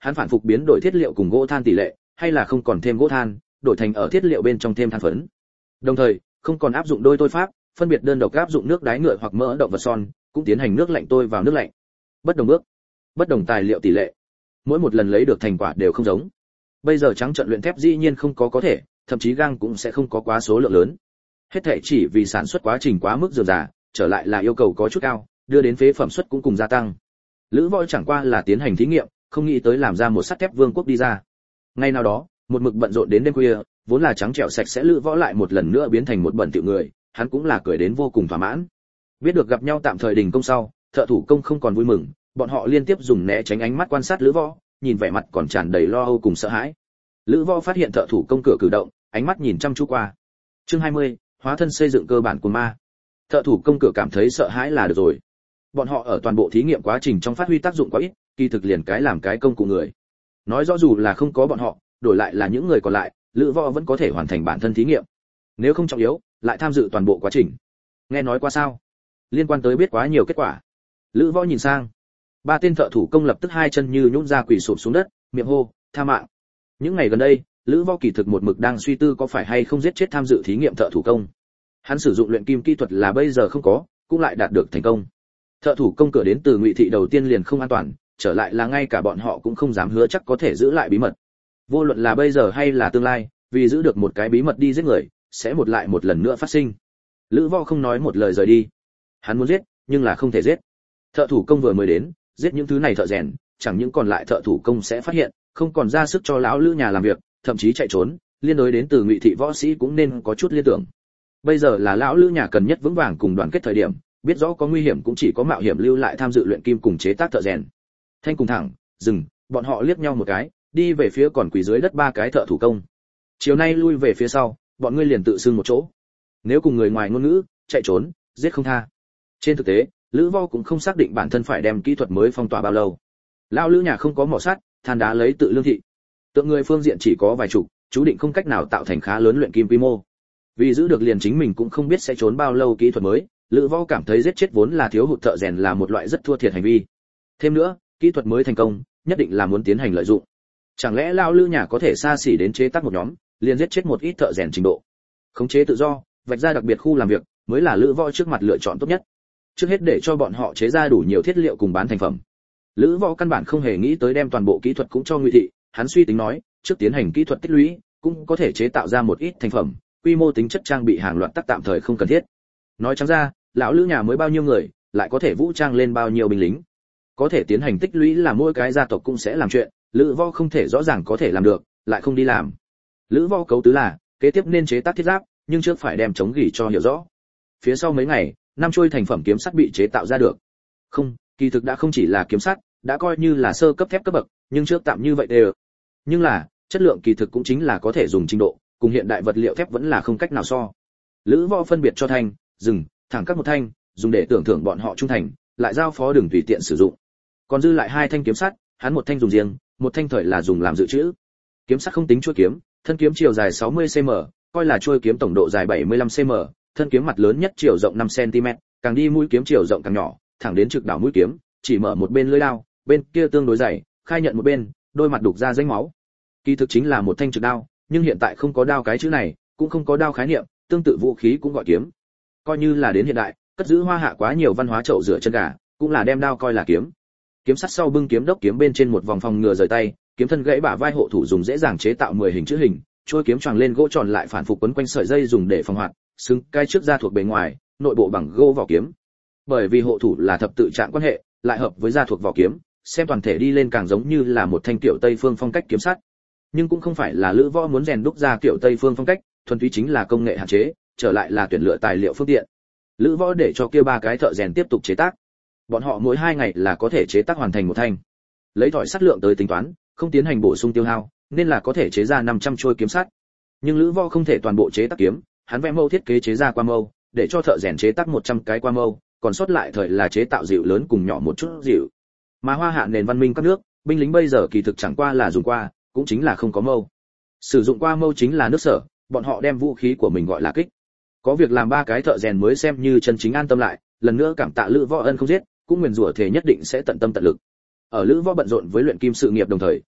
hắn phản phục biến đổi thiết liệu cùng gỗ than tỷ lệ, hay là không còn thêm gỗ than, đổi thành ở thiết liệu bên trong thêm than phấn. Đồng thời, không còn áp dụng đôi tôi pháp, phân biệt đơn độc áp dụng nước đáy ngựa hoặc mỡ động vật son, cũng tiến hành nước lạnh tôi vào nước lạnh. Bất đồng bước, bất đồng tài liệu tỷ lệ, mỗi một lần lấy được thành quả đều không giống. Bây giờ trắng trận luyện thép dĩ nhiên không có có thể, thậm chí gang cũng sẽ không có quá số lượng lớn. Hết thảy chỉ vì sản xuất quá trình quá mức dườm rà, trở lại là yêu cầu có chút cao, đưa đến phế phẩm suất cũng cùng gia tăng. Lữ Võ chẳng qua là tiến hành thí nghiệm, không nghĩ tới làm ra một sắt thép vương quốc đi ra. Ngày nào đó, một mực bận rộn đến đêm khuya, vốn là trắng trẻo sạch sẽ Lữ Võ lại một lần nữa biến thành một bẩn thỉu người, hắn cũng là cười đến vô cùng thỏa mãn. Biết được gặp nhau tạm thời đình công sau, thợ thủ công không còn vui mừng, bọn họ liên tiếp dùng né tránh ánh mắt quan sát Lữ Võ, nhìn vẻ mặt còn tràn đầy lo âu cùng sợ hãi. Lữ Võ phát hiện thợ thủ công cửa cử động, ánh mắt nhìn chăm chú qua. Chương hai mươi, hóa thân xây dựng cơ bản của ma. Thợ thủ công cửa cảm thấy sợ hãi là được rồi. Bọn họ ở toàn bộ thí nghiệm quá trình trong phát huy tác dụng quá ít, kỳ thực liền cái làm cái công cụ người. Nói rõ dù là không có bọn họ, đổi lại là những người còn lại, Lữ Võ vẫn có thể hoàn thành bản thân thí nghiệm. Nếu không trọng yếu, lại tham dự toàn bộ quá trình. Nghe nói qua sao? Liên quan tới biết quá nhiều kết quả. Lữ Võ nhìn sang. Ba tên thợ thủ công lập tức hai chân như nhũn ra quỳ sụp xuống đất, miệng hô, tha mạng. Những ngày gần đây, Lữ Võ kỳ thực một mực đang suy tư có phải hay không giết chết tham dự thí nghiệm thợ thủ công. Hắn sử dụng luyện kim kỹ thuật là bây giờ không có, cũng lại đạt được thành công. Thợ thủ công cửa đến từ Ngụy thị đầu tiên liền không an toàn, trở lại là ngay cả bọn họ cũng không dám hứa chắc có thể giữ lại bí mật. Vô luận là bây giờ hay là tương lai, vì giữ được một cái bí mật đi giết người, sẽ một lại một lần nữa phát sinh. Lữ Võ không nói một lời rời đi. Hắn muốn giết, nhưng là không thể giết. Thợ thủ công vừa mới đến, giết những thứ này thợ rèn, chẳng những còn lại thợ thủ công sẽ phát hiện, không còn ra sức cho lão Lữ nhà làm việc, thậm chí chạy trốn, liên đối đến từ Ngụy thị võ sĩ cũng nên có chút liên tưởng. Bây giờ là lão Lữ nhà cần nhất vững vàng cùng đoàn kết thời điểm, biết rõ có nguy hiểm cũng chỉ có mạo hiểm lưu lại tham dự luyện kim cùng chế tác thợ rèn. Thanh cùng thẳng, dừng, bọn họ liếc nhau một cái, đi về phía còn quỳ dưới đất ba cái thợ thủ công. Chiều nay lui về phía sau, bọn ngươi liền tự xưng một chỗ. Nếu cùng người ngoài ngôn ngữ, chạy trốn, giết không tha. Trên thực tế, Lữ Võ cũng không xác định bản thân phải đem kỹ thuật mới phong tỏa bao lâu. Lão Lữ nhà không có mỏ sắt, than đá lấy tự lương thị. Tượng người phương diện chỉ có vài chục, chú định không cách nào tạo thành khá lớn luyện kim quy mô. Vì giữ được liền chính mình cũng không biết sẽ trốn bao lâu kỹ thuật mới, Lữ Võ cảm thấy giết chết vốn là thiếu hụt thợ rèn là một loại rất thua thiệt hành vi. Thêm nữa, kỹ thuật mới thành công, nhất định là muốn tiến hành lợi dụng. Chẳng lẽ lão Lữ nhà có thể xa xỉ đến chế tác một nhóm, liền giết chết một ít thợ rèn trình độ. Khống chế tự do, vạch ra đặc biệt khu làm việc, mới là Lữ Võ trước mặt lựa chọn tốt nhất. Trước hết để cho bọn họ chế ra đủ nhiều thiết liệu cùng bán thành phẩm. Lữ Võ căn bản không hề nghĩ tới đem toàn bộ kỹ thuật cũng cho Ngụy thị, hắn suy tính nói, trước tiến hành kỹ thuật tích lũy, cũng có thể chế tạo ra một ít thành phẩm, quy mô tính chất trang bị hàng loạt tắc tạm thời không cần thiết. Nói trắng ra, lão Lữ nhà mới bao nhiêu người, lại có thể vũ trang lên bao nhiêu binh lính. Có thể tiến hành tích lũy là mỗi cái gia tộc cũng sẽ làm chuyện, Lữ Võ không thể rõ ràng có thể làm được, lại không đi làm. Lữ Võ cấu tứ là, kế tiếp nên chế tác thiết giáp, nhưng trước phải đem chống gỉ cho hiểu rõ. Phía sau mấy ngày, năm chuôi thành phẩm kiếm sắt bị chế tạo ra được. Không, kỳ thực đã không chỉ là kiếm sắt, đã coi như là sơ cấp thép cấp bậc, nhưng trước tạm như vậy đều. Nhưng là, chất lượng kỳ thực cũng chính là có thể dùng trình độ, cùng hiện đại vật liệu thép vẫn là không cách nào so. Lữ Võ phân biệt cho thanh, dừng, thẳng các một thanh, dùng để tưởng thưởng bọn họ trung thành, lại giao phó đừng tùy tiện sử dụng. Còn dư lại hai thanh kiếm sắt, hắn một thanh dùng riêng, một thanh thời là dùng làm dự trữ. Kiếm sắt không tính chuôi kiếm, thân kiếm chiều dài sáu mươi xăng-ti-mét, coi là chuôi kiếm tổng độ dài bảy mươi lăm xăng-ti-mét, thân kiếm mặt lớn nhất chiều rộng năm xăng-ti-mét, càng đi mũi kiếm chiều rộng càng nhỏ, thẳng đến trực đảo mũi kiếm, chỉ mở một bên lưỡi đao, bên kia tương đối dày, khai nhận một bên, đôi mặt đục ra rãnh máu. Kỳ thực chính là một thanh trực đao, nhưng hiện tại không có đao cái chữ này, cũng không có đao khái niệm, tương tự vũ khí cũng gọi kiếm. Coi như là đến hiện đại, cất giữ hoa hạ quá nhiều văn hóa chậu rửa chân gà, cũng là đem đao coi là kiếm. Kiếm sắt sau bưng kiếm đốc kiếm bên trên một vòng phòng ngừa rời tay, kiếm thân gãy bả vai hộ thủ dùng dễ dàng chế tạo mười hình chữ hình, trôi kiếm choàng lên gỗ tròn lại phản phục quấn quanh sợi dây dùng để phòng hoạt, xứng cái trước da thuộc bề ngoài, nội bộ bằng gỗ vỏ kiếm. Bởi vì hộ thủ là thập tự trạng quan hệ, lại hợp với da thuộc vỏ kiếm, xem toàn thể đi lên càng giống như là một thanh tiểu Tây phương phong cách kiếm sắt. Nhưng cũng không phải là Lữ Võ muốn rèn đúc ra kiểu Tây phương phong cách, thuần túy chính là công nghệ hạn chế, trở lại là tuyển lựa tài liệu phương tiện. Lữ Võ để cho kia ba cái thợ rèn tiếp tục chế tác. Bọn họ mỗi hai ngày là có thể chế tác hoàn thành một thanh. Lấy thỏi sắt lượng tới tính toán, không tiến hành bổ sung tiêu hao, nên là có thể chế ra năm trăm chuôi kiếm sắt. Nhưng Lữ Võ không thể toàn bộ chế tác kiếm, hắn vẽ mẫu thiết kế chế ra qua mâu, để cho thợ rèn chế tác một trăm cái qua mâu, còn sót lại thời là chế tạo dịu lớn cùng nhỏ một chút dịu. Mà Hoa Hạ nền văn minh các nước, binh lính bây giờ kỳ thực chẳng qua là dùng qua, cũng chính là không có mâu. Sử dụng qua mâu chính là nước sở, bọn họ đem vũ khí của mình gọi là kích. Có việc làm ba cái thợ rèn mới xem như chân chính an tâm lại, lần nữa cảm tạ Lữ Võ ân không giết, cũng nguyền rủa thể nhất định sẽ tận tâm tận lực. Ở Lữ Võ bận rộn với luyện kim sự nghiệp đồng thời,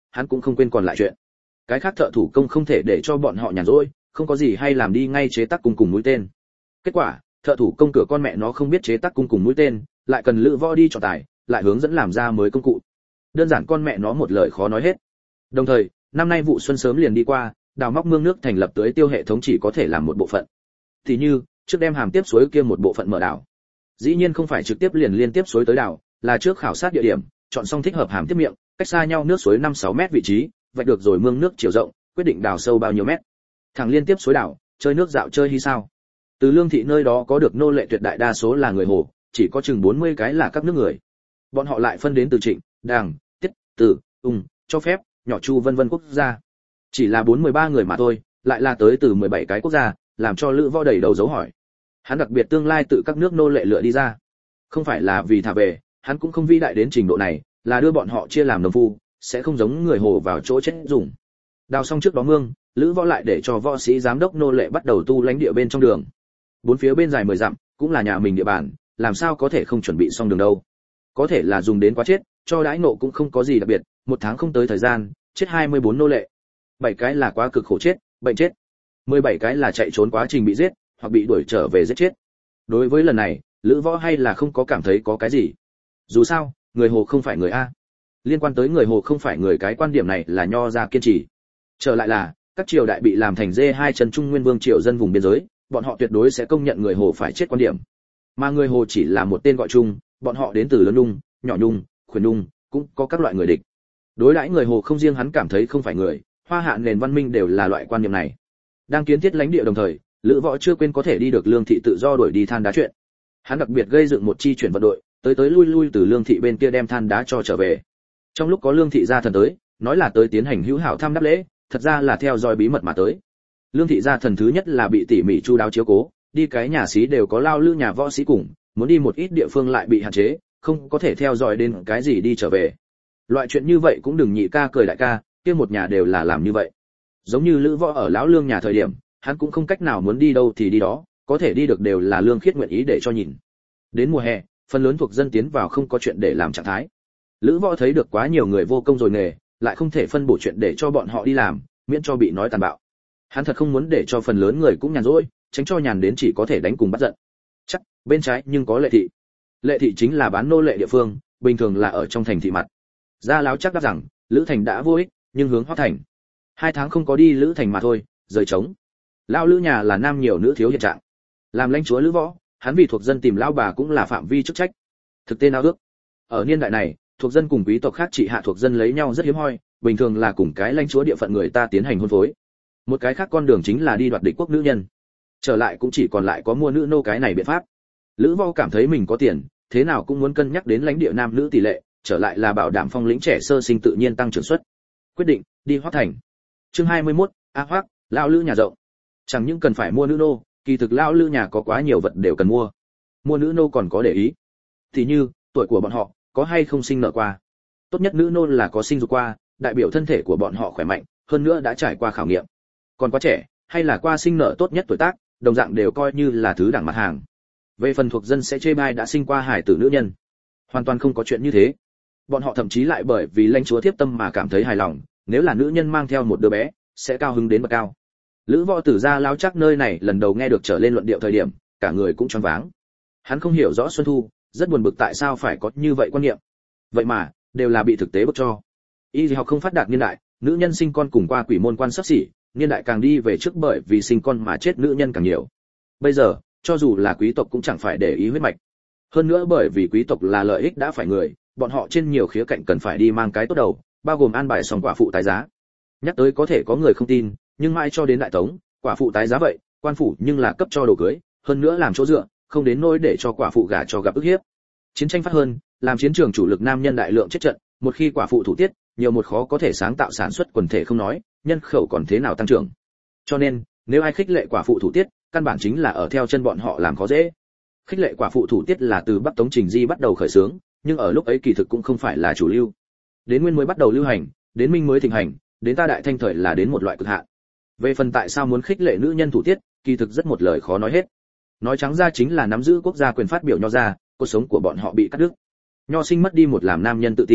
hắn cũng không quên còn lại chuyện. Cái khác thợ thủ công không thể để cho bọn họ nhàn rỗi, không có gì hay làm đi ngay chế tác cung cùng mũi tên. Kết quả, thợ thủ công cửa con mẹ nó không biết chế tác cung cùng mũi tên, lại cần Lữ Võ đi chọn tài, lại hướng dẫn làm ra mới công cụ. Đơn giản con mẹ nó một lời khó nói hết. Đồng thời, năm nay vụ xuân sớm liền đi qua, đào móc mương nước thành lập tưới tiêu hệ thống chỉ có thể làm một bộ phận. Thì như, trước đem hàm tiếp suối kia một bộ phận mở đảo. Dĩ nhiên không phải trực tiếp liền liên tiếp suối tới đảo, là trước khảo sát địa điểm, chọn xong thích hợp hàm tiếp miệng, cách xa nhau nước suối năm sáu mét vị trí, vạch được rồi mương nước chiều rộng, quyết định đào sâu bao nhiêu mét. Thẳng liên tiếp suối đảo, chơi nước dạo chơi hi sao? Từ Lương thị nơi đó có được nô lệ tuyệt đại đa số là người Hồ, chỉ có chừng bốn mươi cái là các nước người. Bọn họ lại phân đến từ Trịnh, Đàng, Tiết, Tử, Ung, cho phép, nhỏ Chu vân vân quốc gia. Chỉ là bốn mươi ba người mà thôi, lại là tới từ mười bảy cái quốc gia, làm cho Lữ Võ đầy đầu dấu hỏi. Hắn đặc biệt tương lai tự các nước nô lệ lựa đi ra. Không phải là vì thả về, hắn cũng không vĩ đại đến trình độ này, là đưa bọn họ chia làm đồng phu, sẽ không giống người Hồ vào chỗ chết dùng. Đào xong trước đó mương, Lữ Võ lại để cho võ sĩ giám đốc nô lệ bắt đầu tu lãnh địa bên trong đường. Bốn phía bên dài mười dặm, cũng là nhà mình địa bàn, làm sao có thể không chuẩn bị xong đường đâu. Có thể là dùng đến quá chết, cho đãi nộ cũng không có gì đặc biệt, một tháng không tới thời gian, chết hai mươi bốn nô lệ. bảy cái là quá cực khổ chết, bệnh chết. mười bảy cái là chạy trốn quá trình bị giết, hoặc bị đuổi trở về giết chết. Đối với lần này, Lữ Võ hay là không có cảm thấy có cái gì. Dù sao, người Hồ không phải người A. Liên quan tới người Hồ không phải người cái quan điểm này là nho ra kiên trì. Trở lại là, các triều đại bị làm thành dê hai chân Trung Nguyên Vương triều dân vùng biên giới, bọn họ tuyệt đối sẽ công nhận người Hồ phải chết quan điểm. Mà người Hồ chỉ là một tên gọi chung, bọn họ đến từ lớn Nhung, nhỏ Nhung, khuyển Nhung, cũng có các loại người địch. Đối đãi người Hồ không riêng hắn cảm thấy không phải người, Hoa Hạ nền văn minh đều là loại quan niệm này. Đang kiến thiết lãnh địa đồng thời, Lữ Võ chưa quên có thể đi được Lương thị tự do đuổi đi than đá chuyện. Hắn đặc biệt gây dựng một chi chuyển vận đội, tới tới lui lui từ Lương thị bên kia đem than đá cho trở về. Trong lúc có Lương thị gia thần tới, nói là tới tiến hành hữu hảo thăm đáp lễ, thật ra là theo dõi bí mật mà tới. Lương thị gia thần thứ nhất là bị tỉ mỉ chu đáo chiếu cố, đi cái nhà xí đều có lao lữ nhà võ sĩ cùng, muốn đi một ít địa phương lại bị hạn chế, không có thể theo dõi đến cái gì đi trở về. Loại chuyện như vậy cũng đừng nhị ca cười đại ca, kia một nhà đều là làm như vậy. Giống như Lữ Võ ở lão Lương nhà thời điểm, hắn cũng không cách nào muốn đi đâu thì đi đó, có thể đi được đều là Lương Khiết nguyện ý để cho nhìn. Đến mùa hè, phần lớn thuộc dân tiến vào không có chuyện để làm trạng thái. Lữ Võ thấy được quá nhiều người vô công rồi nghề, lại không thể phân bổ chuyện để cho bọn họ đi làm, miễn cho bị nói tàn bạo. Hắn thật không muốn để cho phần lớn người cũng nhàn rỗi, tránh cho nhàn đến chỉ có thể đánh cùng bắt giận. Chắc, bên trái nhưng có Lệ thị. Lệ thị chính là bán nô lệ địa phương, bình thường là ở trong thành thị mặt. Gia Láo chắc đáp rằng, Lữ Thành đã vô ích, nhưng hướng Hoắc Thành. Hai tháng không có đi Lữ Thành mà thôi, rời trống. Lão Lữ nhà là nam nhiều nữ thiếu hiện trạng. Làm lãnh chúa Lữ Võ, hắn vì thuộc dân tìm lão bà cũng là phạm vi chức trách. Thực tế nào ước. Ở niên đại này, thuộc dân cùng quý tộc khác trị hạ thuộc dân lấy nhau rất hiếm hoi, bình thường là cùng cái lãnh chúa địa phận người ta tiến hành hôn phối. Một cái khác con đường chính là đi đoạt địch quốc nữ nhân. Trở lại cũng chỉ còn lại có mua nữ nô cái này biện pháp. Lữ Võ cảm thấy mình có tiền, thế nào cũng muốn cân nhắc đến lãnh địa nam nữ tỷ lệ, trở lại là bảo đảm phong lĩnh trẻ sơ sinh tự nhiên tăng trưởng suất. Quyết định, đi Hoắc Thành. Chương hai mươi mốt, A Hoắc, lão Lữ nhà rộng. Chẳng những cần phải mua nữ nô, kỳ thực lão Lữ nhà có quá nhiều vật đều cần mua. Mua nữ nô còn có để ý. Thì như, tuổi của bọn họ, có hay không sinh nở qua. Tốt nhất nữ nô là có sinh dục qua, đại biểu thân thể của bọn họ khỏe mạnh, hơn nữa đã trải qua khảo nghiệm. Còn quá trẻ, hay là qua sinh nở tốt nhất tuổi tác, đồng dạng đều coi như là thứ đẳng mặt hàng. Về phần thuộc dân sẽ chê bai đã sinh qua hài tử nữ nhân, hoàn toàn không có chuyện như thế. Bọn họ thậm chí lại bởi vì lãnh chúa thiếp tâm mà cảm thấy hài lòng, nếu là nữ nhân mang theo một đứa bé, sẽ cao hứng đến bậc cao. Lữ Võ Tử Gia Lão chắc nơi này lần đầu nghe được trở lên luận điệu thời điểm, cả người cũng choáng váng. Hắn không hiểu rõ Xuân Thu, rất buồn bực tại sao phải có như vậy quan niệm. Vậy mà, đều là bị thực tế bức cho. Y học không phát đạt niên đại, nữ nhân sinh con cùng qua quỷ môn quan sắp xỉ, niên đại càng đi về trước bởi vì sinh con mà chết nữ nhân càng nhiều. Bây giờ, cho dù là quý tộc cũng chẳng phải để ý huyết mạch. Hơn nữa bởi vì quý tộc là lợi ích đã phải người, bọn họ trên nhiều khía cạnh cần phải đi mang cái tốt đầu, bao gồm an bài xong quả phụ tái giá. Nhắc tới có thể có người không tin, nhưng mãi cho đến đại tống, quả phụ tái giá vậy, quan phủ nhưng là cấp cho đồ cưới, hơn nữa làm chỗ dựa, không đến nỗi để cho quả phụ gả cho gặp ức hiếp. Chiến tranh phát hơn, làm chiến trường chủ lực nam nhân đại lượng chết trận, một khi quả phụ thủ tiết, nhiều một khó có thể sáng tạo sản xuất quần thể không nói, nhân khẩu còn thế nào tăng trưởng. Cho nên, nếu ai khích lệ quả phụ thủ tiết, căn bản chính là ở theo chân bọn họ làm khó dễ. Khích lệ quả phụ thủ tiết là từ Bắc Tống Trình Di bắt đầu khởi xướng, nhưng ở lúc ấy kỳ thực cũng không phải là chủ lưu. Đến Nguyên mới bắt đầu lưu hành, đến Minh mới thịnh hành, đến ta Đại Thanh thời là đến một loại cực hạn. Về phần tại sao muốn khích lệ nữ nhân thủ tiết, kỳ thực rất một lời khó nói hết. Nói trắng ra chính là nắm giữ quốc gia quyền phát biểu nho ra, cuộc sống của bọn họ bị cắt đứt. Nho sinh mất đi một làm nam nhân tự tin,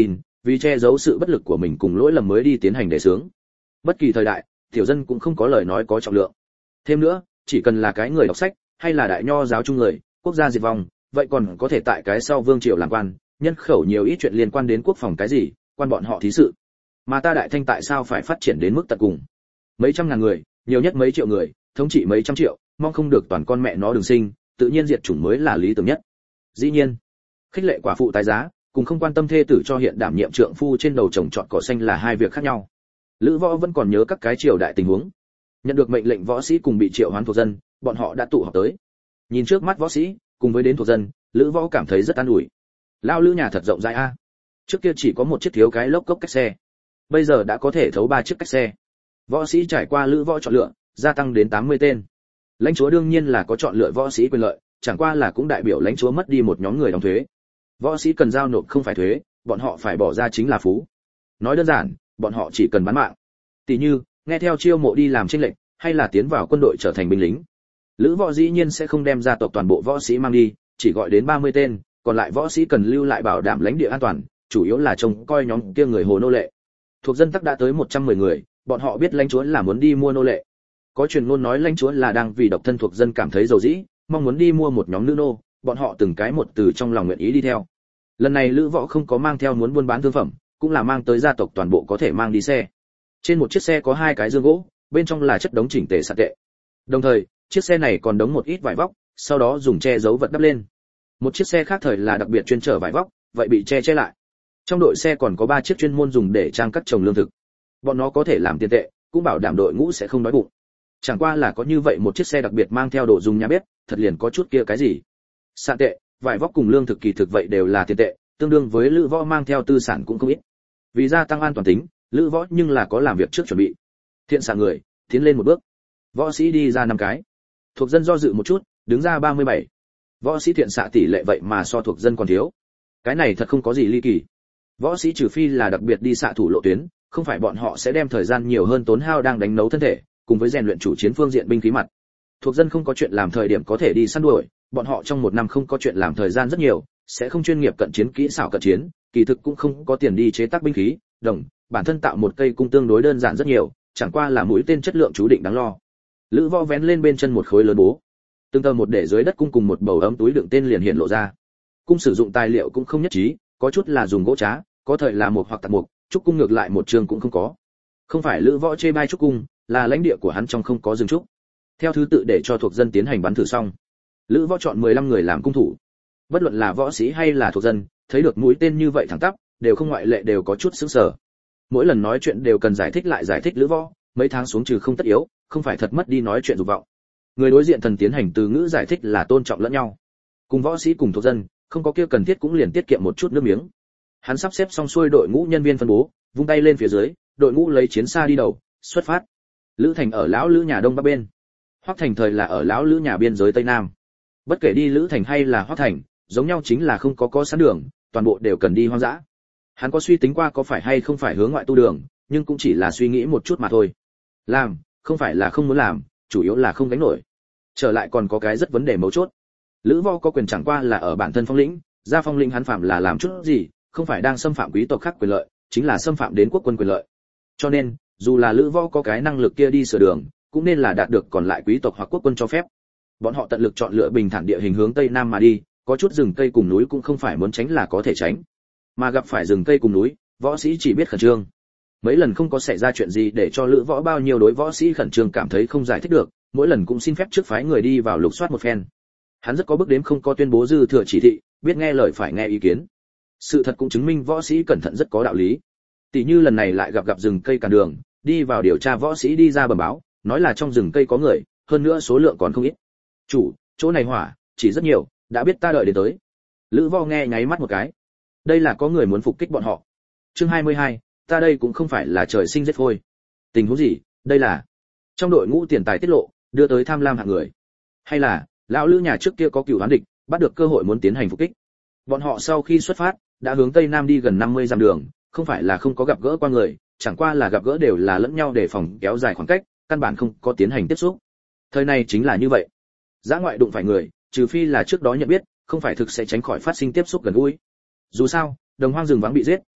vì che giấu sự bất lực của mình cùng lỗi lầm mới đi tiến hành đề xướng. Bất kỳ thời đại, tiểu dân cũng không có lời nói có trọng lượng. Thêm nữa, chỉ cần là cái người đọc sách, hay là đại nho giáo trung người, quốc gia diệt vong, vậy còn có thể tại cái sau vương triều làm quan, nhân khẩu nhiều ít chuyện liên quan đến quốc phòng cái gì, quan bọn họ thí sự. Mà ta Đại Thanh tại sao phải phát triển đến mức tận cùng? Mấy trăm ngàn người, nhiều nhất mấy triệu người, thống trị mấy trăm triệu, mong không được toàn con mẹ nó đường sinh, tự nhiên diệt chủng mới là lý tưởng nhất. Dĩ nhiên, khích lệ quả phụ tái giá, cùng không quan tâm thê tử cho hiện đảm nhiệm trượng phu trên đầu trồng trọt cỏ xanh là hai việc khác nhau. Lữ Võ vẫn còn nhớ các cái triều đại tình huống. Nhận được mệnh lệnh võ sĩ cùng bị triệu hoán thuộc dân, bọn họ đã tụ họp tới. Nhìn trước mắt võ sĩ, cùng với đến thuộc dân, Lữ Võ cảm thấy rất an ủi. Lao Lữ nhà thật rộng rãi a. Trước kia chỉ có một chiếc thiếu cái lốc cốc cách xe, bây giờ đã có thể thấu ba chiếc cách xe. Võ sĩ trải qua Lữ Võ chọn lựa, gia tăng đến tám mươi tên. Lãnh chúa đương nhiên là có chọn lựa võ sĩ quyền lợi, chẳng qua là cũng đại biểu lãnh chúa mất đi một nhóm người đóng thuế. Võ sĩ cần giao nộp không phải thuế, bọn họ phải bỏ ra chính là phú. Nói đơn giản, bọn họ chỉ cần bán mạng. Tỷ như, nghe theo chiêu mộ đi làm chênh lệnh, hay là tiến vào quân đội trở thành binh lính. Lữ Võ dĩ nhiên sẽ không đem gia tộc toàn bộ võ sĩ mang đi, chỉ gọi đến ba mươi tên, còn lại võ sĩ cần lưu lại bảo đảm lãnh địa an toàn, chủ yếu là trông coi nhóm kia người hồ nô lệ. Thuộc dân tắc đã tới một trăm mười người, bọn họ biết lãnh chúa là muốn đi mua nô lệ. Có truyền ngôn nói lãnh chúa là đang vì độc thân thuộc dân cảm thấy dầu dĩ, mong muốn đi mua một nhóm nữ nô, bọn họ từng cái một từ trong lòng nguyện ý đi theo. Lần này Lữ Võ không có mang theo muốn buôn bán thương phẩm, cũng là mang tới gia tộc toàn bộ có thể mang đi xe. Trên một chiếc xe có hai cái dương gỗ, bên trong là chất đống chỉnh tề sạn tệ. Đồng thời, chiếc xe này còn đống một ít vải vóc, sau đó dùng che giấu vật đắp lên. Một chiếc xe khác thời là đặc biệt chuyên chở vải vóc, vậy bị che che lại. Trong đội xe còn có ba chiếc chuyên môn dùng để trang cất trồng lương thực. Bọn nó có thể làm tiền tệ, cũng bảo đảm đội ngũ sẽ không đói bụng. Chẳng qua là có như vậy một chiếc xe đặc biệt mang theo đồ dùng nhà bếp, thật liền có chút kia cái gì. Sạn tệ, vải vóc cùng lương thực kỳ thực vậy đều là tiền tệ, tương đương với Lữ Võ mang theo tư sản cũng không ít. Vì gia tăng an toàn tính, Lữ Võ nhưng là có làm việc trước chuẩn bị. Thiện xạ người, tiến lên một bước. Võ sĩ đi ra năm cái. Thuộc dân do dự một chút, đứng ra ba mươi bảy. Võ sĩ thiện xạ tỷ lệ vậy mà so thuộc dân còn thiếu. Cái này thật không có gì ly kỳ. Võ sĩ trừ phi là đặc biệt đi xạ thủ lộ tuyến, không phải bọn họ sẽ đem thời gian nhiều hơn tốn hao đang đánh nấu thân thể, cùng với rèn luyện chủ chiến phương diện binh khí mặt. Thuộc dân không có chuyện làm thời điểm có thể đi săn đuổi, bọn họ trong một năm không có chuyện làm thời gian rất nhiều, sẽ không chuyên nghiệp cận chiến kỹ xảo cận chiến, kỳ thực cũng không có tiền đi chế tác binh khí, đồng, bản thân tạo một cây cung tương đối đơn giản rất nhiều, chẳng qua là mũi tên chất lượng chú định đáng lo. Lữ Võ vén lên bên chân một khối lớn bố, từng tờ một để dưới đất cung cùng một bầu ấm túi đựng tên liền hiện lộ ra. Cung sử dụng tài liệu cũng không nhất trí, có chút là dùng gỗ trá, có thời là một hoặc tạc mục, trúc cung ngược lại một trường cũng không có. Không phải Lữ Võ chê bai trúc cung, là lãnh địa của hắn trong không có rừng trúc. Theo thứ tự để cho thuộc dân tiến hành bắn thử xong, Lữ Võ chọn mười lăm người làm cung thủ. Bất luận là võ sĩ hay là thuộc dân, thấy được mũi tên như vậy thẳng tắp, đều không ngoại lệ đều có chút sững sờ. Mỗi lần nói chuyện đều cần giải thích lại giải thích Lữ Võ, mấy tháng xuống trừ không tất yếu, không phải thật mất đi nói chuyện dục vọng. Người đối diện thần tiến hành từ ngữ giải thích là tôn trọng lẫn nhau. Cùng võ sĩ cùng thuộc dân, không có kia cần thiết cũng liền tiết kiệm một chút nước miếng. Hắn sắp xếp xong xuôi đội ngũ nhân viên phân bố, vung tay lên phía dưới, đội ngũ lấy chiến xa đi đầu, xuất phát. Lữ Thành ở lão Lữ nhà đông bắc bên, Hoắc Thành thời là ở lão Lữ nhà biên giới tây nam. Bất kể đi Lữ Thành hay là Hoắc Thành, giống nhau chính là không có có sẵn đường, toàn bộ đều cần đi hoang dã. Hắn có suy tính qua có phải hay không phải hướng ngoại tu đường, nhưng cũng chỉ là suy nghĩ một chút mà thôi. Làm, không phải là không muốn làm, chủ yếu là không gánh nổi. Trở lại còn có cái rất vấn đề mấu chốt. Lữ Võ có quyền chẳng qua là ở bản thân phong lĩnh, ra phong lĩnh hắn phạm là làm chút gì, không phải đang xâm phạm quý tộc khác quyền lợi, chính là xâm phạm đến quốc quân quyền lợi. Cho nên, dù là Lữ Võ có cái năng lực kia đi sửa đường, cũng nên là đạt được còn lại quý tộc hoặc quốc quân cho phép. Bọn họ tận lực chọn lựa bình thản địa hình hướng tây nam mà đi, có chút rừng cây cùng núi cũng không phải muốn tránh là có thể tránh. Mà gặp phải rừng cây cùng núi, võ sĩ chỉ biết khẩn trương. Mấy lần không có xảy ra chuyện gì để cho Lữ Võ bao nhiêu đối võ sĩ khẩn trương cảm thấy không giải thích được, mỗi lần cũng xin phép trước phái người đi vào lục soát một phen. Hắn rất có bước đếm không có tuyên bố dư thừa chỉ thị, biết nghe lời phải nghe ý kiến. Sự thật cũng chứng minh võ sĩ cẩn thận rất có đạo lý. Tỷ như lần này lại gặp gặp rừng cây cản đường, đi vào điều tra võ sĩ đi ra bẩm báo, nói là trong rừng cây có người, hơn nữa số lượng còn không ít. Chủ, chỗ này hỏa, chỉ rất nhiều, đã biết ta đợi đến tới. Lữ Võ nghe nháy mắt một cái. Đây là có người muốn phục kích bọn họ. Chương hai mươi hai, ta đây cũng không phải là trời sinh giết phôi. Tình huống gì? Đây là trong đội ngũ tiền tài tiết lộ, đưa tới tham lam hạng người. Hay là lão Lữ nhà trước kia có cửu oán địch, bắt được cơ hội muốn tiến hành phục kích. Bọn họ sau khi xuất phát, đã hướng tây nam đi gần năm mươi dặm đường, không phải là không có gặp gỡ qua người, chẳng qua là gặp gỡ đều là lẫn nhau để phòng kéo dài khoảng cách, căn bản không có tiến hành tiếp xúc. Thời này chính là như vậy. Dã ngoại đụng phải người, trừ phi là trước đó nhận biết, không phải thực sẽ tránh khỏi phát sinh tiếp xúc gần gũi. Dù sao, đồng hoang rừng vắng bị giết,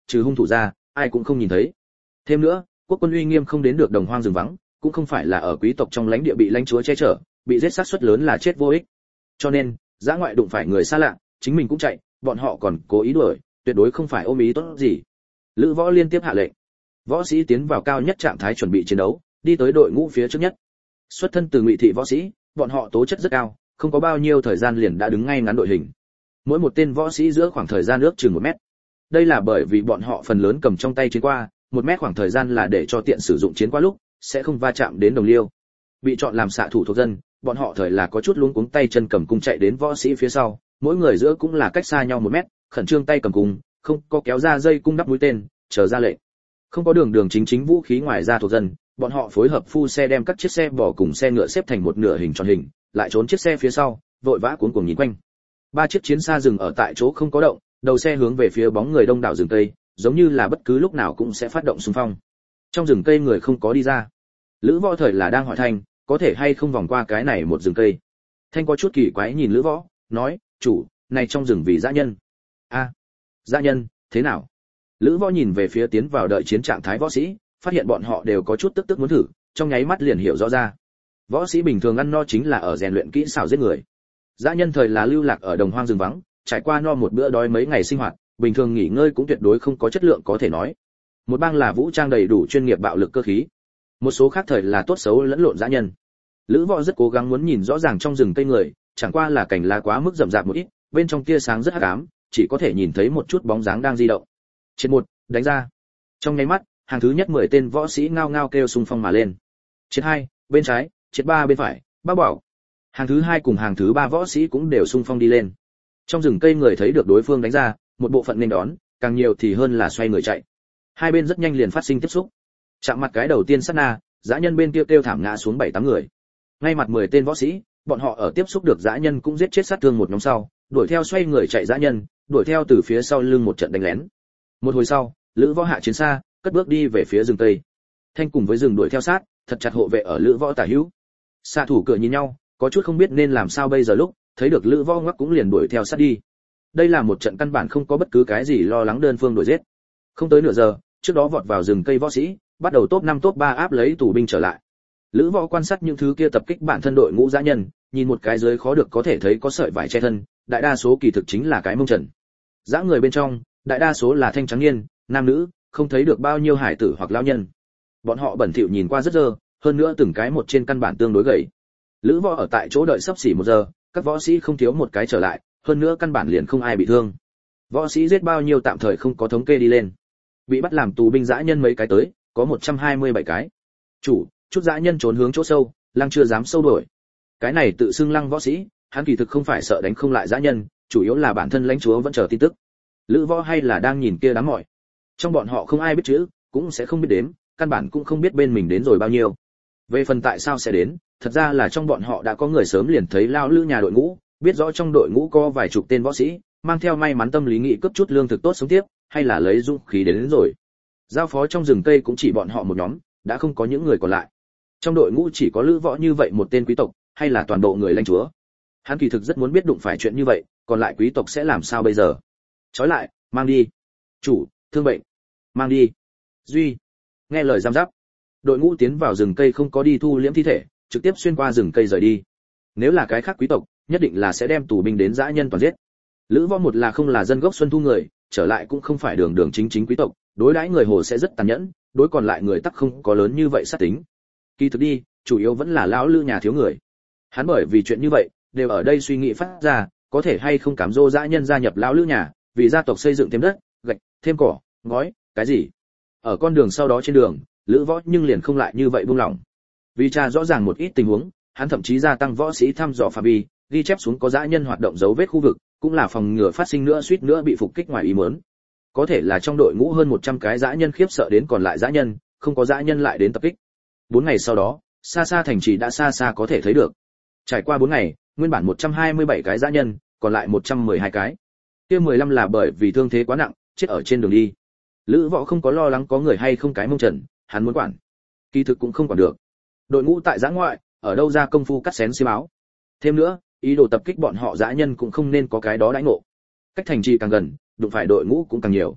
trừ hung thủ ra, ai cũng không nhìn thấy. Thêm nữa, quốc quân uy nghiêm không đến được đồng hoang rừng vắng, cũng không phải là ở quý tộc trong lãnh địa bị lãnh chúa che chở, bị giết sát suất lớn là chết vô ích. Cho nên, dã ngoại đụng phải người xa lạ, chính mình cũng chạy, bọn họ còn cố ý đuổi, tuyệt đối không phải ôm ý tốt gì. Lữ Võ liên tiếp hạ lệnh, võ sĩ tiến vào cao nhất trạng thái chuẩn bị chiến đấu, đi tới đội ngũ phía trước nhất. Xuất thân từ Ngụy thị võ sĩ, bọn họ tố chất rất cao, không có bao nhiêu thời gian liền đã đứng ngay ngắn đội hình. Mỗi một tên võ sĩ giữa khoảng thời gian ước chừng một mét. Đây là bởi vì bọn họ phần lớn cầm trong tay chiến qua, một mét khoảng thời gian là để cho tiện sử dụng chiến qua lúc sẽ không va chạm đến đồng liêu. Bị chọn làm xạ thủ thuộc dân, bọn họ thời là có chút luống cuống tay chân cầm cung chạy đến võ sĩ phía sau, mỗi người giữa cũng là cách xa nhau một mét, khẩn trương tay cầm cung, không có kéo ra dây cung đắp mũi tên, chờ ra lệnh. Không có đường đường chính chính vũ khí ngoài ra thuộc dân, bọn họ phối hợp phu xe đem các chiếc xe bò cùng xe ngựa xếp thành một nửa hình tròn hình, lại trốn chiếc xe phía sau, vội vã cuống cuồng nhìn quanh. Ba chiếc chiến xa dừng ở tại chỗ không có động, đầu xe hướng về phía bóng người đông đảo rừng cây, giống như là bất cứ lúc nào cũng sẽ phát động xung phong. Trong rừng cây người không có đi ra. Lữ Võ thời là đang hỏi Thanh, có thể hay không vòng qua cái này một rừng cây. Thanh có chút kỳ quái nhìn Lữ Võ, nói, chủ, này trong rừng vì dã nhân. A, à, dã nhân, thế nào? Lữ Võ nhìn về phía tiến vào đợi chiến trạng thái võ sĩ, phát hiện bọn họ đều có chút tức tức muốn thử, trong nháy mắt liền hiểu rõ ra. Võ sĩ bình thường ăn no chính là ở rèn luyện kỹ xảo giết người. Dã nhân thời là lưu lạc ở đồng hoang rừng vắng, trải qua no một bữa đói mấy ngày sinh hoạt, bình thường nghỉ ngơi cũng tuyệt đối không có chất lượng có thể nói. Một bang là vũ trang đầy đủ chuyên nghiệp bạo lực cơ khí, một số khác thời là tốt xấu lẫn lộn dã nhân. Lữ Võ rất cố gắng muốn nhìn rõ ràng trong rừng cây người, chẳng qua là cảnh lá quá mức rậm rạp một ít, bên trong tia sáng rất hắc ám, chỉ có thể nhìn thấy một chút bóng dáng đang di động. Trên một, đánh ra. Trong nháy mắt, hàng thứ nhất mười tên võ sĩ ngao ngao kêu xung phong mà lên. Trên hai, bên trái, trên ba bên phải, bao bảo. Hàng thứ hai cùng hàng thứ ba võ sĩ cũng đều xung phong đi lên. Trong rừng cây người thấy được đối phương đánh ra, một bộ phận nên đón, càng nhiều thì hơn là xoay người chạy. Hai bên rất nhanh liền phát sinh tiếp xúc. Chạm mặt cái đầu tiên sát na, dã nhân bên kia kêu thảm ngã xuống bảy tám người. Ngay mặt mười tên võ sĩ, bọn họ ở tiếp xúc được dã nhân cũng giết chết sát thương một nhóm sau, đuổi theo xoay người chạy dã nhân, đuổi theo từ phía sau lưng một trận đánh lén. Một hồi sau, Lữ Võ hạ chiến xa, cất bước đi về phía rừng tây. Thanh cùng với rừng đuổi theo sát, thật chặt hộ vệ ở Lữ Võ tả hữu. Xạ thủ cửa nhìn nhau, có chút không biết nên làm sao bây giờ lúc, thấy được Lữ Võ ngoắc cũng liền đuổi theo sát đi. Đây là một trận căn bản không có bất cứ cái gì lo lắng đơn phương đuổi giết. Không tới nửa giờ, trước đó vọt vào rừng cây võ sĩ, bắt đầu top năm top ba áp lấy tù binh trở lại. Lữ Võ quan sát những thứ kia tập kích bản thân đội ngũ dã nhân, nhìn một cái dưới khó được có thể thấy có sợi vải che thân, đại đa số kỳ thực chính là cái mông trần. Dã người bên trong, đại đa số là thanh trắng niên, nam nữ, không thấy được bao nhiêu hải tử hoặc lão nhân. Bọn họ bẩn thỉu nhìn qua rất dơ, hơn nữa từng cái một trên căn bản tương đối gầy. Lữ Võ ở tại chỗ đợi sắp xỉ một giờ, các võ sĩ không thiếu một cái trở lại, hơn nữa căn bản liền không ai bị thương. Võ sĩ giết bao nhiêu tạm thời không có thống kê đi lên. Bị bắt làm tù binh dã nhân mấy cái tới, có một trăm hai mươi bảy cái. Chủ, chút dã nhân trốn hướng chỗ sâu, Lăng chưa dám sâu đuổi. Cái này tự xưng Lăng võ sĩ, hắn kỳ thực không phải sợ đánh không lại dã nhân, chủ yếu là bản thân lãnh chúa vẫn chờ tin tức. Lữ Võ hay là đang nhìn kia đám mọi. Trong bọn họ không ai biết chữ, cũng sẽ không biết đếm, căn bản cũng không biết bên mình đến rồi bao nhiêu. Về phần tại sao sẽ đến, thật ra là trong bọn họ đã có người sớm liền thấy lao lữ nhà đội ngũ, biết rõ trong đội ngũ có vài chục tên võ sĩ, mang theo may mắn tâm lý nghĩ cướp chút lương thực tốt sống tiếp, hay là lấy dũng khí đến, đến rồi. Giao phó trong rừng cây cũng chỉ bọn họ một nhóm, đã không có những người còn lại. Trong đội ngũ chỉ có Lữ Võ như vậy một tên quý tộc, hay là toàn bộ người lãnh chúa. Hắn kỳ thực rất muốn biết đụng phải chuyện như vậy, còn lại quý tộc sẽ làm sao bây giờ. Trói lại, mang đi. Chủ, thương bệnh. Mang đi. Duy. Nghe lời giam giáp. Đội ngũ tiến vào rừng cây không có đi thu liễm thi thể, trực tiếp xuyên qua rừng cây rời đi. Nếu là cái khác quý tộc, nhất định là sẽ đem tù binh đến dã nhân toàn giết. Lữ Võ một là không là dân gốc Xuân Thu người, trở lại cũng không phải đường đường chính chính quý tộc, đối đãi người Hồ sẽ rất tàn nhẫn, đối còn lại người tắc không có lớn như vậy sát tính. Kỳ thực đi, chủ yếu vẫn là lão lữ nhà thiếu người. Hắn bởi vì chuyện như vậy, đều ở đây suy nghĩ phát ra, có thể hay không cám dỗ dã nhân gia nhập lão lữ nhà, vì gia tộc xây dựng thêm đất, gạch, thêm cỏ, ngói, cái gì. Ở con đường sau đó trên đường, Lữ Võ nhưng liền không lại như vậy buông lỏng. Vì tra rõ ràng một ít tình huống, hắn thậm chí gia tăng võ sĩ thăm dò phạm vi, ghi chép xuống có dã nhân hoạt động dấu vết khu vực, cũng là phòng ngừa phát sinh nữa suýt nữa bị phục kích ngoài ý muốn. Có thể là trong đội ngũ hơn một trăm cái dã nhân khiếp sợ đến còn lại dã nhân, không có dã nhân lại đến tập kích. Bốn ngày sau đó, xa xa thành trì đã xa xa có thể thấy được. Trải qua bốn ngày, nguyên bản một trăm hai mươi bảy cái dã nhân, còn lại một trăm mười hai cái. Kia mười lăm là bởi vì thương thế quá nặng, chết ở trên đường đi. Lữ Võ không có lo lắng có người hay không cái mông trần, hắn muốn quản. Kỳ thực cũng không quản được. Đội ngũ tại giã ngoại, ở đâu ra công phu cắt xén xiêm áo. Thêm nữa, ý đồ tập kích bọn họ dã nhân cũng không nên có cái đó đãi ngộ. Cách thành trì càng gần, đụng phải đội ngũ cũng càng nhiều.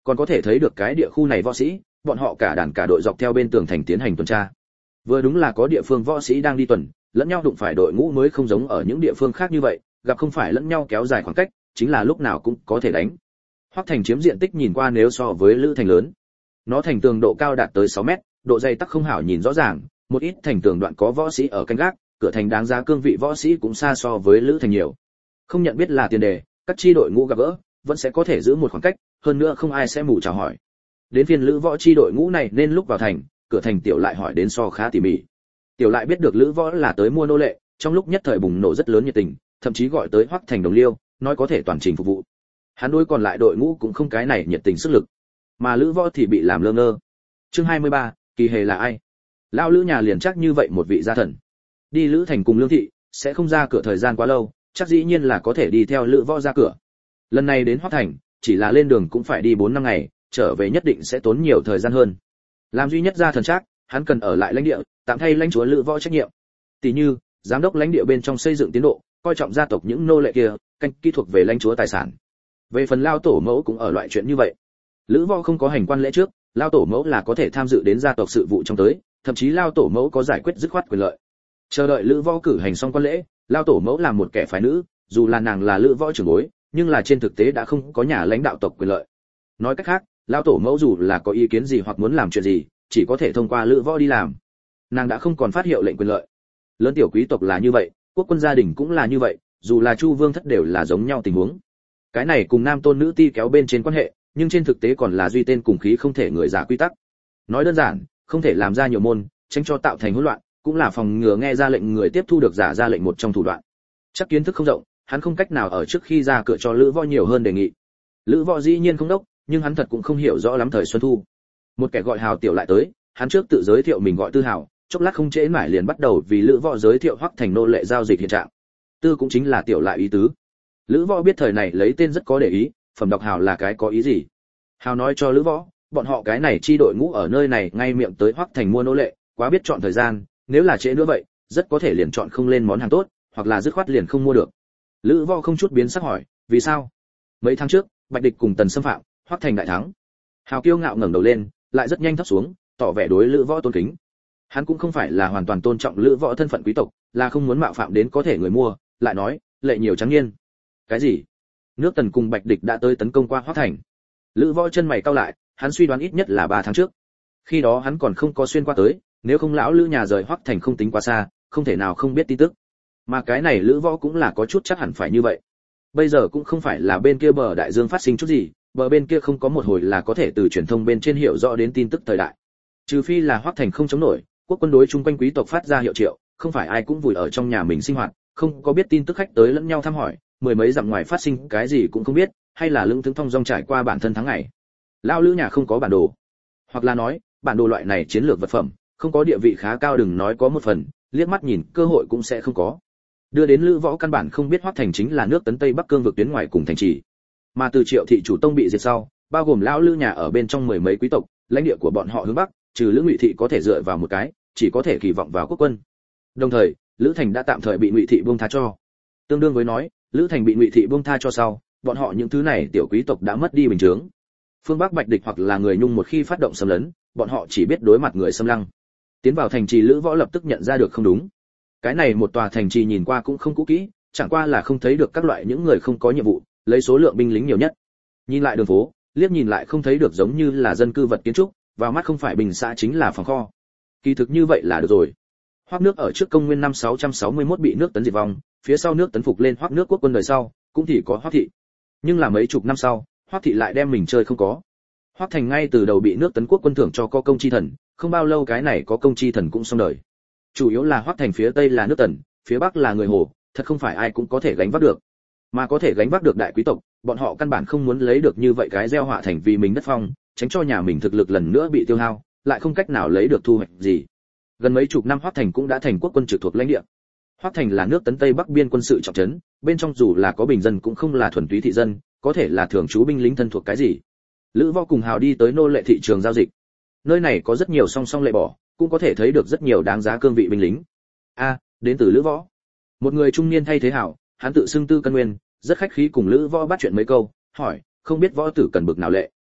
Còn có thể thấy được cái địa khu này võ sĩ, bọn họ cả đàn cả đội dọc theo bên tường thành tiến hành tuần tra. Vừa đúng là có địa phương võ sĩ đang đi tuần, lẫn nhau đụng phải đội ngũ mới không giống ở những địa phương khác như vậy, gặp không phải lẫn nhau kéo dài khoảng cách, chính là lúc nào cũng có thể đánh. Hoắc Thành chiếm diện tích nhìn qua nếu so với Lữ Thành lớn. Nó thành tường độ cao đạt tới sáu mét, độ dày tắc không hảo nhìn rõ ràng, một ít thành tường đoạn có võ sĩ ở canh gác, cửa thành đáng giá cương vị võ sĩ cũng xa so với Lữ Thành nhiều. Không nhận biết là tiền đề, các chi đội ngũ gặp gỡ, vẫn sẽ có thể giữ một khoảng cách, hơn nữa không ai sẽ mù chào hỏi. Đến phiên Lữ Võ chi đội ngũ này nên lúc vào thành, cửa thành Tiểu Lại hỏi đến so khá tỉ mỉ. Tiểu Lại biết được Lữ Võ là tới mua nô lệ, trong lúc nhất thời bùng nổ rất lớn nhiệt tình, thậm chí gọi tới Hoắc Thành đồng liêu, nói có thể toàn trình phục vụ. Hắn đối còn lại đội ngũ cũng không cái này nhiệt tình sức lực, mà Lữ Võ thì bị làm lơ ngơ. Chương hai mươi ba, Kỳ Hề là ai? Lão Lữ nhà liền chắc như vậy một vị gia thần. Đi Lữ Thành cùng Lương thị, sẽ không ra cửa thời gian quá lâu, chắc dĩ nhiên là có thể đi theo Lữ Võ ra cửa. Lần này đến Hoắc Thành, chỉ là lên đường cũng phải đi bốn năm ngày, trở về nhất định sẽ tốn nhiều thời gian hơn. Làm duy nhất gia thần chắc, hắn cần ở lại lãnh địa, tạm thay lãnh chúa Lữ Võ trách nhiệm. Tỷ như, giám đốc lãnh địa bên trong xây dựng tiến độ, coi trọng gia tộc những nô lệ kia, canh kỹ thuộc về lãnh chúa tài sản. Về phần lao tổ mẫu cũng ở loại chuyện như vậy. Lữ Võ không có hành quan lễ trước, lao tổ mẫu là có thể tham dự đến gia tộc sự vụ trong tới, thậm chí lao tổ mẫu có giải quyết dứt khoát quyền lợi. Chờ đợi Lữ Võ cử hành xong quan lễ, lao tổ mẫu làm một kẻ phái nữ, dù là nàng là Lữ Võ trưởng bối, nhưng là trên thực tế đã không có nhà lãnh đạo tộc quyền lợi. Nói cách khác, lao tổ mẫu dù là có ý kiến gì hoặc muốn làm chuyện gì, chỉ có thể thông qua Lữ Võ đi làm. Nàng đã không còn phát hiệu lệnh quyền lợi. Lớn tiểu quý tộc là như vậy, quốc quân gia đình cũng là như vậy, dù là Chu Vương thất đều là giống nhau tình huống. Cái này cùng nam tôn nữ ti kéo bên trên quan hệ, nhưng trên thực tế còn là duy tên cùng khí không thể người giả quy tắc. Nói đơn giản, không thể làm ra nhiều môn, tránh cho tạo thành hỗn loạn, cũng là phòng ngừa nghe ra lệnh người tiếp thu được giả ra lệnh một trong thủ đoạn. Chắc kiến thức không rộng, hắn không cách nào ở trước khi ra cửa cho Lữ Võ nhiều hơn đề nghị. Lữ Võ dĩ nhiên không đốc, nhưng hắn thật cũng không hiểu rõ lắm thời xuân thu. Một kẻ gọi Hào Tiểu lại tới, hắn trước tự giới thiệu mình gọi Tư Hào, chốc lát không trễ mãi liền bắt đầu vì Lữ Võ giới thiệu Hoắc Thành nô lệ giao dịch hiện trạng. Tư cũng chính là Tiểu lại ý tứ. Lữ Võ biết thời này lấy tên rất có để ý, phẩm đọc Hào là cái có ý gì. Hào nói cho Lữ Võ, bọn họ cái này chi đội ngũ ở nơi này ngay miệng tới Hoắc Thành mua nô lệ, quá biết chọn thời gian, nếu là trễ nữa vậy, rất có thể liền chọn không lên món hàng tốt, hoặc là dứt khoát liền không mua được. Lữ Võ không chút biến sắc hỏi, vì sao? Mấy tháng trước, Bạch Địch cùng Tần xâm phạm, Hoắc Thành đại thắng. Hào kiêu ngạo ngẩng đầu lên, lại rất nhanh thấp xuống, tỏ vẻ đối Lữ Võ tôn kính. Hắn cũng không phải là hoàn toàn tôn trọng Lữ Võ thân phận quý tộc, là không muốn mạo phạm đến có thể người mua, lại nói, lệ nhiều trắng niên. Cái gì? Nước Tần cùng Bạch Địch đã tới tấn công qua Hoắc Thành. Lữ Võ chân mày cau lại, hắn suy đoán ít nhất là ba tháng trước. Khi đó hắn còn không có xuyên qua tới, nếu không lão Lữ nhà rời Hoắc Thành không tính quá xa, không thể nào không biết tin tức. Mà cái này Lữ Võ cũng là có chút chắc hẳn phải như vậy. Bây giờ cũng không phải là bên kia bờ đại dương phát sinh chút gì, bờ bên kia không có một hồi là có thể từ truyền thông bên trên hiểu rõ đến tin tức thời đại. Trừ phi là Hoắc Thành không chống nổi, quốc quân đối chung quanh quý tộc phát ra hiệu triệu, không phải ai cũng vùi ở trong nhà mình sinh hoạt, không có biết tin tức khách tới lẫn nhau thăm hỏi, mười mấy dặm ngoài phát sinh cái gì cũng không biết, hay là lững thững thong dong trải qua bản thân tháng ngày. Lão Lữ nhà không có bản đồ, hoặc là nói, bản đồ loại này chiến lược vật phẩm, không có địa vị khá cao đừng nói có một phần, liếc mắt nhìn cơ hội cũng sẽ không có. Đưa đến Lữ Võ căn bản không biết Hoắc Thành chính là nước tấn Tây Bắc cương vực tuyến ngoài cùng thành trì. Mà từ Triệu thị chủ tông bị diệt sau, bao gồm lão Lữ nhà ở bên trong mười mấy quý tộc, lãnh địa của bọn họ hướng bắc, trừ Lữ Ngụy thị có thể dựa vào một cái, chỉ có thể kỳ vọng vào quốc quân. Đồng thời, Lữ Thành đã tạm thời bị Ngụy thị buông tha cho. Tương đương với nói, Lữ Thành bị Ngụy thị buông tha cho sau, bọn họ những thứ này tiểu quý tộc đã mất đi bình chướng. Phương Bắc Bạch Địch hoặc là người Nhung một khi phát động xâm lấn, bọn họ chỉ biết đối mặt người xâm lăng. Tiến vào thành trì Lữ Võ lập tức nhận ra được không đúng. Cái này một tòa thành trì nhìn qua cũng không cũ kỹ, chẳng qua là không thấy được các loại những người không có nhiệm vụ, lấy số lượng binh lính nhiều nhất. Nhìn lại đường phố, liếc nhìn lại không thấy được giống như là dân cư vật kiến trúc, vào mắt không phải bình xã chính là phòng kho. Kỳ thực như vậy là được rồi. Hoắc nước ở trước công nguyên năm sáu trăm sáu mươi mốt bị nước Tấn diệt vong, phía sau nước Tấn phục lên Hoắc nước quốc quân đời sau, cũng thì có Hoắc thị. Nhưng là mấy chục năm sau, Hoắc thị lại đem mình chơi không có. Hoắc Thành ngay từ đầu bị nước Tấn quốc quân thưởng cho có công chi thần, không bao lâu cái này có công chi thần cũng xong đời. Chủ yếu là Hoắc Thành phía tây là nước Tần, phía bắc là người Hồ, thật không phải ai cũng có thể gánh vác được. Mà có thể gánh vác được đại quý tộc, bọn họ căn bản không muốn lấy được như vậy cái gieo họa thành vì mình đất phong, tránh cho nhà mình thực lực lần nữa bị tiêu hao, lại không cách nào lấy được thu hoạch gì. Gần mấy chục năm Hoắc Thành cũng đã thành quốc quân trực thuộc lãnh địa. Hoắc Thành là nước Tấn Tây Bắc biên quân sự trọng trấn, bên trong dù là có bình dân cũng không là thuần túy thị dân, có thể là thường trú binh lính thân thuộc cái gì. Lữ Võ cùng Hào đi tới nô lệ thị trường giao dịch. Nơi này có rất nhiều song song lệ bỏ, cũng có thể thấy được rất nhiều đáng giá cương vị binh lính. A, đến từ Lữ Võ. Một người trung niên thay thế Hào, hắn tự xưng Tư Cân Nguyên, rất khách khí cùng Lữ Võ bắt chuyện mấy câu, hỏi, không biết võ tử cần bực nào lệ.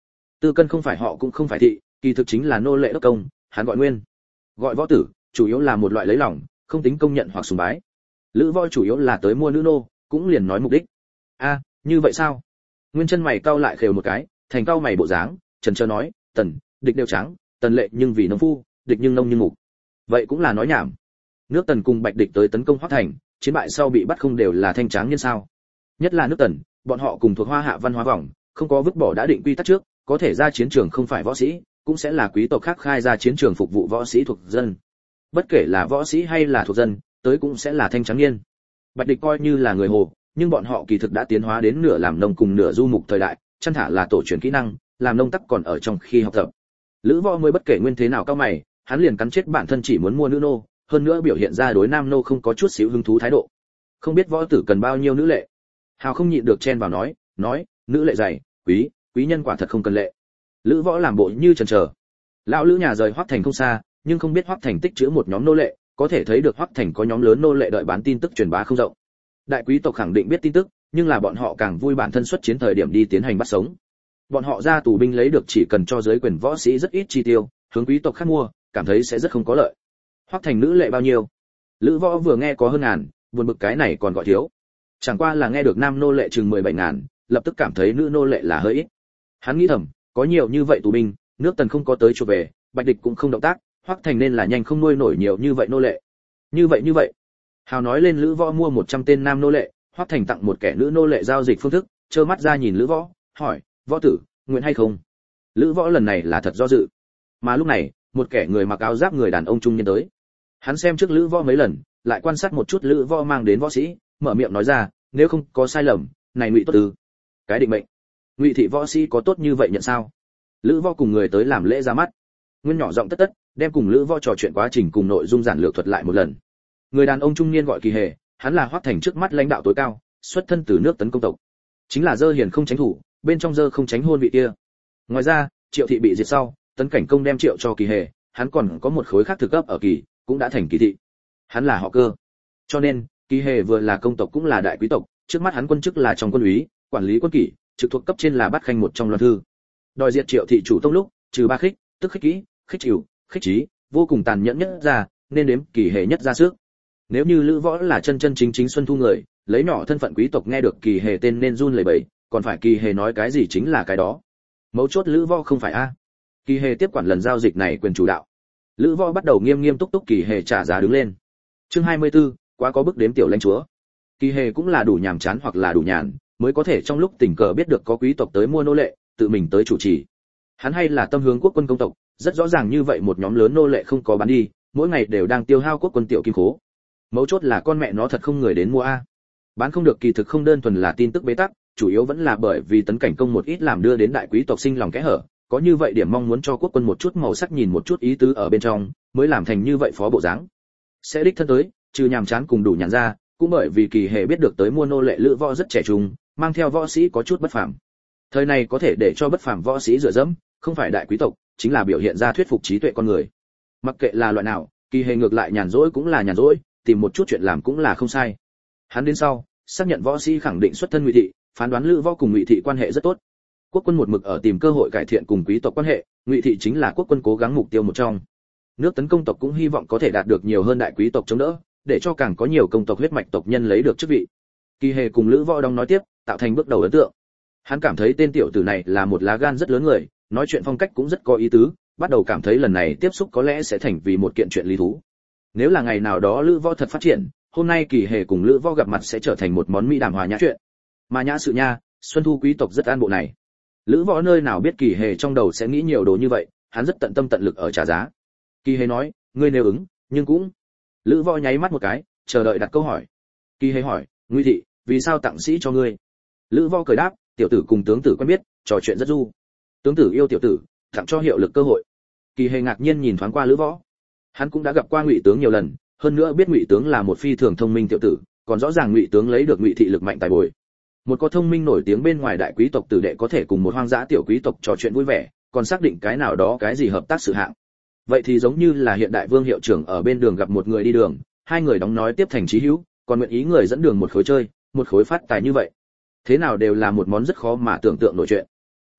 Tư Cân không phải họ cũng không phải thị, kỳ thực chính là nô lệ đốc công, hắn gọi Nguyên. Gọi võ tử, chủ yếu là một loại lấy lòng, không tính công nhận hoặc sùng bái. Lữ Võ chủ yếu là tới mua nữ nô, cũng liền nói mục đích. A, như vậy sao? Nguyên chân mày cau lại khều một cái, thành cau mày bộ dáng, chần chờ nói, tần, địch đều trắng, tần lệ nhưng vì nông phu, địch nhưng nông như mục. Vậy cũng là nói nhảm. Nước Tần cùng Bạch địch tới tấn công Hoắc Thành, chiến bại sau bị bắt không đều là thanh tráng nhân sao? Nhất là nước Tần, bọn họ cùng thuộc Hoa Hạ văn hóa vòng, không có vứt bỏ đã định quy tắc trước, có thể ra chiến trường không phải võ sĩ, cũng sẽ là quý tộc khác khai ra chiến trường phục vụ võ sĩ thuộc dân. Bất kể là võ sĩ hay là thuộc dân, tới cũng sẽ là thanh tráng niên. Bạch địch coi như là người Hồ, nhưng bọn họ kỳ thực đã tiến hóa đến nửa làm nông cùng nửa du mục thời đại, chân thả là tổ truyền kỹ năng, làm nông tắc còn ở trong khi học tập. Lữ Võ mới bất kể nguyên thế nào cao mày, hắn liền cắn chết bản thân chỉ muốn mua nữ nô, hơn nữa biểu hiện ra đối nam nô không có chút xíu hứng thú thái độ. Không biết võ tử cần bao nhiêu nữ lệ. Hào không nhịn được chen vào nói, nói, nữ lệ dày, quý, quý nhân quả thật không cần lệ. Lữ Võ làm bộ như chần chờ. Lão Lữ nhà rời Hoắc Thành không xa, nhưng không biết Hoắc Thành tích trữ một nhóm nô lệ, có thể thấy được Hoắc Thành có nhóm lớn nô lệ đợi bán tin tức truyền bá không rộng. Đại quý tộc khẳng định biết tin tức, nhưng là bọn họ càng vui bản thân xuất chiến thời điểm đi tiến hành bắt sống. Bọn họ ra tù binh lấy được chỉ cần cho giới quyền võ sĩ rất ít chi tiêu, hướng quý tộc khác mua, cảm thấy sẽ rất không có lợi. Hoắc Thành nữ lệ bao nhiêu? Lữ Võ vừa nghe có hơn ngàn, buồn bực cái này còn gọi thiếu. Chẳng qua là nghe được nam nô lệ chừng mười bảy ngàn, lập tức cảm thấy nữ nô lệ là hơi ít. Hắn nghĩ thầm, có nhiều như vậy tù binh, nước Tần không có tới chuộc về, Bạch địch cũng không động tác, Hoắc Thành nên là nhanh không nuôi nổi nhiều như vậy nô lệ. Như vậy như vậy. Hào nói lên Lữ Võ mua một trăm tên nam nô lệ, Hoắc Thành tặng một kẻ nữ nô lệ giao dịch phương thức, trơ mắt ra nhìn Lữ Võ, hỏi, "Võ tử, nguyện hay không?" Lữ Võ lần này là thật do dự. Mà lúc này, một kẻ người mặc áo giáp người đàn ông trung niên tới. Hắn xem trước Lữ Võ mấy lần, lại quan sát một chút Lữ Võ mang đến võ sĩ, mở miệng nói ra, "Nếu không có sai lầm, này Ngụy tốt từ cái định mệnh. Ngụy thị võ sĩ có tốt như vậy nhận sao?" Lữ Võ cùng người tới làm lễ ra mắt. Nguyên nhỏ giọng tất tất, đem cùng Lữ Võ trò chuyện quá trình cùng nội dung giản lược thuật lại một lần. Người đàn ông trung niên gọi Kỳ Hề, hắn là Hoắc Thành trước mắt lãnh đạo tối cao, xuất thân từ nước Tấn công tộc, chính là dơ hiền không tránh thủ, bên trong dơ không tránh hôn vị kia. Ngoài ra, Triệu thị bị diệt sau, Tấn Cảnh Công đem Triệu cho Kỳ Hề, hắn còn có một khối khác thực cấp ở Kỳ, cũng đã thành Kỳ thị. Hắn là họ Cơ. Cho nên, Kỳ Hề vừa là công tộc cũng là đại quý tộc, trước mắt hắn quân chức là trong quân úy, quản lý quân kỷ, trực thuộc cấp trên là Bát Khanh một trong loan thư. Đòi diệt Triệu thị chủ tông lúc, trừ ba khích, tức khích kỹ, khích chịu, khích trí, vô cùng tàn nhẫn nhất ra, nên đếm Kỳ Hề nhất ra sức. Nếu như Lữ Võ là chân chân chính chính xuân thu người, lấy nhỏ thân phận quý tộc nghe được Kỳ Hề tên nên run lẩy bẩy, còn phải Kỳ Hề nói cái gì chính là cái đó. Mấu chốt Lữ Võ không phải a. Kỳ Hề tiếp quản lần giao dịch này quyền chủ đạo. Lữ Võ bắt đầu nghiêm nghiêm túc túc Kỳ Hề trả giá đứng lên. Chương hai mươi tư, quá có bức đếm tiểu lãnh chúa. Kỳ Hề cũng là đủ nhàm chán hoặc là đủ nhàn, mới có thể trong lúc tình cờ biết được có quý tộc tới mua nô lệ, tự mình tới chủ trì. Hắn hay là tâm hướng quốc quân công tộc, rất rõ ràng như vậy một nhóm lớn nô lệ không có bán đi, mỗi ngày đều đang tiêu hao quốc quân tiểu kim khố. Mấu chốt là con mẹ nó thật không người đến mua a. Bán không được kỳ thực không đơn thuần là tin tức bế tắc, chủ yếu vẫn là bởi vì Tấn Cảnh Công một ít làm đưa đến đại quý tộc sinh lòng kẽ hở, có như vậy điểm mong muốn cho quốc quân một chút màu sắc nhìn một chút ý tứ ở bên trong, mới làm thành như vậy phó bộ dáng. Sẽ đích thân tới, trừ nhàm chán cùng đủ nhàn ra, cũng bởi vì Kỳ Hề biết được tới mua nô lệ Lữ Võ rất trẻ trung, mang theo võ sĩ có chút bất phàm. Thời này có thể để cho bất phàm võ sĩ dựa dẫm, không phải đại quý tộc, chính là biểu hiện ra thuyết phục trí tuệ con người. Mặc kệ là loại nào, Kỳ Hề ngược lại nhàn rỗi cũng là nhàn rỗi, tìm một chút chuyện làm cũng là không sai. Hắn đến sau, xác nhận võ sĩ khẳng định xuất thân Ngụy thị, phán đoán Lữ Võ cùng Ngụy thị quan hệ rất tốt. Quốc quân một mực ở tìm cơ hội cải thiện cùng quý tộc quan hệ, Ngụy thị chính là quốc quân cố gắng mục tiêu một trong. Nước Tấn công tộc cũng hy vọng có thể đạt được nhiều hơn đại quý tộc chống đỡ, để cho càng có nhiều công tộc huyết mạch tộc nhân lấy được chức vị. Kỳ Hề cùng Lữ Võ đóng nói tiếp, tạo thành bước đầu ấn tượng. Hắn cảm thấy tên tiểu tử này là một lá gan rất lớn người, nói chuyện phong cách cũng rất có ý tứ, bắt đầu cảm thấy lần này tiếp xúc có lẽ sẽ thành vì một kiện chuyện lý thú. Nếu là ngày nào đó Lữ Võ thật phát triển, hôm nay Kỳ Hề cùng Lữ Võ gặp mặt sẽ trở thành một món mỹ đàm hòa nhã chuyện. Mà nhã sự nha, xuân thu quý tộc rất an bộ này. Lữ Võ nơi nào biết Kỳ Hề trong đầu sẽ nghĩ nhiều đồ như vậy, hắn rất tận tâm tận lực ở trả giá. Kỳ Hề nói, ngươi nếu ứng, nhưng cũng. Lữ Võ nháy mắt một cái, chờ đợi đặt câu hỏi. Kỳ Hề hỏi, Ngụy thị, vì sao tặng sĩ cho ngươi? Lữ Võ cười đáp, tiểu tử cùng tướng tử quen biết, trò chuyện rất du. Tướng tử yêu tiểu tử, tặng cho hiệu lực cơ hội. Kỳ Hề ngạc nhiên nhìn thoáng qua Lữ Võ. Hắn cũng đã gặp qua Ngụy tướng nhiều lần, hơn nữa biết Ngụy tướng là một phi thường thông minh tiểu tử, còn rõ ràng Ngụy tướng lấy được Ngụy thị lực mạnh tài bồi. Một có thông minh nổi tiếng bên ngoài đại quý tộc tử đệ có thể cùng một hoang dã tiểu quý tộc trò chuyện vui vẻ, còn xác định cái nào đó cái gì hợp tác sự hạng. Vậy thì giống như là hiện đại Vương hiệu trưởng ở bên đường gặp một người đi đường, hai người đóng nói tiếp thành chí hữu, còn nguyện ý người dẫn đường một khối chơi, một khối phát tài như vậy. Thế nào đều là một món rất khó mà tưởng tượng nổi chuyện.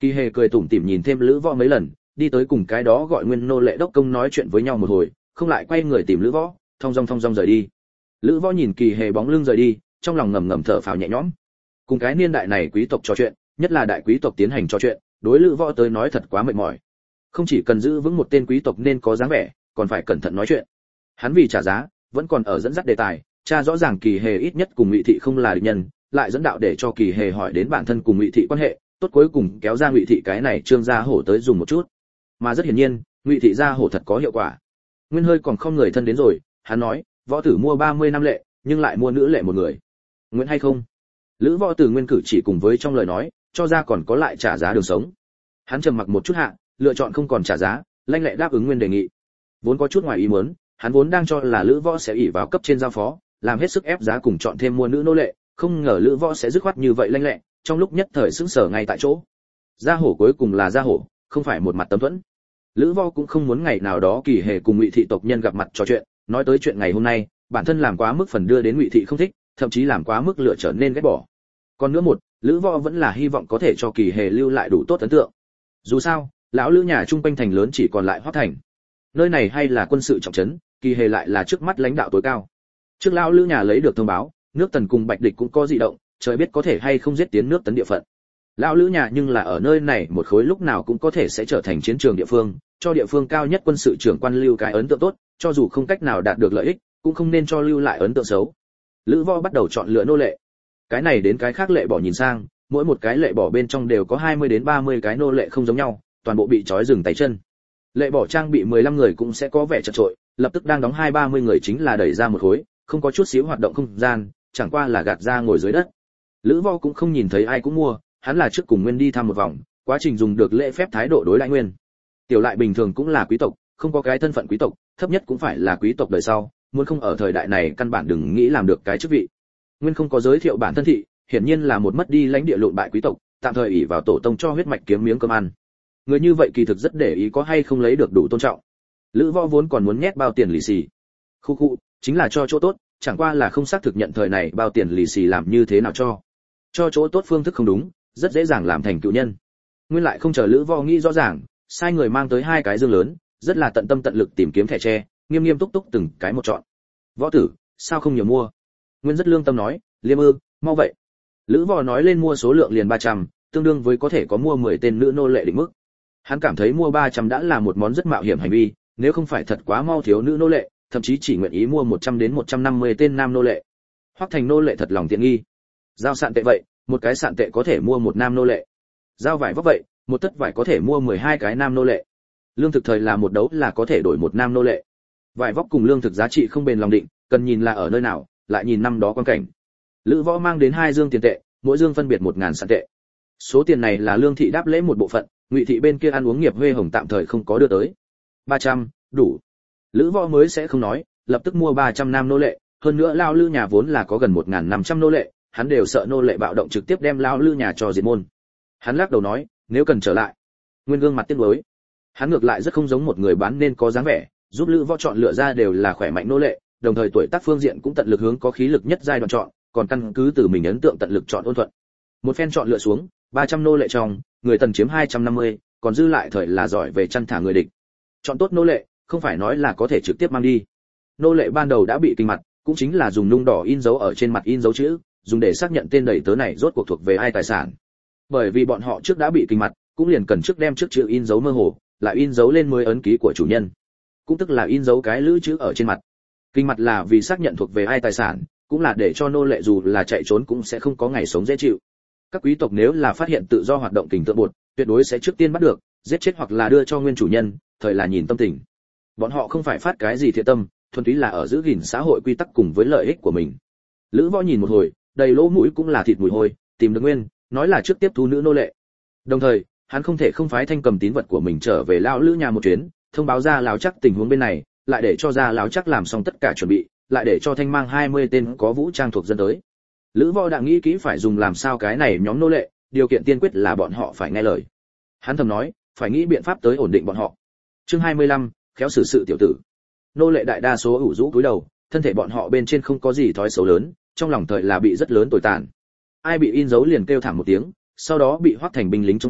Kỳ Hề cười tủm tỉm nhìn thêm Lữ Võ mấy lần, đi tới cùng cái đó gọi Nguyên nô lệ đốc công nói chuyện với nhau một hồi, không lại quay người tìm Lữ Võ, thong dong thong dong rời đi. Lữ Võ nhìn Kỳ Hề bóng lưng rời đi, trong lòng ngầm ngầm thở phào nhẹ nhõm. Cùng cái niên đại này quý tộc trò chuyện, nhất là đại quý tộc tiến hành trò chuyện, đối Lữ Võ tới nói thật quá mệt mỏi. Không chỉ cần giữ vững một tên quý tộc nên có dáng vẻ, còn phải cẩn thận nói chuyện. Hắn vì trả giá, vẫn còn ở dẫn dắt đề tài, cha rõ ràng Kỳ Hề ít nhất cùng Ngụy Thị không là địch nhân, lại dẫn đạo để cho Kỳ Hề hỏi đến bản thân cùng Ngụy Thị quan hệ, tốt cuối cùng kéo ra Ngụy Thị cái này Trương gia hổ tới dùng một chút. Mà rất hiển nhiên, Ngụy Thị gia hổ thật có hiệu quả. Nguyên hơi còn không người thân đến rồi, hắn nói, võ tử mua ba mươi năm lệ, nhưng lại mua nữ lệ một người. Nguyện hay không? Lữ Võ Tử Nguyên cử chỉ cùng với trong lời nói, cho ra còn có lại trả giá đường sống. Hắn trầm mặc một chút hạ, lựa chọn không còn trả giá, lanh lẹ đáp ứng Nguyên đề nghị. Vốn có chút ngoài ý muốn, hắn vốn đang cho là Lữ Võ sẽ ỷ vào cấp trên giao phó, làm hết sức ép giá cùng chọn thêm mua nữ nô lệ, không ngờ Lữ Võ sẽ dứt khoát như vậy lanh lẹ, trong lúc nhất thời sững sờ ngay tại chỗ. Gia hổ cuối cùng là gia hổ, không phải một mặt tấm thuẫn. Lữ Võ cũng không muốn ngày nào đó Kỳ Hề cùng Ngụy Thị tộc nhân gặp mặt trò chuyện, nói tới chuyện ngày hôm nay, bản thân làm quá mức phần đưa đến Ngụy Thị không thích, thậm chí làm quá mức lựa trở nên ghét bỏ. Còn nữa một, Lữ Võ vẫn là hy vọng có thể cho Kỳ Hề lưu lại đủ tốt ấn tượng. Dù sao, lão Lữ nhà trung quanh thành lớn chỉ còn lại Hoắc thành. Nơi này hay là quân sự trọng trấn, Kỳ Hề lại là trước mắt lãnh đạo tối cao. Trước lão Lữ nhà lấy được thông báo, nước Tần cùng Bạch địch cũng có dị động, trời biết có thể hay không giết tiến nước Tấn địa phận. Lão Lữ nhà nhưng là ở nơi này một khối lúc nào cũng có thể sẽ trở thành chiến trường địa phương, cho địa phương cao nhất quân sự trưởng quan lưu cái ấn tượng tốt, cho dù không cách nào đạt được lợi ích, cũng không nên cho lưu lại ấn tượng xấu. Lữ Võ bắt đầu chọn lựa nô lệ. Cái này đến cái khác lệ bỏ nhìn sang, mỗi một cái lệ bỏ bên trong đều có hai mươi đến ba mươi cái nô lệ không giống nhau, toàn bộ bị trói rừng tay chân. Lệ bỏ trang bị mười lăm người cũng sẽ có vẻ chật chội, lập tức đang đóng hai ba mươi người chính là đẩy ra một khối, không có chút xíu hoạt động không gian, chẳng qua là gạt ra ngồi dưới đất. Lữ Võ cũng không nhìn thấy ai cũng mua, hắn là trước cùng Nguyên đi thăm một vòng, quá trình dùng được lễ phép thái độ đối lại Nguyên. Tiểu lại bình thường cũng là quý tộc, không có cái thân phận quý tộc, thấp nhất cũng phải là quý tộc đời sau, muốn không ở thời đại này căn bản đừng nghĩ làm được cái chức vị. Nguyên không có giới thiệu bản thân thị, hiển nhiên là một mất đi lãnh địa lộn bại quý tộc, tạm thời ỷ vào tổ tông cho huyết mạch kiếm miếng cơm ăn. Người như vậy kỳ thực rất để ý có hay không lấy được đủ tôn trọng. Lữ Võ vốn còn muốn nhét bao tiền lì xì. Khu khu, chính là cho chỗ tốt, chẳng qua là không xác thực nhận thời này bao tiền lì xì làm như thế nào cho. Cho chỗ tốt phương thức không đúng, rất dễ dàng làm thành cựu nhân. Nguyên lại không chờ Lữ Võ nghĩ rõ ràng, sai người mang tới hai cái dương lớn, rất là tận tâm tận lực tìm kiếm thẻ tre, nghiêm nghiêm túc túc từng cái một chọn. Võ tử, sao không nhiều mua? Nguyên rất lương tâm nói, Liêm ư, mau vậy. Lữ Võ nói lên mua số lượng liền ba trăm, tương đương với có thể có mua mười tên nữ nô lệ định mức. Hắn cảm thấy mua ba trăm đã là một món rất mạo hiểm hành vi, nếu không phải thật quá mau thiếu nữ nô lệ, thậm chí chỉ nguyện ý mua một trăm đến một trăm năm mươi tên nam nô lệ. Hoắc thành nô lệ thật lòng tiện nghi. Giao sạn tệ vậy, một cái sạn tệ có thể mua một nam nô lệ. Giao vải vóc vậy, một tất vải có thể mua mười hai cái nam nô lệ. Lương thực thời là một đấu là có thể đổi một nam nô lệ. Vải vóc cùng lương thực giá trị không bền lòng định, cần nhìn là ở nơi nào, lại nhìn năm đó quan cảnh. Lữ Võ mang đến hai dương tiền tệ, mỗi dương phân biệt một ngàn sạn tệ. Số tiền này là lương thị đáp lễ một bộ phận, Ngụy thị bên kia ăn uống nghiệp huê hồng tạm thời không có đưa tới. ba trăm, đủ. Lữ Võ mới sẽ không nói, lập tức mua ba trăm nam nô lệ, hơn nữa lao Lữ nhà vốn là có gần một nghìn năm trăm nô lệ, hắn đều sợ nô lệ bạo động trực tiếp đem lao Lữ nhà cho diệt môn. Hắn lắc đầu nói, nếu cần trở lại. Nguyên gương mặt tiếc nuối. Hắn ngược lại rất không giống một người bán nên có dáng vẻ, giúp Lữ Võ chọn lựa ra đều là khỏe mạnh nô lệ, đồng thời tuổi tác phương diện cũng tận lực hướng có khí lực nhất giai đoạn chọn, còn căn cứ từ mình ấn tượng tận lực chọn ôn thuận. Một phen chọn lựa xuống, ba trăm nô lệ trong, người Tần chiếm hai trăm năm mươi, còn dư lại thời là giỏi về chăn thả người địch. Chọn tốt nô lệ, không phải nói là có thể trực tiếp mang đi. Nô lệ ban đầu đã bị kinh mặt, cũng chính là dùng nung đỏ in dấu ở trên mặt in dấu chữ, dùng để xác nhận tên đầy tớ này rốt cuộc thuộc về ai tài sản. Bởi vì bọn họ trước đã bị kinh mặt, cũng liền cần trước đem trước chữ in dấu mơ hồ, lại in dấu lên mới ấn ký của chủ nhân. Cũng tức là in dấu cái lữ chữ ở trên mặt. Kinh mặt là vì xác nhận thuộc về ai tài sản, cũng là để cho nô lệ dù là chạy trốn cũng sẽ không có ngày sống dễ chịu. Các quý tộc nếu là phát hiện tự do hoạt động kình tượng bột, tuyệt đối sẽ trước tiên bắt được, giết chết hoặc là đưa cho nguyên chủ nhân, thời là nhìn tâm tình. Bọn họ không phải phát cái gì thiện tâm, thuần túy là ở giữ gìn xã hội quy tắc cùng với lợi ích của mình. Lữ Võ nhìn một hồi, đầy lỗ mũi cũng là thịt mùi hôi, tìm được nguyên, nói là trước tiếp thu nữ nô lệ. Đồng thời, hắn không thể không phái Thanh cầm tín vật của mình trở về lão Lữ nhà một chuyến, thông báo ra lão chắc tình huống bên này, lại để cho ra lão chắc làm xong tất cả chuẩn bị, lại để cho Thanh mang hai mươi tên có vũ trang thuộc dân tới. Lữ Võ đã nghĩ kỹ phải dùng làm sao cái này nhóm nô lệ, điều kiện tiên quyết là bọn họ phải nghe lời. Hắn thầm nói, phải nghĩ biện pháp tới ổn định bọn họ. Chương hai mươi lăm, khéo xử sự tiểu tử. Nô lệ đại đa số ủ rũ cúi đầu, thân thể bọn họ bên trên không có gì thói xấu lớn, trong lòng thời là bị rất lớn tồi tàn. Ai bị in dấu liền kêu thảm một tiếng, sau đó bị Hoắc thành binh lính trông coi,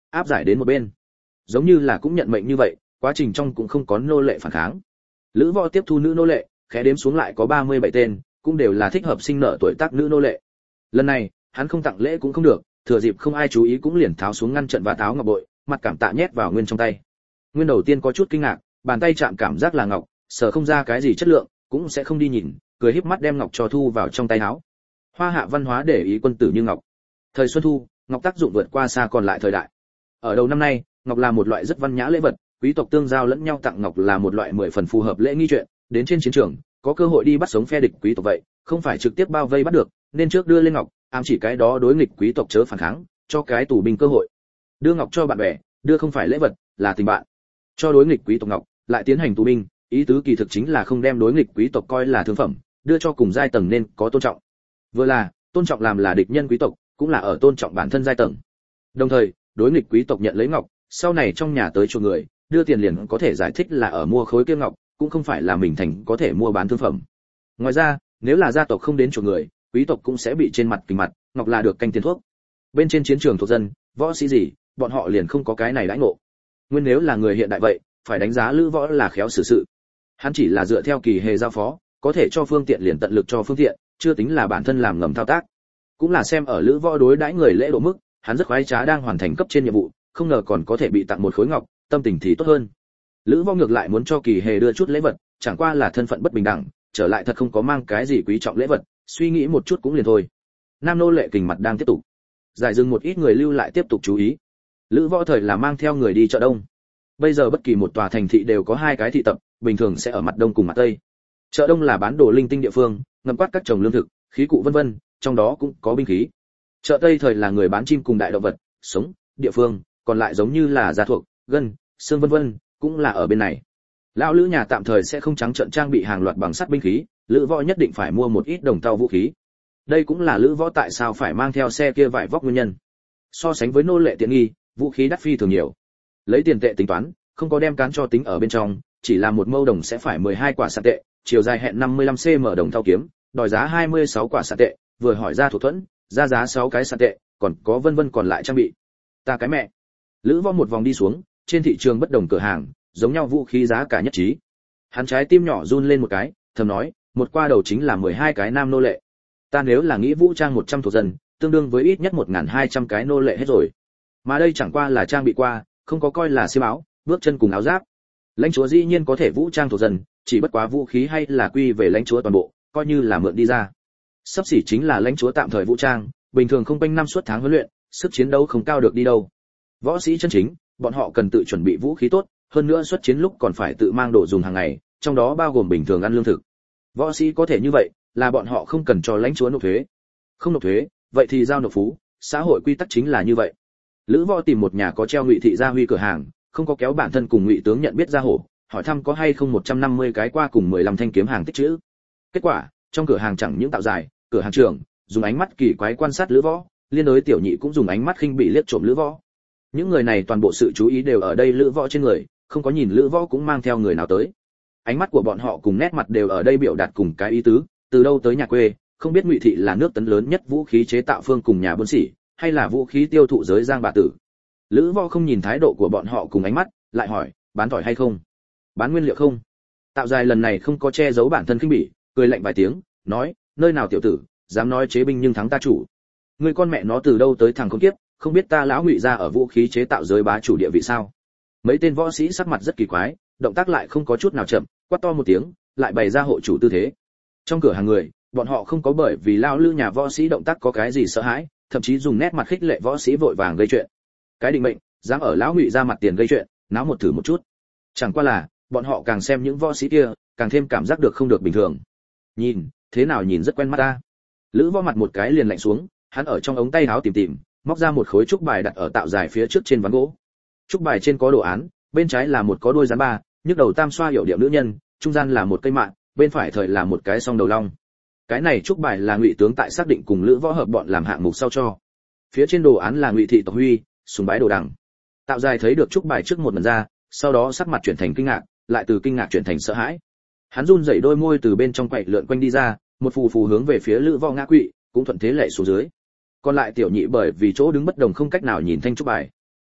áp giải đến một bên. Giống như là cũng nhận mệnh như vậy, quá trình trong cũng không có nô lệ phản kháng. Lữ Võ tiếp thu nữ nô lệ, khẽ đếm xuống lại có ba mươi bảy tên, cũng đều là thích hợp sinh nợ tuổi tác nữ nô lệ. Lần này, hắn không tặng lễ cũng không được, thừa dịp không ai chú ý cũng liền tháo xuống ngăn trận và tháo ngọc bội, mặt cảm tạ nhét vào Nguyên trong tay. Nguyên đầu tiên có chút kinh ngạc, bàn tay chạm cảm giác là ngọc, sở không ra cái gì chất lượng, cũng sẽ không đi nhìn, cười híp mắt đem ngọc cho thu vào trong tay áo. Hoa hạ văn hóa để ý quân tử như ngọc. Thời Xuân Thu, ngọc tác dụng vượt qua xa còn lại thời đại. Ở đầu năm nay, ngọc là một loại rất văn nhã lễ vật, quý tộc tương giao lẫn nhau tặng ngọc là một loại mười phần phù hợp lễ nghi chuyện, đến trên chiến trường, có cơ hội đi bắt sống phe địch quý tộc vậy, không phải trực tiếp bao vây bắt được, nên trước đưa lên ngọc, ám chỉ cái đó đối nghịch quý tộc chớ phản kháng, cho cái tù binh cơ hội. Đưa ngọc cho bạn bè, đưa không phải lễ vật, là tình bạn. Cho đối nghịch quý tộc ngọc, lại tiến hành tù binh, ý tứ kỳ thực chính là không đem đối nghịch quý tộc coi là thương phẩm, đưa cho cùng giai tầng nên có tôn trọng. Vừa là tôn trọng làm là địch nhân quý tộc, cũng là ở tôn trọng bản thân giai tầng. Đồng thời, đối nghịch quý tộc nhận lấy ngọc, sau này trong nhà tới chuộc người, đưa tiền liền có thể giải thích là ở mua khối kia ngọc, cũng không phải là mình thành có thể mua bán thương phẩm. Ngoài ra, nếu là gia tộc không đến chuộc người, quý tộc cũng sẽ bị trên mặt kính mặt, ngọc là được canh tiền thuốc. Bên trên chiến trường thuộc dân, võ sĩ gì, bọn họ liền không có cái này đãi ngộ. Nguyên nếu là người hiện đại vậy, phải đánh giá Lữ Võ là khéo xử sự. Hắn chỉ là dựa theo kỳ hề giao phó, có thể cho phương tiện liền tận lực cho phương tiện, chưa tính là bản thân làm ngầm thao tác. Cũng là xem ở Lữ Võ đối đãi người lễ độ mức, hắn rất khoái trá đang hoàn thành cấp trên nhiệm vụ, không ngờ còn có thể bị tặng một khối ngọc, tâm tình thì tốt hơn. Lữ Võ ngược lại muốn cho kỳ hề đưa chút lễ vật, chẳng qua là thân phận bất bình đẳng, trở lại thật không có mang cái gì quý trọng lễ vật, suy nghĩ một chút cũng liền thôi. Nam nô lệ kình mặt đang tiếp tục giải dừng, một ít người lưu lại tiếp tục chú ý. Lữ Võ thời là mang theo người đi chợ đông. Bây giờ bất kỳ một tòa thành thị đều có hai cái thị tập, bình thường sẽ ở mặt đông cùng mặt tây. Chợ đông là bán đồ linh tinh địa phương, ngầm quát các trồng lương thực, khí cụ vân vân, trong đó cũng có binh khí. Chợ tây thời là người bán chim cùng đại động vật sống địa phương, còn lại giống như là da thuộc, gân, xương vân vân, cũng là ở bên này. Lão Lữ nhà tạm thời sẽ không trắng trợn trang bị hàng loạt bằng sắt binh khí, Lữ Võ nhất định phải mua một ít đồng tàu vũ khí. Đây cũng là Lữ Võ tại sao phải mang theo xe kia vải vóc nguyên nhân. So sánh với nô lệ tiện nghi, vũ khí đắt phi thường nhiều. Lấy tiền tệ tính toán, không có đem cán cho tính ở bên trong, chỉ là một mâu đồng sẽ phải mười hai quả sạn tệ, chiều dài hẹn năm mươi lăm xăng-ti-mét đồng thau kiếm, đòi giá hai mươi sáu quả sạn tệ, vừa hỏi ra thủ thuẫn, ra giá sáu cái sạn tệ, còn có vân vân còn lại trang bị. Ta cái mẹ. Lữ Võ một vòng đi xuống, trên thị trường bất đồng cửa hàng, giống nhau vũ khí giá cả nhất trí. Hắn trái tim nhỏ run lên một cái, thầm nói, một qua đầu chính là mười hai cái nam nô lệ. Ta nếu là nghĩ vũ trang một trăm thuộc dân, tương đương với ít nhất một nghìn hai trăm cái nô lệ hết rồi. Mà đây chẳng qua là trang bị qua, không có coi là xiêm áo, bước chân cùng áo giáp. Lãnh chúa dĩ nhiên có thể vũ trang thuộc dân, chỉ bất quá vũ khí hay là quy về lãnh chúa toàn bộ, coi như là mượn đi ra. Sắp xỉ chính là lãnh chúa tạm thời vũ trang, bình thường không quanh năm suốt tháng huấn luyện, sức chiến đấu không cao được đi đâu. Võ sĩ chân chính, bọn họ cần tự chuẩn bị vũ khí tốt, hơn nữa xuất chiến lúc còn phải tự mang đồ dùng hàng ngày, trong đó bao gồm bình thường ăn lương thực. Võ sĩ có thể như vậy, là bọn họ không cần cho lãnh chúa nộp thuế. Không nộp thuế, vậy thì giao nộp phú, xã hội quy tắc chính là như vậy. Lữ Võ tìm một nhà có treo Ngụy thị gia huy cửa hàng, không có kéo bản thân cùng Ngụy tướng nhận biết ra hổ, hỏi thăm có hay không một trăm năm mươi cái qua cùng mười lăm thanh kiếm hàng tích trữ. Kết quả, trong cửa hàng chẳng những tạo dài, cửa hàng trưởng dùng ánh mắt kỳ quái quan sát Lữ Võ, liên đối tiểu nhị cũng dùng ánh mắt khinh bỉ liếc trộm Lữ Võ. Những người này toàn bộ sự chú ý đều ở đây Lữ Võ trên người, không có nhìn Lữ Võ cũng mang theo người nào tới. Ánh mắt của bọn họ cùng nét mặt đều ở đây biểu đạt cùng cái ý tứ, từ đâu tới nhà quê, không biết Ngụy thị là nước tấn lớn nhất vũ khí chế tạo phương cùng nhà buôn sỉ, hay là vũ khí tiêu thụ giới giang bà tử. Lữ Võ không nhìn thái độ của bọn họ cùng ánh mắt, lại hỏi, bán tỏi hay không? Bán nguyên liệu không? Tạo dài lần này không có che giấu bản thân khinh bỉ, cười lạnh vài tiếng, nói, nơi nào tiểu tử, dám nói chế binh nhưng thắng ta chủ. Người con mẹ nó từ đâu tới thằng khốn kiếp, không biết ta lão Ngụy gia ở vũ khí chế tạo giới bá chủ địa vị sao? Mấy tên võ sĩ sắc mặt rất kỳ quái, động tác lại không có chút nào chậm, quát to một tiếng, lại bày ra hộ chủ tư thế. Trong cửa hàng người, bọn họ không có bởi vì lao Lữ nhà võ sĩ động tác có cái gì sợ hãi, thậm chí dùng nét mặt khích lệ võ sĩ vội vàng gây chuyện. Cái định mệnh, dám ở lão Ngụy ra mặt tiền gây chuyện, náo một thử một chút. Chẳng qua là, bọn họ càng xem những võ sĩ kia, càng thêm cảm giác được không được bình thường. Nhìn, thế nào nhìn rất quen mắt ta. Lữ Võ mặt một cái liền lạnh xuống, hắn ở trong ống tay áo tìm tìm, móc ra một khối trúc bài đặt ở tạo dài phía trước trên ván gỗ. Trúc bài trên có đồ án, bên trái là một có đuôi rắn ba, nhức đầu tam xoa hiệu điệu nữ nhân, trung gian là một cây mạng, bên phải thời là một cái song đầu long. Cái này trúc bài là Ngụy tướng tại xác định cùng Lữ Võ hợp bọn làm hạng mục sau cho. Phía trên đồ án là Ngụy thị tộc huy, sùng bái đồ đằng. Tạo dài thấy được trúc bài trước một lần ra, sau đó sắc mặt chuyển thành kinh ngạc, lại từ kinh ngạc chuyển thành sợ hãi. Hắn run rẩy đôi môi từ bên trong quậy lượn quanh đi ra, một phù phù hướng về phía Lữ Võ ngã quỵ, cũng thuận thế lệ xuống dưới. Còn lại tiểu nhị bởi vì chỗ đứng bất đồng không cách nào nhìn thanh trúc bài.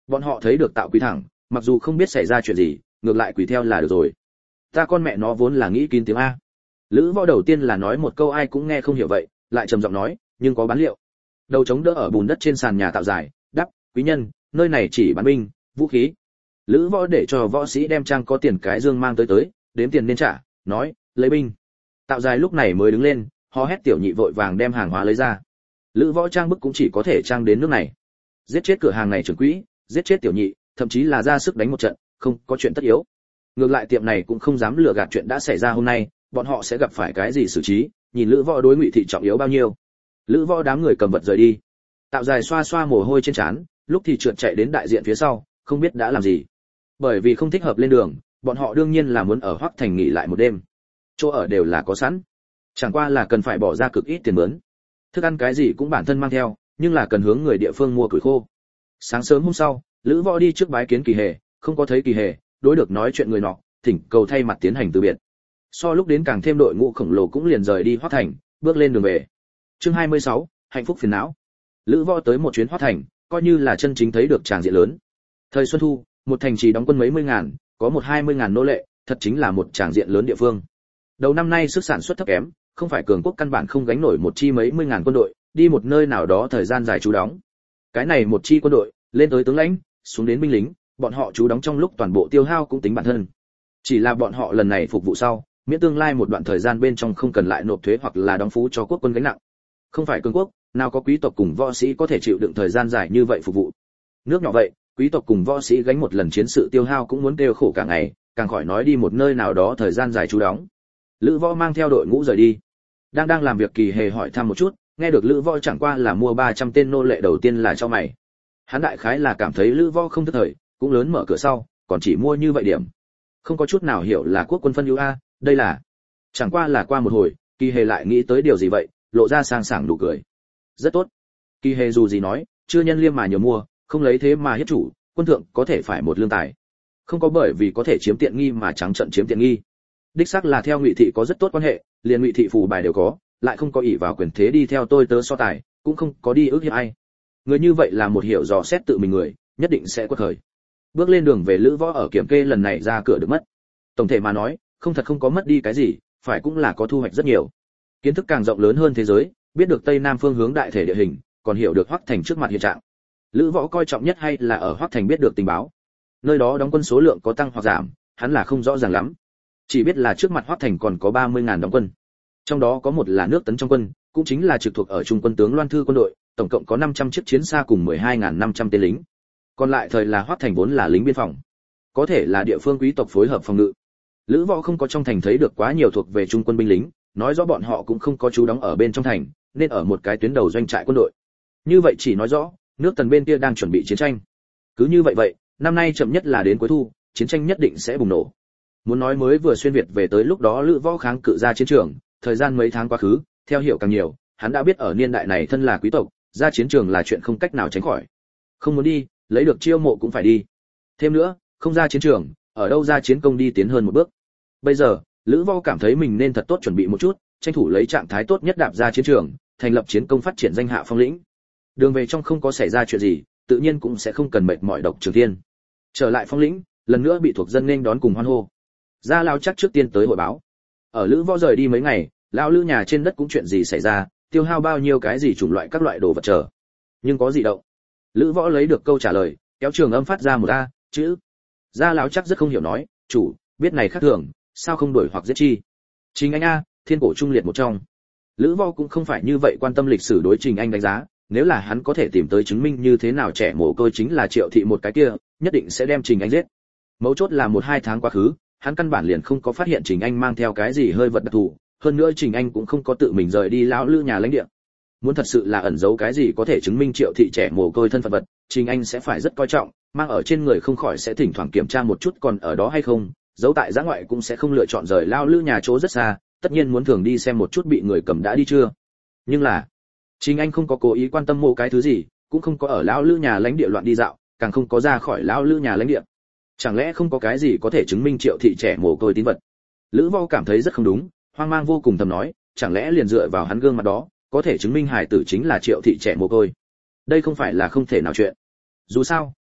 Bọn họ thấy được Tạo Quý thẳng, mặc dù không biết xảy ra chuyện gì, ngược lại quỳ theo là được rồi. Ta con mẹ nó vốn là nghĩ kín tiếng a. Lữ Võ đầu tiên là nói một câu ai cũng nghe không hiểu vậy, lại trầm giọng nói, nhưng có bán liệu. Đầu chống đỡ ở bùn đất trên sàn nhà Tạo Giải, đáp, quý nhân, nơi này chỉ bán binh, vũ khí. Lữ Võ để cho võ sĩ đem trang có tiền cái dương mang tới tới, đếm tiền nên trả, nói, lấy binh. Tạo Giải lúc này mới đứng lên, hò hét tiểu nhị vội vàng đem hàng hóa lấy ra. Lữ Võ trang bức cũng chỉ có thể trang đến nước này. Giết chết cửa hàng này trưởng quỹ, giết chết tiểu nhị, thậm chí là ra sức đánh một trận, không có chuyện tất yếu. Ngược lại tiệm này cũng không dám lừa gạt chuyện đã xảy ra hôm nay, bọn họ sẽ gặp phải cái gì xử trí, nhìn Lữ Võ đối Ngụy thị trọng yếu bao nhiêu. Lữ Võ đám người cầm vật rời đi. Tạo Dài xoa xoa mồ hôi trên trán, lúc thì trượt chạy đến đại diện phía sau, không biết đã làm gì. Bởi vì không thích hợp lên đường, bọn họ đương nhiên là muốn ở Hoắc Thành nghỉ lại một đêm. Chỗ ở đều là có sẵn, chẳng qua là cần phải bỏ ra cực ít tiền mướn. Thức ăn cái gì cũng bản thân mang theo, nhưng là cần hướng người địa phương mua củi khô. Sáng sớm hôm sau, Lữ Võ đi trước bái kiến Kỳ Hề, không có thấy Kỳ Hề, đối được nói chuyện người nọ, thỉnh cầu thay mặt tiến hành từ biệt. So lúc đến càng thêm đội ngũ khổng lồ cũng liền rời đi Hoắc Thành, bước lên đường về. Chương hai mươi sáu, hạnh phúc phiền não. Lữ Võ tới một chuyến Hoắc Thành, coi như là chân chính thấy được tràng diện lớn. Thời Xuân Thu, một thành trì đóng quân mấy mươi ngàn, có một hai mươi ngàn nô lệ, thật chính là một tràng diện lớn địa phương. Đầu năm nay sức sản xuất thấp kém, không phải cường quốc căn bản không gánh nổi một chi mấy mươi ngàn quân đội, đi một nơi nào đó thời gian dài trú đóng. Cái này một chi quân đội, lên tới tướng lãnh, xuống đến binh lính, bọn họ trú đóng trong lúc toàn bộ tiêu hao cũng tính bản thân. Chỉ là bọn họ lần này phục vụ sau, miễn tương lai một đoạn thời gian bên trong không cần lại nộp thuế hoặc là đóng phú cho quốc quân gánh nặng. Không phải cường quốc, nào có quý tộc cùng võ sĩ có thể chịu đựng thời gian dài như vậy phục vụ. Nước nhỏ vậy, quý tộc cùng võ sĩ gánh một lần chiến sự tiêu hao cũng muốn kêu khổ cả ngày, càng khỏi nói đi một nơi nào đó thời gian dài trú đóng. Lữ Võ mang theo đội ngũ rời đi. Đang đang làm việc Kỳ Hề hỏi thăm một chút, nghe được Lữ Võ chẳng qua là mua ba trăm tên nô lệ đầu tiên là cho mày. Hắn đại khái là cảm thấy Lữ Võ không thức thời, cũng lớn mở cửa sau, còn chỉ mua như vậy điểm. Không có chút nào hiểu là quốc quân phân ưu a, đây là. Chẳng qua là qua một hồi, Kỳ Hề lại nghĩ tới điều gì vậy, lộ ra sang sảng nụ cười. Rất tốt. Kỳ Hề dù gì nói, chưa nhân liêm mà nhiều mua, không lấy thế mà hiếp chủ, quân thượng có thể phải một lương tài. Không có bởi vì có thể chiếm tiện nghi mà trắng trợn chiếm tiện nghi. Đích xác là theo Ngụy thị có rất tốt quan hệ, liền Ngụy thị phù bài đều có, lại không có ỷ vào quyền thế đi theo tôi tớ so tài, cũng không có đi ước hiếp ai. Người như vậy là một hiểu dò xét tự mình người, nhất định sẽ quật khởi. Bước lên đường về Lữ Võ ở kiểm kê lần này ra cửa được mất. Tổng thể mà nói, không thật không có mất đi cái gì, phải cũng là có thu hoạch rất nhiều. Kiến thức càng rộng lớn hơn thế giới, biết được tây nam phương hướng đại thể địa hình, còn hiểu được Hoắc Thành trước mặt hiện trạng. Lữ Võ coi trọng nhất hay là ở Hoắc Thành biết được tình báo. Nơi đó đóng quân số lượng có tăng hoặc giảm, hắn là không rõ ràng lắm. Chỉ biết là trước mặt Hoắc Thành còn có ba mươi ngàn đóng quân. Trong đó có một là nước tấn trong quân, cũng chính là trực thuộc ở trung quân tướng Loan Thư quân đội, tổng cộng có năm trăm chiếc chiến xa cùng mười hai nghìn năm trăm tên lính. Còn lại thời là Hoắc Thành vốn là lính biên phòng, có thể là địa phương quý tộc phối hợp phòng ngự. Lữ Võ không có trong thành thấy được quá nhiều thuộc về trung quân binh lính, nói rõ bọn họ cũng không có trú đóng ở bên trong thành, nên ở một cái tuyến đầu doanh trại quân đội. Như vậy chỉ nói rõ, nước Tần bên kia đang chuẩn bị chiến tranh. Cứ như vậy vậy, năm nay chậm nhất là đến cuối thu, chiến tranh nhất định sẽ bùng nổ. Muốn nói mới vừa xuyên việt về tới lúc đó Lữ Võ kháng cự ra chiến trường, thời gian mấy tháng quá khứ, theo hiểu càng nhiều, hắn đã biết ở niên đại này thân là quý tộc, ra chiến trường là chuyện không cách nào tránh khỏi. Không muốn đi, lấy được chiêu mộ cũng phải đi. Thêm nữa, không ra chiến trường, ở đâu ra chiến công đi tiến hơn một bước. Bây giờ, Lữ Võ cảm thấy mình nên thật tốt chuẩn bị một chút, tranh thủ lấy trạng thái tốt nhất đạp ra chiến trường, thành lập chiến công phát triển danh hạ phong lĩnh. Đường về trong không có xảy ra chuyện gì, tự nhiên cũng sẽ không cần mệt mỏi độc trường thiên. Trở lại phong lĩnh, lần nữa bị thuộc dân nên đón cùng hoan hô. Gia lão chắc trước tiên tới hội báo. Ở Lữ Võ rời đi mấy ngày, lão Lữ nhà trên đất cũng chuyện gì xảy ra, tiêu hao bao nhiêu cái gì chủng loại các loại đồ vật chờ. Nhưng có gì động. Lữ Võ lấy được câu trả lời, kéo trường âm phát ra một a chữ. Gia lão chắc rất không hiểu nói, chủ, biết này khác thường, sao không đuổi hoặc giết chi? Trình Anh a, thiên cổ trung liệt một trong. Lữ Võ cũng không phải như vậy quan tâm lịch sử đối Trình Anh đánh giá, nếu là hắn có thể tìm tới chứng minh như thế nào trẻ mồ côi chính là Triệu thị một cái kia, nhất định sẽ đem Trình Anh giết. Mấu chốt là một hai tháng quá khứ, hắn căn bản liền không có phát hiện Trình Anh mang theo cái gì hơi vật đặc thù, hơn nữa Trình Anh cũng không có tự mình rời đi lão Lữ nhà lãnh địa. Muốn thật sự là ẩn giấu cái gì có thể chứng minh Triệu thị trẻ mồ côi thân phận vật, Trình Anh sẽ phải rất coi trọng, mang ở trên người không khỏi sẽ thỉnh thoảng kiểm tra một chút còn ở đó hay không, giấu tại giã ngoại cũng sẽ không lựa chọn rời lão Lữ nhà chỗ rất xa, tất nhiên muốn thường đi xem một chút bị người cầm đã đi chưa. Nhưng là, Trình Anh không có cố ý quan tâm mộ cái thứ gì, cũng không có ở lão Lữ nhà lãnh địa loạn đi dạo, càng không có ra khỏi lão Lữ nhà lãnh địa. Chẳng lẽ không có cái gì có thể chứng minh Triệu thị trẻ mồ côi tín vật? Lữ Võ cảm thấy rất không đúng, hoang mang vô cùng thầm nói, chẳng lẽ liền dựa vào hắn gương mặt đó, có thể chứng minh hài tử chính là Triệu thị trẻ mồ côi? Đây không phải là không thể nào chuyện. Dù sao,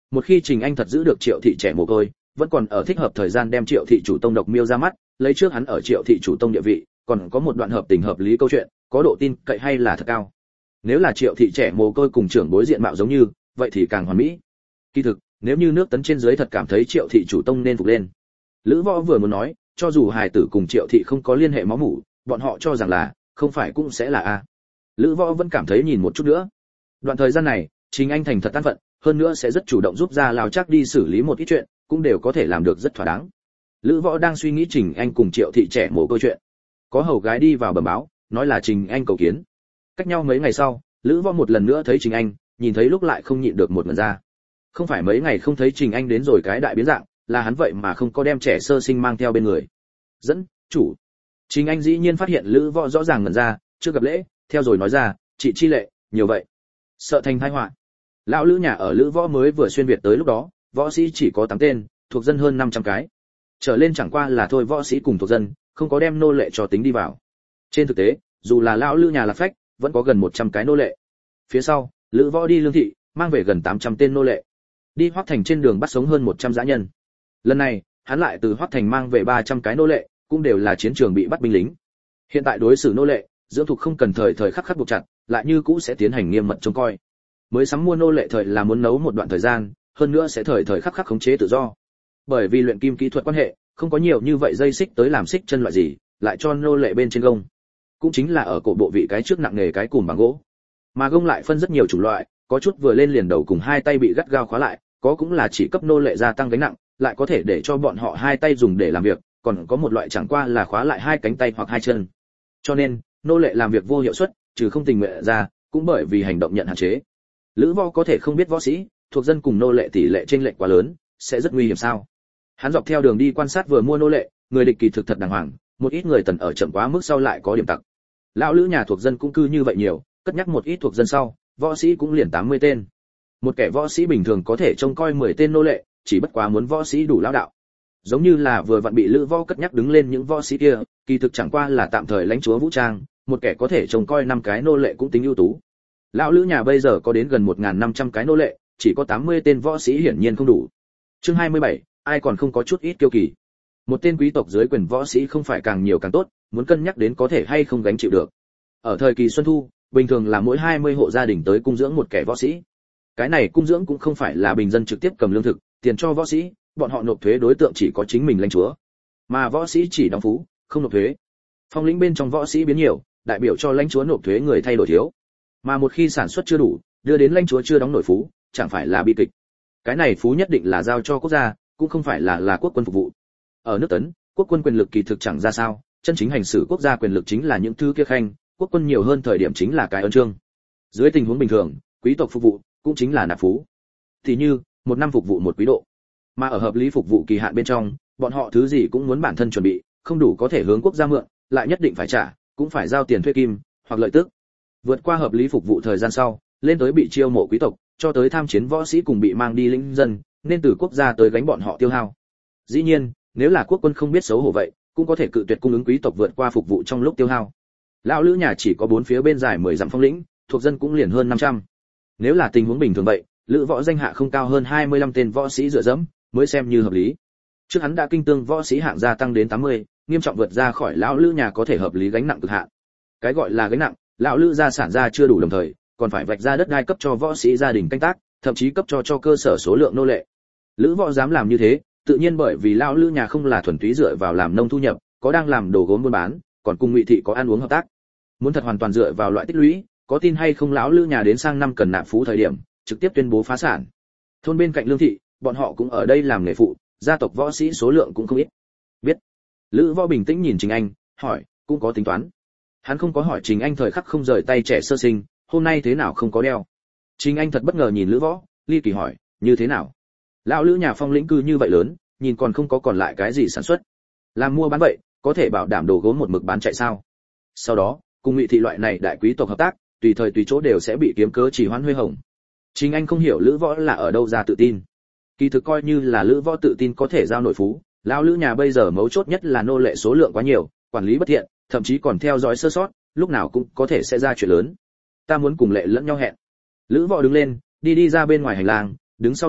một khi Trình Anh thật giữ được Triệu thị trẻ mồ côi, vẫn còn ở thích hợp thời gian đem Triệu thị chủ tông độc miêu ra mắt, lấy trước hắn ở Triệu thị chủ tông địa vị, còn có một đoạn hợp tình hợp lý câu chuyện, có độ tin cậy hay là thật cao. Nếu là Triệu thị trẻ mồ côi cùng trưởng bối diện mạo giống như, vậy thì càng hoàn mỹ. Kỳ thực, nếu như nước Tấn trên dưới thật cảm thấy Triệu thị chủ tông nên phục lên. Lữ Võ vừa muốn nói, cho dù hài tử cùng Triệu thị không có liên hệ máu mủ, bọn họ cho rằng là, không phải cũng sẽ là a. Lữ Võ vẫn cảm thấy nhìn một chút nữa. Đoạn thời gian này, Trình Anh thành thật an phận, hơn nữa sẽ rất chủ động giúp ra Lào Trác đi xử lý một ít chuyện, cũng đều có thể làm được rất thỏa đáng. Lữ Võ đang suy nghĩ Trình Anh cùng Triệu thị trẻ mồ côi chuyện. Có hầu gái đi vào bẩm báo, nói là Trình Anh cầu kiến. Cách nhau mấy ngày sau, Lữ Võ một lần nữa thấy Trình Anh, nhìn thấy lúc lại không nhịn được một lần ra. Không phải mấy ngày không thấy Trình Anh đến rồi cái đại biến dạng, là hắn vậy mà không có đem trẻ sơ sinh mang theo bên người. Dẫn, chủ. Trình Anh dĩ nhiên phát hiện Lữ Võ rõ ràng ngẩn ra, chưa gặp lễ, theo rồi nói ra, chị chi lệ, nhiều vậy. Sợ thành tai họa. Lão Lữ nhà ở Lữ Võ mới vừa xuyên việt tới lúc đó, võ sĩ chỉ có tám tên, thuộc dân hơn năm trăm cái. Trở lên chẳng qua là thôi võ sĩ cùng thuộc dân, không có đem nô lệ cho tính đi vào. Trên thực tế, dù là lão Lữ nhà là phách, vẫn có gần một trăm cái nô lệ. Phía sau, Lữ Võ đi lương thị, mang về gần tám trăm tên nô lệ. Đi Hoắc Thành trên đường bắt sống hơn một trăm dã nhân. Lần này, hắn lại từ Hoắc Thành mang về ba trăm cái nô lệ, cũng đều là chiến trường bị bắt binh lính. Hiện tại đối xử nô lệ, dưỡng thuộc không cần thời thời khắc khắc buộc chặt, lại như cũ sẽ tiến hành nghiêm mật trông coi. Mới sắm mua nô lệ thời là muốn nấu một đoạn thời gian, hơn nữa sẽ thời thời khắc khắc khống chế tự do. Bởi vì luyện kim kỹ thuật quan hệ, không có nhiều như vậy dây xích tới làm xích chân loại gì, lại cho nô lệ bên trên gông. Cũng chính là ở cổ bộ vị cái trước nặng nghề cái cùm bằng gỗ. Mà gông lại phân rất nhiều chủng loại, có chút vừa lên liền đầu cùng hai tay bị gắt gao khóa lại, có cũng là chỉ cấp nô lệ gia tăng gánh nặng, lại có thể để cho bọn họ hai tay dùng để làm việc, còn có một loại chẳng qua là khóa lại hai cánh tay hoặc hai chân. Cho nên, nô lệ làm việc vô hiệu suất, trừ không tình nguyện ra, cũng bởi vì hành động nhận hạn chế. Lữ Võ có thể không biết võ sĩ, thuộc dân cùng nô lệ tỷ lệ chênh lệch quá lớn, sẽ rất nguy hiểm sao? Hắn dọc theo đường đi quan sát vừa mua nô lệ, người địch kỳ thực thật đàng hoàng, một ít người tần ở chậm quá mức sau lại có điểm tặc. Lão Lữ nhà thuộc dân cũng cư như vậy nhiều, cất nhắc một ít thuộc dân sau, võ sĩ cũng liền tám mươi tên. Một kẻ võ sĩ bình thường có thể trông coi mười tên nô lệ, chỉ bất quá muốn võ sĩ đủ lão đạo. Giống như là vừa vặn bị Lữ Võ cất nhắc đứng lên những võ sĩ kia, kỳ thực chẳng qua là tạm thời lãnh chúa vũ trang, một kẻ có thể trông coi năm cái nô lệ cũng tính ưu tú. Lão Lữ nhà bây giờ có đến gần một nghìn năm trăm cái nô lệ, chỉ có tám mươi tên võ sĩ hiển nhiên không đủ. Chương hai mươi bảy, ai còn không có chút ít kiêu kỳ. Một tên quý tộc dưới quyền võ sĩ không phải càng nhiều càng tốt, muốn cân nhắc đến có thể hay không gánh chịu được. Ở thời kỳ xuân thu, bình thường là mỗi hai mươi hộ gia đình tới cung dưỡng một kẻ võ sĩ. Cái này cung dưỡng cũng không phải là bình dân trực tiếp cầm lương thực, tiền cho võ sĩ, bọn họ nộp thuế đối tượng chỉ có chính mình lãnh chúa. Mà võ sĩ chỉ đóng phú, không nộp thuế. Phong lĩnh bên trong võ sĩ biến nhiều, đại biểu cho lãnh chúa nộp thuế người thay đổi thiếu. Mà một khi sản xuất chưa đủ, đưa đến lãnh chúa chưa đóng nổi phú, chẳng phải là bi kịch. Cái này phú nhất định là giao cho quốc gia, cũng không phải là là quốc quân phục vụ. Ở nước Tấn, quốc quân quyền lực kỳ thực chẳng ra sao, chân chính hành xử quốc gia quyền lực chính là những thứ kia khanh, quốc quân nhiều hơn thời điểm chính là cái ân chương. Dưới tình huống bình thường, quý tộc phục vụ cũng chính là nạp phú. Thì như, một năm phục vụ một quý độ. Mà ở hợp lý phục vụ kỳ hạn bên trong, bọn họ thứ gì cũng muốn bản thân chuẩn bị, không đủ có thể hướng quốc gia mượn, lại nhất định phải trả, cũng phải giao tiền thuê kim hoặc lợi tức. Vượt qua hợp lý phục vụ thời gian sau, lên tới bị chiêu mộ quý tộc, cho tới tham chiến võ sĩ cùng bị mang đi lĩnh dân, nên từ quốc gia tới gánh bọn họ tiêu hao. Dĩ nhiên, nếu là quốc quân không biết xấu hổ vậy, cũng có thể cự tuyệt cung ứng quý tộc vượt qua phục vụ trong lúc tiêu hao. Lão Lữ nhà chỉ có bốn phía bên dài mười dặm phong lĩnh, thuộc dân cũng liền hơn năm trăm. Nếu là tình huống bình thường vậy, Lữ Võ danh hạ không cao hơn hai mươi lăm tên võ sĩ dựa dẫm, mới xem như hợp lý. Trước hắn đã kinh tương võ sĩ hạng gia tăng đến tám mươi, nghiêm trọng vượt ra khỏi lão Lữ nhà có thể hợp lý gánh nặng cực hạn. Cái gọi là gánh nặng, lão Lữ gia sản gia chưa đủ đồng thời, còn phải vạch ra đất đai cấp cho võ sĩ gia đình canh tác, thậm chí cấp cho cho cơ sở số lượng nô lệ. Lữ Võ dám làm như thế, tự nhiên bởi vì lão Lữ nhà không là thuần túy dựa vào làm nông thu nhập, có đang làm đồ gốm buôn bán, còn cùng Ngụy thị có ăn uống hợp tác. Muốn thật hoàn toàn dựa vào loại tích lũy, có tin hay không lão Lữ nhà đến sang năm cần nạp phú thời điểm, trực tiếp tuyên bố phá sản. Thôn bên cạnh Lương thị, bọn họ cũng ở đây làm nghề phụ, gia tộc võ sĩ số lượng cũng không ít. Biết. Lữ Võ bình tĩnh nhìn Trình Anh, hỏi, cũng có tính toán. Hắn không có hỏi Trình Anh thời khắc không rời tay trẻ sơ sinh, hôm nay thế nào không có đeo. Trình Anh thật bất ngờ nhìn Lữ Võ, ly kỳ hỏi, như thế nào? Lão Lữ nhà phong lĩnh cư như vậy lớn, nhìn còn không có còn lại cái gì sản xuất. Làm mua bán vậy, có thể bảo đảm đồ gốm một mực bán chạy sao? Sau đó, cùng Ngụy thị loại này đại quý tộc hợp tác, tùy thời tùy chỗ đều sẽ bị kiếm cớ trì hoãn huy hồng. Trình Anh không hiểu Lữ Võ là ở đâu ra tự tin. Kỳ thực coi như là Lữ Võ tự tin có thể giao nội phú, lão Lữ nhà bây giờ mấu chốt nhất là nô lệ số lượng quá nhiều, quản lý bất thiện, thậm chí còn theo dõi sơ sót, lúc nào cũng có thể sẽ ra chuyện lớn. Ta muốn cùng Lệ lẫn nhau hẹn. Lữ Võ đứng lên, đi đi ra bên ngoài hành lang, đứng sau nói,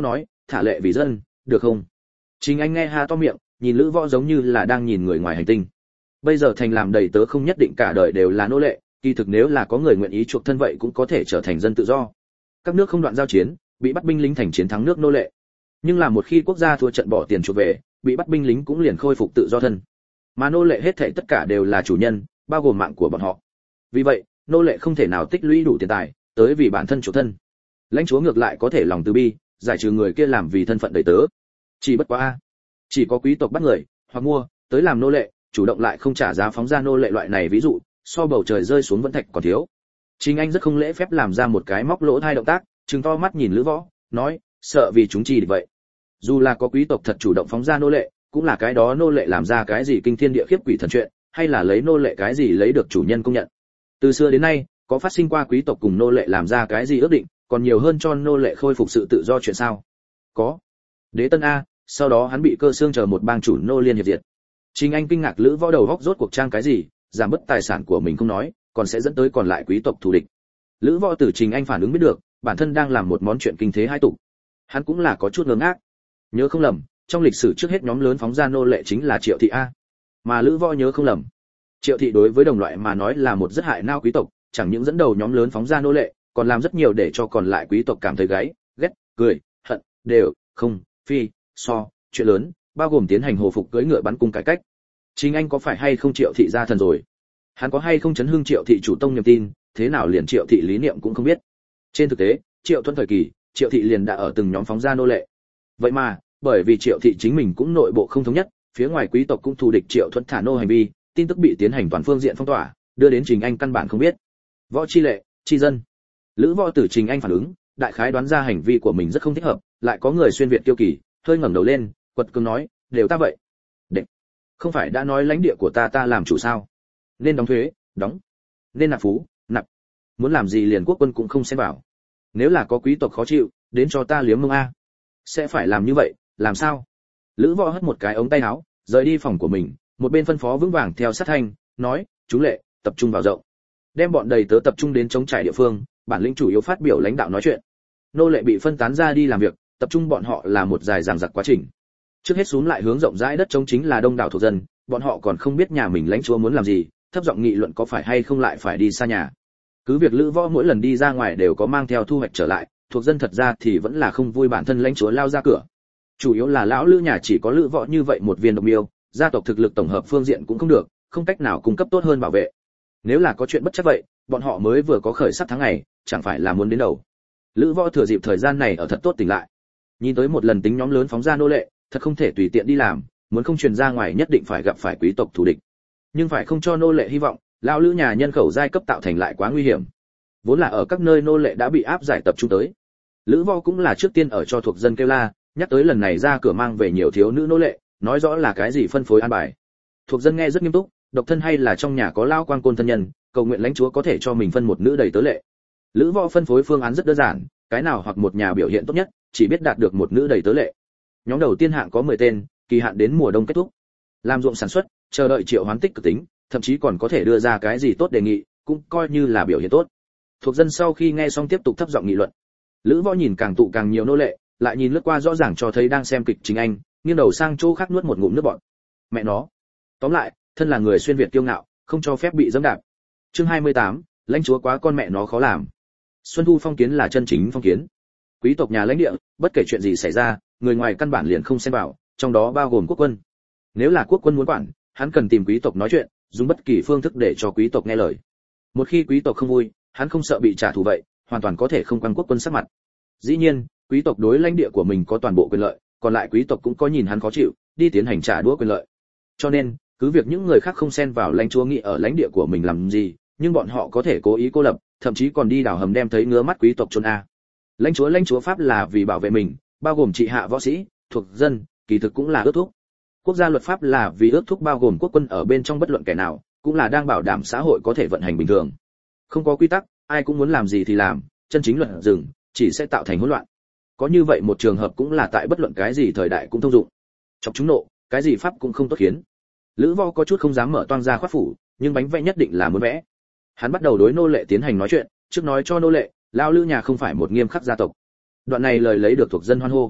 thả lệ vì dân, được không? Trình Anh nghe ha to miệng, nhìn Lữ Võ giống như là đang nhìn người ngoài hành tinh. Bây giờ thành làm đầy tớ không nhất định cả đời đều là nô lệ, kỳ thực nếu là có người nguyện ý chuộc thân vậy cũng có thể trở thành dân tự do. Các nước không đoạn giao chiến, bị bắt binh lính thành chiến thắng nước nô lệ. Nhưng là một khi quốc gia thua trận bỏ tiền chuộc về, bị bắt binh lính cũng liền khôi phục tự do thân. Mà nô lệ hết thảy tất cả đều là chủ nhân, bao gồm mạng của bọn họ. Vì vậy, nô lệ không thể nào tích lũy đủ tiền tài, tới vì bản thân chủ thân. Lãnh chúa ngược lại có thể lòng từ bi, giải trừ người kia làm vì thân phận đầy tớ. Chỉ bất quá a, chỉ có quý tộc bắt người hoặc mua tới làm nô lệ, chủ động lại không trả giá phóng ra nô lệ loại này ví dụ, so bầu trời rơi xuống vẫn thạch còn thiếu. Chính Anh rất không lễ phép làm ra một cái móc lỗ hai động tác, trừng to mắt nhìn Lữ Võ, nói, sợ vì chúng chi vậy. Dù là có quý tộc thật chủ động phóng ra nô lệ, cũng là cái đó nô lệ làm ra cái gì kinh thiên địa khiếp quỷ thần chuyện, hay là lấy nô lệ cái gì lấy được chủ nhân công nhận. Từ xưa đến nay, có phát sinh qua quý tộc cùng nô lệ làm ra cái gì ước định, còn nhiều hơn cho nô lệ khôi phục sự tự do chuyện sao? Có. Đế Tân a, sau đó hắn bị Cơ Xương chờ một bang chủ nô liên hiệp diệt. Trình Anh kinh ngạc Lữ Võ đầu góc rốt cuộc trang cái gì, giảm bớt tài sản của mình không nói, còn sẽ dẫn tới còn lại quý tộc thù địch. Lữ Võ từ Trình Anh phản ứng biết được, bản thân đang làm một món chuyện kinh thế hai tục. Hắn cũng là có chút ngớ ngác. Nhớ không lầm, trong lịch sử trước hết nhóm lớn phóng ra nô lệ chính là Triệu thị a. Mà Lữ Võ nhớ không lầm, Triệu thị đối với đồng loại mà nói là một rất hại nao quý tộc, chẳng những dẫn đầu nhóm lớn phóng ra nô lệ, còn làm rất nhiều để cho còn lại quý tộc cảm thấy gáy, ghét, cười, hận, đều, không, phi, so, chuyện lớn, bao gồm tiến hành hồ phục cưỡi ngựa bắn cung cải cách. Chính Anh có phải hay không Triệu thị gia thần rồi? Hắn có hay không chấn hưng Triệu thị chủ tông niềm tin, thế nào liền Triệu thị lý niệm cũng không biết. Trên thực tế, Triệu Thuận thời kỳ, Triệu thị liền đã ở từng nhóm phóng ra nô lệ. Vậy mà, bởi vì Triệu thị chính mình cũng nội bộ không thống nhất, phía ngoài quý tộc cũng thù địch Triệu Thuận thả nô hành vi, tin tức bị tiến hành toàn phương diện phong tỏa, đưa đến Trình Anh căn bản không biết. Võ chi lệ, chi dân. Lữ Võ tử Trình Anh phản ứng, đại khái đoán ra hành vi của mình rất không thích hợp, lại có người xuyên việt kiêu kỳ, hơi ngẩng đầu lên, quật cường nói, đều ta vậy. Đệ, không phải đã nói lãnh địa của ta ta làm chủ sao? Nên đóng thuế, đóng. Nên nạp phú, nạp. Muốn làm gì liền quốc quân cũng không xen vào. Nếu là có quý tộc khó chịu, đến cho ta liếm mông a. Sẽ phải làm như vậy, làm sao? Lữ Võ hất một cái ống tay áo, rời đi phòng của mình, một bên phân phó vững vàng theo sát thanh, nói, chú lệ, tập trung vào rộng. Đem bọn đầy tớ tập trung đến chống trải địa phương, bản lĩnh chủ yếu phát biểu lãnh đạo nói chuyện. Nô lệ bị phân tán ra đi làm việc, tập trung bọn họ là một dài dằng dặc quá trình. Trước hết xuống lại hướng rộng rãi đất trống chính là đông đảo thuộc dân, bọn họ còn không biết nhà mình lãnh chúa muốn làm gì, thấp giọng nghị luận có phải hay không lại phải đi xa nhà. Cứ việc Lữ Võ mỗi lần đi ra ngoài đều có mang theo thu hoạch trở lại, thuộc dân thật ra thì vẫn là không vui bản thân lãnh chúa lao ra cửa. Chủ yếu là lão Lữ nhà chỉ có Lữ Võ như vậy một viên độc miêu, gia tộc thực lực tổng hợp phương diện cũng không được, không cách nào cung cấp tốt hơn bảo vệ. Nếu là có chuyện bất chắc vậy, bọn họ mới vừa có khởi sắc tháng ngày, chẳng phải là muốn đến đầu. Lữ Võ thừa dịp thời gian này ở thật tốt tỉnh lại. Nhìn tới một lần tính nhóm lớn phóng ra nô lệ, thật không thể tùy tiện đi làm, muốn không truyền ra ngoài nhất định phải gặp phải quý tộc thù địch. Nhưng phải không cho nô lệ hy vọng, lão Lữ nhà nhân khẩu giai cấp tạo thành lại quá nguy hiểm. Vốn là ở các nơi nô lệ đã bị áp giải tập trung tới. Lữ Võ cũng là trước tiên ở cho thuộc dân kêu la, nhắc tới lần này ra cửa mang về nhiều thiếu nữ nô lệ, nói rõ là cái gì phân phối an bài. Thuộc dân nghe rất nghiêm túc, độc thân hay là trong nhà có lao quan côn thân nhân, cầu nguyện lãnh chúa có thể cho mình phân một nữ đầy tớ lệ. Lữ Võ phân phối phương án rất đơn giản, cái nào hoặc một nhà biểu hiện tốt nhất, chỉ biết đạt được một nữ đầy tớ lệ. Nhóm đầu tiên hạng có mười tên, kỳ hạn đến mùa đông kết thúc. Làm ruộng sản xuất, chờ đợi triệu hoán tích cực tính, thậm chí còn có thể đưa ra cái gì tốt đề nghị, cũng coi như là biểu hiện tốt. Thuộc dân sau khi nghe xong tiếp tục thấp giọng nghị luận. Lữ Võ nhìn càng tụ càng nhiều nô lệ, lại nhìn lướt qua rõ ràng cho thấy đang xem kịch Chính Anh, nghiêng đầu sang chỗ khác nuốt một ngụm nước bọt. Mẹ nó. Tóm lại, thân là người xuyên việt kiêu ngạo, không cho phép bị dẫm đạp. Chương hai mươi tám, lãnh chúa quá con mẹ nó khó làm. Xuân thu phong kiến là chân chính phong kiến. Quý tộc nhà lãnh địa, bất kể chuyện gì xảy ra, người ngoài căn bản liền không xen vào, trong đó bao gồm quốc quân. Nếu là quốc quân muốn quản, hắn cần tìm quý tộc nói chuyện, dùng bất kỳ phương thức để cho quý tộc nghe lời. Một khi quý tộc không vui, hắn không sợ bị trả thù vậy, hoàn toàn có thể không quan quốc quân sắc mặt. Dĩ nhiên, quý tộc đối lãnh địa của mình có toàn bộ quyền lợi, còn lại quý tộc cũng có nhìn hắn khó chịu, đi tiến hành trả đũa quyền lợi. Cho nên, cứ việc những người khác không xen vào lãnh chúa nghĩ ở lãnh địa của mình làm gì, nhưng bọn họ có thể cố ý cô lập, thậm chí còn đi đào hầm đem thấy ngứa mắt quý tộc chôn a. Lãnh chúa lãnh chúa pháp là vì bảo vệ mình, bao gồm trị hạ võ sĩ, thuộc dân, kỳ thực cũng là ước thúc. Quốc gia luật pháp là vì ước thúc bao gồm quốc quân ở bên trong bất luận kẻ nào, cũng là đang bảo đảm xã hội có thể vận hành bình thường. Không có quy tắc, ai cũng muốn làm gì thì làm, chân chính luật dừng, chỉ sẽ tạo thành hỗn loạn. Có như vậy một trường hợp cũng là tại bất luận cái gì thời đại cũng thông dụng. Chọc chúng nộ, cái gì pháp cũng không tốt khiến. Lữ Võ có chút không dám mở toang ra khoát phủ, nhưng bánh vẽ nhất định là muốn vẽ. Hắn bắt đầu đối nô lệ tiến hành nói chuyện, trước nói cho nô lệ, lao Lữ nhà không phải một nghiêm khắc gia tộc. Đoạn này lời lấy được thuộc dân hoan hô.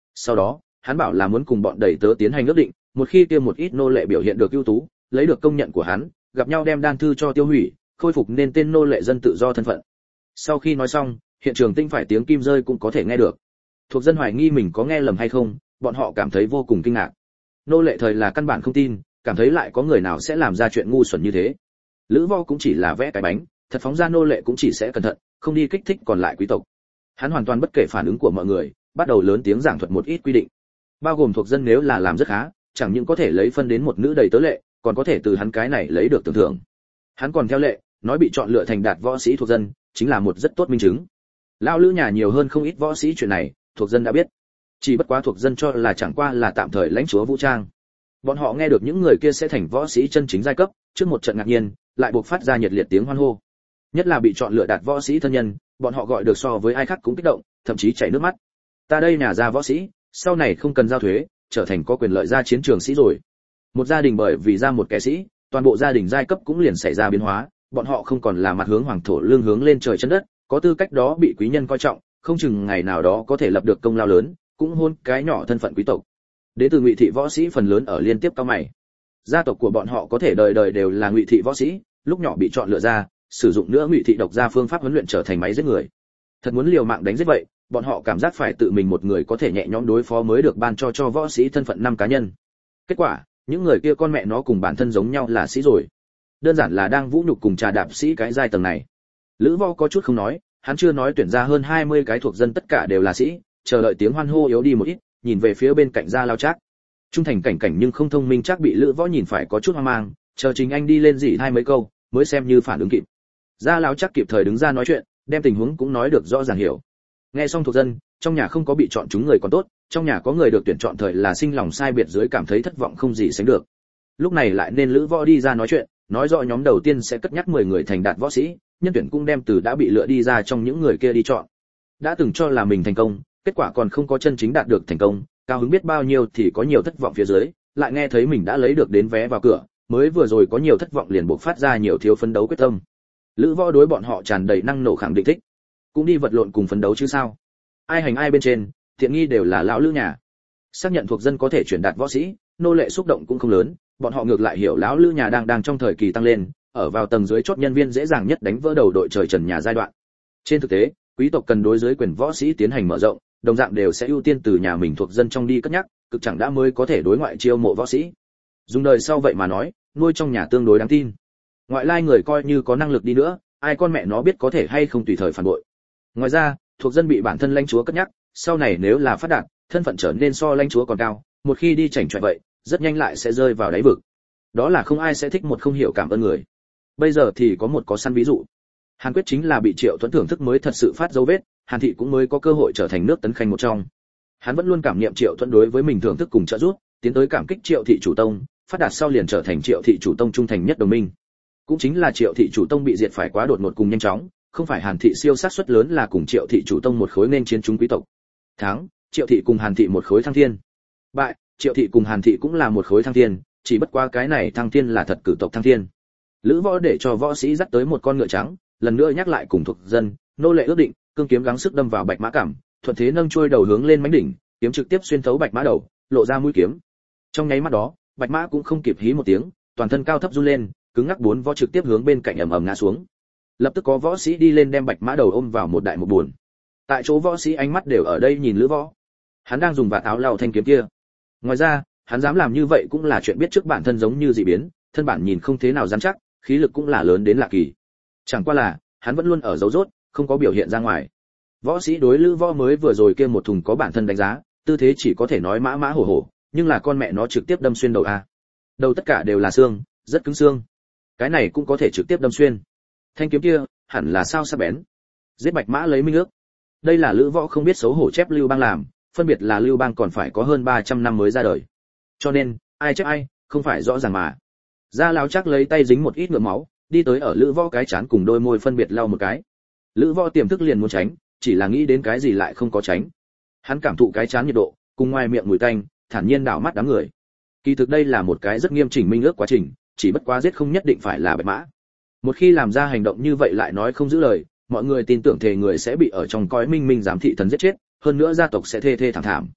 Sau đó, hắn bảo là muốn cùng bọn đầy tớ tiến hành ước định, một khi kia một ít nô lệ biểu hiện được ưu tú, lấy được công nhận của hắn, gặp nhau đem đan thư cho tiêu hủy, khôi phục nên tên nô lệ dân tự do thân phận. Sau khi nói xong, hiện trường tinh phải tiếng kim rơi cũng có thể nghe được. Thuộc dân hoài nghi mình có nghe lầm hay không, bọn họ cảm thấy vô cùng kinh ngạc. Nô lệ thời là căn bản không tin, cảm thấy lại có người nào sẽ làm ra chuyện ngu xuẩn như thế. Lữ Vo cũng chỉ là vẽ cái bánh, thật phóng ra nô lệ cũng chỉ sẽ cẩn thận, không đi kích thích còn lại quý tộc. Hắn hoàn toàn bất kể phản ứng của mọi người, bắt đầu lớn tiếng giảng thuật một ít quy định. Bao gồm thuộc dân nếu là làm rất khá, chẳng những có thể lấy phân đến một nữ đầy tớ lệ, còn có thể từ hắn cái này lấy được tưởng thưởng. Hắn còn theo lệ, nói bị chọn lựa thành đạt võ sĩ thuộc dân, chính là một rất tốt minh chứng. Lão Lữ nhà nhiều hơn không ít võ sĩ chuyện này, thuộc dân đã biết. Chỉ bất quá thuộc dân cho là chẳng qua là tạm thời lãnh chúa vũ trang. Bọn họ nghe được những người kia sẽ thành võ sĩ chân chính giai cấp, trước một trận ngạc nhiên, lại buộc phát ra nhiệt liệt tiếng hoan hô. Nhất là bị chọn lựa đạt võ sĩ thân nhân, bọn họ gọi được so với ai khác cũng kích động, thậm chí chảy nước mắt. Ta đây nhà ra võ sĩ, sau này không cần giao thuế, trở thành có quyền lợi ra chiến trường sĩ rồi. Một gia đình bởi vì ra một kẻ sĩ, toàn bộ gia đình giai cấp cũng liền xảy ra biến hóa, bọn họ không còn là mặt hướng hoàng thổ lương hướng lên trời chân đất, có tư cách đó bị quý nhân coi trọng, không chừng ngày nào đó có thể lập được công lao lớn, cũng hôn cái nhỏ thân phận quý tộc. Đến từ Ngụy thị võ sĩ phần lớn ở liên tiếp cao mày. Gia tộc của bọn họ có thể đời đời đều là Ngụy thị võ sĩ, lúc nhỏ bị chọn lựa ra, sử dụng nữa Ngụy thị độc gia phương pháp huấn luyện trở thành máy giết người. Thật muốn liều mạng đánh giết vậy, bọn họ cảm giác phải tự mình một người có thể nhẹ nhõm đối phó mới được ban cho cho võ sĩ thân phận năm cá nhân. Kết quả, những người kia con mẹ nó cùng bản thân giống nhau là sĩ rồi. Đơn giản là đang vũ nhục cùng trà đạp sĩ cái giai tầng này. Lữ Vo có chút không nói, hắn chưa nói tuyển ra hơn hai mươi cái thuộc dân tất cả đều là sĩ, chờ đợi tiếng hoan hô yếu đi một ít, nhìn về phía bên cạnh Gia Lao Trác. Trung thành cảnh cảnh nhưng không thông minh chắc bị Lữ Võ nhìn phải có chút hoang mang, chờ chính anh đi lên dỉ hai mấy câu, mới xem như phản ứng kịp. Gia Lao Trác kịp thời đứng ra nói chuyện, đem tình huống cũng nói được rõ ràng hiểu. Nghe xong thuộc dân, trong nhà không có bị chọn chúng người còn tốt, trong nhà có người được tuyển chọn thời là sinh lòng sai biệt dưới cảm thấy thất vọng không gì sánh được. Lúc này lại nên Lữ Võ đi ra nói chuyện, nói rõ nhóm đầu tiên sẽ cất nhắc mười người thành đạt võ sĩ, nhân tuyển cũng đem từ đã bị lựa đi ra trong những người kia đi chọn. Đã từng cho là mình thành công, kết quả còn không có chân chính đạt được thành công, cao hứng biết bao nhiêu thì có nhiều thất vọng phía dưới, lại nghe thấy mình đã lấy được đến vé vào cửa, mới vừa rồi có nhiều thất vọng liền buộc phát ra nhiều thiếu phấn đấu quyết tâm. Lữ Võ đối bọn họ tràn đầy năng nổ khẳng định thích, cũng đi vật lộn cùng phấn đấu chứ sao? Ai hành ai bên trên, thiện nghi đều là lão Lữ nhà. Xác nhận thuộc dân có thể chuyển đạt võ sĩ, nô lệ xúc động cũng không lớn, bọn họ ngược lại hiểu lão Lữ nhà đang đang trong thời kỳ tăng lên, ở vào tầng dưới chót nhân viên dễ dàng nhất đánh vỡ đầu đội trời trần nhà giai đoạn. Trên thực tế, quý tộc cần đối dưới quyền võ sĩ tiến hành mở rộng, đồng dạng đều sẽ ưu tiên từ nhà mình thuộc dân trong đi cất nhắc, cực chẳng đã mới có thể đối ngoại chiêu mộ võ sĩ. Dùng đời sau vậy mà nói, nuôi trong nhà tương đối đáng tin. Ngoại lai người coi như có năng lực đi nữa, ai con mẹ nó biết có thể hay không tùy thời phản bội. Ngoài ra, thuộc dân bị bản thân lãnh chúa cất nhắc, sau này nếu là phát đạt, thân phận trở nên so lãnh chúa còn cao, một khi đi chảnh chọe vậy, rất nhanh lại sẽ rơi vào đáy vực. Đó là không ai sẽ thích một không hiểu cảm ơn người. Bây giờ thì có một có săn ví dụ. Hàn Quyết chính là bị Triệu Thuẫn thưởng thức mới thật sự phát dấu vết, Hàn Thị cũng mới có cơ hội trở thành nước tấn khanh một trong. Hắn vẫn luôn cảm niệm Triệu Thuẫn đối với mình thưởng thức cùng trợ giúp, tiến tới cảm kích Triệu Thị chủ tông, phát đạt sau liền trở thành Triệu Thị chủ tông trung thành nhất đồng minh. Cũng chính là Triệu Thị chủ tông bị diệt phải quá đột ngột cùng nhanh chóng, không phải Hàn Thị siêu sát suất lớn là cùng Triệu Thị chủ tông một khối nên chiến chúng quý tộc. Thắng, Triệu Thị cùng Hàn Thị một khối thăng thiên. Bại, Triệu Thị cùng Hàn Thị cũng là một khối thăng thiên, chỉ bất quá cái này thăng thiên là thật cử tộc thăng thiên. Lữ Võ để cho võ sĩ dắt tới một con ngựa trắng, lần nữa nhắc lại cùng thuộc dân, nô lệ ước định, cương kiếm gắng sức đâm vào bạch mã cảm, thuận thế nâng trôi đầu hướng lên mãnh đỉnh, kiếm trực tiếp xuyên thấu bạch mã đầu, lộ ra mũi kiếm. Trong nháy mắt đó, bạch mã cũng không kịp hí một tiếng, toàn thân cao thấp run lên, cứng ngắc bốn võ trực tiếp hướng bên cạnh ầm ầm ngã xuống. Lập tức có võ sĩ đi lên đem bạch mã đầu ôm vào một đại một buồn. Tại chỗ võ sĩ ánh mắt đều ở đây nhìn Lữ Võ. Hắn đang dùng vạt áo lau thanh kiếm kia. Ngoài ra, hắn dám làm như vậy cũng là chuyện biết trước bản thân giống như dị biến, thân bản nhìn không thế nào rắn chắc, khí lực cũng là lớn đến lạ kỳ. Chẳng qua là, hắn vẫn luôn ở dấu rốt, không có biểu hiện ra ngoài. Võ sĩ đối Lữ Võ mới vừa rồi kia một thùng có bản thân đánh giá, tư thế chỉ có thể nói mã mã hổ hổ, nhưng là con mẹ nó trực tiếp đâm xuyên đầu a. Đầu tất cả đều là xương, rất cứng xương. Cái này cũng có thể trực tiếp đâm xuyên. Thanh kiếm kia, hẳn là sao sắc bén. Giết bạch mã lấy minh ước. Đây là Lữ Võ không biết xấu hổ chép Lưu Bang làm, phân biệt là Lưu Bang còn phải có hơn ba trăm năm mới ra đời. Cho nên, ai chép ai, không phải rõ ràng mà. Gia Lão chắc lấy tay dính một ít ngựa máu, đi tới ở Lữ Võ cái chán cùng đôi môi phân biệt lau một cái. Lữ Võ tiềm thức liền muốn tránh, chỉ là nghĩ đến cái gì lại không có tránh. Hắn cảm thụ cái chán nhiệt độ, cùng ngoài miệng mùi tanh, thản nhiên đảo mắt đám người. Kỳ thực đây là một cái rất nghiêm chỉnh minh ước quá trình, chỉ bất quá giết không nhất định phải là bạch mã. Một khi làm ra hành động như vậy lại nói không giữ lời, mọi người tin tưởng thề người sẽ bị ở trong cõi minh minh giám thị thần giết chết, hơn nữa gia tộc sẽ thê thê thảm thảm.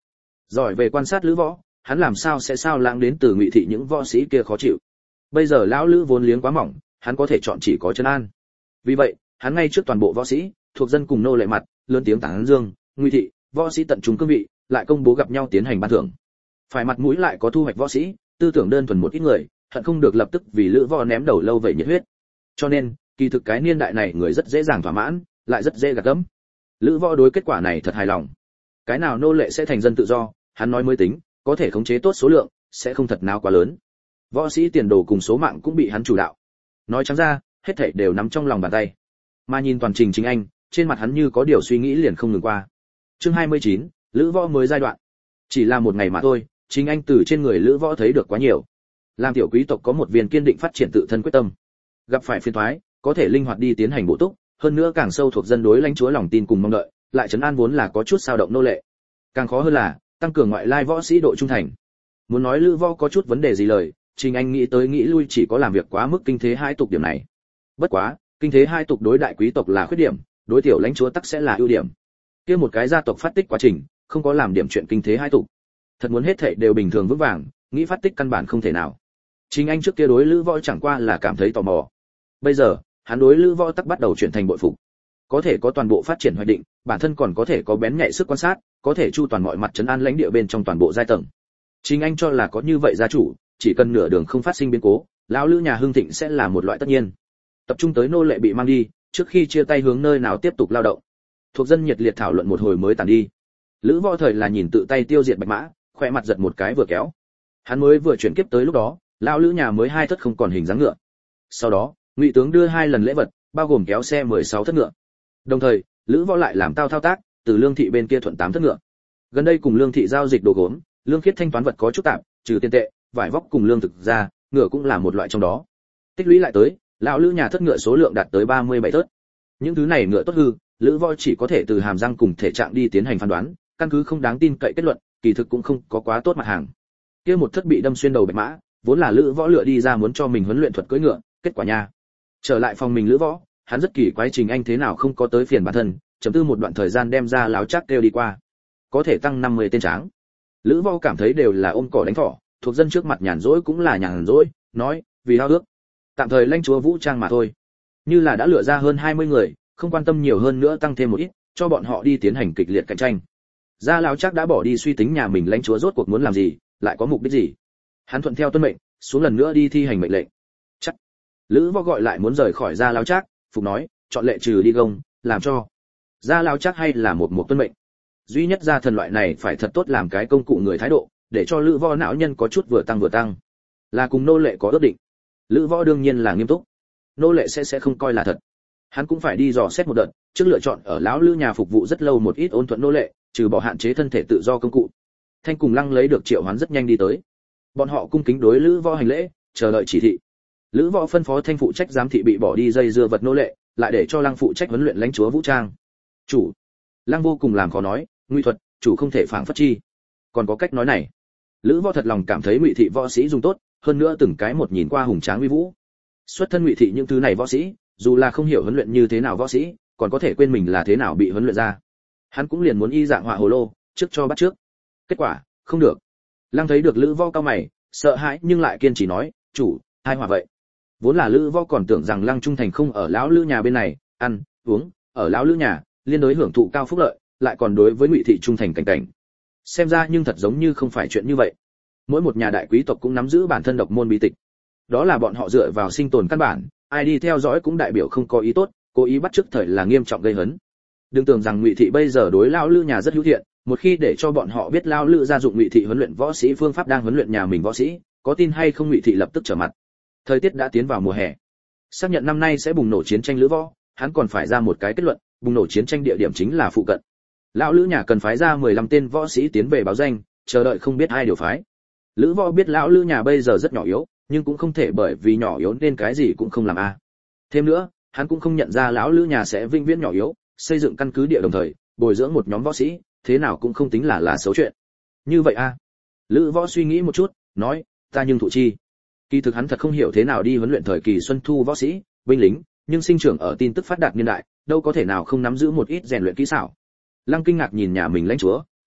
Giỏi về quan sát lữ võ, hắn làm sao sẽ sao lãng đến từ Ngụy thị những võ sĩ kia khó chịu. Bây giờ lão lữ vốn liếng quá mỏng, hắn có thể chọn chỉ có trấn an. Vì vậy, hắn ngay trước toàn bộ võ sĩ, thuộc dân cùng nô lệ mặt, lớn tiếng tán dương, Ngụy thị, võ sĩ tận trung cương vị, lại công bố gặp nhau tiến hành ban thưởng. Phải mặt mũi lại có thu hoạch võ sĩ, tư tưởng đơn thuần một ít người, hận không được lập tức vì lữ võ ném đầu lâu vậy nhiệt huyết. Cho nên, kỳ thực cái niên đại này người rất dễ dàng thỏa mãn, lại rất dễ gạt gẫm. Lữ võ đối kết quả này thật hài lòng. Cái nào nô lệ sẽ thành dân tự do, hắn nói mới tính, có thể khống chế tốt số lượng, sẽ không thật nào quá lớn. Võ sĩ tiền đồ cùng số mạng cũng bị hắn chủ đạo. Nói trắng ra, hết thảy đều nắm trong lòng bàn tay. Mà nhìn toàn trình Chính Anh, trên mặt hắn như có điều suy nghĩ liền không ngừng qua. Chương hai mươi chín, Lữ Võ mới giai đoạn. Chỉ là một ngày mà thôi, Chính Anh từ trên người Lữ Võ thấy được quá nhiều. Làm tiểu quý tộc có một viên kiên định phát triển tự thân quyết tâm. Gặp phải phiền toái, có thể linh hoạt đi tiến hành bổ túc, hơn nữa càng sâu thuộc dân đối lãnh chúa lòng tin cùng mong đợi, lại trấn an vốn là có chút sao động nô lệ. Càng khó hơn là tăng cường ngoại lai võ sĩ độ trung thành. Muốn nói Lữ Võ có chút vấn đề gì lời, Trình Anh nghĩ tới nghĩ lui chỉ có làm việc quá mức kinh thế hai tục điểm này. Bất quá, kinh thế hai tục đối đại quý tộc là khuyết điểm, đối tiểu lãnh chúa tắc sẽ là ưu điểm. Kia một cái gia tộc phát tích quá trình, không có làm điểm chuyện kinh thế hai tục. Thật muốn hết thảy đều bình thường vững vàng, nghĩ phát tích căn bản không thể nào. Trình Anh trước kia đối Lữ Võ chẳng qua là cảm thấy tò mò. Bây giờ, hắn đối Lữ Võ tắc bắt đầu chuyển thành bội phục. Có thể có toàn bộ phát triển hoạch định, bản thân còn có thể có bén nhạy sức quan sát, có thể chu toàn mọi mặt trấn an lãnh địa bên trong toàn bộ giai tầng. Trình Anh cho là có như vậy gia chủ, chỉ cần nửa đường không phát sinh biến cố, lão Lữ nhà hưng thịnh sẽ là một loại tất nhiên. Tập trung tới nô lệ bị mang đi, trước khi chia tay hướng nơi nào tiếp tục lao động. Thuộc dân nhiệt liệt thảo luận một hồi mới tàn đi. Lữ Võ thời là nhìn tự tay tiêu diệt bạch mã, khỏe mặt giật một cái vừa kéo. Hắn mới vừa chuyển kiếp tới lúc đó, lão Lữ nhà mới hai thất không còn hình dáng ngựa. Sau đó, Ngụy tướng đưa hai lần lễ vật, bao gồm kéo xe mười sáu thất ngựa. Đồng thời, Lữ Võ lại làm tao thao tác, từ Lương thị bên kia thuận tám thất ngựa. Gần đây cùng Lương thị giao dịch đồ gốm, Lương Khiết thanh toán vật có chút tạm, trừ tiền tệ, vải vóc cùng lương thực ra, ngựa cũng là một loại trong đó. Tích lũy lại tới, lão Lữ nhà thất ngựa số lượng đạt tới ba mươi bảy thất. Những thứ này ngựa tốt hư, Lữ Võ chỉ có thể từ hàm răng cùng thể trạng đi tiến hành phán đoán, căn cứ không đáng tin cậy kết luận, kỳ thực cũng không có quá tốt mặt hàng. Kia một thất bị đâm xuyên đầu bạch mã, vốn là Lữ Võ lựa đi ra muốn cho mình huấn luyện thuật cưỡi ngựa, kết quả nha. Trở lại phòng mình Lữ Võ, hắn rất kỳ quái Trình Anh thế nào không có tới phiền bản thân, chấm tư một đoạn thời gian đem ra láo chắc kêu đi qua. Có thể tăng năm mươi tên tráng. Lữ Võ cảm thấy đều là ôm cỏ đánh thỏ, thuộc dân trước mặt nhàn rỗi cũng là nhàn rỗi, nói, vì hao ước. Tạm thời lãnh chúa vũ trang mà thôi. Như là đã lựa ra hơn hai mươi người, không quan tâm nhiều hơn nữa tăng thêm một ít, cho bọn họ đi tiến hành kịch liệt cạnh tranh. Gia lão chắc đã bỏ đi suy tính nhà mình lãnh chúa rốt cuộc muốn làm gì, lại có mục đích gì. Hắn thuận theo tuân mệnh, xuống lần nữa đi thi hành mệnh lệnh. Chắc. Lữ Võ gọi lại muốn rời khỏi Gia lão chắc, phục nói, chọn lệ trừ đi gông, làm cho. Gia lão chắc hay là một một tuân mệnh. Duy nhất gia thần loại này phải thật tốt làm cái công cụ người thái độ, để cho Lữ Võ não nhân có chút vừa tăng vừa tăng. Là cùng nô lệ có ước định. Lữ Võ đương nhiên là nghiêm túc. Nô lệ sẽ sẽ không coi là thật. Hắn cũng phải đi dò xét một đợt, trước lựa chọn ở lão Lữ nhà phục vụ rất lâu một ít ôn thuận nô lệ, trừ bỏ hạn chế thân thể tự do công cụ. Thanh cùng Lăng lấy được triệu hoán rất nhanh đi tới. Bọn họ cung kính đối Lữ Võ hành lễ, chờ đợi chỉ thị. Lữ Võ phân phó Thanh phụ trách giám thị bị bỏ đi dây dưa vật nô lệ, lại để cho Lăng phụ trách huấn luyện lãnh chúa vũ trang. Chủ. Lăng vô cùng làm khó nói, Ngụy thuật, chủ không thể phảng phất chi. Còn có cách nói này. Lữ Võ thật lòng cảm thấy Ngụy thị võ sĩ dùng tốt, hơn nữa từng cái một nhìn qua hùng tráng uy vũ. Xuất thân Ngụy thị những thứ này võ sĩ, dù là không hiểu huấn luyện như thế nào võ sĩ, còn có thể quên mình là thế nào bị huấn luyện ra. Hắn cũng liền muốn y dạng họa hồ lô, trước cho bắt trước. Kết quả, không được. Lăng thấy được Lữ Võ cao mày, sợ hãi nhưng lại kiên trì nói, chủ, hai họa vậy. Vốn là Lữ Võ còn tưởng rằng Lăng trung thành không ở lão Lữ nhà bên này, ăn, uống, ở lão Lữ nhà, liên đối hưởng thụ cao phúc lợi, lại còn đối với Ngụy thị trung thành cảnh cảnh. Xem ra nhưng thật giống như không phải chuyện như vậy. Mỗi một nhà đại quý tộc cũng nắm giữ bản thân độc môn bí tịch. Đó là bọn họ dựa vào sinh tồn căn bản, ai đi theo dõi cũng đại biểu không có ý tốt, cố ý bắt chước thời là nghiêm trọng gây hấn. Đừng tưởng rằng Ngụy thị bây giờ đối lão Lữ nhà rất hữu thiện, một khi để cho bọn họ biết lão Lữ gia dụng Ngụy thị huấn luyện võ sĩ phương pháp đang huấn luyện nhà mình võ sĩ, có tin hay không Ngụy thị lập tức trở mặt. Thời tiết đã tiến vào mùa hè. Xác nhận năm nay sẽ bùng nổ chiến tranh Lữ Võ, hắn còn phải ra một cái kết luận, bùng nổ chiến tranh địa điểm chính là phụ cận. Lão Lữ nhà cần phái ra mười lăm tên võ sĩ tiến về báo danh, chờ đợi không biết ai điều phái. Lữ Võ biết lão Lữ nhà bây giờ rất nhỏ yếu, nhưng cũng không thể bởi vì nhỏ yếu nên cái gì cũng không làm a. À. Thêm nữa, hắn cũng không nhận ra lão Lữ nhà sẽ vinh viễn nhỏ yếu, xây dựng căn cứ địa đồng thời, bồi dưỡng một nhóm võ sĩ, thế nào cũng không tính là là xấu chuyện. Như vậy a. À. Lữ Võ suy nghĩ một chút, nói, ta nhưng thụ chi. Kỳ thực hắn thật không hiểu thế nào đi huấn luyện thời kỳ xuân thu võ sĩ, binh lính, nhưng sinh trưởng ở tin tức phát đạt niên đại, đâu có thể nào không nắm giữ một ít rèn luyện kỹ xảo. Lăng kinh ngạc nhìn nhà mình lãnh chúa,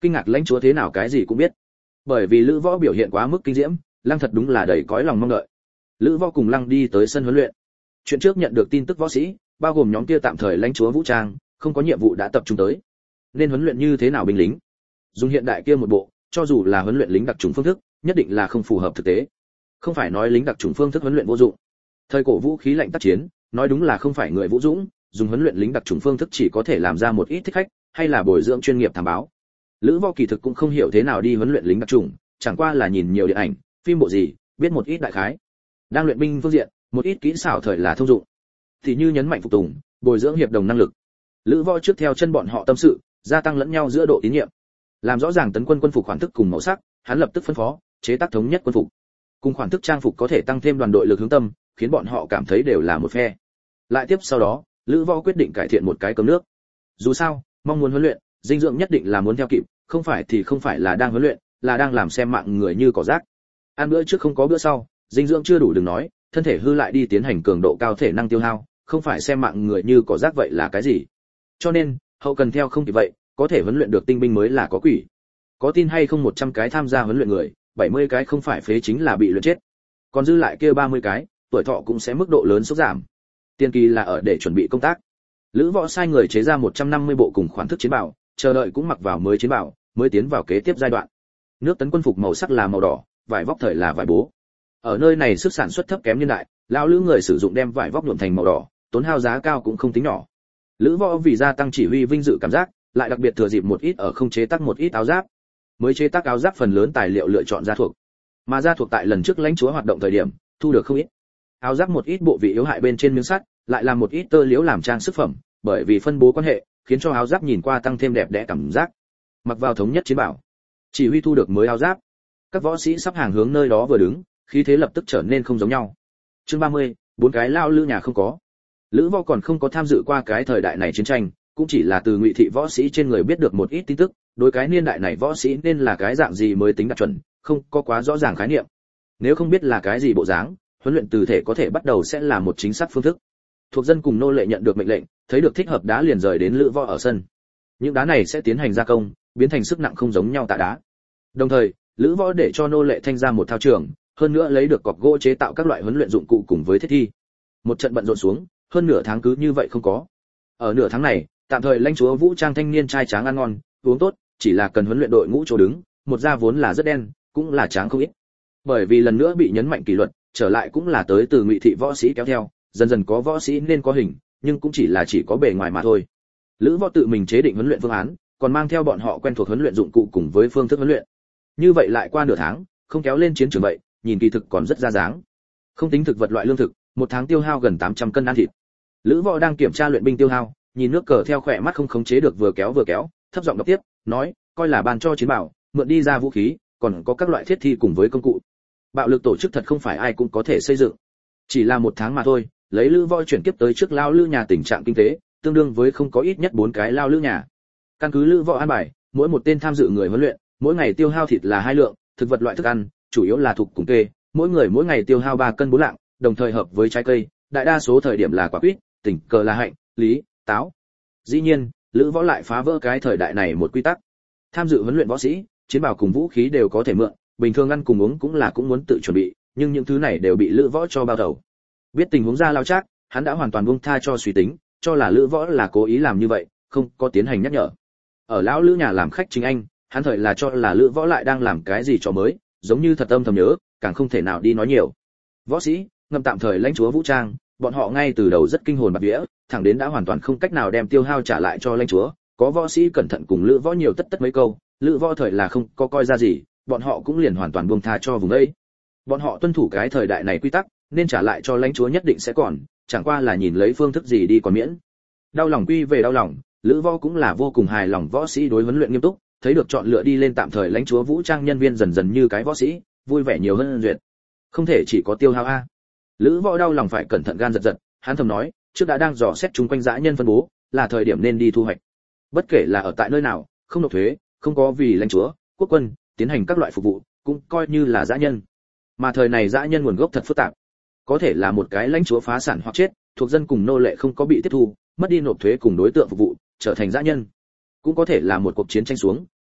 kinh ngạc lãnh chúa thế nào cái gì cũng biết. Bởi vì Lữ Võ biểu hiện quá mức kinh diễm, Lăng thật đúng là đầy cõi lòng mong đợi. Lữ Võ cùng Lăng đi tới sân huấn luyện. Chuyện trước nhận được tin tức võ sĩ, bao gồm nhóm kia tạm thời lãnh chúa vũ trang, không có nhiệm vụ đã tập trung tới. Nên huấn luyện như thế nào binh lính? Dùng hiện đại kia một bộ, cho dù là huấn luyện lính đặc chủng phương thức, nhất định là không phù hợp thực tế. Không phải nói lính đặc chủng phương thức huấn luyện vô dụng. Thời cổ vũ khí lạnh tác chiến, nói đúng là không phải người vũ dũng, dùng huấn luyện lính đặc chủng phương thức chỉ có thể làm ra một ít thích khách, hay là bồi dưỡng chuyên nghiệp thám báo. Lữ Võ kỳ thực cũng không hiểu thế nào đi huấn luyện lính đặc chủng, chẳng qua là nhìn nhiều điện ảnh, phim bộ gì, biết một ít đại khái. Đang luyện binh phương diện, một ít kỹ xảo thời là thông dụng. Thì như nhấn mạnh phục tùng, bồi dưỡng hiệp đồng năng lực. Lữ Võ trước theo chân bọn họ tâm sự, gia tăng lẫn nhau giữa độ tín nhiệm. Làm rõ ràng tấn quân quân phục khoản thức cùng màu sắc, hắn lập tức phân phó, chế tác thống nhất quân phục. Cùng khoản thức trang phục có thể tăng thêm đoàn đội lực hướng tâm, khiến bọn họ cảm thấy đều là một phe. Lại tiếp sau đó, Lữ Võ quyết định cải thiện một cái cơm nước. Dù sao, mong muốn huấn luyện, dinh dưỡng nhất định là muốn theo kịp, không phải thì không phải là đang huấn luyện, là đang làm xem mạng người như cỏ rác. Ăn bữa trước không có bữa sau, dinh dưỡng chưa đủ đừng nói, thân thể hư lại đi tiến hành cường độ cao thể năng tiêu hao, không phải xem mạng người như cỏ rác vậy là cái gì. Cho nên, hậu cần theo không kịp vậy, có thể huấn luyện được tinh binh mới là có quỷ. Có tin hay không một trăm cái tham gia huấn luyện người, bảy mươi cái không phải phế chính là bị luyện chết. Còn dư lại kia ba mươi cái, tuổi thọ cũng sẽ mức độ lớn sút giảm. Tiên kỳ là ở để chuẩn bị công tác. Lữ Võ sai người chế ra một trăm năm mươi bộ cùng khoản thức chiến bảo, chờ đợi cũng mặc vào mới chiến bảo, mới tiến vào kế tiếp giai đoạn. Nước tấn quân phục màu sắc là màu đỏ, vải vóc thời là vải bố. Ở nơi này sức sản xuất thấp kém niên đại, lão lữ người sử dụng đem vải vóc nhuộm thành màu đỏ, tốn hao giá cao cũng không tính nhỏ. Lữ Võ vì gia tăng chỉ huy vinh dự cảm giác, lại đặc biệt thừa dịp một ít ở không chế tác một ít áo giáp. Mới chế tác áo giáp phần lớn tài liệu lựa chọn gia thuộc. Mà gia thuộc tại lần trước lãnh chúa hoạt động thời điểm, thu được không ít. Áo giáp một ít bộ vị yếu hại bên trên miếng sắt, lại làm một ít tơ liễu làm trang sức phẩm, bởi vì phân bố quan hệ, khiến cho áo giáp nhìn qua tăng thêm đẹp đẽ cảm giác. Mặc vào thống nhất chiến bảo, chỉ huy thu được mới áo giáp. Các võ sĩ sắp hàng hướng nơi đó vừa đứng, khí thế lập tức trở nên không giống nhau. Chương ba mươi, bốn cái lao lữ nhà không có. Lữ Võ còn không có tham dự qua cái thời đại này chiến tranh, cũng chỉ là từ Ngụy thị võ sĩ trên người biết được một ít tin tức, đối cái niên đại này võ sĩ nên là cái dạng gì mới tính đạt chuẩn, không có quá rõ ràng khái niệm. Nếu không biết là cái gì bộ dáng, huấn luyện từ thể có thể bắt đầu sẽ là một chính xác phương thức. Thuộc dân cùng nô lệ nhận được mệnh lệnh, thấy được thích hợp đá liền rời đến Lữ Võ ở sân. Những đá này sẽ tiến hành gia công, biến thành sức nặng không giống nhau tạ đá. Đồng thời, Lữ Võ để cho nô lệ thanh ra một thao trường, hơn nữa lấy được cọc gỗ chế tạo các loại huấn luyện dụng cụ cùng với thiết thi. Một trận bận rộn xuống, hơn nửa tháng cứ như vậy không có. Ở nửa tháng này, tạm thời lãnh chúa vũ trang thanh niên trai tráng ăn ngon, uống tốt, chỉ là cần huấn luyện đội ngũ chỗ đứng, một da vốn là rất đen, cũng là tráng không ít. Bởi vì lần nữa bị nhấn mạnh kỷ luật, trở lại cũng là tới từ Ngụy thị võ sĩ kéo theo, dần dần có võ sĩ nên có hình, nhưng cũng chỉ là chỉ có bề ngoài mà thôi. Lữ Võ tự mình chế định huấn luyện phương án, còn mang theo bọn họ quen thuộc huấn luyện dụng cụ cùng với phương thức huấn luyện. Như vậy lại qua nửa tháng, không kéo lên chiến trường vậy, nhìn kỳ thực còn rất ra dáng. Không tính thực vật loại lương thực, một tháng tiêu hao gần tám trăm cân ăn thịt. Lữ Võ đang kiểm tra luyện binh tiêu hao, nhìn nước cờ theo khỏe mắt không khống chế được vừa kéo vừa kéo, thấp giọng đọc tiếp, nói, coi là ban cho chiến bảo, mượn đi ra vũ khí, còn có các loại thiết thi cùng với công cụ. Bạo lực tổ chức thật không phải ai cũng có thể xây dựng. Chỉ là một tháng mà thôi, lấy Lữ Võ chuyển kiếp tới trước lao lữ nhà tình trạng kinh tế, tương đương với không có ít nhất bốn cái lao lữ nhà. Căn cứ Lữ Võ an bài, mỗi một tên tham dự người huấn luyện, mỗi ngày tiêu hao thịt là hai lượng, thực vật loại thức ăn, chủ yếu là thuộc cùng kê, mỗi người mỗi ngày tiêu hao ba cân bốn lạng, đồng thời hợp với trái cây, đại đa số thời điểm là quả quýt, tình cờ là hạnh, lý, táo. Dĩ nhiên, Lữ Võ lại phá vỡ cái thời đại này một quy tắc. Tham dự huấn luyện võ sĩ, chiến bào cùng vũ khí đều có thể mượn, bình thường ăn cùng uống cũng là cũng muốn tự chuẩn bị, nhưng những thứ này đều bị Lữ Võ cho bao đầu. Biết tình huống ra lao chắc, hắn đã hoàn toàn buông tha cho suy tính, cho là Lữ Võ là cố ý làm như vậy, không có tiến hành nhắc nhở. Ở lão lữ nhà làm khách chính anh, hắn thời là cho là Lữ Võ lại đang làm cái gì trò mới, giống như thật âm thầm nhớ, càng không thể nào đi nói nhiều. Võ sĩ, ngầm tạm thời lãnh chúa vũ trang, bọn họ ngay từ đầu rất kinh hồn bạt vía, thẳng đến đã hoàn toàn không cách nào đem tiêu hao trả lại cho lãnh chúa, có võ sĩ cẩn thận cùng Lữ Võ nhiều tất tất mấy câu, Lữ Võ thời là không có coi ra gì, bọn họ cũng liền hoàn toàn buông tha cho vùng ấy. Bọn họ tuân thủ cái thời đại này quy tắc, nên trả lại cho lãnh chúa nhất định sẽ còn, chẳng qua là nhìn lấy phương thức gì đi còn miễn. Đau lòng quy về đau lòng, Lữ Võ cũng là vô cùng hài lòng võ sĩ đối huấn luyện nghiêm túc, thấy được chọn lựa đi lên tạm thời lãnh chúa vũ trang nhân viên dần dần như cái võ sĩ, vui vẻ nhiều hơn duyệt. Không thể chỉ có tiêu hao a. Lữ Võ đau lòng phải cẩn thận gan giật giật, hắn thầm nói, trước đã đang dò xét chúng quanh dã nhân phân bố, là thời điểm nên đi thu hoạch. Bất kể là ở tại nơi nào, không nộp thuế, không có vì lãnh chúa, quốc quân tiến hành các loại phục vụ, cũng coi như là dã nhân. Mà thời này dã nhân nguồn gốc thật phức tạp, có thể là một cái lãnh chúa phá sản hoặc chết, thuộc dân cùng nô lệ không có bị tiếp thu, mất đi nộp thuế cùng đối tượng phục vụ, trở thành dã nhân. Cũng có thể là một cuộc chiến tranh xuống,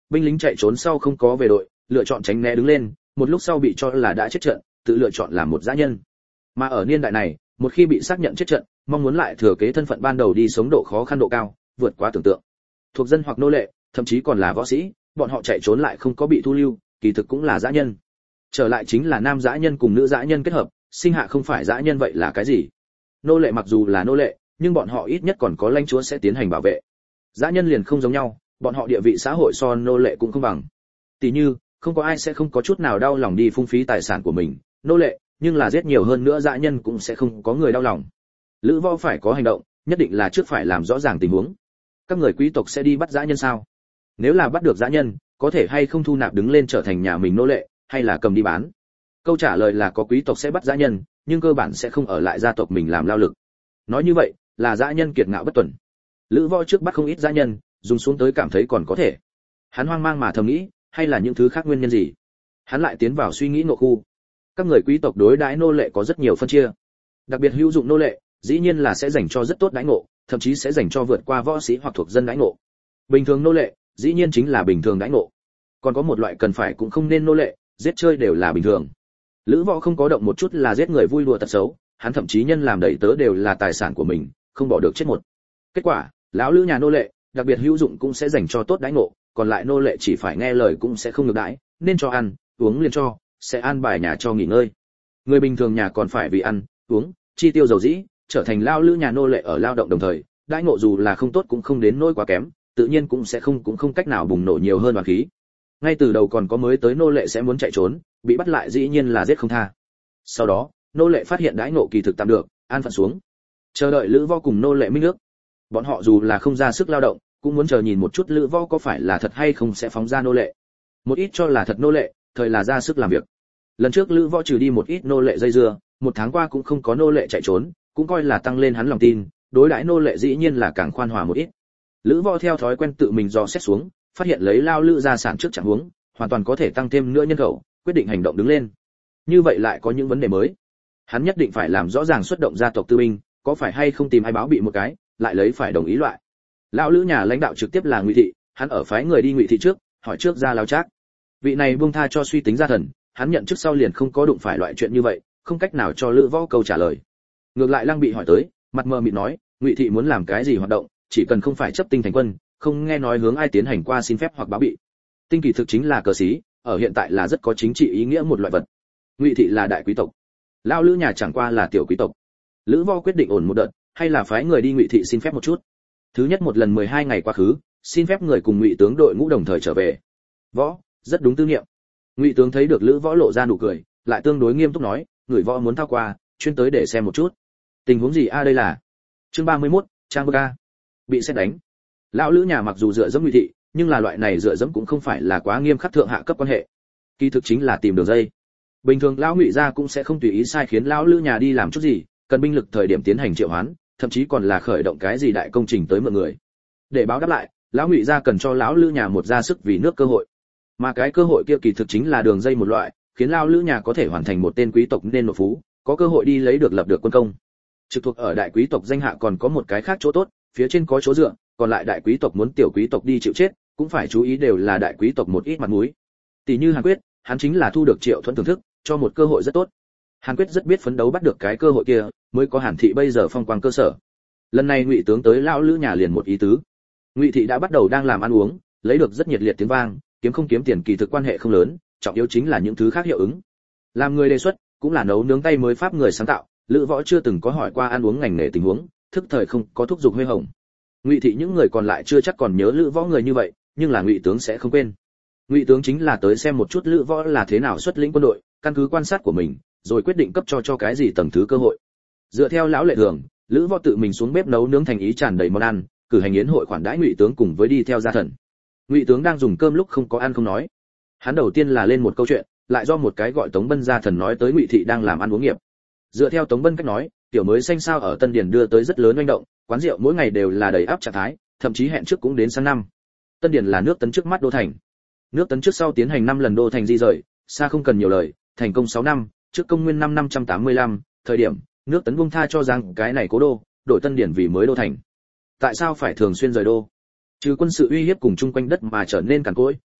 binh lính chạy trốn sau không có về đội, lựa chọn tránh né đứng lên, một lúc sau bị cho là đã chết trận, tự lựa chọn làm một dã nhân. Mà ở niên đại này, một khi bị xác nhận chết trận, mong muốn lại thừa kế thân phận ban đầu đi sống độ khó khăn độ cao, vượt quá tưởng tượng. Thuộc dân hoặc nô lệ, thậm chí còn là võ sĩ, bọn họ chạy trốn lại không có bị thu lưu, kỳ thực cũng là dã nhân. Trở lại chính là nam dã nhân cùng nữ dã nhân kết hợp, sinh hạ không phải dã nhân vậy là cái gì? Nô lệ mặc dù là nô lệ, nhưng bọn họ ít nhất còn có lãnh chúa sẽ tiến hành bảo vệ. Dã nhân liền không giống nhau, bọn họ địa vị xã hội so nô lệ cũng không bằng. Tỷ như, không có ai sẽ không có chút nào đau lòng đi phung phí tài sản của mình, nô lệ, nhưng là giết nhiều hơn nữa dã nhân cũng sẽ không có người đau lòng. Lữ Võ phải có hành động, nhất định là trước phải làm rõ ràng tình huống. Các người quý tộc sẽ đi bắt dã nhân sao? Nếu là bắt được dã nhân, có thể hay không thu nạp đứng lên trở thành nhà mình nô lệ, hay là cầm đi bán? Câu trả lời là có quý tộc sẽ bắt dã nhân, nhưng cơ bản sẽ không ở lại gia tộc mình làm lao lực. Nói như vậy, là dã nhân kiệt ngạo bất tuần. Lữ Võ trước bắt không ít dã nhân, dùng xuống tới cảm thấy còn có thể. Hắn hoang mang mà thầm nghĩ, hay là những thứ khác nguyên nhân gì? Hắn lại tiến vào suy nghĩ nội khu. Các người quý tộc đối đãi nô lệ có rất nhiều phân chia. Đặc biệt hữu dụng nô lệ, dĩ nhiên là sẽ dành cho rất tốt đãi ngộ, thậm chí sẽ dành cho vượt qua võ sĩ hoặc thuộc dân đãi ngộ. Bình thường nô lệ, dĩ nhiên chính là bình thường đãi ngộ. Còn có một loại cần phải cũng không nên nô lệ, giết chơi đều là bình thường. Lữ Võ không có động một chút là giết người vui đùa tật xấu, hắn thậm chí nhân làm đầy tớ đều là tài sản của mình, không bỏ được chết một. Kết quả, lão lữ nhà nô lệ, đặc biệt hữu dụng cũng sẽ dành cho tốt đãi ngộ, còn lại nô lệ chỉ phải nghe lời cũng sẽ không ngược đãi, nên cho ăn, uống liền cho, sẽ an bài nhà cho nghỉ ngơi. Người bình thường nhà còn phải vì ăn, uống, chi tiêu dầu dĩ, trở thành lao lữ nhà nô lệ ở lao động đồng thời, đãi ngộ dù là không tốt cũng không đến nỗi quá kém, tự nhiên cũng sẽ không cũng không cách nào bùng nổ nhiều hơn hoàn khí. Ngay từ đầu còn có mới tới nô lệ sẽ muốn chạy trốn, bị bắt lại dĩ nhiên là giết không tha. Sau đó, nô lệ phát hiện đãi ngộ kỳ thực tạm được, an phận xuống. Chờ đợi Lữ Võ cùng nô lệ minh nước. Bọn họ dù là không ra sức lao động, cũng muốn chờ nhìn một chút Lữ Võ có phải là thật hay không sẽ phóng ra nô lệ. Một ít cho là thật nô lệ, thời là ra sức làm việc. Lần trước Lữ Võ trừ đi một ít nô lệ dây dưa, một tháng qua cũng không có nô lệ chạy trốn, cũng coi là tăng lên hắn lòng tin, đối đãi nô lệ dĩ nhiên là càng khoan hòa một ít. Lữ Võ theo thói quen tự mình dò xét xuống, phát hiện lấy lao lữ gia sản trước trạng huống, hoàn toàn có thể tăng thêm nữa nhân khẩu, quyết định hành động đứng lên. Như vậy lại có những vấn đề mới. Hắn nhất định phải làm rõ ràng xuất động gia tộc tư binh, có phải hay không tìm ai báo bị một cái, lại lấy phải đồng ý loại. Lão lữ nhà lãnh đạo trực tiếp là Ngụy thị, hắn ở phái người đi Ngụy thị trước, hỏi trước ra Lao Trác. Vị này buông tha cho suy tính gia thần, hắn nhận chức sau liền không có đụng phải loại chuyện như vậy, không cách nào cho Lữ Võ câu trả lời. Ngược lại Lăng bị hỏi tới, mặt mờ mịt nói, Ngụy thị muốn làm cái gì hoạt động, chỉ cần không phải chấp tinh thành quân, không nghe nói hướng ai tiến hành qua xin phép hoặc báo bị. Tinh kỳ thực chính là cờ sĩ, ở hiện tại là rất có chính trị ý nghĩa một loại vật. Ngụy thị là đại quý tộc, Lão lữ nhà chẳng qua là tiểu quý tộc. Lữ Võ quyết định ổn một đợt, hay là phái người đi Ngụy thị xin phép một chút. Thứ nhất một lần mười hai ngày quá khứ, xin phép người cùng Ngụy tướng đội ngũ đồng thời trở về. Võ, rất đúng tư niệm. Ngụy tướng thấy được Lữ Võ lộ ra nụ cười, lại tương đối nghiêm túc nói, người Võ muốn thao qua, chuyên tới để xem một chút. Tình huống gì a à đây là? Chương ba mươi mốt, Trang Bơ ca. Bị xét đánh. Lão lữ nhà mặc dù dựa dẫm Ngụy thị, nhưng là loại này dựa dẫm cũng không phải là quá nghiêm khắc thượng hạ cấp quan hệ. Kỳ thực chính là tìm đường dây. Bình thường lão Ngụy gia cũng sẽ không tùy ý sai khiến lão lữ nhà đi làm chút gì, cần binh lực thời điểm tiến hành triệu hoán, thậm chí còn là khởi động cái gì đại công trình tới mượn người. Để báo đáp lại, lão Ngụy gia cần cho lão lữ nhà một ra sức vì nước cơ hội. Mà cái cơ hội kia kỳ thực chính là đường dây một loại, khiến lão lữ nhà có thể hoàn thành một tên quý tộc nên nộp phú, có cơ hội đi lấy được lập được quân công. Trực thuộc ở đại quý tộc danh hạ còn có một cái khác chỗ tốt, phía trên có chỗ dựa, còn lại đại quý tộc muốn tiểu quý tộc đi chịu chết, cũng phải chú ý đều là đại quý tộc một ít mặt mũi. Tỷ như Hàn Quyết, hắn chính là thu được Triệu Thuẫn thưởng thức, cho một cơ hội rất tốt. Hàn Quyết rất biết phấn đấu bắt được cái cơ hội kia, mới có Hàn thị bây giờ phong quang cơ sở. Lần này Ngụy tướng tới lão lữ nhà liền một ý tứ. Ngụy thị đã bắt đầu đang làm ăn uống, lấy được rất nhiệt liệt tiếng vang, kiếm không kiếm tiền kỳ thực quan hệ không lớn, trọng yếu chính là những thứ khác hiệu ứng. Làm người đề xuất, cũng là nấu nướng tay mới pháp người sáng tạo, Lữ Võ chưa từng có hỏi qua ăn uống ngành nghề tình huống, thức thời không có thúc giục huy hồng. Ngụy thị những người còn lại chưa chắc còn nhớ Lữ Võ người như vậy, nhưng là Ngụy tướng sẽ không quên. Ngụy tướng chính là tới xem một chút Lữ Võ là thế nào xuất lĩnh quân đội, căn cứ quan sát của mình, rồi quyết định cấp cho cho cái gì tầng thứ cơ hội. Dựa theo lão lệ thường, Lữ Võ tự mình xuống bếp nấu nướng thành ý tràn đầy món ăn, cử hành yến hội khoản đãi Ngụy tướng cùng với đi theo gia thần. Ngụy tướng đang dùng cơm lúc không có ăn không nói. Hắn đầu tiên là lên một câu chuyện, lại do một cái gọi Tống Bân gia thần nói tới Ngụy thị đang làm ăn uống nghiệp. Dựa theo Tống Bân cách nói, tiểu mới xanh sao ở Tân Điền đưa tới rất lớn manh động, quán rượu mỗi ngày đều là đầy áp trạng thái, thậm chí hẹn trước cũng đến sang năm. Tân Điền là nước Tấn trước mắt đô thành. Nước Tấn trước sau tiến hành năm lần đô thành di rời, xa không cần nhiều lời, thành công sáu năm, trước công nguyên năm năm trăm tám mươi lăm, thời điểm nước Tấn buông tha cho rằng cái này cố đô, đổi Tân Điền vì mới đô thành. Tại sao phải thường xuyên rời đô? Trừ quân sự uy hiếp cùng chung quanh đất mà trở nên cằn cỗi,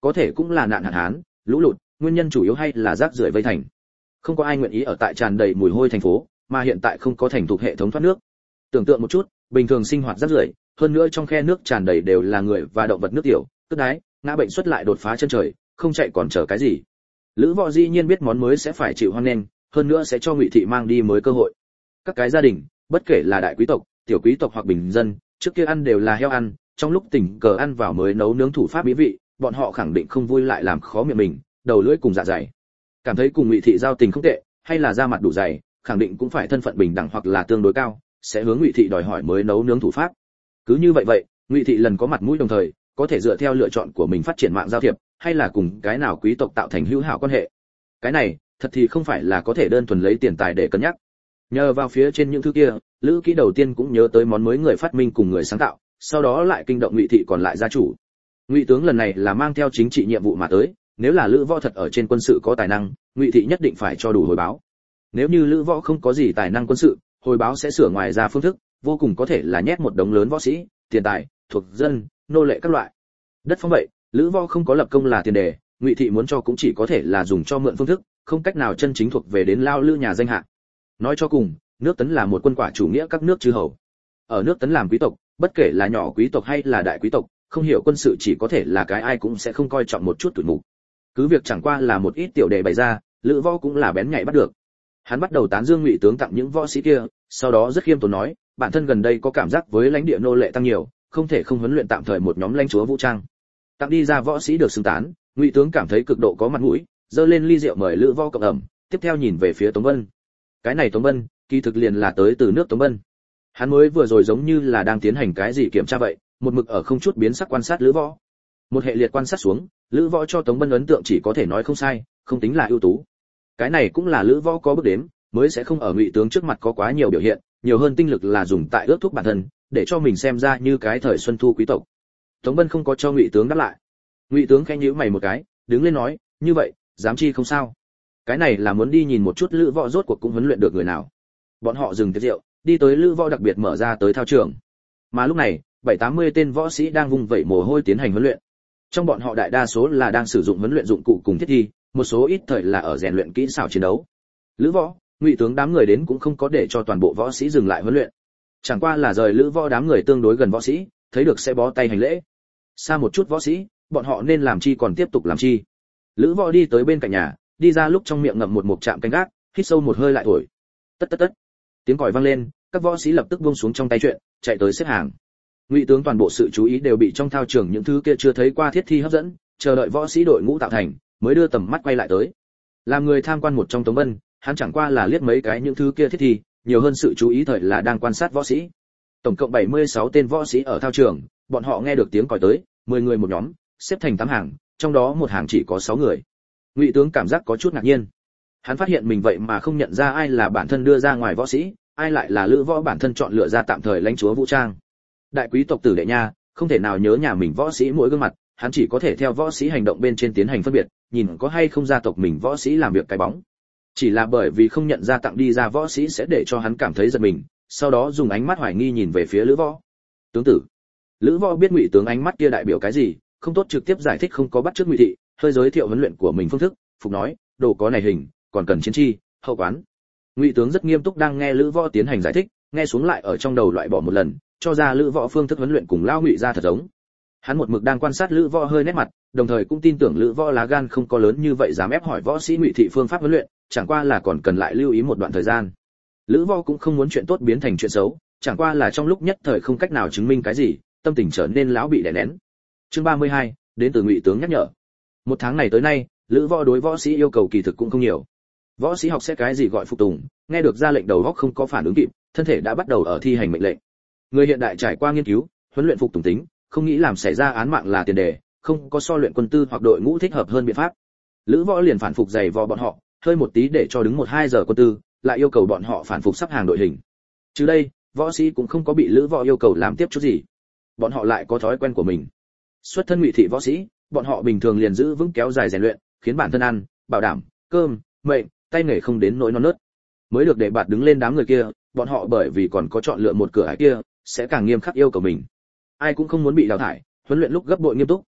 có thể cũng là nạn hạn hán, lũ lụt, nguyên nhân chủ yếu hay là rác rưởi vây thành. Không có ai nguyện ý ở tại tràn đầy mùi hôi thành phố, mà hiện tại không có thành thục hệ thống thoát nước. Tưởng tượng một chút, bình thường sinh hoạt rác rưởi, hơn nữa trong khe nước tràn đầy đều là người và động vật nước tiểu, tức đái, ngã bệnh xuất lại đột phá chân trời, không chạy còn chờ cái gì. Lữ Võ dĩ nhiên biết món mới sẽ phải chịu hoan nghênh, hơn nữa sẽ cho Ngụy Thị mang đi mới cơ hội. Các cái gia đình, bất kể là đại quý tộc, tiểu quý tộc hoặc bình dân, trước kia ăn đều là heo ăn, trong lúc tình cờ ăn vào mới nấu nướng thủ pháp mỹ vị, bọn họ khẳng định không vui lại làm khó miệng mình, đầu lưỡi cùng dạ dày. Cảm thấy cùng Ngụy Thị giao tình không tệ, hay là da mặt đủ dày, khẳng định cũng phải thân phận bình đẳng hoặc là tương đối cao, sẽ hướng Ngụy Thị đòi hỏi mới nấu nướng thủ pháp. Cứ như vậy vậy, Ngụy Thị lần có mặt mũi đồng thời, có thể dựa theo lựa chọn của mình phát triển mạng giao thiệp, hay là cùng cái nào quý tộc tạo thành hữu hảo quan hệ. Cái này, thật thì không phải là có thể đơn thuần lấy tiền tài để cân nhắc. Nhờ vào phía trên những thứ kia, Lữ Kỹ đầu tiên cũng nhớ tới món mới người phát minh cùng người sáng tạo, sau đó lại kinh động Ngụy Thị còn lại gia chủ. Ngụy tướng lần này là mang theo chính trị nhiệm vụ mà tới, nếu là Lữ Võ thật ở trên quân sự có tài năng, Ngụy Thị nhất định phải cho đủ hồi báo. Nếu như Lữ Võ không có gì tài năng quân sự, hồi báo sẽ sửa ngoài ra phương thức, vô cùng có thể là nhét một đống lớn võ sĩ, tiền tài, thuộc dân, nô lệ các loại. Đất phong vậy, Lữ Võ không có lập công là tiền đề, Ngụy Thị muốn cho cũng chỉ có thể là dùng cho mượn phương thức, không cách nào chân chính thuộc về đến lao Lữ nhà danh hạ. Nói cho cùng, nước Tấn là một quân quả chủ nghĩa các nước chư hầu. Ở nước Tấn làm quý tộc, bất kể là nhỏ quý tộc hay là đại quý tộc, không hiểu quân sự chỉ có thể là cái ai cũng sẽ không coi trọng một chút tuổi mục. Cứ việc chẳng qua là một ít tiểu đề bày ra, Lữ Võ cũng là bén nhạy bắt được. Hắn bắt đầu tán dương Ngụy tướng tặng những võ sĩ kia, sau đó rất khiêm tốn nói, bản thân gần đây có cảm giác với lãnh địa nô lệ tăng nhiều, không thể không huấn luyện tạm thời một nhóm lãnh chúa vũ trang. Tặng đi ra võ sĩ được xứng tán, Ngụy tướng cảm thấy cực độ có mặt mũi, giơ lên ly rượu mời Lữ Võ cộng ẩm, tiếp theo nhìn về phía Tống Vân. Cái này Tống Vân, kỳ thực liền là tới từ nước Tống Vân. Hắn mới vừa rồi giống như là đang tiến hành cái gì kiểm tra vậy, một mực ở không chút biến sắc quan sát Lữ Võ. Một hệ liệt quan sát xuống, Lữ Võ cho Tống Vân ấn tượng chỉ có thể nói không sai, không tính là ưu tú. Cái này cũng là Lữ Võ có bước đến, mới sẽ không ở Ngụy tướng trước mặt có quá nhiều biểu hiện, nhiều hơn tinh lực là dùng tại ước thúc bản thân, để cho mình xem ra như cái thời xuân thu quý tộc. Tống Vân không có cho Ngụy tướng đáp lại. Ngụy tướng khẽ nhíu mày một cái, đứng lên nói, như vậy, dám chi không sao. Cái này là muốn đi nhìn một chút Lữ Võ rốt cuộc cũng huấn luyện được người nào. Bọn họ dừng tiệc rượu, đi tới Lữ Võ đặc biệt mở ra tới thao trường. Mà lúc này, bảy tám mươi tên võ sĩ đang vung vẩy mồ hôi tiến hành huấn luyện. Trong bọn họ đại đa số là đang sử dụng huấn luyện dụng cụ cùng thiết thi, một số ít thời là ở rèn luyện kỹ xảo chiến đấu. Lữ Võ, Ngụy tướng đám người đến cũng không có để cho toàn bộ võ sĩ dừng lại huấn luyện. Chẳng qua là rời Lữ Võ đám người tương đối gần võ sĩ, thấy được sẽ bó tay hành lễ. Xa một chút võ sĩ, bọn họ nên làm chi còn tiếp tục làm chi. Lữ Võ đi tới bên cạnh nhà, đi ra lúc trong miệng ngậm một mục chạm canh gác, hít sâu một hơi lại thổi. Tất tất tất. Tiếng còi vang lên, các võ sĩ lập tức buông xuống trong tay chuyện, chạy tới xếp hàng. Ngụy tướng toàn bộ sự chú ý đều bị trong thao trường những thứ kia chưa thấy qua thiết thi hấp dẫn, chờ đợi võ sĩ đội ngũ tạo thành, mới đưa tầm mắt quay lại tới. Làm người tham quan một trong Tống Vân, hắn chẳng qua là liếc mấy cái những thứ kia thiết thi, nhiều hơn sự chú ý thời là đang quan sát võ sĩ. Tổng cộng bảy mươi sáu tên võ sĩ ở thao trường, bọn họ nghe được tiếng còi tới, mười người một nhóm, xếp thành tám hàng, trong đó một hàng chỉ có sáu người. Ngụy tướng cảm giác có chút ngạc nhiên. Hắn phát hiện mình vậy mà không nhận ra ai là bản thân đưa ra ngoài võ sĩ, ai lại là Lữ Võ bản thân chọn lựa ra tạm thời lãnh chúa vũ trang. Đại quý tộc tử đệ nha, không thể nào nhớ nhà mình võ sĩ mỗi gương mặt, hắn chỉ có thể theo võ sĩ hành động bên trên tiến hành phân biệt, nhìn có hay không gia tộc mình võ sĩ làm việc cái bóng. Chỉ là bởi vì không nhận ra tặng đi ra võ sĩ sẽ để cho hắn cảm thấy giật mình, sau đó dùng ánh mắt hoài nghi nhìn về phía Lữ Võ. Tướng tử. Lữ Võ biết Ngụy tướng ánh mắt kia đại biểu cái gì, không tốt trực tiếp giải thích không có bắt trước Ngụy thị, hơi giới thiệu huấn luyện của mình phương thức, phục nói, đồ có này hình, còn cần chiến chi, hậu quán. Ngụy tướng rất nghiêm túc đang nghe Lữ Võ tiến hành giải thích, nghe xuống lại ở trong đầu loại bỏ một lần, cho ra Lữ Võ phương thức huấn luyện cùng lao Ngụy ra thật giống. Hắn một mực đang quan sát Lữ Võ hơi nét mặt, đồng thời cũng tin tưởng Lữ Võ lá gan không có lớn như vậy dám ép hỏi võ sĩ Ngụy thị phương pháp huấn luyện, chẳng qua là còn cần lại lưu ý một đoạn thời gian. Lữ Võ cũng không muốn chuyện tốt biến thành chuyện xấu, chẳng qua là trong lúc nhất thời không cách nào chứng minh cái gì, tâm tình trở nên lão bị đè nén. Chương ba mươi hai, đến từ Ngụy tướng nhắc nhở. Một tháng này tới nay, Lữ Võ đối võ sĩ yêu cầu kỳ thực cũng không nhiều. Võ sĩ học sẽ cái gì gọi phục tùng, nghe được ra lệnh đầu óc không có phản ứng kịp, thân thể đã bắt đầu ở thi hành mệnh lệnh. Người hiện đại trải qua nghiên cứu, huấn luyện phục tùng tính, không nghĩ làm xảy ra án mạng là tiền đề, không có so luyện quân tư hoặc đội ngũ thích hợp hơn biện pháp. Lữ Võ liền phản phục giày vò bọn họ, hơi một tí để cho đứng một hai giờ quân tư, lại yêu cầu bọn họ phản phục sắp hàng đội hình. Chứ đây, võ sĩ cũng không có bị Lữ Võ yêu cầu làm tiếp chút gì. Bọn họ lại có thói quen của mình. Xuất thân Ngụy thị võ sĩ, bọn họ bình thường liền giữ vững kéo dài rèn luyện, khiến bản thân ăn, bảo đảm cơm, mệnh, tay nghề không đến nỗi non nớt. Mới được để bạt đứng lên đám người kia, bọn họ bởi vì còn có chọn lựa một cửa ải kia, sẽ càng nghiêm khắc yêu cầu mình. Ai cũng không muốn bị đào thải, huấn luyện lúc gấp bội nghiêm túc,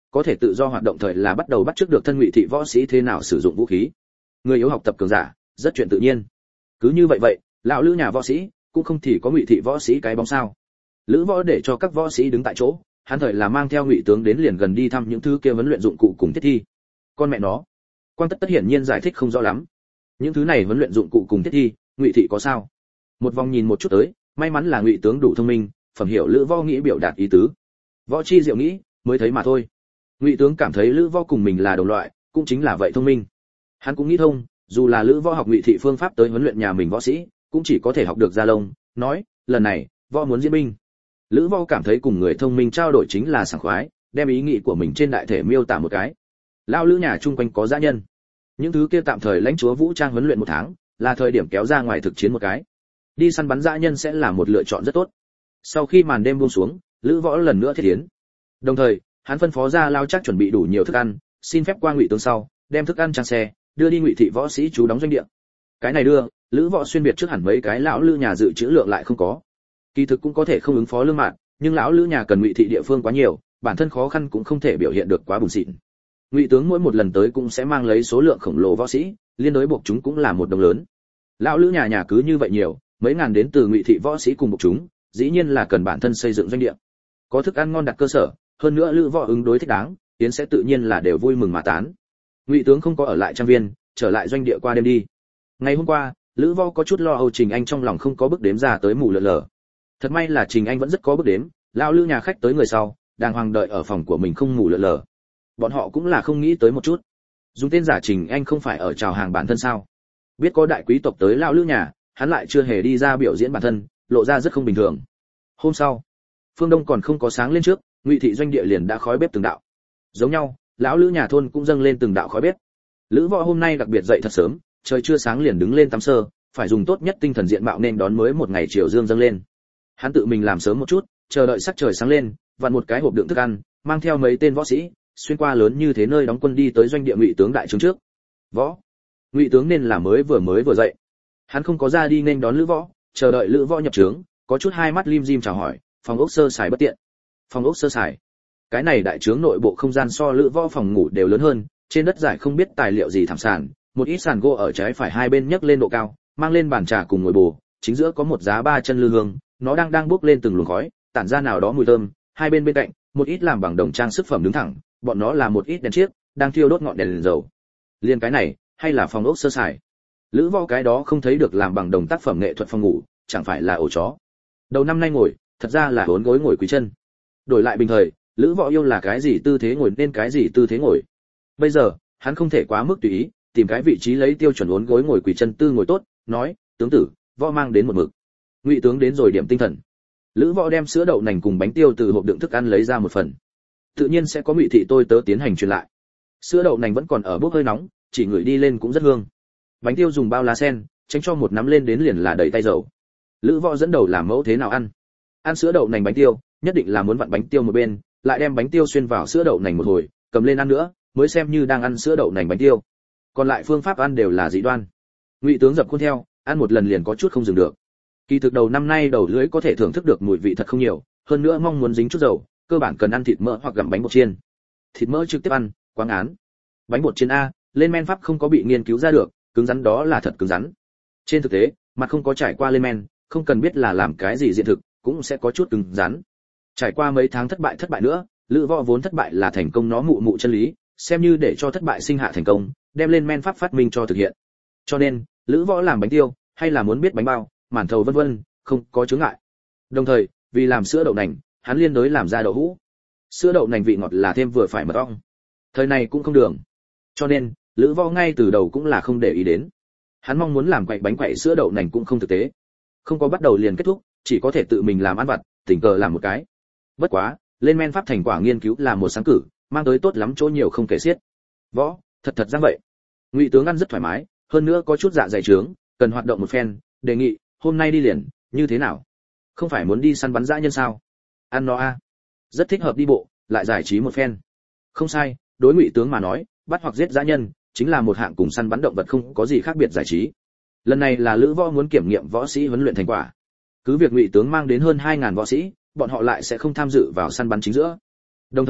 có thể tự do hoạt động thời là bắt đầu bắt chước được thân ngụy thị võ sĩ thế nào sử dụng vũ khí. Người yếu học tập cường giả, rất chuyện tự nhiên. Cứ như vậy vậy, lão lữ nhà võ sĩ cũng không thì có ngụy thị võ sĩ cái bóng sao. Lữ võ để cho các võ sĩ đứng tại chỗ, hắn thời là mang theo ngụy tướng đến liền gần đi thăm những thứ kia huấn luyện dụng cụ cùng thiết thi. Con mẹ nó, Quan Tất Tất hiển nhiên giải thích không rõ lắm. Những thứ này huấn luyện dụng cụ cùng thiết thi, ngụy thị có sao? Một vòng nhìn một chút tới, may mắn là ngụy tướng đủ thông minh, phẩm hiểu lữ võ nghĩ biểu đạt ý tứ. Võ chi diệu nghĩ, mới thấy mà thôi. Ngụy tướng cảm thấy lữ võ cùng mình là đồng loại, cũng chính là vậy thông minh. Hắn cũng nghĩ thông, dù là lữ võ học ngụy thị phương pháp tới huấn luyện nhà mình võ sĩ, cũng chỉ có thể học được ra lông. Nói, lần này, võ muốn diễn binh. Lữ võ cảm thấy cùng người thông minh trao đổi chính là sảng khoái, đem ý nghĩ của mình trên đại thể miêu tả một cái. Lão lữ nhà chung quanh có dã nhân, những thứ kia tạm thời lãnh chúa vũ trang huấn luyện một tháng, là thời điểm kéo ra ngoài thực chiến một cái. Đi săn bắn dã nhân sẽ là một lựa chọn rất tốt. Sau khi màn đêm buông xuống, lữ võ lần nữa thiết tiến. Đồng thời, hắn phân phó ra lao chắc chuẩn bị đủ nhiều thức ăn, xin phép qua ngụy tướng sau, đem thức ăn trang xe, đưa đi ngụy thị võ sĩ trú đóng doanh địa. Cái này đưa, lữ võ xuyên biệt trước hẳn mấy cái lão lữ nhà dự trữ lượng lại không có. Kỳ thực cũng có thể không ứng phó lương mạng, nhưng lão lữ nhà cần ngụy thị địa phương quá nhiều, bản thân khó khăn cũng không thể biểu hiện được quá bùn xịn. Ngụy tướng mỗi một lần tới cũng sẽ mang lấy số lượng khổng lồ võ sĩ, liên đối buộc chúng cũng là một đồng lớn. Lão lữ nhà nhà cứ như vậy nhiều, mấy ngàn đến từ ngụy thị võ sĩ cùng buộc chúng, dĩ nhiên là cần bản thân xây dựng doanh địa. Có thức ăn ngon đặt cơ sở, hơn nữa lữ võ ứng đối thích đáng, tiến sẽ tự nhiên là đều vui mừng mà tán. Ngụy tướng không có ở lại trang viên, trở lại doanh địa qua đêm đi. Ngày hôm qua, lữ võ có chút lo âu Trình Anh trong lòng không có bước đếm ra tới mù lờ lờ. Thật may là Trình Anh vẫn rất có bước đếm, lão lữ nhà khách tới người sau, đàng hoàng đợi ở phòng của mình không mù lờ lờ. Bọn họ cũng là không nghĩ tới một chút. Dùng tên giả Trình Anh không phải ở chào hàng bản thân sao? Biết có đại quý tộc tới lão lữ nhà, hắn lại chưa hề đi ra biểu diễn bản thân, lộ ra rất không bình thường. Hôm sau, phương đông còn không có sáng lên trước, ngụy thị doanh địa liền đã khói bếp từng đạo. Giống nhau, lão lữ nhà thôn cũng dâng lên từng đạo khói bếp. Lữ võ hôm nay đặc biệt dậy thật sớm, trời chưa sáng liền đứng lên tắm sơ, phải dùng tốt nhất tinh thần diện mạo nên đón mới một ngày chiều dương dâng lên. Hắn tự mình làm sớm một chút, chờ đợi sắc trời sáng lên, vặn một cái hộp đựng thức ăn, mang theo mấy tên võ sĩ, xuyên qua lớn như thế nơi đóng quân đi tới doanh địa ngụy tướng đại trướng trước. Võ, ngụy tướng nên là mới vừa mới vừa dậy. Hắn không có ra đi nên đón lữ võ, chờ đợi lữ võ nhập trướng, có chút hai mắt lim dim chào hỏi, phòng ốc sơ sài bất tiện. Phòng ốc sơ sài, cái này đại trướng nội bộ không gian so lữ võ phòng ngủ đều lớn hơn, trên đất giải không biết tài liệu gì thảm sàn, một ít sàn gỗ ở trái phải hai bên nhấc lên độ cao, mang lên bàn trà cùng ngồi bồ, chính giữa có một giá ba chân lư hương, nó đang đang bốc lên từng luồng khói, tản ra nào đó mùi thơm, hai bên bên cạnh, một ít làm bằng đồng trang sức phẩm đứng thẳng, bọn nó là một ít đèn chiếc, đang thiêu đốt ngọn đèn, đèn dầu. Liên cái này, hay là phòng ốc sơ sài. Lữ võ cái đó không thấy được làm bằng đồng tác phẩm nghệ thuật phòng ngủ, chẳng phải là ổ chó. Đầu năm nay ngồi, thật ra là bốn gối ngồi quý chân. Đổi lại bình thời, lữ võ yêu là cái gì tư thế ngồi nên cái gì tư thế ngồi. Bây giờ, hắn không thể quá mức tùy ý, tìm cái vị trí lấy tiêu chuẩn bốn gối ngồi quỳ chân tư ngồi tốt, nói, tướng tử, võ mang đến một mực. Ngụy tướng đến rồi điểm tinh thần. Lữ võ đem sữa đậu nành cùng bánh tiêu từ hộp đựng thức ăn lấy ra một phần. Tự nhiên sẽ có ngụy thị tôi tớ tiến hành truyền lại. Sữa đậu nành vẫn còn ở bốc hơi nóng, chỉ ngửi đi lên cũng rất hương. Bánh tiêu dùng bao lá sen, tránh cho một nắm lên đến liền là đầy tay dầu. Lữ võ dẫn đầu làm mẫu thế nào ăn. Ăn sữa đậu nành bánh tiêu, nhất định là muốn vặn bánh tiêu một bên, lại đem bánh tiêu xuyên vào sữa đậu nành một hồi, cầm lên ăn nữa, mới xem như đang ăn sữa đậu nành bánh tiêu. Còn lại phương pháp ăn đều là dị đoan. Ngụy tướng dập khuôn theo, ăn một lần liền có chút không dừng được. Kỳ thực đầu năm nay đầu lưỡi có thể thưởng thức được mùi vị thật không nhiều, hơn nữa mong muốn dính chút dầu, cơ bản cần ăn thịt mỡ hoặc gặm bánh bột chiên. Thịt mỡ trực tiếp ăn, quá ngán. Bánh bột chiên a, lên men pháp không có bị nghiên cứu ra được, cứng rắn đó là thật cứng rắn. Trên thực tế, mặt không có trải qua lên men, không cần biết là làm cái gì diện thực, cũng sẽ có chút cứng rắn. Trải qua mấy tháng thất bại thất bại nữa, lữ võ vốn thất bại là thành công nó mụ mụ chân lý, xem như để cho thất bại sinh hạ thành công, đem lên men pháp phát minh cho thực hiện. Cho nên, lữ võ làm bánh tiêu, hay là muốn biết bánh bao, màn thầu vân vân, không có chướng ngại. Đồng thời, vì làm sữa đậu nành, hắn liên đối làm ra đậu hũ. Sữa đậu nành vị ngọt là thêm vừa phải mật ong. Thời này cũng không đường. Cho nên, lữ võ ngay từ đầu cũng là không để ý đến. Hắn mong muốn làm quậy bánh quậy sữa đậu nành cũng không thực tế. Không có bắt đầu liền kết thúc, chỉ có thể tự mình làm ăn vặt, tình cờ làm một cái. Bất quá, lên men pháp thành quả nghiên cứu là một sáng cử, mang tới tốt lắm chỗ nhiều không kể xiết. Võ, thật thật ra vậy. Ngụy tướng ăn rất thoải mái, hơn nữa có chút dạ dày trướng, cần hoạt động một phen, đề nghị, hôm nay đi liền, như thế nào? Không phải muốn đi săn bắn dã nhân sao? Ăn nó a. Rất thích hợp đi bộ, lại giải trí một phen. Không sai, đối Ngụy tướng mà nói, bắt hoặc giết dã nhân, chính là một hạng cùng săn bắn động vật không có gì khác biệt giải trí. Lần này là lữ võ muốn kiểm nghiệm võ sĩ huấn luyện thành quả. Cứ việc Ngụy tướng mang đến hơn hai ngàn võ sĩ, bọn họ lại sẽ không tham dự vào săn bắn chính giữa. Đồng thời,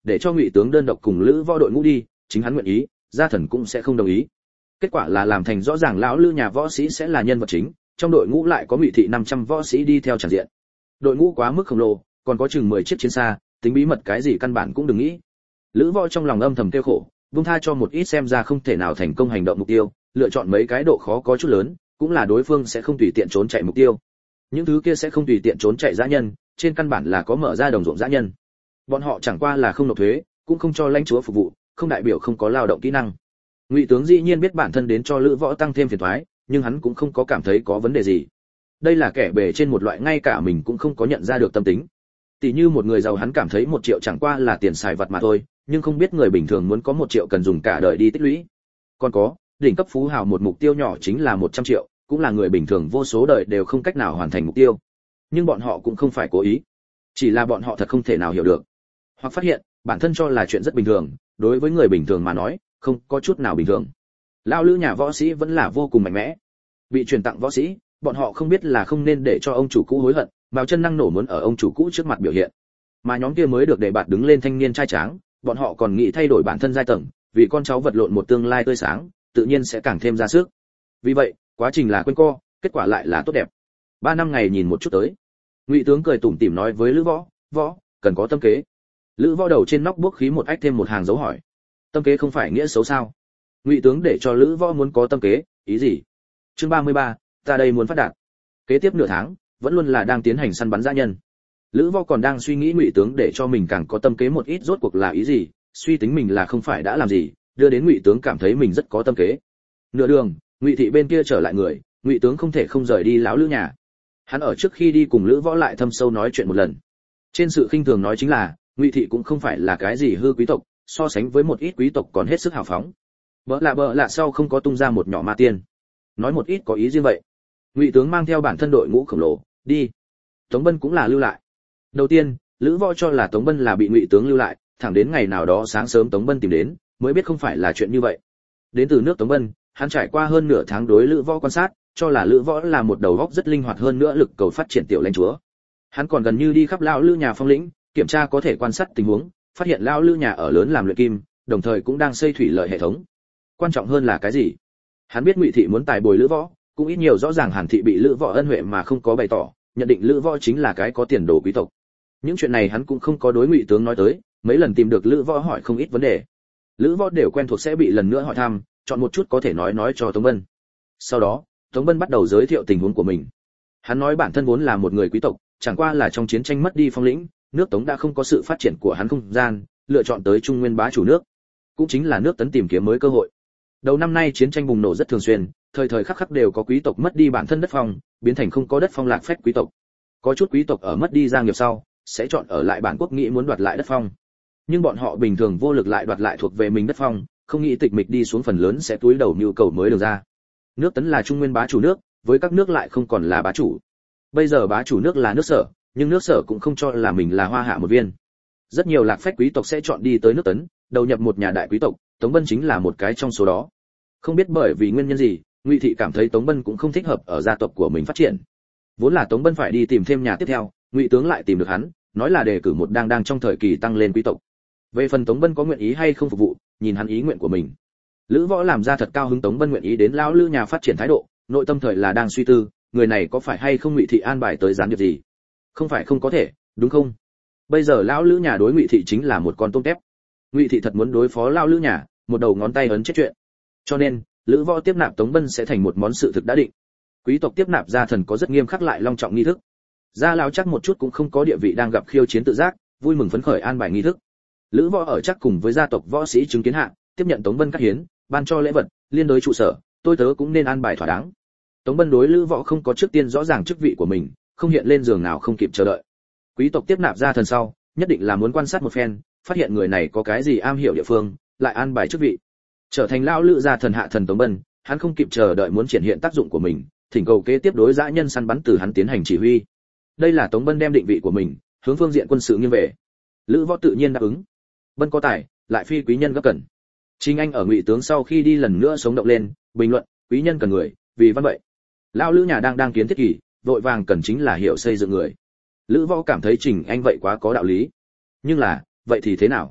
để cho Ngụy tướng đơn độc cùng Lữ Võ đội ngũ đi, chính hắn nguyện ý, gia thần cũng sẽ không đồng ý. Kết quả là làm thành rõ ràng lão Lữ nhà võ sĩ sẽ là nhân vật chính, trong đội ngũ lại có Ngụy thị năm trăm võ sĩ đi theo tràn diện. Đội ngũ quá mức khổng lồ, còn có chừng mười chiếc chiến xa, tính bí mật cái gì căn bản cũng đừng nghĩ. Lữ Võ trong lòng âm thầm kêu khổ, buông tha cho một ít xem ra không thể nào thành công hành động mục tiêu, lựa chọn mấy cái độ khó có chút lớn, cũng là đối phương sẽ không tùy tiện trốn chạy mục tiêu. Những thứ kia sẽ không tùy tiện trốn chạy dã nhân, trên căn bản là có mở ra đồng ruộng dã nhân. Bọn họ chẳng qua là không nộp thuế, cũng không cho lãnh chúa phục vụ, không đại biểu không có lao động kỹ năng. Ngụy tướng dĩ nhiên biết bản thân đến cho Lữ Võ tăng thêm phiền toái, nhưng hắn cũng không có cảm thấy có vấn đề gì. Đây là kẻ bề trên một loại ngay cả mình cũng không có nhận ra được tâm tính. Tỷ như một người giàu hắn cảm thấy một triệu chẳng qua là tiền xài vặt mà thôi, nhưng không biết người bình thường muốn có một triệu cần dùng cả đời đi tích lũy. Còn có, đỉnh cấp phú hào một mục tiêu nhỏ chính là một trăm triệu, cũng là người bình thường vô số đời đều không cách nào hoàn thành mục tiêu. Nhưng bọn họ cũng không phải cố ý, chỉ là bọn họ thật không thể nào hiểu được, hoặc phát hiện bản thân cho là chuyện rất bình thường, đối với người bình thường mà nói, không có chút nào bình thường. Lão Lữ nhà võ sĩ vẫn là vô cùng mạnh mẽ. Bị truyền tặng võ sĩ, bọn họ không biết là không nên để cho ông chủ cũ hối hận, vào chân năng nổ muốn ở ông chủ cũ trước mặt biểu hiện. Mà nhóm kia mới được đề bạt đứng lên thanh niên trai tráng, bọn họ còn nghĩ thay đổi bản thân giai tầng, vì con cháu vật lộn một tương lai tươi sáng, tự nhiên sẽ càng thêm ra sức. Vì vậy, quá trình là quanh co, kết quả lại là tốt đẹp. Ba năm ngày nhìn một chút tới. Ngụy tướng cười tủm tỉm nói với Lữ Võ, "Võ, cần có tâm kế." Lữ Võ đầu trên nóc bước khí một ách thêm một hàng dấu hỏi. Tâm kế không phải nghĩa xấu sao? Ngụy tướng để cho Lữ Võ muốn có tâm kế, ý gì? Chương ba mươi ba, ta đây muốn phát đạt. Kế tiếp nửa tháng, vẫn luôn là đang tiến hành săn bắn dã nhân. Lữ Võ còn đang suy nghĩ Ngụy tướng để cho mình càng có tâm kế một ít rốt cuộc là ý gì, suy tính mình là không phải đã làm gì, đưa đến Ngụy tướng cảm thấy mình rất có tâm kế. Nửa đường, Ngụy thị bên kia trở lại người, Ngụy tướng không thể không rời đi lão Lữ nhà. Hắn ở trước khi đi cùng Lữ Võ lại thâm sâu nói chuyện một lần. Trên sự khinh thường nói chính là, Ngụy thị cũng không phải là cái gì hư quý tộc, so sánh với một ít quý tộc còn hết sức hào phóng. Bỡ lạ bỡ lạ sau không có tung ra một nhỏ ma tiên. Nói một ít có ý riêng vậy. Ngụy tướng mang theo bản thân đội ngũ khổng lồ, đi. Tống Bân cũng là lưu lại. Đầu tiên, Lữ Võ cho là Tống Bân là bị Ngụy tướng lưu lại, thẳng đến ngày nào đó sáng sớm Tống Bân tìm đến, mới biết không phải là chuyện như vậy. Đến từ nước Tống Bân, hắn trải qua hơn nửa tháng đối Lữ Võ quan sát, cho là Lữ Võ là một đầu óc rất linh hoạt hơn nữa lực cầu phát triển tiểu lãnh chúa. Hắn còn gần như đi khắp lão Lữ nhà phong lĩnh, kiểm tra có thể quan sát tình huống, phát hiện lão Lữ nhà ở lớn làm luyện kim, đồng thời cũng đang xây thủy lợi hệ thống. Quan trọng hơn là cái gì? Hắn biết Ngụy thị muốn tài bồi Lữ Võ, cũng ít nhiều rõ ràng Hàn thị bị Lữ Võ ân huệ mà không có bày tỏ, nhận định Lữ Võ chính là cái có tiền đồ quý tộc. Những chuyện này hắn cũng không có đối Ngụy tướng nói tới, mấy lần tìm được Lữ Võ hỏi không ít vấn đề. Lữ Võ đều quen thuộc sẽ bị lần nữa hỏi thăm, chọn một chút có thể nói nói cho Tống Bân. Sau đó, Tống Bân bắt đầu giới thiệu tình huống của mình. Hắn nói bản thân vốn là một người quý tộc, chẳng qua là trong chiến tranh mất đi phong lĩnh, nước Tống đã không có sự phát triển của hắn không gian, lựa chọn tới Trung Nguyên bá chủ nước, cũng chính là nước Tấn tìm kiếm mới cơ hội. Đầu năm nay chiến tranh bùng nổ rất thường xuyên, thời thời khắc khắc đều có quý tộc mất đi bản thân đất phong, biến thành không có đất phong lạc phách quý tộc. Có chút quý tộc ở mất đi gia nghiệp sau, sẽ chọn ở lại bản quốc nghĩ muốn đoạt lại đất phong. Nhưng bọn họ bình thường vô lực lại đoạt lại thuộc về mình đất phong, không nghĩ tịch mịch đi xuống phần lớn sẽ túi đầu nhu cầu mới được ra. Nước Tấn là Trung Nguyên bá chủ nước, với các nước lại không còn là bá chủ. Bây giờ bá chủ nước là nước Sở, nhưng nước Sở cũng không cho là mình là hoa hạ một viên. Rất nhiều lạc phách quý tộc sẽ chọn đi tới nước Tấn, đầu nhập một nhà đại quý tộc, Tống Bân chính là một cái trong số đó. Không biết bởi vì nguyên nhân gì, Ngụy thị cảm thấy Tống Bân cũng không thích hợp ở gia tộc của mình phát triển. Vốn là Tống Bân phải đi tìm thêm nhà tiếp theo, Ngụy tướng lại tìm được hắn, nói là đề cử một đang đang trong thời kỳ tăng lên quý tộc. Về phần Tống Bân có nguyện ý hay không phục vụ, nhìn hắn ý nguyện của mình. Lữ Võ làm ra thật cao hứng Tống Bân nguyện ý đến lão Lữ nhà phát triển thái độ, nội tâm thời là đang suy tư, người này có phải hay không Ngụy thị an bài tới gián điệp gì? Không phải không có thể, đúng không? Bây giờ lão Lữ nhà đối Ngụy thị chính là một con tôm tép. Ngụy thị thật muốn đối phó lão Lữ nhà, một đầu ngón tay ấn chết chuyện. Cho nên, Lữ Võ tiếp nạp Tống Bân sẽ thành một món sự thực đã định. Quý tộc tiếp nạp gia thần có rất nghiêm khắc lại long trọng nghi thức. Gia lão chắc một chút cũng không có địa vị đang gặp khiêu chiến tự giác, vui mừng phấn khởi an bài nghi thức. Lữ Võ ở chắc cùng với gia tộc võ sĩ chứng kiến hạ, tiếp nhận Tống Bân cắt hiến, ban cho lễ vật, liên đối trụ sở, tôi tớ cũng nên an bài thỏa đáng. Tống Bân đối Lữ Võ không có trước tiên rõ ràng chức vị của mình, không hiện lên giường nào không kịp chờ đợi. Quý tộc tiếp nạp gia thần sau, nhất định là muốn quan sát một phen, phát hiện người này có cái gì am hiểu địa phương, lại an bài chức vị. Trở thành lão Lữ gia thần hạ thần Tống Bân, hắn không kịp chờ đợi muốn triển hiện tác dụng của mình, thỉnh cầu kế tiếp đối dã nhân săn bắn từ hắn tiến hành chỉ huy. Đây là Tống Bân đem định vị của mình, hướng phương diện quân sự nghiêng về. Lữ Võ tự nhiên đáp ứng. Bân có tài, lại phi quý nhân gấp cần. Chính anh ở Ngụy tướng sau khi đi lần nữa sống động lên, bình luận, quý nhân cần người, vì văn vậy. Lão Lữ nhà đang đang kiến thiết kỳ, vội vàng cần chính là hiểu xây dựng người. Lữ Võ cảm thấy Trình Anh vậy quá có đạo lý. Nhưng là, vậy thì thế nào?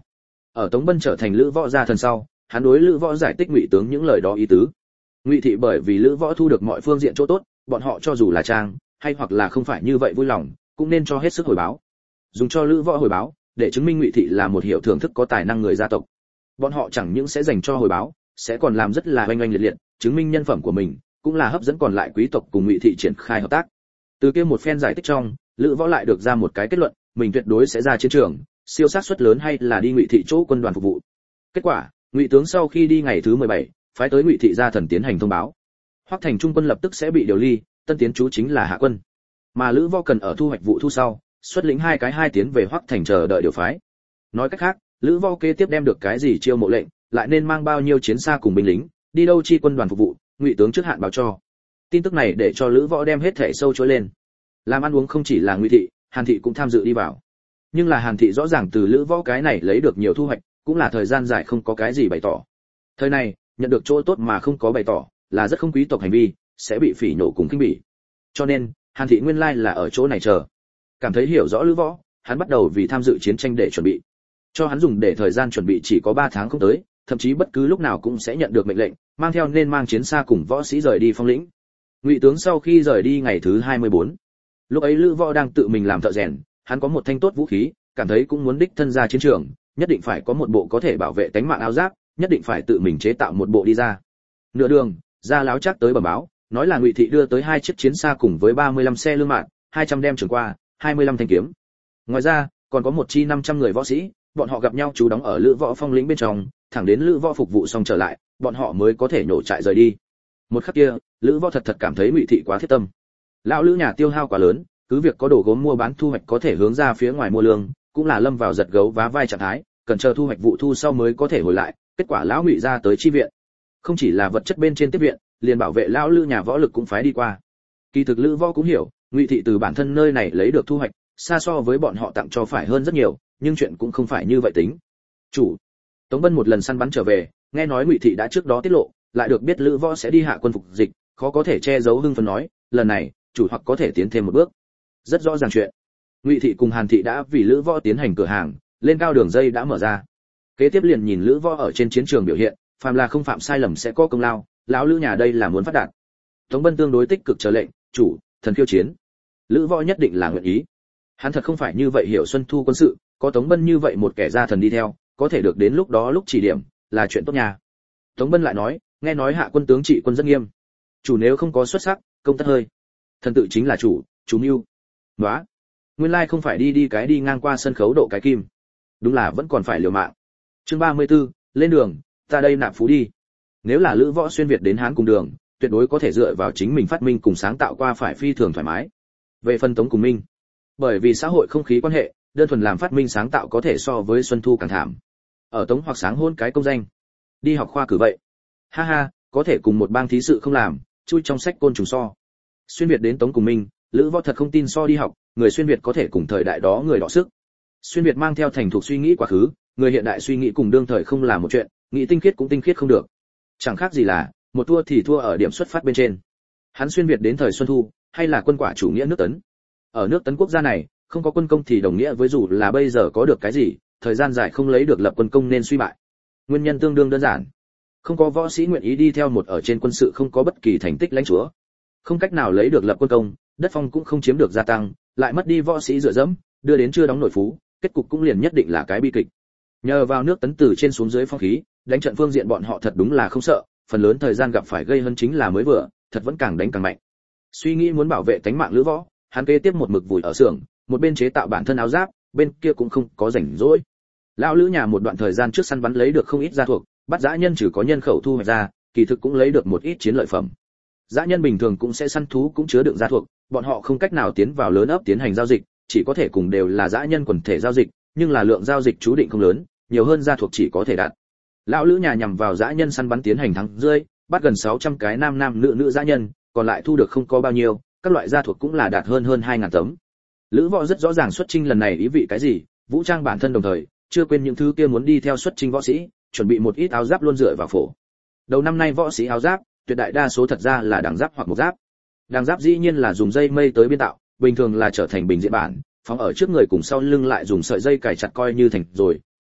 Ở Tống Bân trở thành Lữ Võ gia thần sau, hắn đối Lữ Võ giải thích Ngụy tướng những lời đó ý tứ. Ngụy thị bởi vì Lữ Võ thu được mọi phương diện chỗ tốt, bọn họ cho dù là trang hay hoặc là không phải như vậy vui lòng, cũng nên cho hết sức hồi báo. Dùng cho Lữ Võ hồi báo, để chứng minh Ngụy thị là một hiểu thưởng thức có tài năng người gia tộc. Bọn họ chẳng những sẽ dành cho hồi báo, sẽ còn làm rất là oanh oanh liệt liệt, chứng minh nhân phẩm của mình, cũng là hấp dẫn còn lại quý tộc cùng Ngụy thị triển khai hợp tác. Từ kia một phen giải thích trong, Lữ Võ lại được ra một cái kết luận, mình tuyệt đối sẽ ra chiến trường, siêu sát suất lớn hay là đi Ngụy thị chỗ quân đoàn phục vụ. Kết quả, Ngụy tướng sau khi đi ngày thứ mười bảy, phái tới Ngụy thị gia thần tiến hành thông báo. Hoắc Thành trung quân lập tức sẽ bị điều ly, tân tiến chú chính là hạ quân. Mà Lữ Võ cần ở thu hoạch vụ thu sau, xuất lĩnh hai cái hai tiến về Hoắc Thành chờ đợi điều phái. Nói cách khác, Lữ Võ kế tiếp đem được cái gì chiêu mộ lệnh, lại nên mang bao nhiêu chiến xa cùng binh lính, đi đâu chi quân đoàn phục vụ, Ngụy tướng trước hạn báo cho. Tin tức này để cho Lữ Võ đem hết thể sâu chối lên. Làm ăn uống không chỉ là Ngụy thị, Hàn thị cũng tham dự đi vào. Nhưng là Hàn thị rõ ràng từ Lữ Võ cái này lấy được nhiều thu hoạch, cũng là thời gian dài không có cái gì bày tỏ. Thời này, nhận được chỗ tốt mà không có bày tỏ, là rất không quý tộc hành vi, sẽ bị phỉ nhổ cùng khinh bỉ. Cho nên, Hàn thị nguyên lai là ở chỗ này chờ. Cảm thấy hiểu rõ Lữ Võ, hắn bắt đầu vì tham dự chiến tranh để chuẩn bị. Cho hắn dùng để thời gian chuẩn bị chỉ có ba tháng không tới, thậm chí bất cứ lúc nào cũng sẽ nhận được mệnh lệnh, mang theo nên mang chiến xa cùng võ sĩ rời đi phong lĩnh. Ngụy tướng sau khi rời đi ngày thứ hai mươi bốn, lúc ấy Lữ Võ đang tự mình làm thợ rèn, hắn có một thanh tốt vũ khí, cảm thấy cũng muốn đích thân ra chiến trường, nhất định phải có một bộ có thể bảo vệ tính mạng áo giáp, nhất định phải tự mình chế tạo một bộ đi ra. Nửa đường, Gia Láo Trác tới bẩm báo, nói là Ngụy thị đưa tới hai chiếc chiến xa cùng với ba mươi lăm xe lương mạn, hai trăm đem trường qua, hai mươi lăm thanh kiếm. Ngoài ra, còn có một chi năm trăm người võ sĩ, bọn họ gặp nhau trú đóng ở Lữ Võ phong lĩnh bên trong, thẳng đến Lữ Võ phục vụ xong trở lại, bọn họ mới có thể nhổ trại rời đi. Một khắc kia, Lữ Võ thật thật cảm thấy Ngụy thị quá thiết tâm. Lão Lữ nhà tiêu hao quá lớn, cứ việc có đồ gốm mua bán thu hoạch có thể hướng ra phía ngoài mua lương, cũng là lâm vào giật gấu vá vai trạng thái, cần chờ thu hoạch vụ thu sau mới có thể hồi lại. Kết quả lão Ngụy ra tới chi viện, không chỉ là vật chất bên trên tiếp viện, liền bảo vệ lão Lữ nhà võ lực cũng phái đi qua. Kỳ thực Lữ Võ cũng hiểu, Ngụy thị từ bản thân nơi này lấy được thu hoạch, xa so với bọn họ tặng cho phải hơn rất nhiều, nhưng chuyện cũng không phải như vậy tính. Chủ, Tống Bân một lần săn bắn trở về, nghe nói Ngụy thị đã trước đó tiết lộ, lại được biết Lữ Võ sẽ đi hạ quân phục dịch, khó có thể che giấu hưng phấn nói, lần này, chủ hoặc có thể tiến thêm một bước. Rất rõ ràng chuyện. Ngụy thị cùng Hàn thị đã vì Lữ Võ tiến hành cửa hàng, lên cao đường dây đã mở ra. Kế tiếp liền nhìn Lữ Võ ở trên chiến trường biểu hiện, phàm là không phạm sai lầm sẽ có công lao, lão Lữ nhà đây là muốn phát đạt. Tống Bân tương đối tích cực chờ lệnh, chủ, thần khiêu chiến. Lữ Võ nhất định là nguyện ý. Hắn thật không phải như vậy hiểu xuân thu quân sự, có Tống Bân như vậy một kẻ gia thần đi theo, có thể được đến lúc đó lúc chỉ điểm, là chuyện tốt nha. Tống Bân lại nói, nghe nói hạ quân tướng trị quân rất nghiêm. Chủ nếu không có xuất sắc, công tất hơi. Thần tự chính là chủ, chủ mưu. Nóa. Nguyên lai không phải đi đi cái đi ngang qua sân khấu độ cái kim. Đúng là vẫn còn phải liều mạng. Chương ba mươi tư, lên đường, ta đây nạp phú đi. Nếu là Lữ Võ xuyên việt đến Hán cùng đường, tuyệt đối có thể dựa vào chính mình phát minh cùng sáng tạo qua phải phi thường thoải mái. Về phần Tống cùng Minh, bởi vì xã hội không khí quan hệ, đơn thuần làm phát minh sáng tạo có thể so với Xuân Thu càng thảm. Ở Tống hoặc sáng hôn cái công danh, đi học khoa cử vậy. Ha ha, có thể cùng một bang thí sự không làm, chui trong sách côn trùng so. Xuyên việt đến Tống cùng Minh, Lữ Võ thật không tin so đi học, người xuyên việt có thể cùng thời đại đó người đọ sức. Xuyên việt mang theo thành thục suy nghĩ quá khứ, người hiện đại suy nghĩ cùng đương thời không là một chuyện, nghĩ tinh khiết cũng tinh khiết không được. Chẳng khác gì là, một thua thì thua ở điểm xuất phát bên trên. Hắn xuyên việt đến thời Xuân Thu, hay là quân quả chủ nghĩa nước Tấn. Ở nước Tấn quốc gia này, không có quân công thì đồng nghĩa với dù là bây giờ có được cái gì, thời gian dài không lấy được lập quân công nên suy bại. Nguyên nhân tương đương đơn giản. Không có võ sĩ nguyện ý đi theo một ở trên quân sự không có bất kỳ thành tích lãnh chúa. Không cách nào lấy được lập quân công, đất phong cũng không chiếm được gia tăng, lại mất đi võ sĩ dựa dẫm, đưa đến chưa đóng nổi phú, kết cục cũng liền nhất định là cái bi kịch. Nhờ vào nước Tấn từ trên xuống dưới phong khí, đánh trận phương diện bọn họ thật đúng là không sợ, phần lớn thời gian gặp phải gây hấn chính là mới vừa, thật vẫn càng đánh càng mạnh. Suy nghĩ muốn bảo vệ tính mạng Lữ Võ, hắn kế tiếp một mực vùi ở xưởng, một bên chế tạo bản thân áo giáp, bên kia cũng không có rảnh rỗi. Lão Lữ nhà một đoạn thời gian trước săn bắn lấy được không ít gia thuộc, bắt dã nhân trừ có nhân khẩu thu hoạch ra, kỳ thực cũng lấy được một ít chiến lợi phẩm. Dã nhân bình thường cũng sẽ săn thú cũng chứa đựng gia thuộc, bọn họ không cách nào tiến vào lớn ấp tiến hành giao dịch, chỉ có thể cùng đều là dã nhân quần thể giao dịch, nhưng là lượng giao dịch chú định không lớn, nhiều hơn gia thuộc chỉ có thể đạt. Lão Lữ nhà nhằm vào dã nhân săn bắn tiến hành thắng rơi, bắt gần sáu trăm cái nam nam nữ nữ dã nhân, còn lại thu được không có bao nhiêu, các loại gia thuộc cũng là đạt hơn hơn hai nghìn tấm. Lữ Võ rất rõ ràng xuất chinh lần này ý vị cái gì, vũ trang bản thân đồng thời, chưa quên những thứ kia muốn đi theo xuất chinh võ sĩ, chuẩn bị một ít áo giáp luôn dựa vào phổ. Đầu năm nay võ sĩ áo giáp, tuyệt đại đa số thật ra là đằng giáp hoặc một giáp. Đằng giáp dĩ nhiên là dùng dây mây tới biên tạo, bình thường là trở thành bình diện bản, phóng ở trước người cùng sau lưng lại dùng sợi dây cài chặt coi như thành rồi,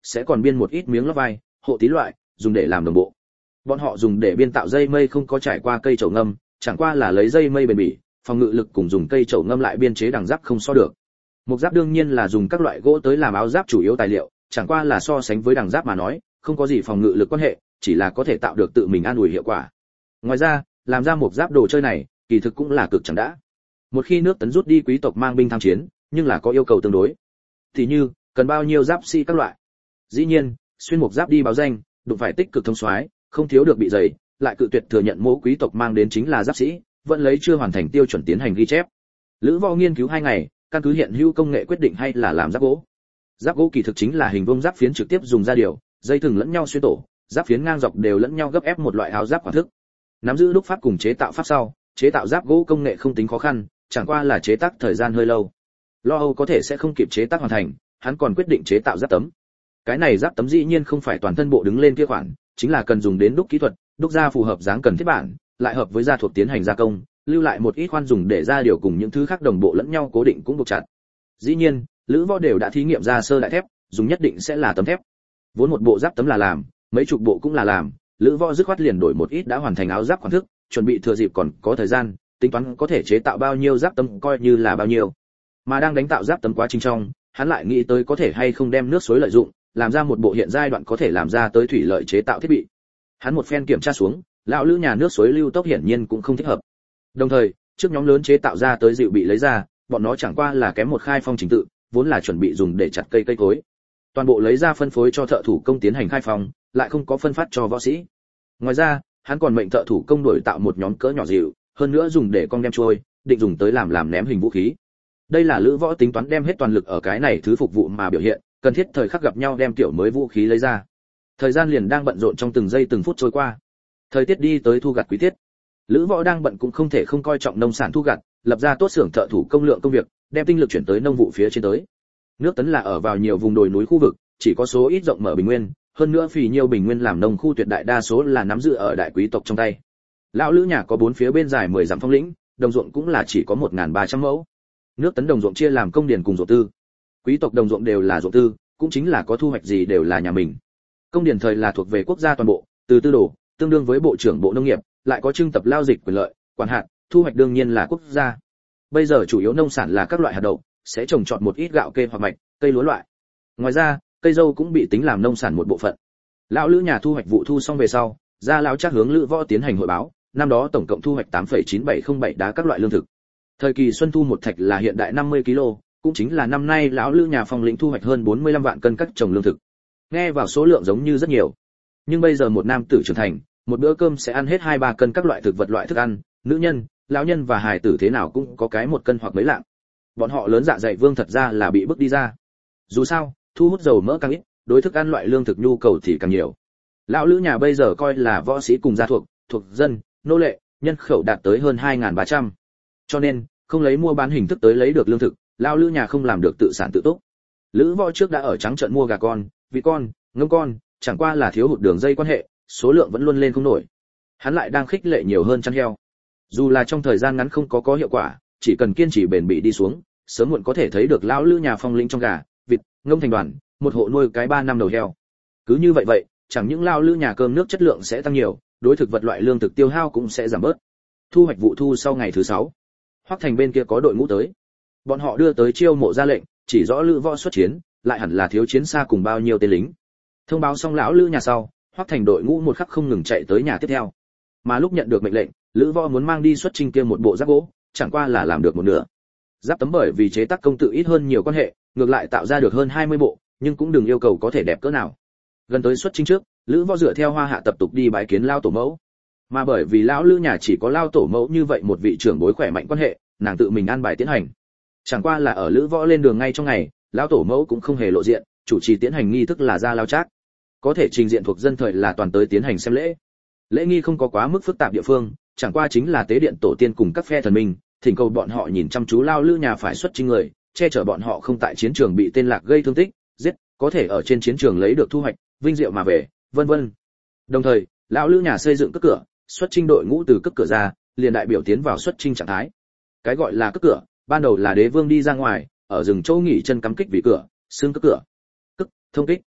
sẽ còn biên một ít miếng lót vai, hộ tí loại, dùng để làm đồng bộ. Bọn họ dùng để biên tạo dây mây không có trải qua cây chậu ngâm, chẳng qua là lấy dây mây bền bỉ, phòng ngự lực cùng dùng cây chậu ngâm lại biên chế đằng giáp không so được. Mục giáp đương nhiên là dùng các loại gỗ tới làm áo giáp chủ yếu tài liệu, chẳng qua là so sánh với đằng giáp mà nói, không có gì phòng ngự lực quan hệ, chỉ là có thể tạo được tự mình an ủi hiệu quả. Ngoài ra, làm ra mục giáp đồ chơi này, kỳ thực cũng là cực chẳng đã. Một khi nước Tấn rút đi quý tộc mang binh tham chiến, nhưng là có yêu cầu tương đối. Thì như, cần bao nhiêu giáp sĩ si các loại. Dĩ nhiên, xuyên mục giáp đi báo danh, đụng phải tích cực thông soái, không thiếu được bị dày, lại cự tuyệt thừa nhận mỗi quý tộc mang đến chính là giáp sĩ, vẫn lấy chưa hoàn thành tiêu chuẩn tiến hành ghi chép. Lữ Võ nghiên cứu hai ngày, căn cứ hiện hữu công nghệ quyết định hay là làm giáp gỗ. Giáp gỗ kỳ thực chính là hình vuông giáp phiến trực tiếp dùng ra điều, dây thừng lẫn nhau xuyên tổ, giáp phiến ngang dọc đều lẫn nhau gấp ép một loại áo giáp hoàn thức. Nắm giữ đúc pháp cùng chế tạo pháp sau, chế tạo giáp gỗ công nghệ không tính khó khăn, chẳng qua là chế tác thời gian hơi lâu. Lo Âu có thể sẽ không kịp chế tác hoàn thành, hắn còn quyết định chế tạo giáp tấm. Cái này giáp tấm dĩ nhiên không phải toàn thân bộ đứng lên kia khoản, chính là cần dùng đến đúc kỹ thuật, đúc ra phù hợp dáng cần thiết bản, lại hợp với da thuộc tiến hành gia công, lưu lại một ít khoan dùng để ra điều cùng những thứ khác đồng bộ lẫn nhau cố định cũng buộc chặt. Dĩ nhiên, Lữ Võ đều đã thí nghiệm ra sơ đại thép, dùng nhất định sẽ là tấm thép. Vốn một bộ giáp tấm là làm, mấy chục bộ cũng là làm, Lữ Võ dứt khoát liền đổi một ít đã hoàn thành áo giáp khoản thức, chuẩn bị thừa dịp còn có thời gian, tính toán có thể chế tạo bao nhiêu giáp tấm coi như là bao nhiêu. Mà đang đánh tạo giáp tấm quá trình trong, hắn lại nghĩ tới có thể hay không đem nước suối lợi dụng, làm ra một bộ hiện giai đoạn có thể làm ra tới thủy lợi chế tạo thiết bị. Hắn một phen kiểm tra xuống, lão Lữ nhà nước suối lưu tốc hiển nhiên cũng không thích hợp. Đồng thời, trước nhóm lớn chế tạo ra tới dịu bị lấy ra, bọn nó chẳng qua là kém một khai phong trình tự, vốn là chuẩn bị dùng để chặt cây cây cối. Toàn bộ lấy ra phân phối cho thợ thủ công tiến hành khai phong, lại không có phân phát cho võ sĩ. Ngoài ra, hắn còn mệnh thợ thủ công đổi tạo một nhóm cỡ nhỏ dịu, hơn nữa dùng để cong đem trôi, định dùng tới làm làm ném hình vũ khí. Đây là Lữ Võ tính toán đem hết toàn lực ở cái này thứ phục vụ mà biểu hiện, cần thiết thời khắc gặp nhau đem tiểu mới vũ khí lấy ra. Thời gian liền đang bận rộn trong từng giây từng phút trôi qua. Thời tiết đi tới thu gặt quý tiết. Lữ Võ đang bận cũng không thể không coi trọng nông sản thu gặt, lập ra tốt xưởng thợ thủ công lượng công việc, đem tinh lực chuyển tới nông vụ phía trên tới. Nước Tấn là ở vào nhiều vùng đồi núi khu vực, chỉ có số ít rộng mở bình nguyên, hơn nữa phì nhiêu bình nguyên làm nông khu tuyệt đại đa số là nắm giữ ở đại quý tộc trong tay. Lão Lữ nhà có bốn phía bên dài mười dặm phong lĩnh, đồng ruộng cũng là chỉ có một nghìn ba trăm mẫu. Nước Tấn đồng ruộng chia làm công điền cùng ruộng tư. Quý tộc đồng ruộng đều là ruộng tư, cũng chính là có thu hoạch gì đều là nhà mình. Công điền thời là thuộc về quốc gia toàn bộ, từ tư đồ, tương đương với bộ trưởng bộ nông nghiệp, lại có trưng tập lao dịch quyền lợi, quản hạt, thu hoạch đương nhiên là quốc gia. Bây giờ chủ yếu nông sản là các loại hạt đậu, sẽ trồng trọt một ít gạo kê hoặc mạch, cây lúa loại. Ngoài ra, cây dâu cũng bị tính làm nông sản một bộ phận. Lão Lữ nhà thu hoạch vụ thu xong về sau, ra lão chắc hướng Lữ Võ tiến hành hội báo, năm đó tổng cộng thu hoạch tám phẩy chín bảy không bảy đá các loại lương thực. Thời kỳ xuân thu một thạch là hiện đại năm mươi ki lô, cũng chính là năm nay lão Lữ nhà phong lĩnh thu hoạch hơn bốn mươi lăm vạn cân các trồng lương thực. Nghe vào số lượng giống như rất nhiều, nhưng bây giờ một nam tử trưởng thành, một bữa cơm sẽ ăn hết hai ba cân các loại thực vật loại thức ăn, nữ nhân, lão nhân và hài tử thế nào cũng có cái một cân hoặc mấy lạng. Bọn họ lớn dạ dày vương thật ra là bị bức đi ra. Dù sao, thu hút dầu mỡ càng ít, đối thức ăn loại lương thực nhu cầu thì càng nhiều. Lão Lữ nhà bây giờ coi là võ sĩ cùng gia thuộc, thuộc dân, nô lệ, nhân khẩu đạt tới hơn hai nghìn ba trăm. Cho nên, không lấy mua bán hình thức tới lấy được lương thực, lão Lữ nhà không làm được tự sản tự túc. Lữ Võ trước đã ở trắng trận mua gà con, vịt con, ngỗng con, chẳng qua là thiếu hụt đường dây quan hệ, số lượng vẫn luôn lên không nổi. Hắn lại đang khích lệ nhiều hơn chăn heo. Dù là trong thời gian ngắn không có có hiệu quả, chỉ cần kiên trì bền bỉ đi xuống, sớm muộn có thể thấy được lão Lữ nhà phong lĩnh trong gà, vịt, ngỗng thành đoàn, một hộ nuôi cái ba năm đầu heo. Cứ như vậy vậy, chẳng những lão Lữ nhà cơm nước chất lượng sẽ tăng nhiều, đối thực vật loại lương thực tiêu hao cũng sẽ giảm bớt. Thu hoạch vụ thu sau ngày thứ sáu, Hoắc Thành bên kia có đội ngũ tới. Bọn họ đưa tới chiêu mộ ra lệnh, chỉ rõ Lữ Võ xuất chiến, lại hẳn là thiếu chiến xa cùng bao nhiêu tên lính. Thông báo xong lão Lữ nhà sau, Hoắc Thành đội ngũ một khắc không ngừng chạy tới nhà tiếp theo. Mà lúc nhận được mệnh lệnh, Lữ Võ muốn mang đi xuất chinh kia một bộ giáp gỗ, chẳng qua là làm được một nửa. Giáp tấm bởi vì chế tác công tự ít hơn nhiều quan hệ, ngược lại tạo ra được hơn hai mươi bộ, nhưng cũng đừng yêu cầu có thể đẹp cỡ nào. Gần tới xuất chinh trước, Lữ Võ dựa theo Hoa Hạ tập tục đi bái kiến lao tổ mẫu. Mà bởi vì lão Lữ nhà chỉ có lao tổ mẫu như vậy một vị trưởng bối khỏe mạnh quan hệ, nàng tự mình an bài tiến hành. Chẳng qua là ở Lữ Võ lên đường ngay trong ngày, lão tổ mẫu cũng không hề lộ diện, chủ trì tiến hành nghi thức là ra lao trác. Có thể trình diện thuộc dân thời là toàn tới tiến hành xem lễ. Lễ nghi không có quá mức phức tạp địa phương, chẳng qua chính là tế điện tổ tiên cùng các phe thần minh, thỉnh cầu bọn họ nhìn chăm chú lao Lữ nhà phải xuất chinh người, che chở bọn họ không tại chiến trường bị tên lạc gây thương tích, giết, có thể ở trên chiến trường lấy được thu hoạch, vinh diệu mà về, vân vân. Đồng thời, lão Lữ nhà xây dựng cất cửa, xuất chinh đội ngũ từ cất cửa ra, liền đại biểu tiến vào xuất chinh trạng thái. Cái gọi là cất cửa, ban đầu là đế vương đi ra ngoài, ở rừng châu nghỉ chân cắm kích vì cửa, xương cất cửa. Cất, thông kích.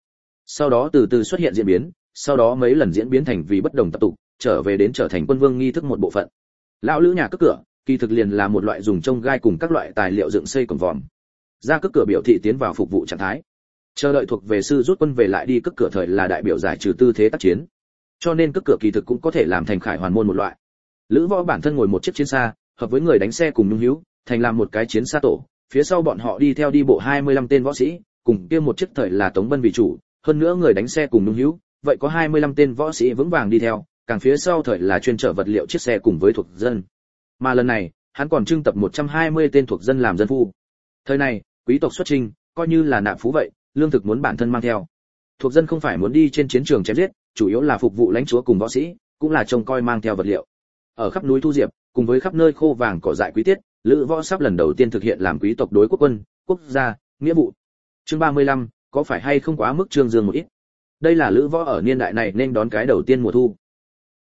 Sau đó từ từ xuất hiện diễn biến, sau đó mấy lần diễn biến thành vì bất đồng tập tục, trở về đến trở thành quân vương nghi thức một bộ phận. Lão lữ nhà cất cửa, kỳ thực liền là một loại dùng trông gai cùng các loại tài liệu dựng xây cổng vòm. Ra cất cửa biểu thị tiến vào phục vụ trạng thái. Chờ đợi thuộc về sư rút quân về lại đi cất cửa thời là đại biểu giải trừ tư thế tác chiến. Cho nên cất cửa kỳ thực cũng có thể làm thành khải hoàn môn một loại. Lữ võ bản thân ngồi một chiếc chiến xa, hợp với người đánh xe cùng nhung hữu, thành làm một cái chiến xa tổ, phía sau bọn họ đi theo đi bộ hai mươi lăm tên võ sĩ, cùng kia một chiếc thời là Tống Bân vì chủ, hơn nữa người đánh xe cùng nhung hữu, vậy có hai mươi lăm tên võ sĩ vững vàng đi theo, càng phía sau thời là chuyên chở vật liệu chiếc xe cùng với thuộc dân. Mà lần này, hắn còn trưng tập một trăm hai mươi tên thuộc dân làm dân phu. Thời này, quý tộc xuất chinh, coi như là nạp phú vậy, lương thực muốn bản thân mang theo. Thuộc dân không phải muốn đi trên chiến trường chém giết, chủ yếu là phục vụ lãnh chúa cùng võ sĩ, cũng là trông coi mang theo vật liệu. Ở khắp núi thu diệp, cùng với khắp nơi khô vàng cỏ dại quý tiết, Lữ Võ sắp lần đầu tiên thực hiện làm quý tộc đối quốc quân, quốc gia, nghĩa vụ. Chương ba mươi lăm, có phải hay không quá mức trương dương một ít. Đây là Lữ Võ ở niên đại này nên đón cái đầu tiên mùa thu.